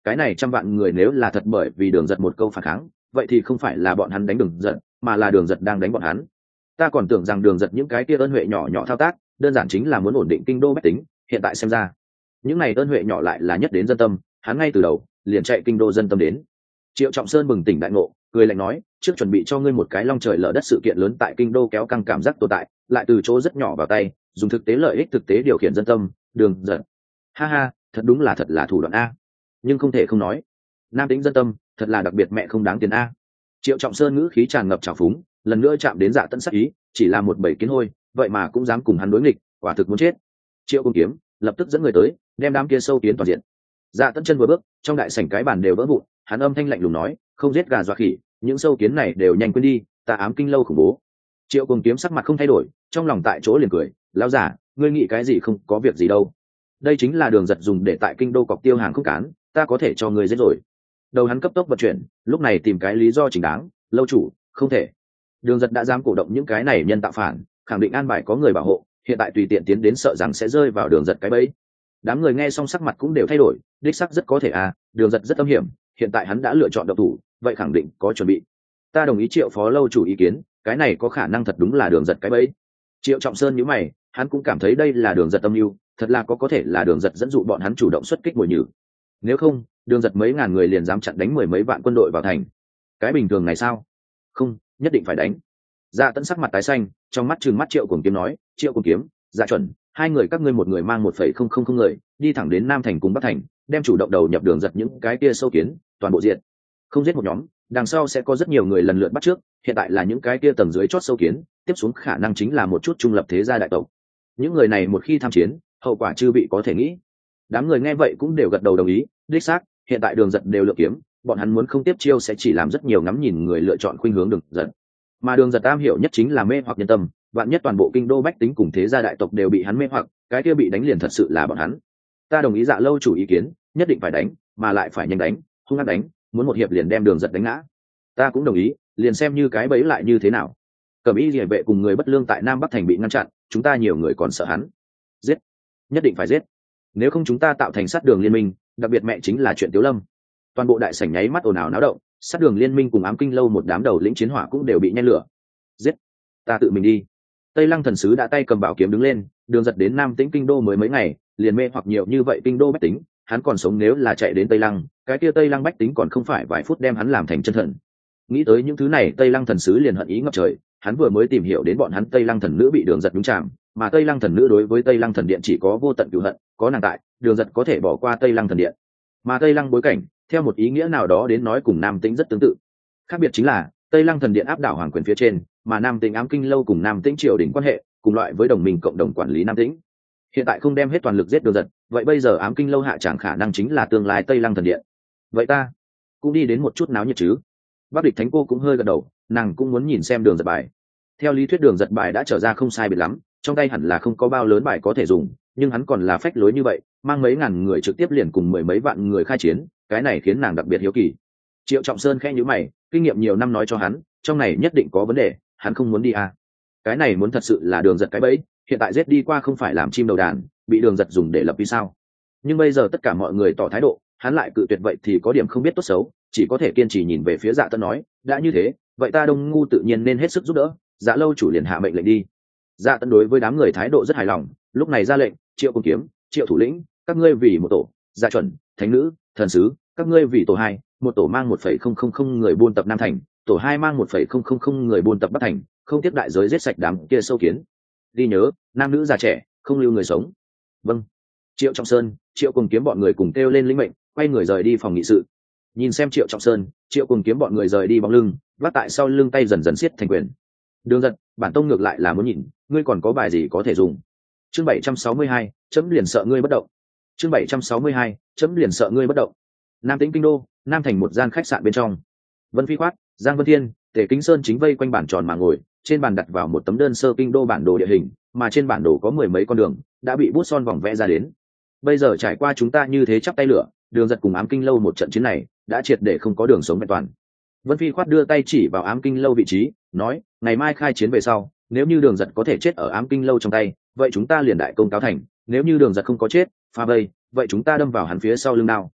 cái này trăm vạn người nếu là thật bởi vì đường giật một câu phản kháng, vậy thì không phải là bọn hắn đánh đường giật, mà là đường giật đang đánh bọn hắn. Ta còn tưởng rằng đường giật những cái kia ơn huệ nhỏ nhỏ thao tác đơn giản chính là muốn ổn định kinh đô bách tính, hiện tại xem ra những này ơn huệ nhỏ lại là nhất đến dân tâm, hắn ngay từ đầu liền chạy kinh đô dân tâm đến. Triệu Trọng Sơn bừng tỉnh đại ngộ, cười lạnh nói, trước chuẩn bị cho ngươi một cái long trời lở đất sự kiện lớn tại kinh đô kéo căng cảm giác tồn tại, lại từ chỗ rất nhỏ vào tay, dùng thực tế lợi ích thực tế điều khiển dân tâm, đường giật. Ha ha, thật đúng là thật là thủ đoạn a. Nhưng không thể không nói, nam tính dân tâm thật là đặc biệt mẹ không đáng tiền a. Triệu Trọng Sơn ngữ khí tràn ngập trào phúng, lần nữa chạm đến Dạ Tẫn sắc ý, chỉ là một bầy kiến hôi, vậy mà cũng dám cùng hắn đối nghịch, quả thực muốn chết. Triệu Cung Kiếm lập tức dẫn người tới, đem đám kia sâu kiến toàn diện. Dạ Tẫn chân vừa bước, trong đại sảnh cái bàn đều vỡ vụn, hắn âm thanh lạnh lùng nói, không giết gà dọa khỉ, những sâu kiến này đều nhanh quên đi, ta ám kinh lâu khủng bố. Triệu Cung Kiếm sắc mặt không thay đổi, trong lòng tại chỗ liền cười, lão giả, ngươi nghĩ cái gì không có việc gì đâu. Đây chính là đường giật dùng để tại kinh đô cọc tiêu hàng không cán, ta có thể cho ngươi giết rồi. Đầu hắn cấp tốc vận chuyển, lúc này tìm cái lý do chính đáng, lâu chủ, không thể. Đường giật đã dám cổ động những cái này nhân tạo phản, khẳng định an bài có người bảo hộ, hiện tại tùy tiện tiến đến sợ rằng sẽ rơi vào đường giật cái bẫy. Đám người nghe xong sắc mặt cũng đều thay đổi, đích sắc rất có thể à, đường giật rất âm hiểm, hiện tại hắn đã lựa chọn độc thủ, vậy khẳng định có chuẩn bị. Ta đồng ý Triệu phó lâu chủ ý kiến, cái này có khả năng thật đúng là đường giật cái bẫy. Triệu Trọng Sơn nhíu mày, hắn cũng cảm thấy đây là đường giật âm mưu, thật là có có thể là đường giật dẫn dụ bọn hắn chủ động xuất kích mồi nhử. Nếu không, đường giật mấy ngàn người liền dám chặn đánh mười mấy vạn quân đội vào thành. Cái bình thường này sao? Không, nhất định phải đánh. Dạ Tẫn sắc mặt tái xanh, trong mắt trừng mắt Triệu Cuồng Kiếm nói, Triệu Cuồng Kiếm, Dạ Chuẩn, hai người các ngươi một người mang một phẩy không không không người, đi thẳng đến Nam thành cùng Bắc thành, đem chủ động đầu nhập đường giật những cái kia sâu kiến, toàn bộ diện. Không giết một nhóm, đằng sau sẽ có rất nhiều người lần lượt bắt trước, hiện tại là những cái kia tầng dưới chót sâu kiến, tiếp xuống khả năng chính là một chút trung lập thế gia đại tộc. Những người này một khi tham chiến, hậu quả chưa bị có thể nghĩ. Đám người nghe vậy cũng đều gật đầu đồng ý, đích xác, hiện tại đường giật đều lựa kiếm, bọn hắn muốn không tiếp chiêu sẽ chỉ làm rất nhiều ngắm nhìn người lựa chọn khuynh hướng đường giật. Mà đường giật am hiểu nhất chính là mê hoặc nhân tâm, vạn nhất toàn bộ kinh đô bách tính cùng thế gia đại tộc đều bị hắn mê hoặc, cái kia bị đánh liền thật sự là bọn hắn. Ta đồng ý Dạ lâu chủ ý kiến, nhất định phải đánh, mà lại phải nhanh đánh, hung hăng đánh, muốn một hiệp liền đem đường giật đánh ngã. Ta cũng đồng ý, liền xem như cái bẫy lại như thế nào. Cẩm Y Liễu vệ cùng người bất lương tại Nam Bắc thành bị ngăn chặn, chúng ta nhiều người còn sợ hắn. Giết, nhất định phải giết. Nếu không chúng ta tạo thành sát đường liên minh, đặc biệt mẹ chính là chuyện Tiếu Lâm. Toàn bộ đại sảnh nháy mắt ồn ào náo động, sát đường liên minh cùng ám kinh lâu một đám đầu lĩnh chiến hỏa cũng đều bị nhen lửa. Giết, ta tự mình đi. Tây Lăng thần sứ đã tay cầm bảo kiếm đứng lên, đường giật đến Nam Tĩnh kinh đô mới mấy ngày, liền mê hoặc nhiều như vậy kinh đô bách tính, hắn còn sống nếu là chạy đến Tây Lăng, cái kia Tây Lăng bách tính còn không phải vài phút đem hắn làm thành chân thần. Nghĩ tới những thứ này, Tây Lăng thần sứ liền hận ý ngập trời, hắn vừa mới tìm hiểu đến bọn hắn Tây Lăng thần nữ bị đường giật đúng chạm, mà Tây Lăng thần nữ đối với Tây Lăng thần điện chỉ có vô tận cừu hận, có nàng tại, đường giật có thể bỏ qua Tây Lăng thần điện. Mà Tây Lăng bối cảnh, theo một ý nghĩa nào đó đến nói cùng Nam Tĩnh rất tương tự. Khác biệt chính là, Tây Lăng thần điện áp đảo hoàng quyền phía trên, mà Nam Tĩnh ám kinh lâu cùng Nam Tĩnh triều đình quan hệ, cùng loại với đồng minh cộng đồng quản lý Nam Tĩnh. Hiện tại không đem hết toàn lực giết đường giật, vậy bây giờ ám kinh lâu hạ chẳng khả năng chính là tương lai Tây Lăng thần điện. Vậy ta cũng đi đến một chút náo nhiệt chứ? Bắc Địch Thánh cô cũng hơi gật đầu, nàng cũng muốn nhìn xem đường giật bài. Theo lý thuyết đường giật bài đã trở ra không sai biệt lắm, trong tay hẳn là không có bao lớn bài có thể dùng, nhưng hắn còn là phách lối như vậy, mang mấy ngàn người trực tiếp liền cùng mười mấy vạn người khai chiến, cái này khiến nàng đặc biệt hiếu kỳ. Triệu Trọng Sơn khẽ nhíu mày, kinh nghiệm nhiều năm nói cho hắn, trong này nhất định có vấn đề, hắn không muốn đi à. Cái này muốn thật sự là đường giật cái bẫy, hiện tại giết đi qua không phải làm chim đầu đàn, bị đường giật dùng để lập vì sao. Nhưng bây giờ tất cả mọi người tỏ thái độ, hắn lại cự tuyệt, vậy thì có điểm không biết tốt xấu, chỉ có thể kiên trì nhìn về phía Dạ Tẫn nói, đã như thế, vậy ta Đông ngu tự nhiên nên hết sức giúp đỡ, Dạ lâu chủ liền hạ mệnh lệnh đi. Dạ Tẫn đối với đám người thái độ rất hài lòng, lúc này ra lệnh, Triệu Cung Kiếm, Triệu thủ lĩnh, các ngươi vì một tổ, Dạ chuẩn, thánh nữ, thần sứ, các ngươi vì tổ hai, một tổ mang một phẩy không không không người buôn tập Nam thành, tổ hai mang một phẩy không không không người buôn tập Bắc thành, không tiếp đại giới giết sạch đám kia sâu kiến. Ghi nhớ, nam nữ già trẻ, không lưu người sống. Vâng. Triệu Trọng Sơn, Triệu Cung Kiếm bọn người cùng kêu lên lĩnh mệnh, quay người rời đi phòng nghị sự. Nhìn xem Triệu Trọng Sơn, Triệu Cung Kiếm bọn người rời đi bóng lưng, vác tại sau lưng tay dần dần siết thành quyền. Đường giật, bản tông ngược lại là muốn nhìn, ngươi còn có bài gì có thể dùng. Chương bảy trăm sáu mươi hai, chấm liền sợ ngươi bất động. Chương bảy trăm sáu mươi hai, chấm liền sợ ngươi bất động. Nam Tĩnh kinh đô, Nam thành một gian khách sạn bên trong. Vân Phi Khoát, Giang Vân Thiên, Tề Kính Sơn chính vây quanh bàn tròn mà ngồi, trên bàn đặt vào một tấm đơn sơ kinh đô bản đồ địa hình, mà trên bản đồ có mười mấy con đường, đã bị bút son vòng vẽ ra đến. Bây giờ trải qua chúng ta như thế chắp tay lửa, đường giật cùng ám kinh lâu một trận chiến này, đã triệt để không có đường sống vẹn toàn. Vân Phi Khoát đưa tay chỉ vào ám kinh lâu vị trí, nói, ngày mai khai chiến về sau, nếu như đường giật có thể chết ở ám kinh lâu trong tay, vậy chúng ta liền đại công cáo thành, nếu như đường giật không có chết, pha vây, vậy chúng ta đâm vào hắn phía sau lưng đao.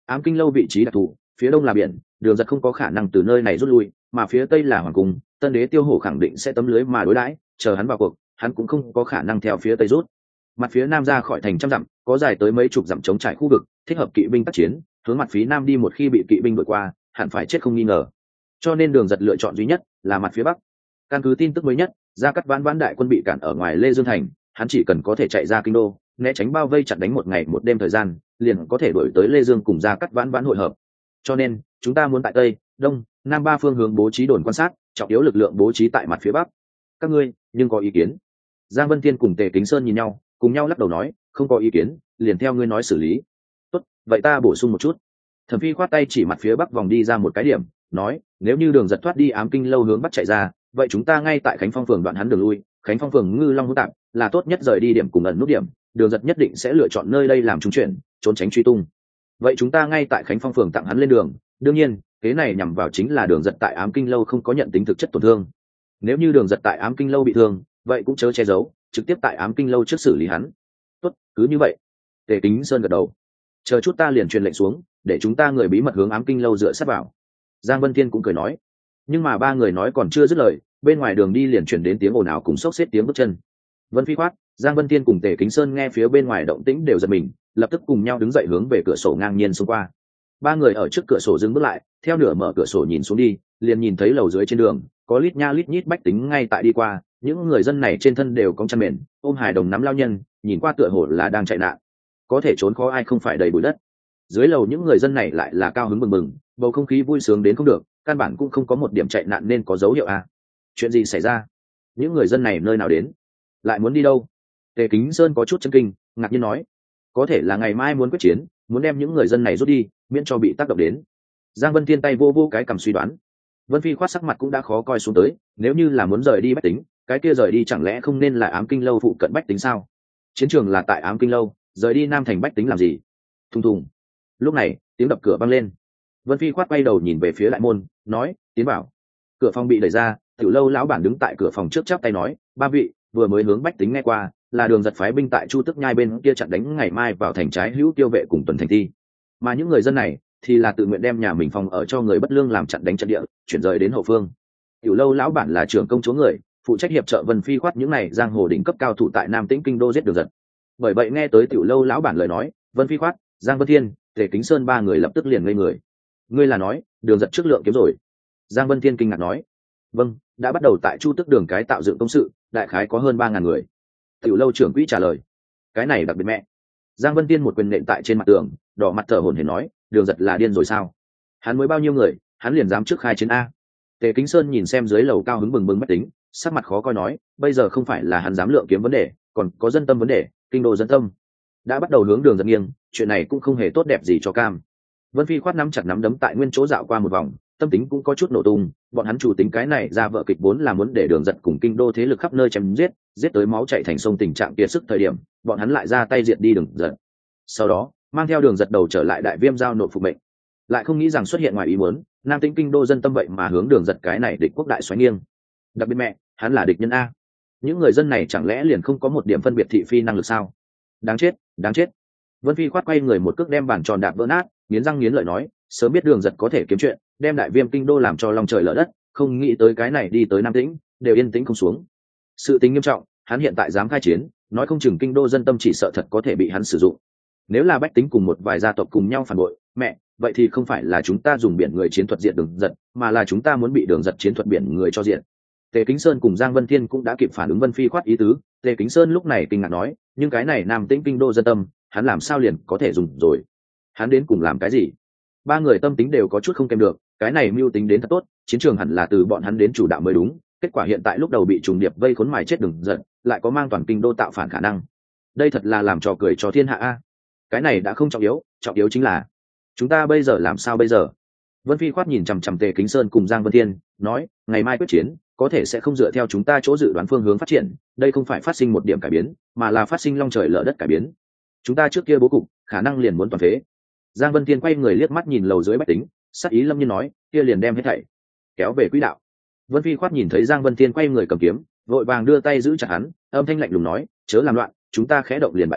ám kinh lâu vị trí đặc thù, phía đông là biển, đường giật không có khả năng từ nơi này rút lui, mà phía tây là hoàng cung, tân đế Tiêu Hổ khẳng định sẽ tấm lưới mà đối đãi, chờ hắn vào cuộc, hắn cũng không có khả năng theo phía tây rút. Mặt phía nam ra khỏi thành trăm dặm, có dài tới mấy chục dặm trống trải khu vực, thích hợp kỵ binh tác chiến, hướng mặt phía nam đi một khi bị kỵ binh đuổi qua, hẳn phải chết không nghi ngờ. Cho nên đường giật lựa chọn duy nhất là mặt phía bắc. Căn cứ tin tức mới nhất, Gia Cát Vãn Vãn đại quân bị cản ở ngoài Lê Dương thành, hắn chỉ cần có thể chạy ra kinh đô, né tránh bao vây chặn đánh một ngày một đêm thời gian, liền có thể đuổi tới Lê Dương cùng Gia Cát Vãn Vãn hội hợp. Cho nên, chúng ta muốn tại tây, đông, nam ba phương hướng bố trí đồn quan sát, trọng yếu lực lượng bố trí tại mặt phía bắc. Các ngươi, nhưng có ý kiến? Giang Vân Thiên cùng Tề Kính Sơn nhìn nhau, cùng nhau lắc đầu nói, không có ý kiến, liền theo ngươi nói xử lý. Tốt, vậy ta bổ sung một chút. Thẩm Phi khoát tay chỉ mặt phía bắc vòng đi ra một cái điểm, nói, nếu như đường giật thoát đi ám kinh lâu hướng bắc chạy ra, vậy chúng ta ngay tại Khánh Phong phường đoạn hắn đường lui, Khánh Phong phường Ngư Long hỗn tạp, là tốt nhất rời đi điểm cùng ẩn nút điểm, đường giật nhất định sẽ lựa chọn nơi đây làm trung chuyển, trốn tránh truy tung. Vậy chúng ta ngay tại Khánh Phong phường tặng hắn lên đường, đương nhiên, cái này nhằm vào chính là đường giật tại ám kinh lâu không có nhận tính thực chất tổn thương. Nếu như đường giật tại ám kinh lâu bị thương, vậy cũng chớ che giấu, trực tiếp tại ám kinh lâu trước xử lý hắn. Tốt, cứ như vậy. Tề Kính Sơn gật đầu. Chờ chút ta liền truyền lệnh xuống, để chúng ta người bí mật hướng ám kinh lâu dựa sát vào. Giang Vân Thiên cũng cười nói. Nhưng mà ba người nói còn chưa dứt lời, bên ngoài đường đi liền truyền đến tiếng ồn ào cùng xốc xếp tiếng bước chân. Vân Phi khoát, Giang Vân Thiên cùng Tề Kính Sơn nghe phía bên ngoài động tĩnh đều giật mình, lập tức cùng nhau đứng dậy hướng về cửa sổ ngang nhiên xông qua. Ba người ở trước cửa sổ dừng bước lại, theo nửa mở cửa sổ nhìn xuống đi, liền nhìn thấy lầu dưới trên đường có lít nha lít nhít bách tính ngay tại đi qua, những người dân này trên thân đều có chăn mền, ôm hài đồng nắm lao nhân, nhìn qua tựa hồ là đang chạy nạn. Có thể trốn khó ai không phải đầy bụi đất. Dưới lầu những người dân này lại là cao hứng bừng bừng, bầu không khí vui sướng đến không được, căn bản cũng không có một điểm chạy nạn nên có dấu hiệu à. Chuyện gì xảy ra? Những người dân này nơi nào đến? Lại muốn đi đâu? Tề Kính Sơn có chút chấn kinh, ngạc nhiên nói, có thể là ngày mai muốn quyết chiến, muốn đem những người dân này rút đi, miễn cho bị tác động đến. Giang Vân Thiên tay vô vô cái cầm suy đoán. Vân Phi khoát sắc mặt cũng đã khó coi xuống tới, nếu như là muốn rời đi bách tính, cái kia rời đi chẳng lẽ không nên là ám kinh lâu phụ cận bách tính sao? Chiến trường là tại ám kinh lâu, rời đi nam thành bách tính làm gì? Thùng thùng. Lúc này tiếng đập cửa vang lên. Vân Phi khoát quay đầu nhìn về phía đại môn, nói, tiến vào. Cửa phòng bị đẩy ra, Tiểu Lâu lão bản đứng tại cửa phòng trước chắp tay nói, ba vị, vừa mới hướng bách tính nghe qua, là đường giật phái binh tại Chu Tức Nhai bên kia chặn đánh ngày mai vào thành trái hữu tiêu vệ cùng tuần thành thi. Mà những người dân này thì là tự nguyện đem nhà mình phòng ở cho người bất lương làm chặn đánh trận địa, chuyển rời đến hậu phương. Tiểu Lâu lão bản là trưởng công chúa người, phụ trách hiệp trợ Vân Phi khoát những này giang hồ đỉnh cấp cao thủ tại Nam Tĩnh kinh đô giết đường giật. Bởi vậy nghe tới Tiểu Lâu lão bản lời nói, Vân Phi khoát, Giang Vân Thiên, Tề Kính Sơn ba người lập tức liền ngây người. Ngươi là nói đường giật trước lượng kiếm rồi? Giang Vân Thiên kinh ngạc nói. Vâng, đã bắt đầu tại Chu Tức đường cái tạo dựng công sự, đại khái có hơn ba ngàn người. Tiểu Lâu trưởng quỹ trả lời. Cái này đặc biệt mẹ. Giang Vân Thiên một quyền nện tại trên mặt tường, đỏ mặt thở hổn hển nói, đường giật là điên rồi sao? Hắn mới bao nhiêu người, hắn liền dám trước khai chiến a? Tề Kính Sơn nhìn xem dưới lầu cao hứng bừng bừng bách tính, sắc mặt khó coi nói, bây giờ không phải là hắn dám lượng kiếm vấn đề, còn có dân tâm vấn đề, kinh đô dân tâm đã bắt đầu hướng đường giật nghiêng, chuyện này cũng không hề tốt đẹp gì cho cam. Vân Phi khoát nắm chặt nắm đấm tại nguyên chỗ dạo qua một vòng, tâm tính cũng có chút nổ tung. Bọn hắn chủ tính cái này ra vợ kịch vốn là muốn để đường giật cùng kinh đô thế lực khắp nơi chém giết, giết tới máu chảy thành sông, tình trạng kiệt sức thời điểm, bọn hắn lại ra tay diệt đi đường giật. Sau đó mang theo đường giật đầu trở lại đại viêm giao nộp phục mệnh. Lại không nghĩ rằng xuất hiện ngoài ý muốn, Nam Tĩnh kinh đô dân tâm vậy mà hướng đường giật cái này địch quốc đại xoáy nghiêng. Đặc biệt mẹ, hắn là địch nhân a. Những người dân này chẳng lẽ liền không có một điểm phân biệt thị phi năng lực sao? Đáng chết, đáng chết. Vân Phi khoát quay người một cước đem bàn tròn đạp vỡ nát, nghiến răng nghiến lợi nói, sớm biết đường giật có thể kiếm chuyện, đem đại viêm kinh đô làm cho lòng trời lở đất, không nghĩ tới cái này đi tới Nam Tĩnh đều yên tĩnh không xuống. Sự tình nghiêm trọng, hắn hiện tại dám khai chiến, nói không chừng kinh đô dân tâm chỉ sợ thật có thể bị hắn sử dụng. Nếu là bách tính cùng một vài gia tộc cùng nhau phản bội, mẹ, vậy thì không phải là chúng ta dùng biển người chiến thuật diệt đường giật, mà là chúng ta muốn bị đường giật chiến thuật biển người cho diệt. Tề Kính Sơn cùng Giang Vân Thiên cũng đã kịp phản ứng Vân Phi khoát ý tứ. Tề Kính Sơn lúc này kinh ngạc nói, nhưng cái này Nam Tĩnh kinh đô dân tâm, hắn làm sao liền có thể dùng rồi? Hắn đến cùng làm cái gì? Ba người tâm tính đều có chút không kèm được, cái này mưu tính đến thật tốt, chiến trường hẳn là từ bọn hắn đến chủ đạo mới đúng. Kết quả hiện tại lúc đầu bị trùng điệp vây khốn mài chết đường giật, lại có mang toàn kinh đô tạo phản khả năng. Đây thật là làm trò cười cho thiên hạ a. Cái này đã không trọng yếu, trọng yếu chính là chúng ta bây giờ làm sao bây giờ? Vân Phi khoát nhìn chằm chằm Tề Kính Sơn cùng Giang Vân Thiên, nói, ngày mai quyết chiến có thể sẽ không dựa theo chúng ta chỗ dự đoán phương hướng phát triển, đây không phải phát sinh một điểm cải biến, mà là phát sinh long trời lở đất cải biến. Chúng ta trước kia bố cục khả năng liền muốn toàn phế. Giang Vân Thiên quay người liếc mắt nhìn lầu dưới bách tính, sắc ý lâm nhiên nói, kia liền đem hết thảy kéo về quỹ đạo. Vân Phi khoát nhìn thấy Giang Vân Thiên quay người cầm kiếm, vội vàng đưa tay giữ chặt hắn, âm thanh lạnh lùng nói, chớ làm loạn, chúng ta khẽ động liền bại lộ,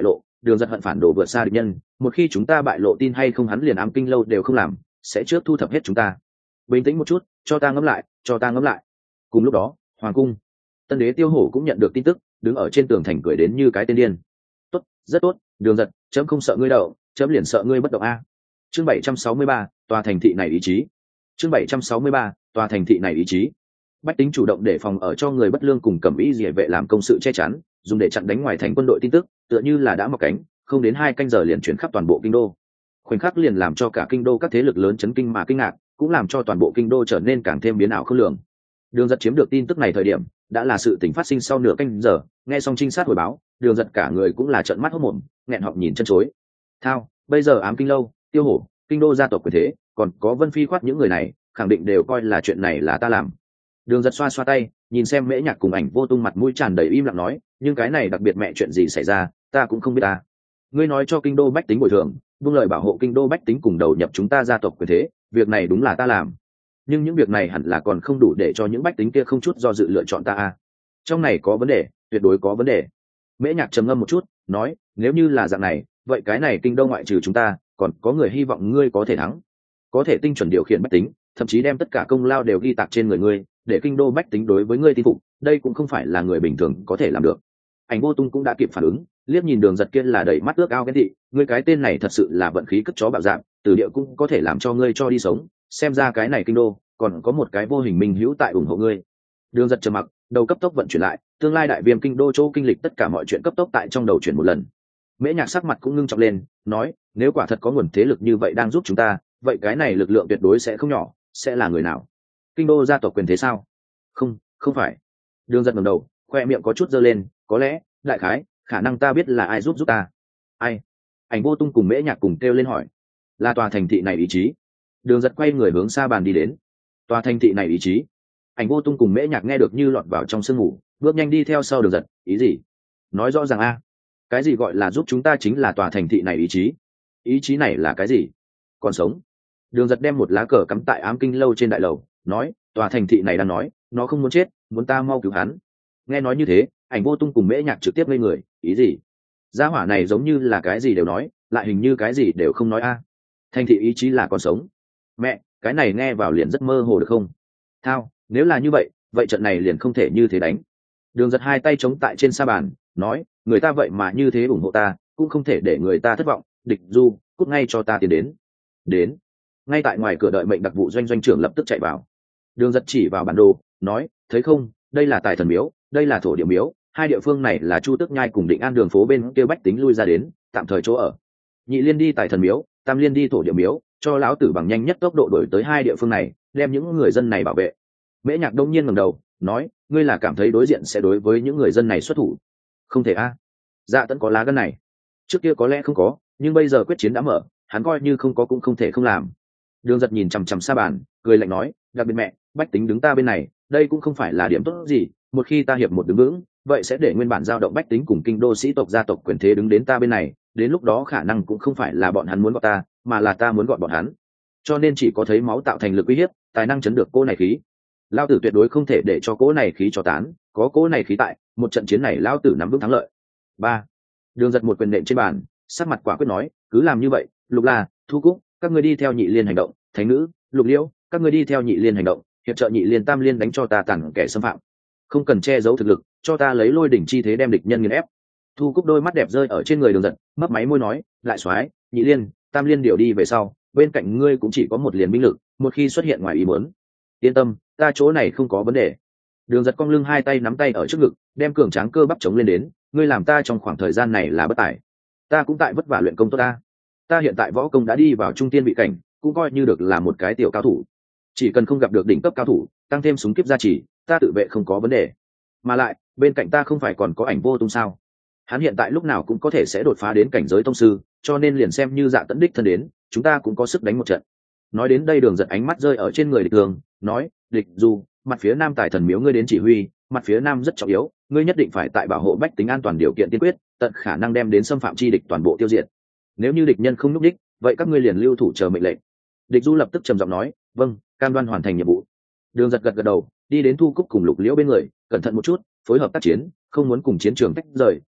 đường giật hận phản đồ vượt xa địch nhân, một khi chúng ta bại lộ tin hay không hắn liền ám kinh lâu đều không làm, sẽ trước thu thập hết chúng ta. Bình tĩnh một chút, cho ta ngẫm lại, cho ta ngẫm lại. Cùng lúc đó, hoàng cung, Tân đế Tiêu Hổ cũng nhận được tin tức, đứng ở trên tường thành cười đến như cái tên điên. Tốt, rất tốt, đường giật, chấm không sợ ngươi đậu, chấm liền sợ ngươi bất động a. Chương bảy trăm sáu mươi ba, tòa thành thị này ý chí. Chương bảy trăm sáu mươi ba, tòa thành thị này ý chí. Bách tính chủ động để phòng ở cho người bất lương cùng cẩm y rỉa vệ làm công sự che chắn, dùng để chặn đánh ngoài thành quân đội tin tức, tựa như là đã mọc cánh, không đến hai canh giờ liền chuyển khắp toàn bộ kinh đô. Khoảnh khắc liền làm cho cả kinh đô các thế lực lớn chấn kinh mà kinh ngạc, cũng làm cho toàn bộ kinh đô trở nên càng thêm biến ảo khó lường. Đường giật chiếm được tin tức này thời điểm, đã là sự tình phát sinh sau nửa canh giờ, nghe xong trinh sát hồi báo, đường giật cả người cũng là trợn mắt hốt mồm, nghẹn họng nhìn chân chối. Thao, bây giờ ám kinh lâu, Tiêu Hổ, kinh đô gia tộc quyền thế, còn có Vân Phi khoát những người này, khẳng định đều coi là chuyện này là ta làm. Đường giật xoa xoa tay, nhìn xem Mễ Nhạc cùng Ảnh Vô Tung mặt mũi tràn đầy im lặng nói, nhưng cái này đặc biệt mẹ chuyện gì xảy ra, ta cũng không biết ta. Ngươi nói cho kinh đô bách tính bồi thường, buông lời bảo hộ kinh đô bách tính cùng đầu nhập chúng ta gia tộc quyền thế, việc này đúng là ta làm. Nhưng những việc này hẳn là còn không đủ để cho những bách tính kia không chút do dự lựa chọn ta a. Trong này có vấn đề, tuyệt đối có vấn đề. Mễ Nhạc trầm ngâm một chút, nói, nếu như là dạng này, vậy cái này kinh đô ngoại trừ chúng ta, còn có người hy vọng ngươi có thể thắng, có thể tinh chuẩn điều khiển bách tính, thậm chí đem tất cả công lao đều ghi tạc trên người ngươi, để kinh đô bách tính đối với ngươi tin phục, đây cũng không phải là người bình thường có thể làm được. Ảnh Vô Tung cũng đã kịp phản ứng, liếc nhìn đường giật kia là đầy mắt ước ao ghen tị, ngươi cái tên này thật sự là vận khí cất chó bạo dạng, từ địa cũng có thể làm cho ngươi cho đi sống, xem ra cái này kinh đô còn có một cái vô hình minh hữu tại ủng hộ ngươi. Đường giật trầm mặc, đầu cấp tốc vận chuyển lại, tương lai đại viêm kinh đô châu kinh lịch tất cả mọi chuyện cấp tốc tại trong đầu chuyển một lần. Mễ Nhạc sắc mặt cũng ngưng trọng lên, nói, nếu quả thật có nguồn thế lực như vậy đang giúp chúng ta, vậy cái này lực lượng tuyệt đối sẽ không nhỏ, sẽ là người nào? Kinh đô gia tộc quyền thế sao? Không, không phải. Đường giật ngẩng đầu, khoe miệng có chút giơ lên, có lẽ, đại khái, khả năng ta biết là ai giúp giúp ta. Ai? Ảnh Vô Tung cùng Mễ Nhạc cùng kêu lên hỏi. Là tòa thành thị này ý chí. Đường giật quay người hướng xa bàn đi đến. Tòa thành thị này ý chí. Ảnh Vô Tung cùng Mễ Nhạc nghe được như lọt vào trong sương ngủ, bước nhanh đi theo sau đường giật. Ý gì? Nói rõ ràng a. Cái gì gọi là giúp chúng ta chính là tòa thành thị này ý chí? Ý chí này là cái gì? Còn sống. Đường giật đem một lá cờ cắm tại ám kinh lâu trên đại lầu, nói, tòa thành thị này đang nói, nó không muốn chết, muốn ta mau cứu hắn. Nghe nói như thế, Ảnh Vô Tung cùng Mễ Nhạc trực tiếp ngây người. Ý gì? Gia hỏa này giống như là cái gì đều nói, lại hình như cái gì đều không nói a. Thành thị ý chí là còn sống. Mẹ, cái này nghe vào liền rất mơ hồ được không? Thao, nếu là như vậy, vậy trận này liền không thể như thế đánh. Đường giật hai tay chống tại trên sa bàn, nói, người ta vậy mà như thế ủng hộ ta, cũng không thể để người ta thất vọng. Địch Du, cút ngay cho ta tiến đến. Đến. Ngay tại ngoài cửa đợi mệnh đặc vụ doanh doanh trưởng lập tức chạy vào. Đường giật chỉ vào bản đồ, nói, thấy không, đây là Tài Thần Miếu, đây là Thổ Địa Miếu, hai địa phương này là Chu Tước Nhai cùng Định An đường phố bên kia bách tính lui ra đến, tạm thời chỗ ở. Nhị liên đi Tài Thần Miếu, tam liên đi Thổ Địa Miếu, cho lão tử bằng nhanh nhất tốc độ đổi tới hai địa phương này, đem những người dân này bảo vệ. Mễ Nhạc đông nhiên ngẩng đầu, nói, ngươi là cảm thấy đối diện sẽ đối với những người dân này xuất thủ? Không thể a. Dạ Tẫn có lá gan này. Trước kia có lẽ không có, nhưng bây giờ quyết chiến đã mở, hắn coi như không có cũng không thể không làm. Đường giật nhìn chằm chằm xa bàn, cười lạnh nói, đặc biệt mẹ, bách tính đứng ta bên này, đây cũng không phải là điểm tốt gì, một khi ta hiệp một đứng vững, vậy sẽ để nguyên bản dao động bách tính cùng kinh đô sĩ tộc gia tộc quyền thế đứng đến ta bên này, đến lúc đó khả năng cũng không phải là bọn hắn muốn gọi ta, mà là ta muốn gọi bọn hắn. Cho nên chỉ có thấy máu tạo thành lực uy hiếp, tài năng chấn được cô này khí. Lao tử tuyệt đối không thể để cho cô này khí cho tán, có cô này khí tại, một trận chiến này lao tử nắm vững thắng lợi. Ba. Đường giật một quyền nện trên bàn, sắc mặt quả quyết nói, cứ làm như vậy, Lục La, Thu Cúc, các ngươi đi theo Nhị liên hành động, Thánh Nữ, Lục Liễu, các ngươi đi theo Nhị liên hành động, hiệp trợ Nhị liên tam liên đánh cho ta tàn kẻ xâm phạm. Không cần che giấu thực lực, cho ta lấy lôi đỉnh chi thế đem địch nhân nghiền ép. Thu Cúc đôi mắt đẹp rơi ở trên người đường giật, mấp máy môi nói, lại soái, Nhị liên, tam liên điều đi về sau, bên cạnh ngươi cũng chỉ có một liền binh lực, một khi xuất hiện ngoài ý muốn, yên tâm, ta chỗ này không có vấn đề. Đường giật cong lưng hai tay nắm tay ở trước ngực, đem cường tráng cơ bắp chống lên đến, ngươi làm ta trong khoảng thời gian này là bất tài, ta cũng tại vất vả luyện công tốt ta. Ta hiện tại võ công đã đi vào trung tiên vị cảnh, cũng coi như được là một cái tiểu cao thủ. Chỉ cần không gặp được đỉnh cấp cao thủ, tăng thêm súng kiếp gia trì, ta tự vệ không có vấn đề. Mà lại, bên cạnh ta không phải còn có Ảnh Vô Tung sao? Hắn hiện tại lúc nào cũng có thể sẽ đột phá đến cảnh giới tông sư, cho nên liền xem như Dạ Tẫn đích thân đến, chúng ta cũng có sức đánh một trận. Nói đến đây, đường giật ánh mắt rơi ở trên người địch tường, nói, địch Du, mặt phía nam Tài Thần Miếu ngươi đến chỉ huy, mặt phía nam rất trọng yếu, ngươi nhất định phải tại bảo hộ bách tính an toàn điều kiện tiên quyết, tận khả năng đem đến xâm phạm chi địch toàn bộ tiêu diệt. Nếu như địch nhân không núp đích, vậy các ngươi liền lưu thủ chờ mệnh lệnh. Địch Du lập tức trầm giọng nói, vâng, cam đoan hoàn thành nhiệm vụ. Đường giật gật gật đầu, đi đến Thu Cúc cùng Lục Liễu bên người, cẩn thận một chút, phối hợp tác chiến, không muốn cùng chiến trường tách rời,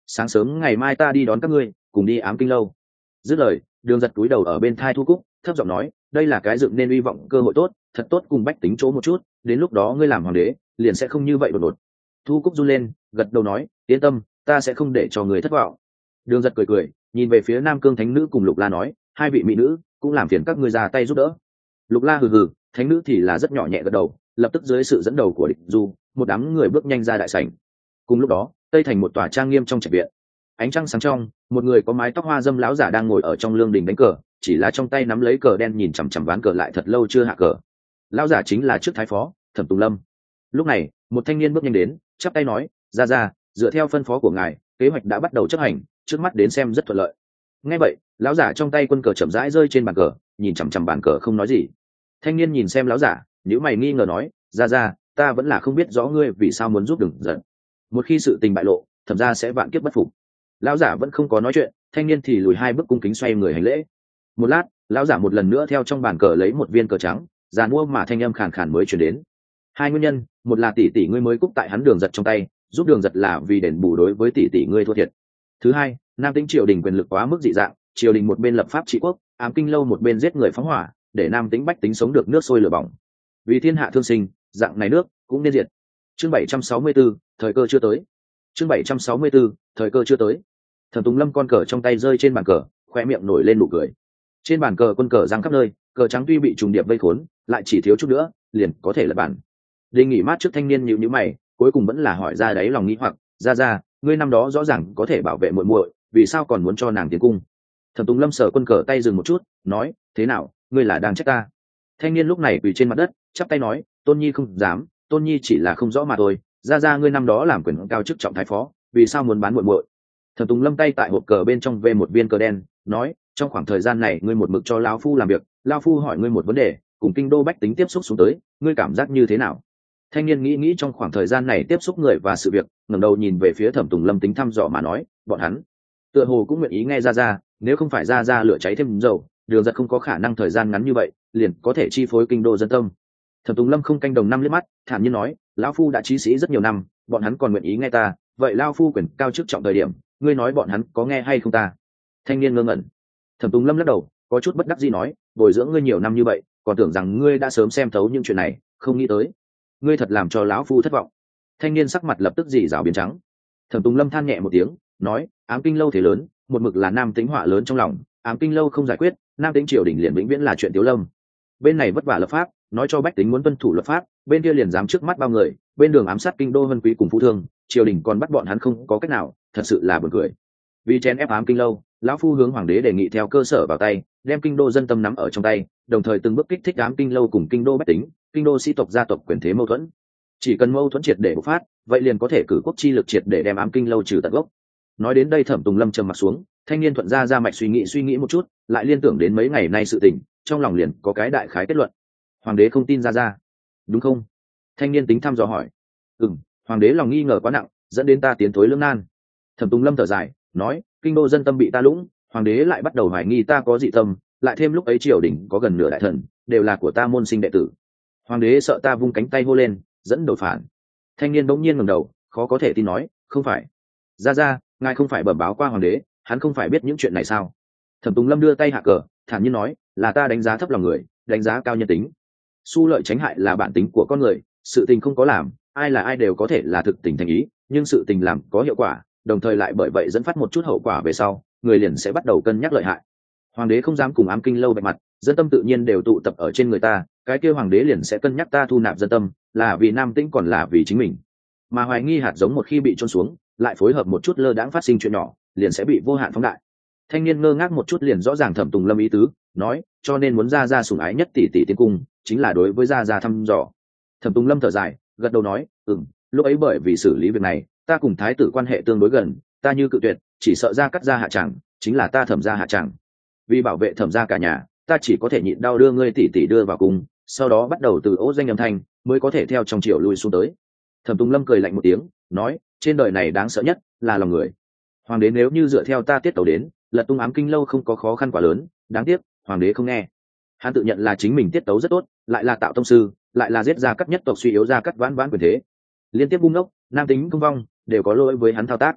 sáng sớm ngày mai ta đi đón các ngươi cùng đi ám kinh lâu. Dứt lời, Đường Giật cúi đầu ở bên thai Thu Cúc thấp giọng nói, đây là cái dựng nên hy vọng cơ hội tốt, thật tốt cùng bách tính chỗ một chút, đến lúc đó ngươi làm hoàng đế liền sẽ không như vậy đột ngột. Thu Cúc run lên, gật đầu nói, yên tâm, ta sẽ không để cho người thất vọng. Đường Giật cười cười, nhìn về phía Nam Cương thánh nữ cùng Lục La nói, hai vị mỹ nữ cũng làm phiền các ngươi ra tay giúp đỡ. Lục La hừ hừ, thánh nữ thì là rất nhỏ nhẹ gật đầu, lập tức dưới sự dẫn đầu của Địch Du, một đám người bước nhanh ra đại sảnh. Cùng lúc đó, tây thành một tòa trang nghiêm trong trạch viện, ánh trăng sáng trong, một người có mái tóc hoa dâm lão giả đang ngồi ở trong lương đình đánh cờ, chỉ là trong tay nắm lấy cờ đen nhìn chằm chằm ván cờ lại thật lâu chưa hạ cờ. Lão giả chính là trước thái phó Thẩm Tùng Lâm. Lúc này, một thanh niên bước nhanh đến, chắp tay nói, ra ra, dựa theo phân phó của ngài, kế hoạch đã bắt đầu chấp hành, trước mắt đến xem rất thuận lợi. Nghe vậy, lão giả trong tay quân cờ chậm rãi rơi trên bàn cờ, nhìn chằm chằm bàn cờ không nói gì. Thanh niên nhìn xem lão giả, nếu mày nghi ngờ nói, ra ra, ta vẫn là không biết rõ ngươi vì sao muốn giúp Đường Giật. Một khi sự tình bại lộ, thẩm ra sẽ vạn kiếp bất phục. Lão giả vẫn không có nói chuyện, thanh niên thì lùi hai bước cung kính xoay người hành lễ. Một lát, lão giả một lần nữa theo trong bàn cờ lấy một viên cờ trắng, giàn mua mà thanh âm khàn khàn mới chuyển đến. Hai nguyên nhân, một là tỷ tỷ ngươi mới cúc tại hắn Đường Giật trong tay, giúp Đường Giật là vì đền bù đối với tỷ tỷ ngươi thua thiệt. Thứ hai, Nam Tĩnh triều đình quyền lực quá mức dị dạng, triều đình một bên lập pháp trị quốc, ám kinh lâu một bên giết người phóng hỏa, để Nam Tĩnh bách tính sống được nước sôi lửa bỏng. Vì thiên hạ thương sinh, dạng này nước cũng nên diệt. Chương bảy trăm sáu mươi 74, thời cơ chưa tới. Chương bảy trăm sáu mươi 74, thời cơ chưa tới. Thẩm Tùng Lâm con cờ trong tay rơi trên bàn cờ, khoe miệng nổi lên nụ cười. Trên bàn cờ quân cờ giăng khắp nơi, cờ trắng tuy bị trùng điệp vây khốn, lại chỉ thiếu chút nữa, liền có thể lật bàn. Đề nghị mát trước thanh niên nhíu nhíu mày, cuối cùng vẫn là hỏi ra đáy lòng nghĩ hoặc, ra ra, ngươi năm đó rõ ràng có thể bảo vệ muội muội, vì sao còn muốn cho nàng tiến cung? Thẩm Tùng Lâm sờ quân cờ tay dừng một chút, nói, thế nào, ngươi là đang trách ta? Thanh niên lúc này quỳ trên mặt đất, chắp tay nói, Tôn Nhi không dám, Tôn Nhi chỉ là không rõ mà thôi. Ra ra ngươi năm đó làm quyền cao chức trọng thái phó, vì sao muốn bán muội muội? Thẩm Tùng Lâm tay tại hộp cờ bên trong vê một viên cờ đen, nói, trong khoảng thời gian này ngươi một mực cho lão phu làm việc, lão phu hỏi ngươi một vấn đề, cùng kinh đô bách tính tiếp xúc xuống tới, ngươi cảm giác như thế nào? Thanh niên nghĩ nghĩ trong khoảng thời gian này tiếp xúc người và sự việc, ngẩng đầu nhìn về phía Thẩm Tùng Lâm tính thăm dò mà nói, bọn hắn tựa hồ cũng nguyện ý nghe ra ra, nếu không phải ra ra lửa cháy thêm dầu, Đường Giật không có khả năng thời gian ngắn như vậy liền có thể chi phối kinh đô dân tâm. Thẩm Tùng Lâm không canh đồng năm liếc mắt, thản nhiên nói, lão phu đã trí sĩ rất nhiều năm, bọn hắn còn nguyện ý nghe ta, vậy lão phu quyền cao chức trọng thời điểm, ngươi nói bọn hắn có nghe hay không ta? Thanh niên ngơ ngẩn. Thẩm Tùng Lâm lắc đầu, có chút bất đắc dĩ nói, bồi dưỡng ngươi nhiều năm như vậy, còn tưởng rằng ngươi đã sớm xem thấu những chuyện này, không nghĩ tới, ngươi thật làm cho lão phu thất vọng. Thanh niên sắc mặt lập tức dì rào biến trắng. Thẩm Tùng Lâm than nhẹ một tiếng, nói, ám kinh lâu thế lớn, một mực là Nam Tĩnh họa lớn trong lòng, ám kinh lâu không giải quyết, Nam Tĩnh triều đình liền vĩnh viễn là chuyện Tiếu Lâm. Bên này vất vả lập pháp, nói cho bách tính muốn tuân thủ luật pháp, bên kia liền dám trước mắt bao người, bên đường ám sát kinh đô vân quý cùng phú thương, triều đình còn bắt bọn hắn không có cách nào, thật sự là buồn cười. Vì chèn ép ám kinh lâu, lão phu hướng hoàng đế đề nghị theo cơ sở vào tay, đem kinh đô dân tâm nắm ở trong tay, đồng thời từng bước kích thích ám kinh lâu cùng kinh đô bách tính, kinh đô sĩ tộc gia tộc quyền thế mâu thuẫn. Chỉ cần mâu thuẫn triệt để bộc phát, vậy liền có thể cử quốc chi lực triệt để đem ám kinh lâu trừ tận gốc. Nói đến đây Thẩm Tùng Lâm trầm mặt xuống, thanh niên thuận ra ra mạch suy nghĩ suy nghĩ một chút, lại liên tưởng đến mấy ngày nay sự tình, trong lòng liền có cái đại khái kết luận. Hoàng đế không tin ra ra, đúng không? Thanh niên tính thăm dò hỏi. Ừm, hoàng đế lòng nghi ngờ quá nặng, dẫn đến ta tiến thối lưỡng nan. Thẩm Tùng Lâm thở dài, nói, kinh đô dân tâm bị ta lũng, hoàng đế lại bắt đầu hoài nghi ta có dị tâm, lại thêm lúc ấy triều đình có gần nửa đại thần đều là của ta môn sinh đệ tử. Hoàng đế sợ ta vung cánh tay hô lên, dẫn đầu phản. Thanh niên bỗng nhiên ngẩng đầu, khó có thể tin nói, không phải. Ra ra, ngài không phải bẩm báo qua hoàng đế, hắn không phải biết những chuyện này sao? Thẩm Tùng Lâm đưa tay hạ cờ, thản nhiên nói, là ta đánh giá thấp lòng người, đánh giá cao nhân tính. Xu lợi tránh hại là bản tính của con người, sự tình không có làm, ai là ai đều có thể là thực tình thành ý, nhưng sự tình làm có hiệu quả, đồng thời lại bởi vậy dẫn phát một chút hậu quả về sau, người liền sẽ bắt đầu cân nhắc lợi hại. Hoàng đế không dám cùng ám kinh lâu bạch mặt, dân tâm tự nhiên đều tụ tập ở trên người ta, cái kia hoàng đế liền sẽ cân nhắc ta thu nạp dân tâm, là vì Nam Tĩnh còn là vì chính mình. Mà hoài nghi hạt giống một khi bị trôn xuống, lại phối hợp một chút lơ đãng phát sinh chuyện nhỏ, liền sẽ bị vô hạn phóng đại. Thanh niên ngơ ngác một chút liền rõ ràng Thẩm Tùng Lâm ý tứ, nói, cho nên muốn ra ra sủng ái nhất tỷ tỷ tiến cung, chính là đối với ra ra thăm dò. Thẩm Tùng Lâm thở dài, gật đầu nói, ừm, lúc ấy bởi vì xử lý việc này, ta cùng thái tử quan hệ tương đối gần, ta như cự tuyệt, chỉ sợ ra cắt ra hạ tràng, chính là ta Thẩm ra hạ tràng. Vì bảo vệ Thẩm ra cả nhà, ta chỉ có thể nhịn đau đưa ngươi tỷ tỷ đưa vào cung, sau đó bắt đầu từ ố danh âm thanh, mới có thể theo trong triều lui xuống tới. Thẩm Tùng Lâm cười lạnh một tiếng, nói, trên đời này đáng sợ nhất là lòng người. Hoàng đế nếu như dựa theo ta tiết tấu đến, lật tung ám kinh lâu không có khó khăn quá lớn, đáng tiếc hoàng đế không nghe. Hắn tự nhận là chính mình tiết tấu rất tốt, lại là tạo tông sư, lại là giết ra cắt nhất tộc suy yếu ra cắt vãn vãn quyền thế, liên tiếp bung ngốc, Nam Tính công vong đều có lỗi với hắn thao tác.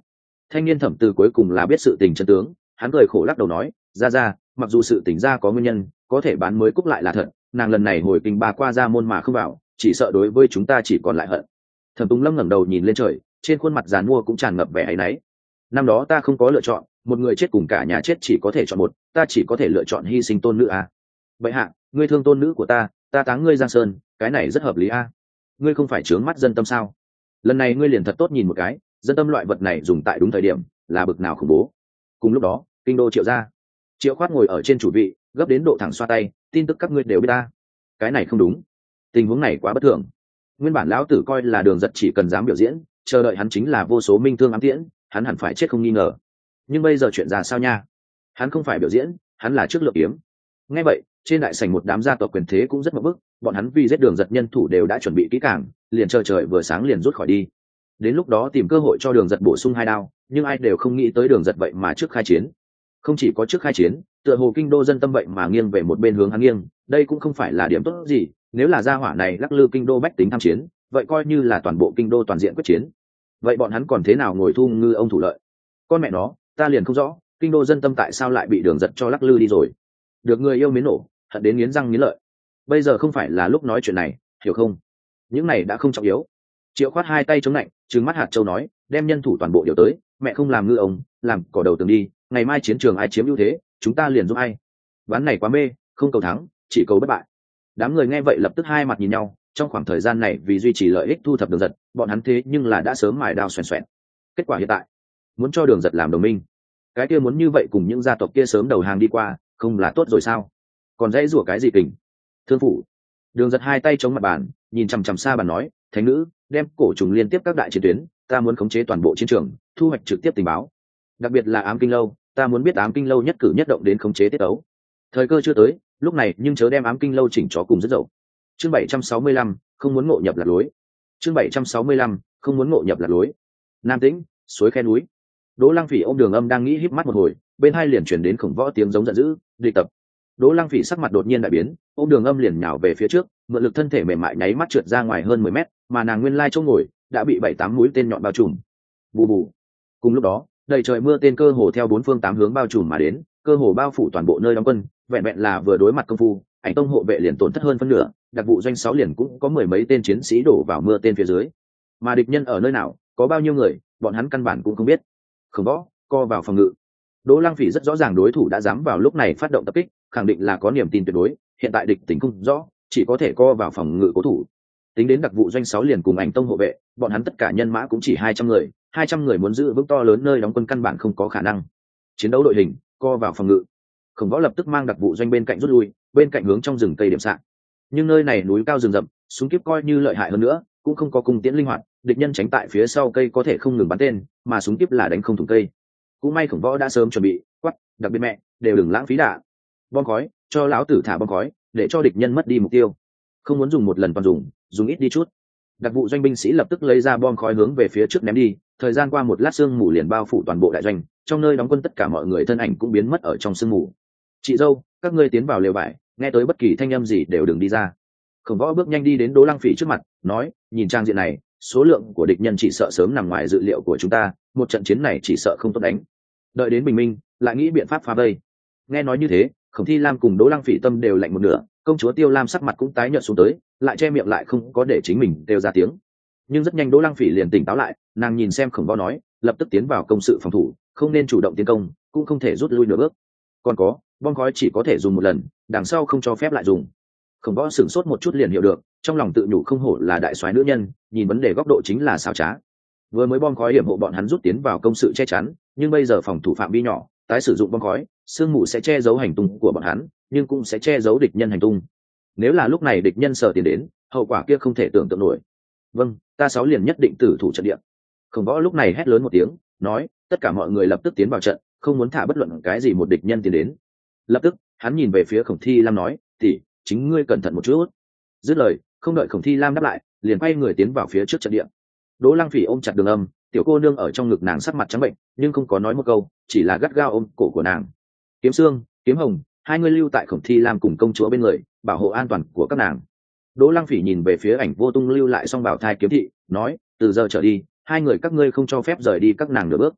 Thanh niên thẩm từ cuối cùng là biết sự tình chân tướng, hắn cười khổ lắc đầu nói, ra ra, mặc dù sự tình ra có nguyên nhân, có thể bán mới cúc lại là thật, nàng lần này hồi kinh ba qua ra môn mà không vào, chỉ sợ đối với chúng ta chỉ còn lại hận. Thẩm Tùng Lâm ngẩng đầu nhìn lên trời, trên khuôn mặt giàn mua cũng tràn ngập vẻ áy náy. Năm đó ta không có lựa chọn, một người chết cùng cả nhà chết chỉ có thể chọn một, ta chỉ có thể lựa chọn hy sinh tôn nữ a. Vậy hạ, ngươi thương tôn nữ của ta, ta táng ngươi giang sơn, cái này rất hợp lý a. Ngươi không phải trướng mắt dân tâm sao? Lần này ngươi liền thật tốt nhìn một cái, dân tâm loại vật này dùng tại đúng thời điểm, là bực nào khủng bố. Cùng lúc đó, kinh đô Triệu gia, Triệu Khoát ngồi ở trên chủ vị, gấp đến độ thẳng xoa tay, tin tức các ngươi đều biết ta. Cái này không đúng, tình huống này quá bất thường. Nguyên bản lão tử coi là Đường Giật chỉ cần dám biểu diễn, chờ đợi hắn chính là vô số minh thương ám tiễn, hắn hẳn phải chết không nghi ngờ. Nhưng bây giờ chuyện ra sao nha? Hắn không phải biểu diễn, hắn là trước lựa kiếm. Nghe vậy, trên đại sảnh một đám gia tộc quyền thế cũng rất mập bức, bọn hắn vì giết Đường Giật nhân thủ đều đã chuẩn bị kỹ càng, liền chờ trời vừa sáng liền rút khỏi đi. Đến lúc đó tìm cơ hội cho Đường Giật bổ sung hai đao, nhưng ai đều không nghĩ tới Đường Giật vậy mà trước khai chiến. Không chỉ có trước khai chiến, tựa hồ kinh đô dân tâm vậy mà nghiêng về một bên hướng hắn nghiêng, đây cũng không phải là điểm tốt gì, nếu là gia hỏa này lắc lư kinh đô bách tính tham chiến, vậy coi như là toàn bộ kinh đô toàn diện quyết chiến. Vậy bọn hắn còn thế nào ngồi thu ngư ông thủ lợi? Con mẹ nó, ta liền không rõ, kinh đô dân tâm tại sao lại bị Đường Giật cho lắc lư đi rồi. Được người yêu mến nổ, hận đến nghiến răng nghiến lợi. Bây giờ không phải là lúc nói chuyện này, hiểu không? Những này đã không trọng yếu. Triệu Khoát hai tay chống lạnh, trừng mắt hạt châu nói, đem nhân thủ toàn bộ điều tới, mẹ không làm ngư ông, làm cỏ đầu tường đi, ngày mai chiến trường ai chiếm ưu thế, chúng ta liền giúp ai. Ván này quá mê, không cầu thắng, chỉ cầu bất bại. Đám người nghe vậy lập tức hai mặt nhìn nhau, trong khoảng thời gian này vì duy trì lợi ích thu thập Đường Giật, bọn hắn thế nhưng là đã sớm mài đao xoèn xoẹn. Kết quả hiện tại, muốn cho Đường Giật làm đồng minh, cái kia muốn như vậy cùng những gia tộc kia sớm đầu hàng đi qua, không là tốt rồi sao? Còn dãy rủa cái gì kình? Thương phủ. Đường Giật hai tay chống mặt bàn, nhìn chằm chằm xa bàn nói, thánh nữ, đem cổ trùng liên tiếp các đại chiến tuyến, ta muốn khống chế toàn bộ chiến trường, thu hoạch trực tiếp tình báo. Đặc biệt là ám kinh lâu, ta muốn biết ám kinh lâu nhất cử nhất động đến khống chế tiết ấu. Thời cơ chưa tới, lúc này nhưng chớ đem ám kinh lâu chỉnh chó cùng rất dậu. Chương bảy trăm sáu mươi lăm, không muốn ngộ nhập lạc lối. Chương bảy trăm sáu mươi lăm, không muốn ngộ nhập lạc lối. Nam Tĩnh, suối khe núi. Đỗ Lăng Phỉ ôm Đường Âm đang nghĩ híp mắt một hồi, bên hai liền truyền đến Khổng Võ tiếng giống giận dữ, "Địch tập!" Đỗ Lăng Phỉ sắc mặt đột nhiên đại biến, ôm Đường Âm liền nhào về phía trước, mượn lực thân thể mềm mại nháy mắt trượt ra ngoài hơn mười mét, mà nàng nguyên lai chỗ ngồi đã bị bảy tám mũi tên nhọn bao trùm. Bù bù. Cùng lúc đó, đầy trời mưa tên cơ hồ theo bốn phương tám hướng bao trùm mà đến, cơ hồ bao phủ toàn bộ nơi đóng quân, vẹn vẹn là vừa đối mặt công phu, Ảnh Tông hộ vệ liền tổn thất hơn phân nửa, đặc vụ doanh sáu liền cũng có mười mấy tên chiến sĩ đổ vào mưa tên phía dưới. Mà địch nhân ở nơi nào, có bao nhiêu người, bọn hắn căn bản cũng không biết. Khổng Võ, co vào phòng ngự. Đỗ Lăng Phỉ rất rõ ràng đối thủ đã dám vào lúc này phát động tập kích, khẳng định là có niềm tin tuyệt đối, hiện tại địch tình không rõ, chỉ có thể co vào phòng ngự cố thủ. Tính đến đặc vụ doanh sáu liền cùng Ảnh Tông hộ vệ, bọn hắn tất cả nhân mã cũng chỉ hai trăm người, hai trăm người muốn giữ vững to lớn nơi đóng quân căn bản không có khả năng. Chiến đấu đội hình, co vào phòng ngự. Khổng Võ lập tức mang đặc vụ doanh bên cạnh rút lui, bên cạnh hướng trong rừng cây điểm xạ. Nhưng nơi này núi cao rừng rậm, súng kíp coi như lợi hại hơn nữa, cũng không có cung tiễn linh hoạt, địch nhân tránh tại phía sau cây có thể không ngừng bắn tên, mà súng kíp là đánh không thủng cây. Cũng may Khổng Võ đã sớm chuẩn bị, quắc, đặc biệt mẹ, đều đừng lãng phí đạn. Bom khói, cho lão tử thả bom khói, để cho địch nhân mất đi mục tiêu. Không muốn dùng một lần toàn dùng, dùng ít đi chút. Đặc vụ doanh binh sĩ lập tức lấy ra bom khói hướng về phía trước ném đi, thời gian qua một lát sương mù liền bao phủ toàn bộ đại doanh, trong nơi đóng quân tất cả mọi người thân ảnh cũng biến mất ở trong sương mù. Chị dâu, các ngươi tiến vào lều vải, nghe tới bất kỳ thanh âm gì đều đừng đi ra. Khổng Võ bước nhanh đi đến Đỗ Lăng Phỉ trước mặt, nói, nhìn trang diện này, số lượng của địch nhân chỉ sợ sớm nằm ngoài dự liệu của chúng ta, một trận chiến này chỉ sợ không tốt đánh. Đợi đến bình minh, lại nghĩ biện pháp phá vây. Nghe nói như thế, Khổng Thi Lam cùng Đỗ Lăng Phỉ tâm đều lạnh một nửa, công chúa Tiêu Lam sắc mặt cũng tái nhợt xuống tới, lại che miệng lại không có để chính mình đều ra tiếng. Nhưng rất nhanh Đỗ Lăng Phỉ liền tỉnh táo lại, nàng nhìn xem Khổng Võ nói, lập tức tiến vào công sự phòng thủ, không nên chủ động tiến công, cũng không thể rút lui nửa bước. Còn có, bom khói chỉ có thể dùng một lần, đằng sau không cho phép lại dùng. Khổng Võ sửng sốt một chút liền hiểu được, trong lòng tự nhủ không hổ là đại soái nữ nhân, nhìn vấn đề góc độ chính là xảo trá. Vừa mới bom khói hiểm hộ bọn hắn rút tiến vào công sự che chắn, nhưng bây giờ phòng thủ phạm vi nhỏ, tái sử dụng bom khói, sương mù sẽ che giấu hành tung của bọn hắn, nhưng cũng sẽ che giấu địch nhân hành tung. Nếu là lúc này địch nhân sợ tiến đến, hậu quả kia không thể tưởng tượng nổi. Vâng, ta sáu liền nhất định tử thủ trận địa. Khổng Võ lúc này hét lớn một tiếng, nói, tất cả mọi người lập tức tiến vào trận, không muốn thả bất luận cái gì một địch nhân tiến đến. Lập tức, hắn nhìn về phía Khổng Thi Lam nói, tỷ, chính ngươi cẩn thận một chút. Dứt lời, không đợi Khổng Thi Lam đáp lại, liền quay người tiến vào phía trước trận địa. Đỗ Lăng Phỉ ôm chặt Đường Âm, tiểu cô nương ở trong ngực nàng sắc mặt trắng bệnh, nhưng không có nói một câu, chỉ là gắt gao ôm cổ của nàng. Kiếm Sương, Kiếm Hồng, hai người lưu tại Khổng Thi Lam cùng công chúa bên người, bảo hộ an toàn của các nàng. Đỗ Lăng Phỉ nhìn về phía Ảnh Vô Tung lưu lại song bảo thai Kiếm Thị, nói, từ giờ trở đi, hai người các ngươi không cho phép rời đi các nàng nửa bước.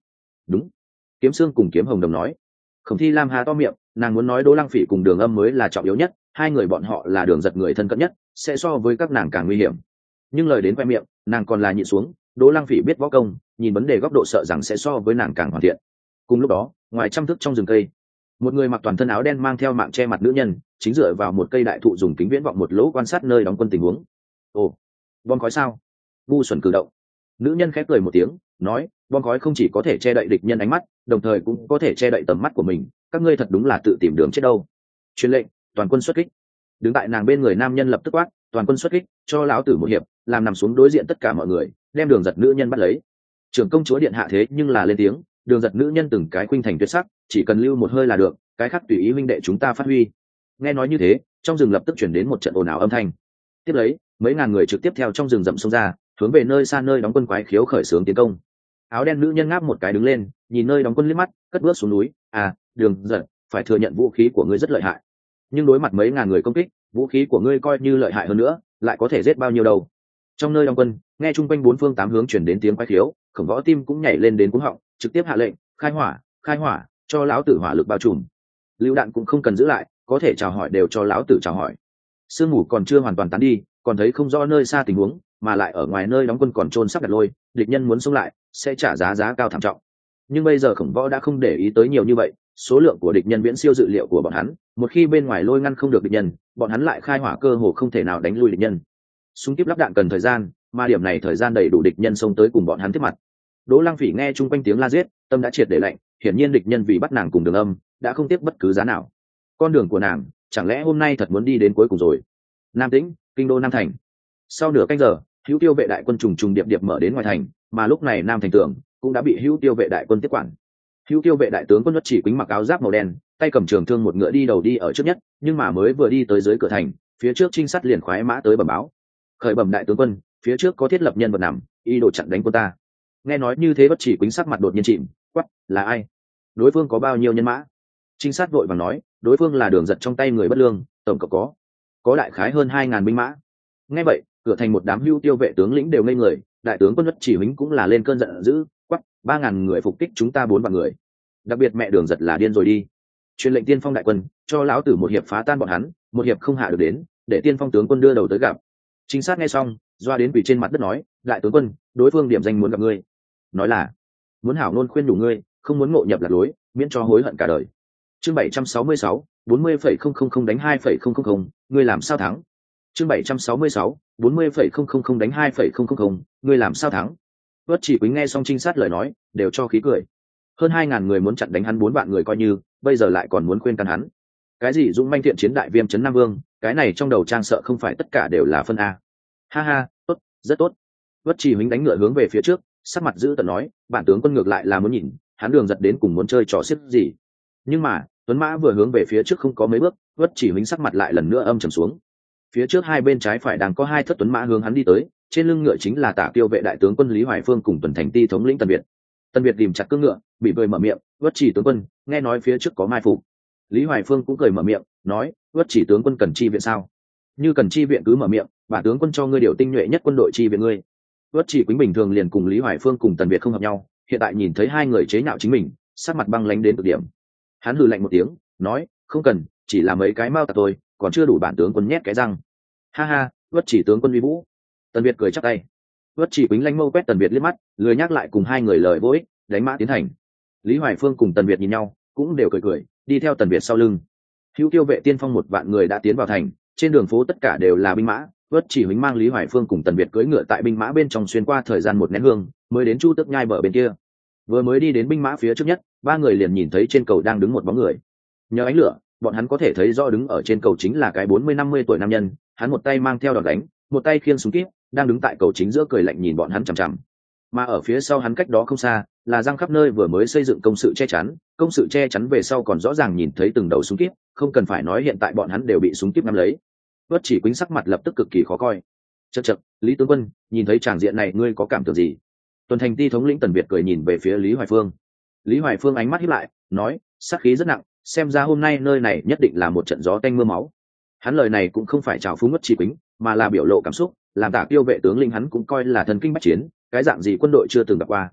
Đúng. Kiếm Sương cùng Kiếm Hồng đồng nói. Khổng Thi Lam há to miệng, nàng muốn nói Đỗ Lăng Phỉ cùng Đường Âm mới là trọng yếu nhất, hai người bọn họ là Đường Giật người thân cận nhất, sẽ so với các nàng càng nguy hiểm. Nhưng lời đến khoe miệng, nàng còn là nhịn xuống. Đỗ Lăng Phỉ biết võ công, nhìn vấn đề góc độ sợ rằng sẽ so với nàng càng hoàn thiện. Cùng lúc đó, ngoài trăm thước trong rừng cây, một người mặc toàn thân áo đen mang theo mạng che mặt nữ nhân chính dựa vào một cây đại thụ dùng kính viễn vọng một lỗ quan sát nơi đóng quân tình huống. Ồ, bom khói sao? Ngu xuẩn cử động. Nữ nhân khép cười một tiếng, nói, bom khói không chỉ có thể che đậy địch nhân ánh mắt, đồng thời cũng có thể che đậy tầm mắt của mình, các ngươi thật đúng là tự tìm đường chết đâu. Truyền lệnh, toàn quân xuất kích. Đứng tại nàng bên người nam nhân lập tức quát, toàn quân xuất kích, cho lão tử một hiệp, làm nằm xuống đối diện tất cả mọi người, đem Đường Giật nữ nhân bắt lấy. Trưởng công chúa điện hạ thế nhưng là lên tiếng, Đường Giật nữ nhân từng cái khuynh thành tuyệt sắc, chỉ cần lưu một hơi là được, cái khác tùy ý huynh đệ chúng ta phát huy. Nghe nói như thế, trong rừng lập tức chuyển đến một trận ồn ào âm thanh. Tiếp lấy, mấy ngàn người trực tiếp theo trong rừng rậm xông ra, hướng về nơi xa nơi đóng quân quái khiếu khởi xướng tiến công. Áo đen nữ nhân ngáp một cái đứng lên, nhìn nơi đóng quân liếc mắt, cất bước xuống núi. À, Đường Giật, phải thừa nhận vũ khí của ngươi rất lợi hại, nhưng đối mặt mấy ngàn người công kích, vũ khí của ngươi coi như lợi hại hơn nữa, lại có thể giết bao nhiêu đâu. Trong nơi đóng quân, nghe chung quanh bốn phương tám hướng chuyển đến tiếng quái khiếu, Khổng Võ tim cũng nhảy lên đến cuống họng, trực tiếp hạ lệnh, khai hỏa, khai hỏa, cho lão tử hỏa lực bao trùm. Lưu đạn cũng không cần giữ lại, có thể chào hỏi đều cho lão tử chào hỏi. Sương mù còn chưa hoàn toàn tán đi, còn thấy không rõ nơi xa tình huống, mà lại ở ngoài nơi đóng quân còn trôn sắp đặt lôi, địch nhân muốn xông lại sẽ trả giá giá cao thảm trọng. Nhưng bây giờ Khổng Võ đã không để ý tới nhiều như vậy, số lượng của địch nhân viễn siêu dự liệu của bọn hắn, một khi bên ngoài lôi ngăn không được địch nhân, bọn hắn lại khai hỏa cơ hồ không thể nào đánh lui địch nhân. Súng kíp lắp đạn cần thời gian, mà điểm này thời gian đầy đủ địch nhân xông tới cùng bọn hắn tiếp mặt. Đỗ Lăng Phỉ nghe chung quanh tiếng la giết, tâm đã triệt để lạnh, hiển nhiên địch nhân vì bắt nàng cùng Đường Âm, đã không tiếc bất cứ giá nào. Con đường của nàng, chẳng lẽ hôm nay thật muốn đi đến cuối cùng rồi? Nam Tĩnh, kinh đô Nam Thành. Sau nửa canh giờ, Hữu Tiêu vệ đại quân trùng trùng điệp điệp mở đến ngoài thành, mà lúc này Nam Thành tường cũng đã bị Hữu Tiêu vệ đại quân tiếp quản. Hữu Tiêu vệ đại tướng quân Nhất Chỉ Quýnh mặc áo giáp màu đen, tay cầm trường thương một ngựa đi đầu đi ở trước nhất, nhưng mà mới vừa đi tới dưới cửa thành, phía trước trinh sát liền khoái mã tới bẩm báo. Khởi bẩm đại tướng quân, phía trước có thiết lập nhân vật nằm, y đồ chặn đánh quân ta. Nghe nói như thế, Bất Chỉ Quýnh sắc mặt đột nhiên chìm, quắc, là ai? Đối phương có bao nhiêu nhân mã? Trinh sát vội vàng nói, đối phương là Đường Giật trong tay người bất lương, tổng cộng có có đại khái hơn hai ngàn binh mã. Nghe vậy, cửa thành một đám Hữu Tiêu vệ tướng lĩnh đều ngây người, đại tướng quân Nhất Chỉ Quýnh cũng là lên cơn giận dữ, quắc, ba ngàn người phục kích chúng ta bốn vạn người. Đặc biệt mẹ Đường Giật là điên rồi đi. Truyền lệnh tiên phong đại quân, cho lão tử một hiệp phá tan bọn hắn, một hiệp không hạ được đến, để tiên phong tướng quân đưa đầu tới gặp. Trinh sát nghe xong, doa đến quỳ trên mặt đất nói, đại tướng quân, đối phương điểm danh muốn gặp ngươi, nói là muốn hảo nôn khuyên đủ ngươi, không muốn ngộ nhập lạc lối, miễn cho hối hận cả đời. Chương bảy trăm sáu mươi sáu, bốn mươi phẩy không không không đánh hai phẩy không không không, ngươi làm sao thắng? Chương bảy trăm sáu mươi sáu, bốn mươi phẩy không không không đánh hai phẩy không không không, ngươi làm sao thắng? Bất Chỉ Quýnh nghe xong trinh sát lời nói, đều cho khí cười. Hơn hai ngàn người muốn chặn đánh hắn bốn vạn người coi như, bây giờ lại còn muốn khuyên can hắn. Cái gì dũng manh thiện chiến đại viêm trấn Nam Vương, cái này trong đầu trang sợ không phải tất cả đều là phân a. Ha ha, tốt, rất tốt. Bất Chỉ Quýnh đánh ngựa hướng về phía trước, sắc mặt giữ tợn nói, bản tướng quân ngược lại là muốn nhìn, hắn Đường Giật đến cùng muốn chơi trò xiếc gì. Nhưng mà, tuấn mã vừa hướng về phía trước không có mấy bước, Bất Chỉ Quýnh sắc mặt lại lần nữa âm trầm xuống. Phía trước hai bên trái phải đang có hai thất tuấn mã hướng hắn đi tới, trên lưng ngựa chính là Tả Kiêu vệ đại tướng quân Lý Hoài Phương cùng tuần thành ti thống lĩnh Tần Việt. Tần Việt tìm chặt cương ngựa, bị cười mở miệng, Bất Chỉ tướng quân, nghe nói phía trước có mai phục. Lý Hoài Phương cũng cười mở miệng, nói, Bất Chỉ tướng quân cần chi viện sao? Như cần chi viện cứ mở miệng, bản tướng quân cho ngươi điều tinh nhuệ nhất quân đội chi viện ngươi. Bất Chỉ Quýnh bình thường liền cùng Lý Hoài Phương cùng Tần Việt không hợp nhau, hiện tại nhìn thấy hai người chế nhạo chính mình, sắc mặt băng lãnh đến cực điểm. Hắn hừ lạnh một tiếng, nói, không cần, chỉ là mấy cái mao tặc thôi, còn chưa đủ bản tướng quân nhét cái răng. Ha ha, Bất Chỉ tướng quân uy vũ. Tần Việt cười chắp tay. Bất Chỉ Quýnh lanh mâu quét Tần Việt liếc mắt, lười nhắc lại cùng hai người lời vô ích, đánh mã tiến hành. Lý Hoài Phương cùng Tần Việt nhìn nhau, cũng đều cười cười, đi theo Tần Việt sau lưng. Hữu Tiêu vệ tiên phong một vạn người đã tiến vào thành, trên đường phố tất cả đều là binh mã. Bất Chỉ Quýnh mang Lý Hoài Phương cùng Tần Việt cưỡi ngựa tại binh mã bên trong xuyên qua thời gian một nén hương, mới đến Chu Tước Nhai bờ bên kia. Vừa mới đi đến binh mã phía trước nhất, ba người liền nhìn thấy trên cầu đang đứng một bóng người. Nhờ ánh lửa, bọn hắn có thể thấy rõ đứng ở trên cầu chính là cái bốn mươi năm mươi tuổi nam nhân, hắn một tay mang theo đòn đánh, một tay khiêng súng kíp, đang đứng tại cầu chính giữa cười lạnh nhìn bọn hắn chằm chằm. Mà ở phía sau hắn cách đó không xa, là giang khắp nơi vừa mới xây dựng công sự che chắn, công sự che chắn về sau còn rõ ràng nhìn thấy từng đầu súng kíp, không cần phải nói hiện tại bọn hắn đều bị súng kíp nắm lấy. Bất Chỉ Quýnh sắc mặt lập tức cực kỳ khó coi. Chậc chậc, Lý tướng quân, nhìn thấy tràng diện này ngươi có cảm tưởng gì? Tuần thành ti thống lĩnh Tần Việt cười nhìn về phía Lý Hoài Phương. Lý Hoài Phương ánh mắt híp lại, nói, sát khí rất nặng, xem ra hôm nay nơi này nhất định là một trận gió tanh mưa máu. Hắn lời này cũng không phải trào phúng Bất Chỉ Quýnh, mà là biểu lộ cảm xúc, làm Tả Kiêu vệ tướng lĩnh hắn cũng coi là thần kinh bách chiến, cái dạng gì quân đội chưa từng gặp qua.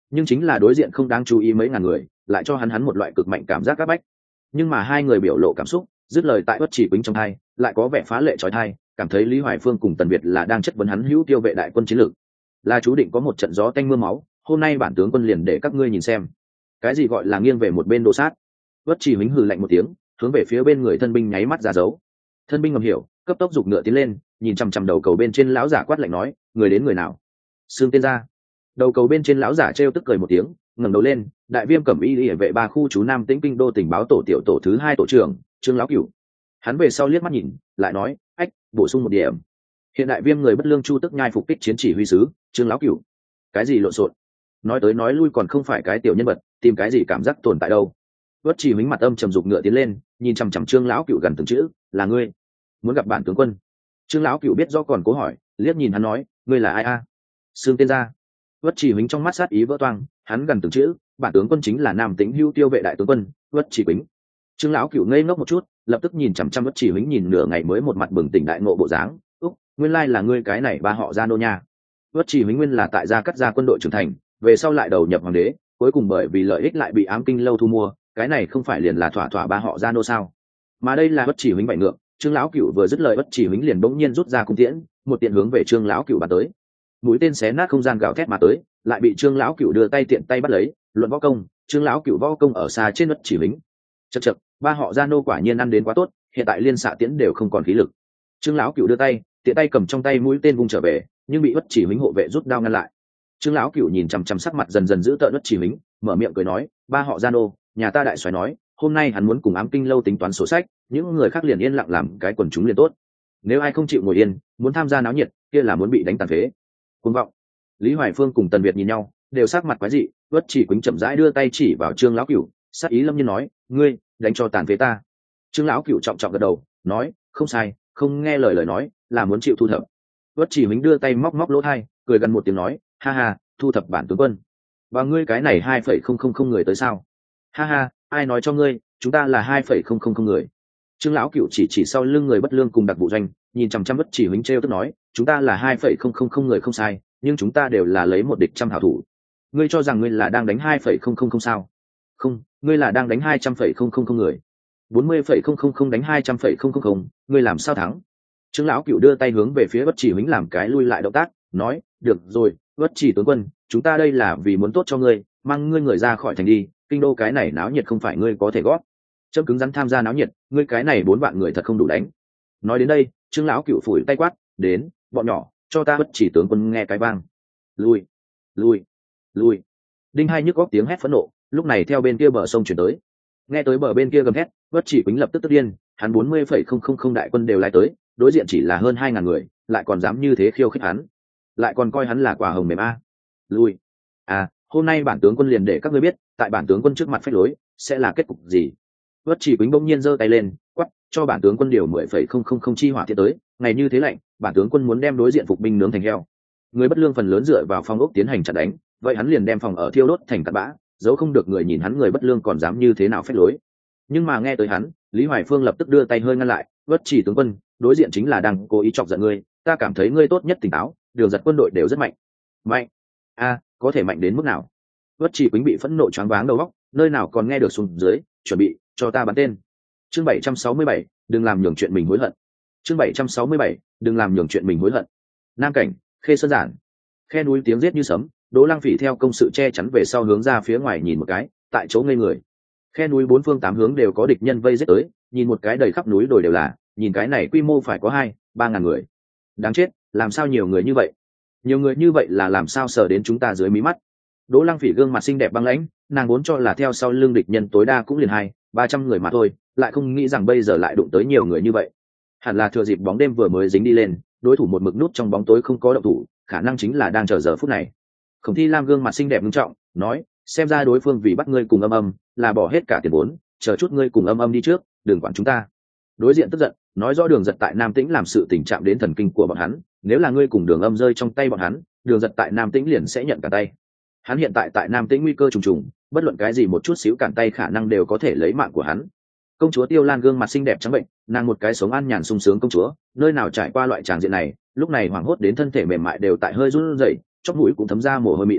nhưng chính là đối diện không đáng chú ý mấy ngàn người lại cho hắn hắn một loại cực mạnh cảm giác áp bách. Nhưng mà hai người biểu lộ cảm xúc dứt lời tại Uất Chỉ Quýnh trong thai lại có vẻ phá lệ trói thai, cảm thấy Lý Hoài Phương cùng Tần Việt là đang chất vấn hắn hữu tiêu vệ đại quân chiến lược, là chú định có một trận gió tanh mưa máu. Hôm nay bản tướng quân liền để các ngươi nhìn xem cái gì gọi là nghiêng về một bên đồ sát. Uất Chỉ Quýnh hừ lạnh một tiếng, hướng về phía bên người thân binh nháy mắt ra dấu. Thân binh ngầm hiểu, cấp tốc giục ngựa tiến lên, nhìn chằm chằm đầu cầu bên trên lão giả quát lạnh nói: người đến người nào? Xương tên ra. Đầu cầu bên trên lão giả trêu tức cười một tiếng, ngẩng đầu lên: đại viêm cẩm y liễu vệ ba khu chú Nam Tĩnh kinh đô tình báo tổ tiểu tổ thứ hai tổ trưởng Trương lão cửu. Hắn về sau liếc mắt nhìn, lại nói: ách, bổ sung một điểm, hiện đại viêm người bất lương chu tức nhai phục kích chiến chỉ huy sứ Trương lão cửu. Cái gì lộn xộn? Nói tới nói lui còn không phải cái tiểu nhân vật, tìm cái gì cảm giác tồn tại đâu. Uất Chỉ Quýnh mặt âm trầm dục ngựa tiến lên, nhìn chằm chằm Trương lão cửu gần từng chữ: là ngươi muốn gặp bản tướng quân? Trương lão cửu biết do còn cố hỏi, liếc nhìn hắn nói: ngươi là ai a? Xương tên ra. Uất Chỉ Quýnh trong mắt sát ý vỡ toang, hắn gần từng chữ: bản tướng quân chính là Nam Tĩnh hưu tiêu vệ đại tướng quân Uất Chỉ Quýnh. Trương lão cửu ngây ngốc một chút, lập tức nhìn chằm chằm Uất Chỉ Quýnh nhìn nửa ngày mới một mặt bừng tỉnh đại ngộ bộ dáng: úc, nguyên lai là ngươi cái này ba họ Gia nô nha. Uất Chỉ Quýnh nguyên là tại gia cắt gia quân đội trưởng thành, về sau lại đầu nhập hoàng đế, cuối cùng bởi vì lợi ích lại bị ám kinh lâu thu mua, cái này không phải liền là thỏa thỏa ba họ Gia nô sao? Mà đây là Uất Chỉ Quýnh bại ngược. Trương lão cửu vừa dứt lời, Uất Chỉ Quýnh liền bỗng nhiên rút ra cung tiễn, một tiện hướng về Trương lão cửu bắn tới. Mũi tên xé nát không gian gào thét mà tới, lại bị Trương lão cửu đưa tay tiện tay bắt lấy. Luận võ công, Trương lão cửu võ công ở xa trên Uất Chỉ Quýnh. Chậc chậc, ba họ Gia nô quả nhiên ăn đến quá tốt, hiện tại liên xạ tiễn đều không còn khí lực. Trương lão cửu đưa tay, tiện tay cầm trong tay mũi tên vung trở về, nhưng bị Uất Chỉ Quýnh hộ vệ rút đao ngăn lại. Trương lão cửu nhìn chằm chằm sắc mặt dần dần giữ tợn Uất Chỉ Quýnh, mở miệng cười nói: ba họ Gia nô, nhà ta đại soái nói, hôm nay hắn muốn cùng ám kinh lâu tính toán sổ sách, những người khác liền yên lặng làm cái quần chúng liền tốt. Nếu ai không chịu ngồi yên, muốn tham gia náo nhiệt, kia là muốn bị đánh tàn phế. Cuồng vọng. Lý Hoài Phương cùng Tần Việt nhìn nhau, đều sắc mặt quái dị. Uất Chỉ Quýnh chậm rãi đưa tay chỉ vào Trương lão cửu, sát ý lâm nhiên nói: ngươi đánh cho tàn phế ta. Trương lão cửu trọng trọng gật đầu, nói: không sai, không nghe lời lời nói là muốn chịu thu thập. Uất Chỉ Quýnh đưa tay móc móc lỗ tai, cười gần một tiếng nói: ha ha, thu thập bản tướng quân, và ngươi cái này hai phẩy không không không người tới sao? Ha ha, ai nói cho ngươi, chúng ta là hai phẩy không không không người. Trương lão cửu chỉ chỉ sau lưng người bất lương cùng đặc vụ doanh, nhìn chằm chằm Uất Chỉ Quýnh trêu tức nói: chúng ta là hai phẩy không không không người không sai, nhưng chúng ta đều là lấy một địch trăm hảo thủ. Ngươi cho rằng ngươi là đang đánh hai phẩy không không không sao? Không, ngươi là đang đánh hai trăm phẩy không không không người. bốn mươi phẩy không không không đánh hai trăm phẩy không không không, ngươi làm sao thắng? Trương lão cửu đưa tay hướng về phía Uất Chỉ Quýnh làm cái lui lại động tác, nói: được rồi, Uất Chỉ tướng quân, chúng ta đây là vì muốn tốt cho ngươi, mang ngươi người ra khỏi thành đi, kinh đô cái này náo nhiệt không phải ngươi có thể gót. Chấm cứng rắn tham gia náo nhiệt, ngươi cái này bốn vạn người thật không đủ đánh. Nói đến đây, Trương lão cửu phủi tay quát: đến, bọn nhỏ, cho ta Uất Chỉ tướng quân nghe cái vang. Lui, lui, lui. Đinh hai nhức góc tiếng hét phẫn nộ, lúc này theo bên kia bờ sông chuyển tới. Nghe tới bờ bên kia gầm hét, Uất Chỉ Quýnh lập tức tức điên, hắn bốn mươi phẩy không không không đại quân đều lái tới, đối diện chỉ là hơn hai ngàn người, lại còn dám như thế khiêu khích hắn, lại còn coi hắn là quả hồng mềm a. Lui. À, hôm nay bản tướng quân liền để các ngươi biết, tại bản tướng quân trước mặt phách lối sẽ là kết cục gì. Uất Chỉ Quýnh bỗng nhiên giơ tay lên, quát: cho bản tướng quân điều mười phẩy không không không chi hỏa thiết tới, ngày như thế lạnh, bản tướng quân muốn đem đối diện phục binh nướng thành heo. Người bất lương phần lớn dựa vào phong ốc tiến hành chặn đánh, vậy hắn liền đem phòng ở thiêu đốt thành cát bã, dẫu không được người nhìn hắn người bất lương còn dám như thế nào phách lối. Nhưng mà nghe tới hắn, Lý Hoài Phương lập tức đưa tay hơi ngăn lại: Uất Chỉ tướng quân, đối diện chính là đang cố ý chọc giận ngươi, ta cảm thấy ngươi tốt nhất tỉnh táo, đường giật quân đội đều rất mạnh. Mạnh? A, à, có thể mạnh đến mức nào? Uất Chỉ Quýnh bị phẫn nộ choáng váng đầu óc, nơi nào còn nghe được xuống dưới, chuẩn bị cho ta bắn tên. Chương bảy trăm sáu mươi bảy, đừng làm nhường chuyện mình hối hận. Chương bảy trăm sáu mươi bảy, đừng làm nhường chuyện mình hối hận. Nam cảnh, Khê Sơn Giản. Khe núi tiếng giết như sấm, Đỗ Lăng Phỉ theo công sự che chắn về sau hướng ra phía ngoài nhìn một cái, tại chỗ ngây người. Khe núi bốn phương tám hướng đều có địch nhân vây giết tới, nhìn một cái đầy khắp núi đồi đều là, nhìn cái này quy mô phải có hai, ba ngàn người. Đáng chết, làm sao nhiều người như vậy? Nhiều người như vậy là làm sao sờ đến chúng ta dưới mí mắt? Đỗ Lăng Phỉ gương mặt xinh đẹp băng lãnh, nàng vốn cho là theo sau lưng địch nhân tối đa cũng liền hai, ba trăm người mà thôi, lại không nghĩ rằng bây giờ lại đụng tới nhiều người như vậy. Hẳn là thừa dịp bóng đêm vừa mới dính đi lên, đối thủ một mực nút trong bóng tối không có động thủ, khả năng chính là đang chờ giờ phút này. Khổng Thi Lam gương mặt xinh đẹp nghiêm trọng, nói: xem ra đối phương vì bắt ngươi cùng Âm Âm, là bỏ hết cả tiền vốn, chờ chút ngươi cùng Âm Âm đi trước, đừng quản chúng ta. Đối diện tức giận, nói rõ Đường Giật tại Nam Tĩnh làm sự tình chạm đến thần kinh của bọn hắn, nếu là ngươi cùng Đường Âm rơi trong tay bọn hắn, Đường Giật tại Nam Tĩnh liền sẽ nhận cả tay. Hắn hiện tại tại Nam Tĩnh nguy cơ trùng trùng, bất luận cái gì một chút xíu cản tay khả năng đều có thể lấy mạng của hắn. Công chúa Tiêu Lan gương mặt xinh đẹp trắng bệnh, nàng một cái sống an nhàn sung sướng công chúa, nơi nào trải qua loại tràng diện này, lúc này hoảng hốt đến thân thể mềm mại đều tại hơi run rẩy, chóp mũi cũng thấm ra mồ hôi mịn.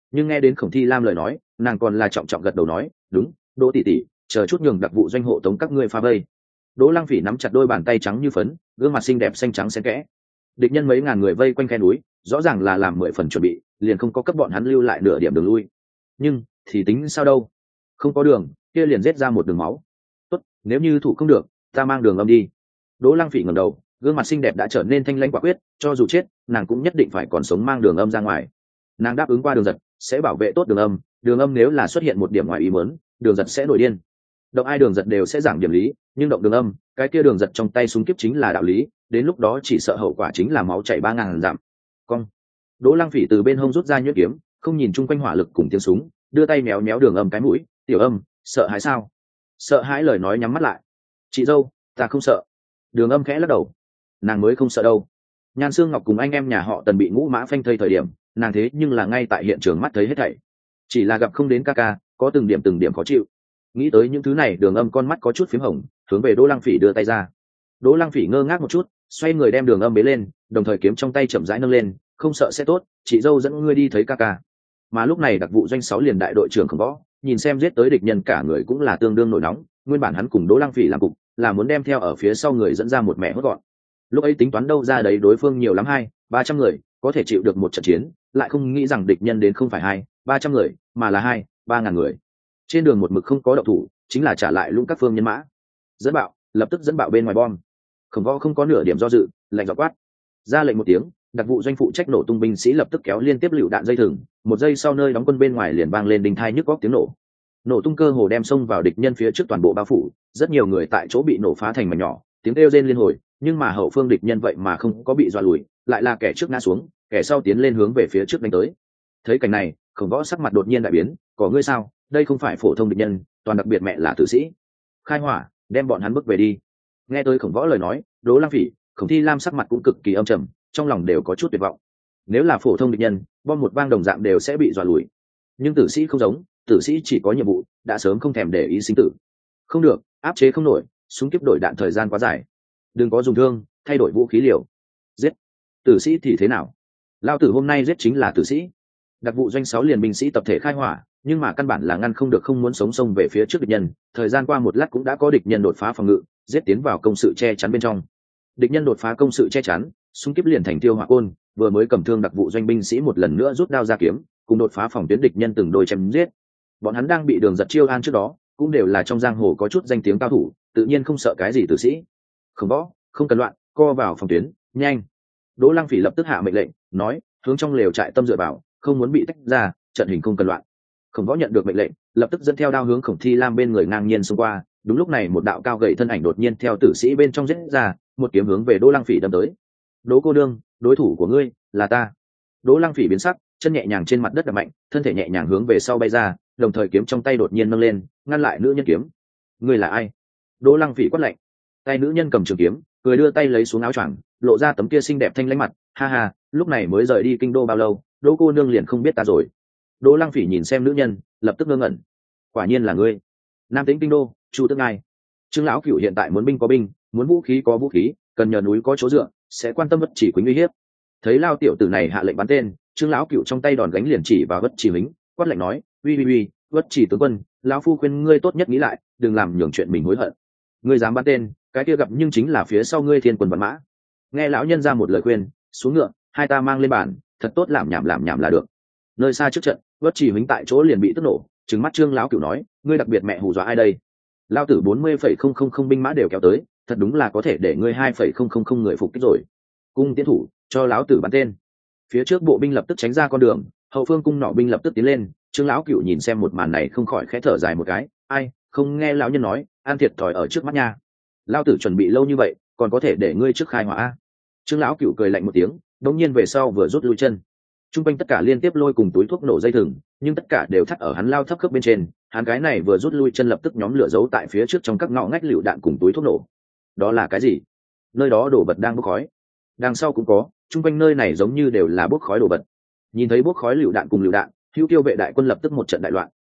nhưng nghe đến Khổng Thi Lam lời nói, nàng còn là trọng trọng gật đầu nói, đúng, Đỗ tỷ tỷ, chờ chút nhường đặc vụ doanh hộ tống các ngươi phá vây. Đỗ Lăng Phỉ nắm chặt đôi bàn tay trắng như phấn, gương mặt xinh đẹp xanh trắng xen kẽ. Địch nhân mấy ngàn người vây quanh khe núi, rõ ràng là làm mười phần chuẩn bị, liền không có cấp bọn hắn lưu lại nửa điểm đường lui. Nhưng thì tính sao đâu, không có đường, kia liền giết ra một đường máu. Tốt, nếu như thủ không được, ta mang đường âm đi. Đỗ Lăng Phỉ ngẩng đầu, gương mặt xinh đẹp đã trở nên thanh lãnh quả quyết, cho dù chết, nàng cũng nhất định phải còn sống mang đường âm ra ngoài. Nàng đáp ứng qua Đường Giật, sẽ bảo vệ tốt đường âm, đường âm nếu là xuất hiện một điểm ngoài ý muốn, Đường Giật sẽ nổi điên. Động ai Đường Giật đều sẽ giảng điểm lý, nhưng động đường âm, cái kia Đường Giật trong tay súng kiếp chính là đạo lý, đến lúc đó chỉ sợ hậu quả chính là máu chảy ba ngàn dặm. Cong. Đỗ Lăng Phỉ từ bên hông rút ra nhuyễn kiếm, không nhìn chung quanh hỏa lực cùng tiếng súng, đưa tay méo méo đường âm cái mũi, "Tiểu âm, sợ hãi sao?" Sợ hãi lời nói nhắm mắt lại. "Chị dâu, ta không sợ." Đường âm khẽ lắc đầu. Nàng mới không sợ đâu. Nhan Sương Ngọc cùng anh em nhà họ Tần bị ngũ mã phanh thây thời điểm, nàng thế nhưng là ngay tại hiện trường mắt thấy hết thảy. Chỉ là gặp không đến ca ca, có từng điểm từng điểm khó chịu. Nghĩ tới những thứ này, đường âm con mắt có chút phím hồng, hướng về Đỗ Lăng Phỉ đưa tay ra. Đỗ Lăng Phỉ ngơ ngác một chút, xoay người đem đường âm bế lên, đồng thời kiếm trong tay chậm rãi nâng lên, "Không sợ sẽ tốt, chị dâu dẫn ngươi đi thấy ca ca." Mà lúc này đặc vụ doanh sáu liền đại đội trưởng Khổng Võ, nhìn xem giết tới địch nhân cả người cũng là tương đương nổi nóng, nguyên bản hắn cùng Đỗ Lăng Phỉ làm cục, là muốn đem theo ở phía sau người dẫn ra một mẹ hốt gọn. Lúc ấy tính toán đâu ra đấy đối phương nhiều lắm hai, ba trăm người, có thể chịu được một trận chiến, lại không nghĩ rằng địch nhân đến không phải hai, ba trăm người, mà là hai, ba ngàn người. Trên đường một mực không có động thủ, chính là trả lại lũng các phương nhân mã. Dẫn bạo, lập tức dẫn bạo bên ngoài bom. Khổng Võ không có nửa điểm do dự, lạnh giọng quát, ra lệnh một tiếng, đặc vụ doanh phụ trách nổ tung binh sĩ lập tức kéo liên tiếp lựu đạn dây thừng, một giây sau nơi đóng quân bên ngoài liền vang lên đinh thai nhức góc tiếng nổ. Nổ tung cơ hồ đem xông vào địch nhân phía trước toàn bộ bao phủ, rất nhiều người tại chỗ bị nổ phá thành mảnh nhỏ, tiếng kêu rên liên hồi, nhưng mà hậu phương địch nhân vậy mà không có bị dọa lùi, lại là kẻ trước ngã xuống, kẻ sau tiến lên hướng về phía trước đánh tới. Thấy cảnh này, Khổng Võ sắc mặt đột nhiên đại biến, "Có ngươi sao? Đây không phải phổ thông địch nhân, toàn đặc biệt mẹ là tử sĩ. Khai hỏa, đem bọn hắn bước về đi." Nghe tới Khổng Võ lời nói, Đỗ Lăng Phỉ, Khổng Thi Lam sắc mặt cũng cực kỳ âm trầm, trong lòng đều có chút tuyệt vọng. Nếu là phổ thông địch nhân, bom một vang đồng dạng đều sẽ bị dọa lùi. Nhưng tử sĩ không giống, tử sĩ chỉ có nhiệm vụ, đã sớm không thèm để ý sinh tử. Không được, áp chế không nổi, súng kiếp đổi đạn thời gian quá dài. Đừng có dùng thương, thay đổi vũ khí liều. Giết. Tử sĩ thì thế nào? Lao tử hôm nay giết chính là tử sĩ. Đặc vụ doanh sáu liền binh sĩ tập thể khai hỏa, nhưng mà căn bản là ngăn không được không muốn sống xông về phía trước địch nhân. Thời gian qua một lát cũng đã có địch nhân đột phá phòng ngự, giết tiến vào công sự che chắn bên trong. Địch nhân đột phá công sự che chắn, xung kiếp liền thành tiêu hỏa côn, vừa mới cầm thương đặc vụ doanh binh sĩ một lần nữa rút đao ra kiếm, cùng đột phá phòng tuyến địch nhân từng đôi chém giết. Bọn hắn đang bị Đường Giật chiêu an trước đó, cũng đều là trong giang hồ có chút danh tiếng cao thủ, tự nhiên không sợ cái gì tử sĩ. Khổng Võ, không cần loạn, co vào phòng tuyến, nhanh. Đỗ Lăng Phỉ lập tức hạ mệnh lệnh, nói, hướng trong lều trại tâm dựa vào, không muốn bị tách ra, trận hình không cần loạn. Khổng Võ nhận được mệnh lệnh, lập tức dẫn theo đao hướng Khổng Thi Lam bên người ngang nhiên xông qua. Đúng lúc này một đạo cao gầy thân ảnh đột nhiên theo tử sĩ bên trong giết ra, một kiếm hướng về Đỗ Lăng Phỉ đâm tới. "Đỗ cô đương, đối thủ của ngươi là ta." Đỗ Lăng Phỉ biến sắc, chân nhẹ nhàng trên mặt đất đập mạnh, thân thể nhẹ nhàng hướng về sau bay ra, đồng thời kiếm trong tay đột nhiên nâng lên, ngăn lại nữ nhân kiếm. "Ngươi là ai?" Đỗ Lăng Phỉ quát lạnh. Tay nữ nhân cầm trường kiếm, cười đưa tay lấy xuống áo choàng, lộ ra tấm kia xinh đẹp thanh lãnh mặt, "Ha ha, lúc này mới rời đi kinh đô bao lâu, Đỗ cô nương liền không biết ta rồi." Đỗ Lăng Phỉ nhìn xem nữ nhân, lập tức ngơ ngẩn. "Quả nhiên là ngươi." Nam Tĩnh kinh đô, Chu Tước Ngai. Trương lão cửu hiện tại muốn binh có binh, muốn vũ khí có vũ khí, cần nhờ núi có chỗ dựa, sẽ quan tâm Bất Chỉ Quýnh uy hiếp. Thấy lao tiểu tử này hạ lệnh bắn tên, Trương lão cửu trong tay đòn gánh liền chỉ vào Bất Chỉ Quýnh, quát lạnh nói, "Uy uy uy, Bất Chỉ tướng quân, lão phu khuyên ngươi tốt nhất nghĩ lại, đừng làm nhường chuyện mình hối hận. Ngươi dám bắn tên, cái kia gặp nhưng chính là phía sau ngươi thiên quân vạn mã." Nghe lão nhân ra một lời khuyên, xuống ngựa, hai ta mang lên bàn, thật tốt làm nhảm làm nhảm là được. Nơi xa trước trận, Bất Chỉ Quýnh tại chỗ liền bị tức nổ, trừng mắt Trương lão cửu nói, "Ngươi đặc biệt mẹ hù dọa ai đây? Lao tử bốn mươi phẩy không không không binh mã đều kéo tới, thật đúng là có thể để ngươi hai phẩy không không không người phục kích rồi. Cung tiến thủ, cho lão tử bắn tên." Phía trước bộ binh lập tức tránh ra con đường, hậu phương cung nỏ binh lập tức tiến lên. Trương lão cửu nhìn xem một màn này không khỏi khẽ thở dài một cái, ai, không nghe lão nhân nói, an thiệt thòi ở trước mắt nha. Lao tử chuẩn bị lâu như vậy, còn có thể để ngươi trước khai hỏa. Trương lão cửu cười lạnh một tiếng, đống nhiên về sau vừa rút lui chân. Trung quanh tất cả liên tiếp lôi cùng túi thuốc nổ dây thừng, nhưng tất cả đều thắt ở hắn lao thấp khớp bên trên. Hắn cái này vừa rút lui chân lập tức nhóm lửa giấu tại phía trước trong các ngõ ngách lựu đạn cùng túi thuốc nổ. Đó là cái gì? Nơi đó đổ vật đang bốc khói. Đằng sau cũng có, trung quanh nơi này giống như đều là bốc khói đổ vật. Nhìn thấy bốc khói lựu đạn cùng lựu đạn, Hữu Tiêu vệ đại quân lập tức một trận đại loạn,